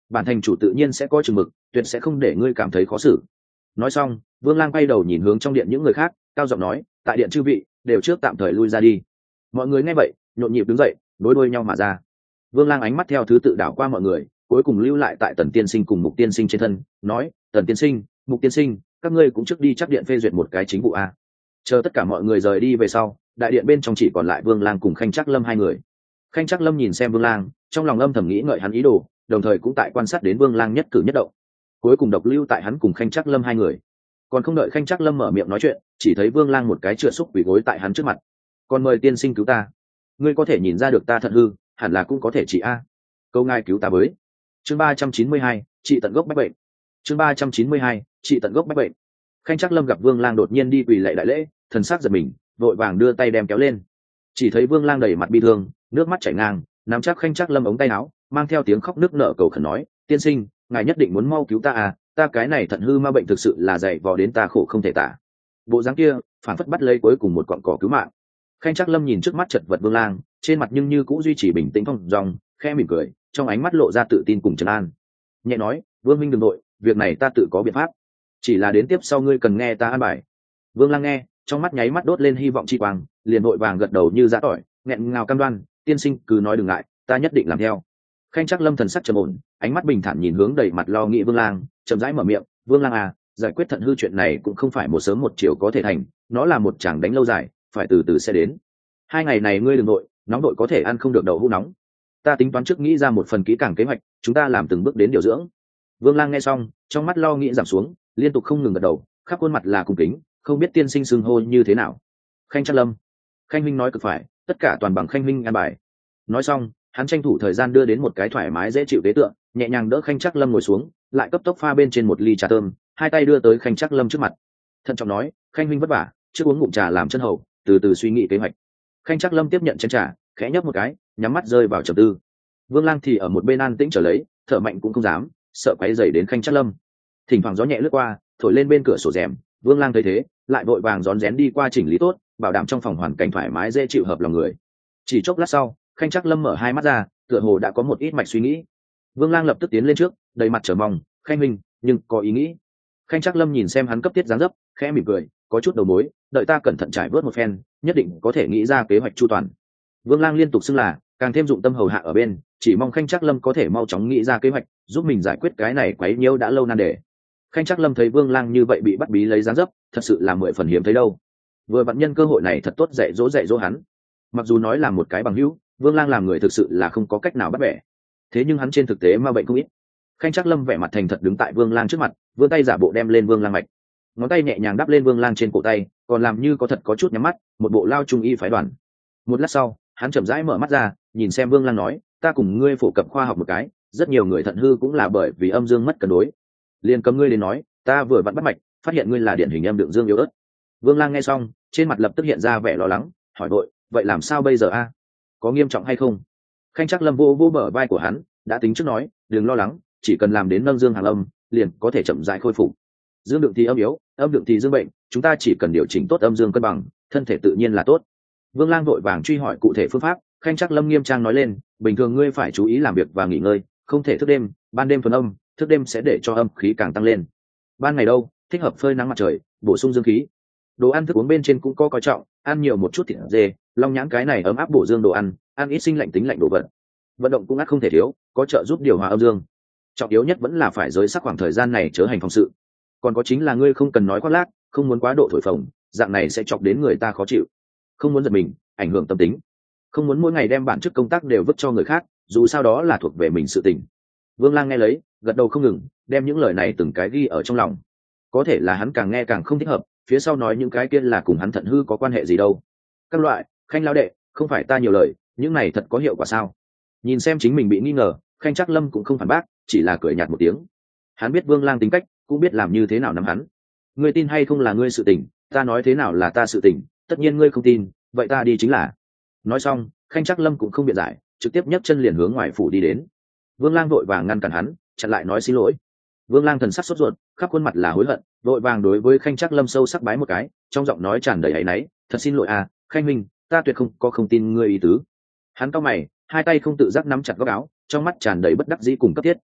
bản thành chủ tự nhiên sẽ có chừng mực, tuyệt sẽ không để ngươi cảm thấy khó xử. Nói xong, Vương Lang quay đầu nhìn hướng trong điện những người khác, cao giọng nói, tại điện chư vị đều trước tạm thời lui ra đi. Mọi người nghe vậy nhộn nhịp đứng dậy, đối đuôi nhau mà ra. Vương Lang ánh mắt theo thứ tự đảo qua mọi người, cuối cùng lưu lại tại Tần tiên sinh cùng Mục tiên sinh trên thân, nói, Tần tiên sinh, Mục tiên sinh, các ngươi cũng trước đi chắc điện phê duyệt một cái chính vụ a. Chờ tất cả mọi người rời đi về sau, đại điện bên trong chỉ còn lại Vương Lang cùng Khanh Trác Lâm hai người. Khanh Trác Lâm nhìn xem Vương Lang, trong lòng âm thầm nghĩ ngợi hắn ý đồ, đồng thời cũng tại quan sát đến Vương Lang nhất cử nhất động. Cuối cùng độc lưu tại hắn cùng Khanh Trác Lâm hai người. Còn không đợi Khanh Trác Lâm mở miệng nói chuyện, chỉ thấy Vương Lang một cái trượt xúc quỳ gối tại hắn trước mặt. Còn mời tiên sinh cứu ta. Ngươi có thể nhìn ra được ta thận hư, hẳn là cũng có thể trị a. Câu ngài cứu ta với. Chương ba trăm chín mươi hai, trị tận gốc bách bệnh. Chương ba trăm chín mươi hai, trị tận gốc bách bệnh. Khanh Trác Lâm gặp Vương Lang đột nhiên đi quỳ lạy đại lễ, thần sắc giật mình, vội vàng đưa tay đem kéo lên. Chỉ thấy Vương Lang đầy mặt bi thương, nước mắt chảy ngang, nắm chắc Khanh Trác Lâm ống tay áo, mang theo tiếng khóc nức nở cầu khẩn nói, tiên sinh, ngài nhất định muốn mau cứu ta à, ta cái này thận hư ma bệnh thực sự là dày vò đến ta khổ không thể tả. Bộ dáng kia phản phất bắt lấy cuối cùng một cọn cỏ cứu mạng. Khanh Trác Lâm nhìn trước mắt chật vật Vương Lang, trên mặt nhưng như cũng duy trì bình tĩnh thong dong, khẽ mỉm cười, trong ánh mắt lộ ra tự tin cùng trấn an. Nhẹ nói, Vương minh đừng nội, việc này ta tự có biện pháp, chỉ là đến tiếp sau ngươi cần nghe ta an bài. Vương Lang nghe, trong mắt nháy mắt đốt lên hy vọng chi quang, liền vội vàng gật đầu như giã tỏi, nghẹn ngào cam đoan, tiên sinh cứ nói đừng ngại, ta nhất định làm theo. Khanh Trác Lâm thần sắc trầm ổn, ánh mắt bình thản nhìn hướng đầy mặt lo nghĩ Vương Lang, chậm rãi mở miệng, Vương Lang à, giải quyết thận hư chuyện này cũng không phải một sớm một chiều có thể thành, nó là một chàng đánh lâu dài, phải từ từ sẽ đến. Hai ngày này ngươi đừng nội, nóng đội có thể ăn không được đậu hũ nóng. Ta tính toán trước nghĩ ra một phần kỹ càng kế hoạch, chúng ta làm từng bước đến điều dưỡng. Vương Lang nghe xong, trong mắt lo nghĩ giảm xuống, liên tục không ngừng gật đầu, khắp khuôn mặt là cung kính, không biết tiên sinh xưng hô như thế nào. Khanh Trác Lâm. Khanh huynh nói cực phải, tất cả toàn bằng Khanh huynh an bài. Nói xong, hắn tranh thủ thời gian đưa đến một cái thoải mái dễ chịu ghế tựa, nhẹ nhàng đỡ Khanh Trác Lâm ngồi xuống, lại cấp tốc pha bên trên một ly trà thơm, hai tay đưa tới Khanh Trác Lâm trước mặt. Thận trọng nói, Khanh huynh vất vả, trước uống ngụm trà làm chân hầu, từ từ suy nghĩ kế hoạch. Khanh Trác Lâm tiếp nhận chén trà, khẽ nhấp một cái, nhắm mắt rơi vào trầm tư. Vương Lang thì ở một bên an tĩnh trở lấy, thở mạnh cũng không dám, sợ quấy rầy đến Khanh Trác Lâm. Thỉnh thoảng gió nhẹ lướt qua, thổi lên bên cửa sổ rèm, Vương Lang thấy thế, lại vội vàng rón rén đi qua chỉnh lý tốt, bảo đảm trong phòng hoàn cảnh thoải mái dễ chịu hợp lòng người. Chỉ chốc lát sau, Khanh Trác Lâm mở hai mắt ra, tựa hồ đã có một ít mạch suy nghĩ. Vương Lang lập tức tiến lên trước, đầy mặt chờ mong, Khanh huynh, nhưng có ý nghĩ. Khanh Trác Lâm nhìn xem hắn cấp tiết dáng dấp, khẽ mỉm cười, có chút đầu mối, đợi ta cẩn thận trải vớt một phen, nhất định có thể nghĩ ra kế hoạch chu toàn. Vương Lang liên tục xưng là, càng thêm dụng tâm hầu hạ ở bên, chỉ mong Khanh Trác Lâm có thể mau chóng nghĩ ra kế hoạch, giúp mình giải quyết cái này quấy nhiễu đã lâu nan đề. Khanh Trác Lâm thấy Vương Lang như vậy bị bắt bí lấy dáng dấp, thật sự là mười phần hiếm thấy đâu. Vừa vặn nhân cơ hội này thật tốt dạy dỗ dạy dỗ hắn. Mặc dù nói là một cái bằng hữu, Vương Lang làm người thực sự là không có cách nào bắt bẻ. Thế nhưng hắn trên thực tế ma bệnh không ít. Khanh Trác Lâm vẻ mặt thành thật đứng tại Vương Lang trước mặt, vươn tay giả bộ đem lên Vương Lang mạch. Ngón tay nhẹ nhàng đắp lên Vương Lang trên cổ tay, còn làm như có thật có chút nhắm mắt, một bộ lao trung y phái đoàn. Một lát sau, hắn chậm rãi mở mắt ra, nhìn xem Vương Lang nói, ta cùng ngươi phổ cập khoa học một cái, rất nhiều người thận hư cũng là bởi vì âm dương mất cân đối. Liền cầm ngươi đến nói, ta vừa vặn bắt mạch, phát hiện ngươi là điển hình âm đượng dương yếu ớt. Vương Lang nghe xong, trên mặt lập tức hiện ra vẻ lo lắng, hỏi vội, vậy làm sao bây giờ a? Có nghiêm trọng hay không? Khanh Trác Lâm vô vô bờ vai của hắn, đã tính trước nói, đừng lo lắng, chỉ cần làm đến nâng dương hàng âm, liền có thể chậm rãi khôi phục. Dương đượng thì âm yếu, âm đượng thì dương bệnh, chúng ta chỉ cần điều chỉnh tốt âm dương cân bằng, thân thể tự nhiên là tốt. Vương Lang vội vàng truy hỏi cụ thể phương pháp, Khanh Trác Lâm nghiêm trang nói lên, bình thường ngươi phải chú ý làm việc và nghỉ ngơi, không thể thức đêm, ban đêm thuần âm, thức đêm sẽ để cho âm khí càng tăng lên. Ban ngày đâu, thích hợp phơi nắng mặt trời, bổ sung dương khí. Đồ ăn thức uống bên trên cũng có coi trọng, ăn nhiều một chút thịt dê, long nhãn cái này ấm áp bổ dương đồ ăn, ăn ít sinh lạnh tính lạnh đồ vật. Vận động cũng ắt không thể thiếu, có trợ giúp điều hòa âm dương. Trọng yếu nhất vẫn là phải giới sắc khoảng thời gian này chớ hành phòng sự. Còn có chính là ngươi không cần nói khoác lác, không muốn quá độ thổi phồng, dạng này sẽ chọc đến người ta khó chịu. Không muốn giật mình, ảnh hưởng tâm tính. Không muốn mỗi ngày đem bản chức công tác đều vứt cho người khác, dù sao đó là thuộc về mình sự tình. Vương Lang nghe lấy, gật đầu không ngừng, đem những lời này từng cái ghi ở trong lòng. Có thể là hắn càng nghe càng không thích hợp, phía sau nói những cái kia là cùng hắn thận hư có quan hệ gì đâu. Các loại, Khanh lão đệ, không phải ta nhiều lời, những này thật có hiệu quả sao? Nhìn xem chính mình bị nghi ngờ, Khanh Trác Lâm cũng không phản bác, chỉ là cười nhạt một tiếng. Hắn biết Vương Lang tính cách, cũng biết làm như thế nào nắm hắn. Ngươi tin hay không là ngươi sự tình, ta nói thế nào là ta sự tình, tất nhiên ngươi không tin, vậy ta đi chính là. Nói xong, Khanh Trác Lâm cũng không biện giải, trực tiếp nhấc chân liền hướng ngoài phủ đi đến. Vương Lang vội vàng ngăn cản hắn, chặn lại nói xin lỗi. Vương Lang thần sắc sốt ruột, khắp khuôn mặt là hối hận, vội vàng đối với Khanh Trác Lâm sâu sắc bái một cái, trong giọng nói tràn đầy áy náy, thật xin lỗi à, Khanh huynh, ta tuyệt không có không tin ngươi ý tứ. Hắn cau mày, hai tay không tự giác nắm chặt góc áo, trong mắt tràn đầy bất đắc dĩ cùng cấp thiết.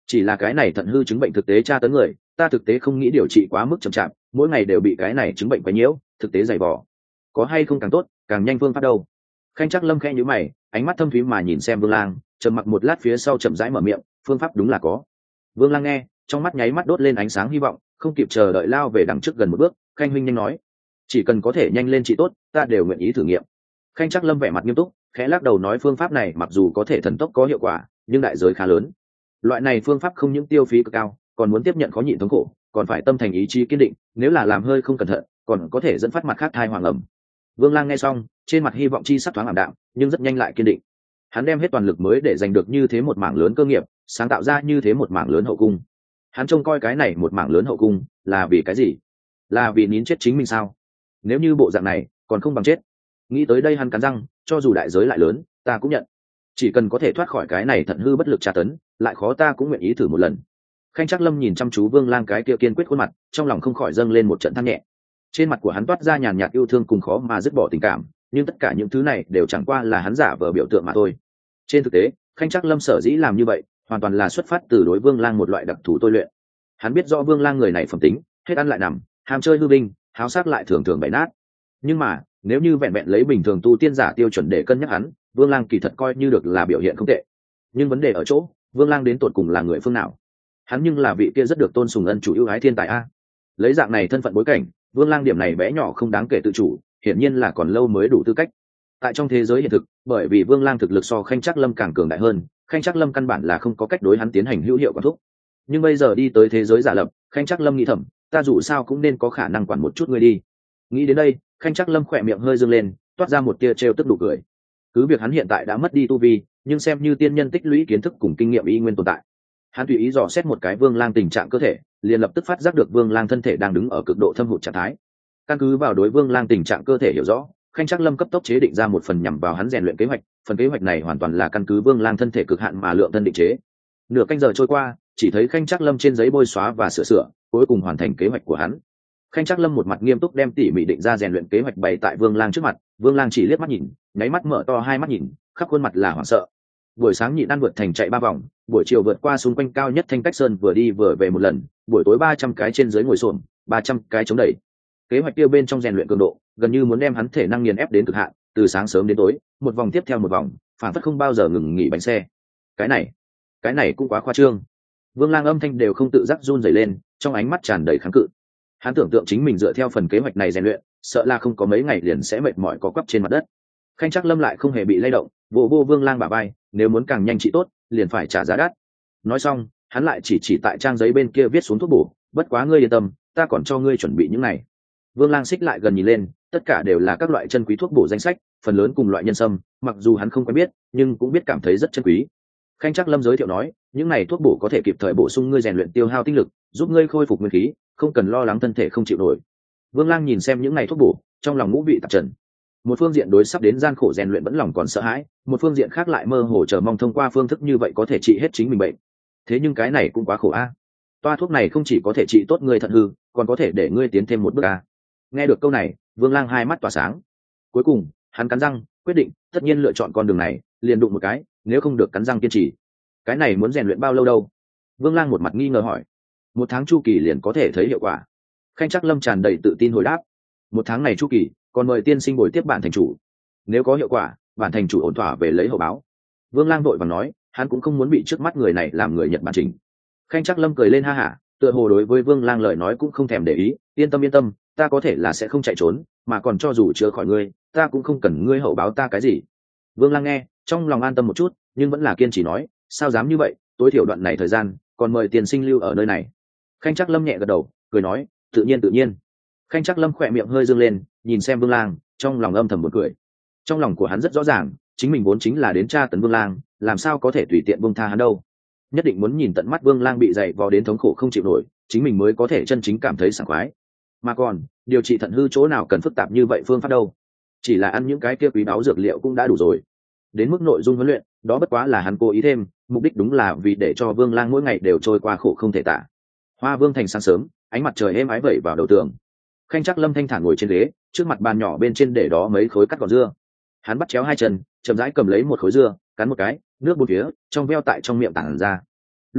chỉ là cái này thận hư chứng bệnh thực tế tra tấn người, ta thực tế không nghĩ điều trị quá mức chậm chạp, mỗi ngày đều bị cái này chứng bệnh quấy nhiễu, thực tế dày vò. Có hay không càng tốt, càng nhanh phương pháp đâu. Khanh Trác Lâm khẽ nhíu mày, ánh mắt thâm thúy mà nhìn xem Vương Lang, trầm mặc một lát phía sau chậm rãi mở miệng, phương pháp đúng là có. Vương Lang nghe, trong mắt nháy mắt đốt lên ánh sáng hy vọng, không kịp chờ đợi lao về đằng trước gần một bước. Khanh huynh nhanh nói, chỉ cần có thể nhanh lên trị tốt, ta đều nguyện ý thử nghiệm. Khanh Trác Lâm vẻ mặt nghiêm túc, khẽ lắc đầu nói phương pháp này mặc dù có thể thần tốc có hiệu quả, nhưng đại giới khá lớn. Loại này phương pháp không những tiêu phí cực cao, còn muốn tiếp nhận khó nhịn thống khổ, còn phải tâm thành ý chí kiên định, nếu là làm hơi không cẩn thận, còn có thể dẫn phát mặt khác thai hoàng ẩm. Vương Lang nghe xong, trên mặt hy vọng chi sắc thoáng ảm đạm, nhưng rất nhanh lại kiên định. Hắn đem hết toàn lực mới để giành được như thế một mảng lớn cơ nghiệp, sáng tạo ra như thế một mảng lớn hậu cung. Hắn trông coi cái này một mảng lớn hậu cung, là vì cái gì? Là vì nín chết chính mình sao? Nếu như bộ dạng này, còn không bằng chết. Nghĩ tới đây hắn cắn răng, cho dù đại giới lại lớn, ta cũng nhận. Chỉ cần có thể thoát khỏi cái này thận hư bất lực tra tấn, lại khó ta cũng nguyện ý thử một lần. Khanh Trác Lâm nhìn chăm chú Vương Lang cái kia kiên quyết khuôn mặt, trong lòng không khỏi dâng lên một trận than nhẹ. Trên mặt của hắn toát ra nhàn nhạt yêu thương cùng khó mà dứt bỏ tình cảm, nhưng tất cả những thứ này đều chẳng qua là hắn giả vờ biểu tượng mà thôi. Trên thực tế, Khanh Trác Lâm sở dĩ làm như vậy, hoàn toàn là xuất phát từ đối Vương Lang một loại đặc thù tôi luyện. Hắn biết rõ Vương Lang người này phẩm tính, hết ăn lại nằm, ham chơi hư vinh, háo sắc lại thường thường bày nát. Nhưng mà, nếu như vẹn vẹn lấy bình thường tu tiên giả tiêu chuẩn để cân nhắc hắn, Vương Lang kỳ thật coi như được là biểu hiện không tệ. Nhưng vấn đề ở chỗ, Vương Lang đến tột cùng là người phương nào? Hắn nhưng là vị kia rất được tôn sùng ân chủ ưu ái thiên tài a. Lấy dạng này thân phận bối cảnh, Vương Lang điểm này bé nhỏ không đáng kể tự chủ, hiển nhiên là còn lâu mới đủ tư cách. Tại trong thế giới hiện thực, bởi vì Vương Lang thực lực so Khanh Trác Lâm càng cường đại hơn, Khanh Trác Lâm căn bản là không có cách đối hắn tiến hành hữu hiệu quản thúc. Nhưng bây giờ đi tới thế giới giả lập, Khanh Trác Lâm nghĩ thầm, ta dù sao cũng nên có khả năng quản một chút ngươi đi. Nghĩ đến đây, Khanh Trác Lâm khỏe miệng hơi dương lên, toát ra một tia trêu tức đủ cười. Cứ việc hắn hiện tại đã mất đi tu vi, nhưng xem như tiên nhân tích lũy kiến thức cùng kinh nghiệm y nguyên tồn tại. Hắn tùy ý dò xét một cái Vương Lang tình trạng cơ thể, liền lập tức phát giác được Vương Lang thân thể đang đứng ở cực độ thâm hụt trạng thái. Căn cứ vào đối Vương Lang tình trạng cơ thể hiểu rõ, Khanh Trác Lâm cấp tốc chế định ra một phần nhằm vào hắn rèn luyện kế hoạch, phần kế hoạch này hoàn toàn là căn cứ Vương Lang thân thể cực hạn mà lượng thân định chế. Nửa canh giờ trôi qua, chỉ thấy Khanh Trác Lâm trên giấy bôi xóa và sửa sửa, cuối cùng hoàn thành kế hoạch của hắn. Khanh Trác Lâm một mặt nghiêm túc đem tỉ mỉ định ra rèn luyện kế hoạch bày tại Vương Lang trước mặt, Vương Lang chỉ liếc mắt nhìn, nháy mắt mở to hai mắt nhìn, khắp khuôn mặt là hoảng sợ. Buổi sáng nhịn ăn vượt thành chạy ba vòng, buổi chiều vượt qua xung quanh cao nhất Thanh Cách Sơn vừa đi vừa về một lần, buổi tối ba trăm cái trên dưới ngồi xổm, ba trăm cái chống đẩy. Kế hoạch kia bên trong rèn luyện cường độ, gần như muốn đem hắn thể năng nghiền ép đến cực hạn, từ sáng sớm đến tối, một vòng tiếp theo một vòng, phản phất không bao giờ ngừng nghỉ bánh xe. Cái này, cái này cũng quá khoa trương. Vương Lang âm thanh đều không tự giác run rẩy lên, trong ánh mắt tràn đầy kháng cự. Hắn tưởng tượng chính mình dựa theo phần kế hoạch này rèn luyện, sợ là không có mấy ngày liền sẽ mệt mỏi có quắp trên mặt đất. Khanh Trác Lâm lại không hề bị lay động, vỗ vỗ Vương Lang bả vai, nếu muốn càng nhanh trị tốt, liền phải trả giá đắt. Nói xong, hắn lại chỉ chỉ tại trang giấy bên kia viết xuống thuốc bổ, bất quá ngươi yên tâm, ta còn cho ngươi chuẩn bị những này. Vương Lang xích lại gần nhìn lên, tất cả đều là các loại chân quý thuốc bổ danh sách, phần lớn cùng loại nhân sâm, mặc dù hắn không quen biết, nhưng cũng biết cảm thấy rất chân quý. Khanh Trác Lâm giới thiệu nói, những này thuốc bổ có thể kịp thời bổ sung ngươi rèn luyện tiêu hao tinh lực, giúp ngươi khôi phục nguyên khí, không cần lo lắng thân thể không chịu nổi. Vương Lang nhìn xem những này thuốc bổ, trong lòng ngũ vị tạp trần. Một phương diện đối sắp đến gian khổ rèn luyện vẫn lòng còn sợ hãi, một phương diện khác lại mơ hồ chờ mong thông qua phương thức như vậy có thể trị hết chính mình bệnh. Thế nhưng cái này cũng quá khổ a. Toa thuốc này không chỉ có thể trị tốt ngươi thận hư, còn có thể để ngươi tiến thêm một bước a. Nghe được câu này, Vương Lang hai mắt tỏa sáng. Cuối cùng, hắn cắn răng, quyết định, tất nhiên lựa chọn con đường này, liền đụng một cái, nếu không được cắn răng kiên trì. Cái này muốn rèn luyện bao lâu đâu? Vương Lang một mặt nghi ngờ hỏi. Một tháng chu kỳ liền có thể thấy hiệu quả. Khanh Trác Lâm tràn đầy tự tin hồi đáp. Một tháng này chu kỳ, còn mời tiên sinh bồi tiếp bản thành chủ. Nếu có hiệu quả, bản thành chủ ổn thỏa về lấy hậu báo. Vương Lang vội vàng nói, hắn cũng không muốn bị trước mắt người này làm người Nhật Bản trình. Khanh Trác Lâm cười lên ha hả, tựa hồ đối với Vương Lang lời nói cũng không thèm để ý, yên tâm yên tâm, ta có thể là sẽ không chạy trốn, mà còn cho dù chữa khỏi ngươi, ta cũng không cần ngươi hậu báo ta cái gì. Vương Lang nghe, trong lòng an tâm một chút, nhưng vẫn là kiên trì nói, sao dám như vậy, tối thiểu đoạn này thời gian, còn mời tiền sinh lưu ở nơi này. Khanh Trác Lâm nhẹ gật đầu, cười nói, tự nhiên tự nhiên. Khanh Trác Lâm khỏe miệng hơi dương lên, nhìn xem Vương Lang, trong lòng âm thầm một cười. Trong lòng của hắn rất rõ ràng, chính mình vốn chính là đến tra tấn Vương Lang, làm sao có thể tùy tiện buông tha hắn đâu. Nhất định muốn nhìn tận mắt Vương Lang bị dày vò đến thống khổ không chịu nổi, chính mình mới có thể chân chính cảm thấy sảng khoái. Mà còn, điều trị thận hư chỗ nào cần phức tạp như vậy phương pháp đâu? Chỉ là ăn những cái kia quý báu dược liệu cũng đã đủ rồi. Đến mức nội dung huấn luyện, đó bất quá là hắn cố ý thêm, mục đích đúng là vì để cho Vương Lang mỗi ngày đều trôi qua khổ không thể tả. Hoa Vương thành sáng sớm, ánh mặt trời êm ái vẩy vào đầu tường. Khanh Trác Lâm thanh thản ngồi trên ghế, trước mặt bàn nhỏ bên trên để đó mấy khối cắt gọt dưa. Hắn bắt chéo hai chân, chậm rãi cầm lấy một khối dưa, cắn một cái, nước bọt phía trong veo tại trong miệng tản ra. Lúc này,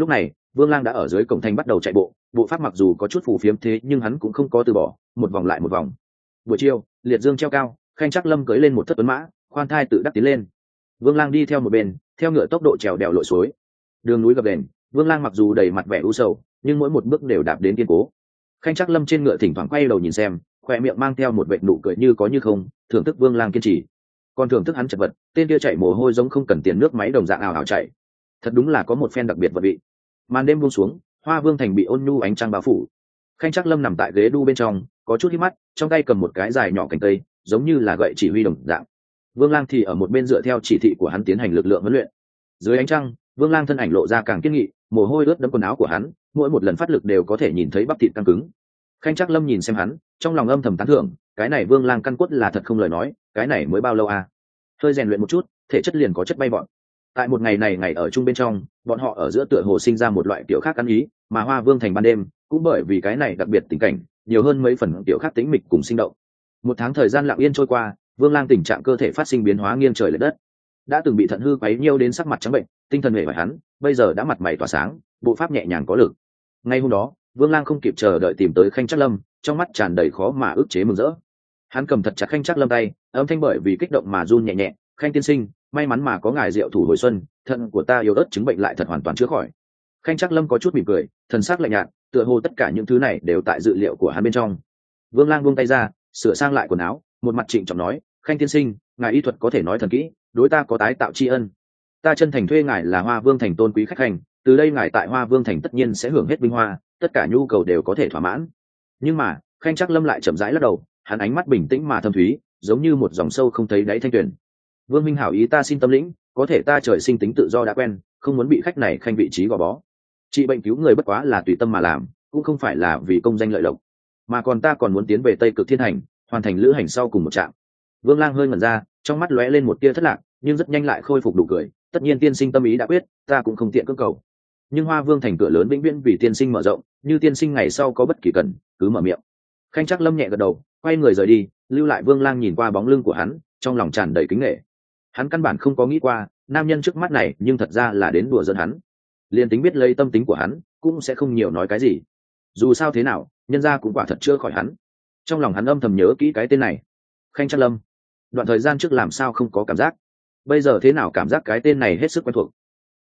Vương Lang đã ở dưới cổng thành bắt đầu chạy bộ, bộ pháp mặc dù có chút phù phiếm thế nhưng hắn cũng không có từ bỏ, một vòng lại một vòng. Buổi chiều, liệt dương treo cao, Khanh Trác Lâm cưỡi lên một thất tuấn mã, khoan thai tự đắc tiến lên. Vương Lang đi theo một bên, theo ngựa tốc độ trèo đèo lội suối. Đường núi gập ghềnh, Vương Lang mặc dù đầy mặt vẻ u sầu, nhưng mỗi một bước đều đạp đến kiên cố. Khanh Trác Lâm trên ngựa thỉnh thoảng quay đầu nhìn xem, khoe miệng mang theo một vệt nụ cười như có như không, thưởng thức Vương Lang kiên trì. Còn thưởng thức hắn chật vật, tên kia chạy mồ hôi giống không cần tiền nước máy đồng dạng ảo ảo chạy. Thật đúng là có một phen đặc biệt vật vị. Màn đêm buông xuống, Hoa Vương thành bị ôn nhu ánh trăng bao phủ. Khanh Trác Lâm nằm tại ghế đu bên trong, có chút hít mắt, trong tay cầm một cái dài nhỏ cành cây, giống như là gậy chỉ huy đồng dạng. Vương Lang thì ở một bên dựa theo chỉ thị của hắn tiến hành lực lượng huấn luyện. Dưới ánh trăng, Vương Lang thân ảnh lộ ra càng kiên nghị, mồ hôi ướt đẫm quần áo của hắn, mỗi một lần phát lực đều có thể nhìn thấy bắp thịt căng cứng. Khanh Trác Lâm nhìn xem hắn, trong lòng âm thầm tán thưởng, cái này Vương Lang căn cốt là thật không lời nói, cái này mới bao lâu à? Hơi rèn luyện một chút, thể chất liền có chất bay bọn. Tại một ngày này ngày ở chung bên trong, bọn họ ở giữa tựa hồ sinh ra một loại kiểu khác ăn ý, mà Hoa Vương thành ban đêm cũng bởi vì cái này đặc biệt tình cảnh, nhiều hơn mấy phần kiểu khác tĩnh mịch cùng sinh động. Một tháng thời gian lặng yên trôi qua, Vương Lang tình trạng cơ thể phát sinh biến hóa nghiêng trời lệch đất. Đã từng bị thận hư quấy nhiêu đến sắc mặt trắng bệnh, tinh thần hề hoài hắn, bây giờ đã mặt mày tỏa sáng, bộ pháp nhẹ nhàng có lực. Ngay hôm đó, Vương Lang không kịp chờ đợi tìm tới Khanh Trác Lâm, trong mắt tràn đầy khó mà ức chế mừng rỡ. Hắn cầm thật chặt Khanh Trác Lâm tay, âm thanh bởi vì kích động mà run nhẹ nhẹ, "Khanh tiên sinh, may mắn mà có ngài diệu thủ hồi xuân, thận của ta yếu ớt chứng bệnh lại thật hoàn toàn chữa khỏi." Khanh Trác Lâm có chút mỉm cười, thần sắc lạnh nhạt, tựa hồ tất cả những thứ này đều tại dự liệu của hắn bên trong. Vương Lang buông tay ra, sửa sang lại quần áo, một mặt trịnh trọng nói, "Khanh tiên sinh, ngài y thuật có thể nói thần kỹ, đối ta có tái tạo tri ân. Ta chân thành thuê ngài là Hoa Vương thành tôn quý khách hành, từ đây ngài tại Hoa Vương thành tất nhiên sẽ hưởng hết vinh hoa, tất cả nhu cầu đều có thể thỏa mãn." Nhưng mà, Khanh Trác Lâm lại chậm rãi lắc đầu, hắn ánh mắt bình tĩnh mà thâm thúy, giống như một dòng sâu không thấy đáy thanh tuyền. "Vương minh hảo ý ta xin tâm lĩnh, có thể ta trời sinh tính tự do đã quen, không muốn bị khách này khanh vị trí gò bó. Trị bệnh cứu người bất quá là tùy tâm mà làm, cũng không phải là vì công danh lợi lộc, mà còn ta còn muốn tiến về Tây Cực Thiên Hành, hoàn thành lữ hành sau cùng một trạm." Vương Lang hơi ngẩn ra, trong mắt lóe lên một tia thất lạc, nhưng rất nhanh lại khôi phục đủ cười, "Tất nhiên tiên sinh tâm ý đã quyết, ta cũng không tiện cưỡng cầu. Nhưng Hoa Vương thành cửa lớn vĩnh viễn vì tiên sinh mở rộng, như tiên sinh ngày sau có bất kỳ cần, cứ mở miệng." Khanh Trác Lâm nhẹ gật đầu, quay người rời đi, lưu lại Vương Lang nhìn qua bóng lưng của hắn, trong lòng tràn đầy kính nể. Hắn căn bản không có nghĩ qua, nam nhân trước mắt này nhưng thật ra là đến đùa giỡn hắn. Liên tính biết lấy tâm tính của hắn, cũng sẽ không nhiều nói cái gì. Dù sao thế nào, nhân gia cũng quả thật chưa khỏi hắn. Trong lòng hắn âm thầm nhớ kỹ cái tên này, Khanh Trác Lâm. Đoạn thời gian trước làm sao không có cảm giác, bây giờ thế nào cảm giác cái tên này hết sức quen thuộc,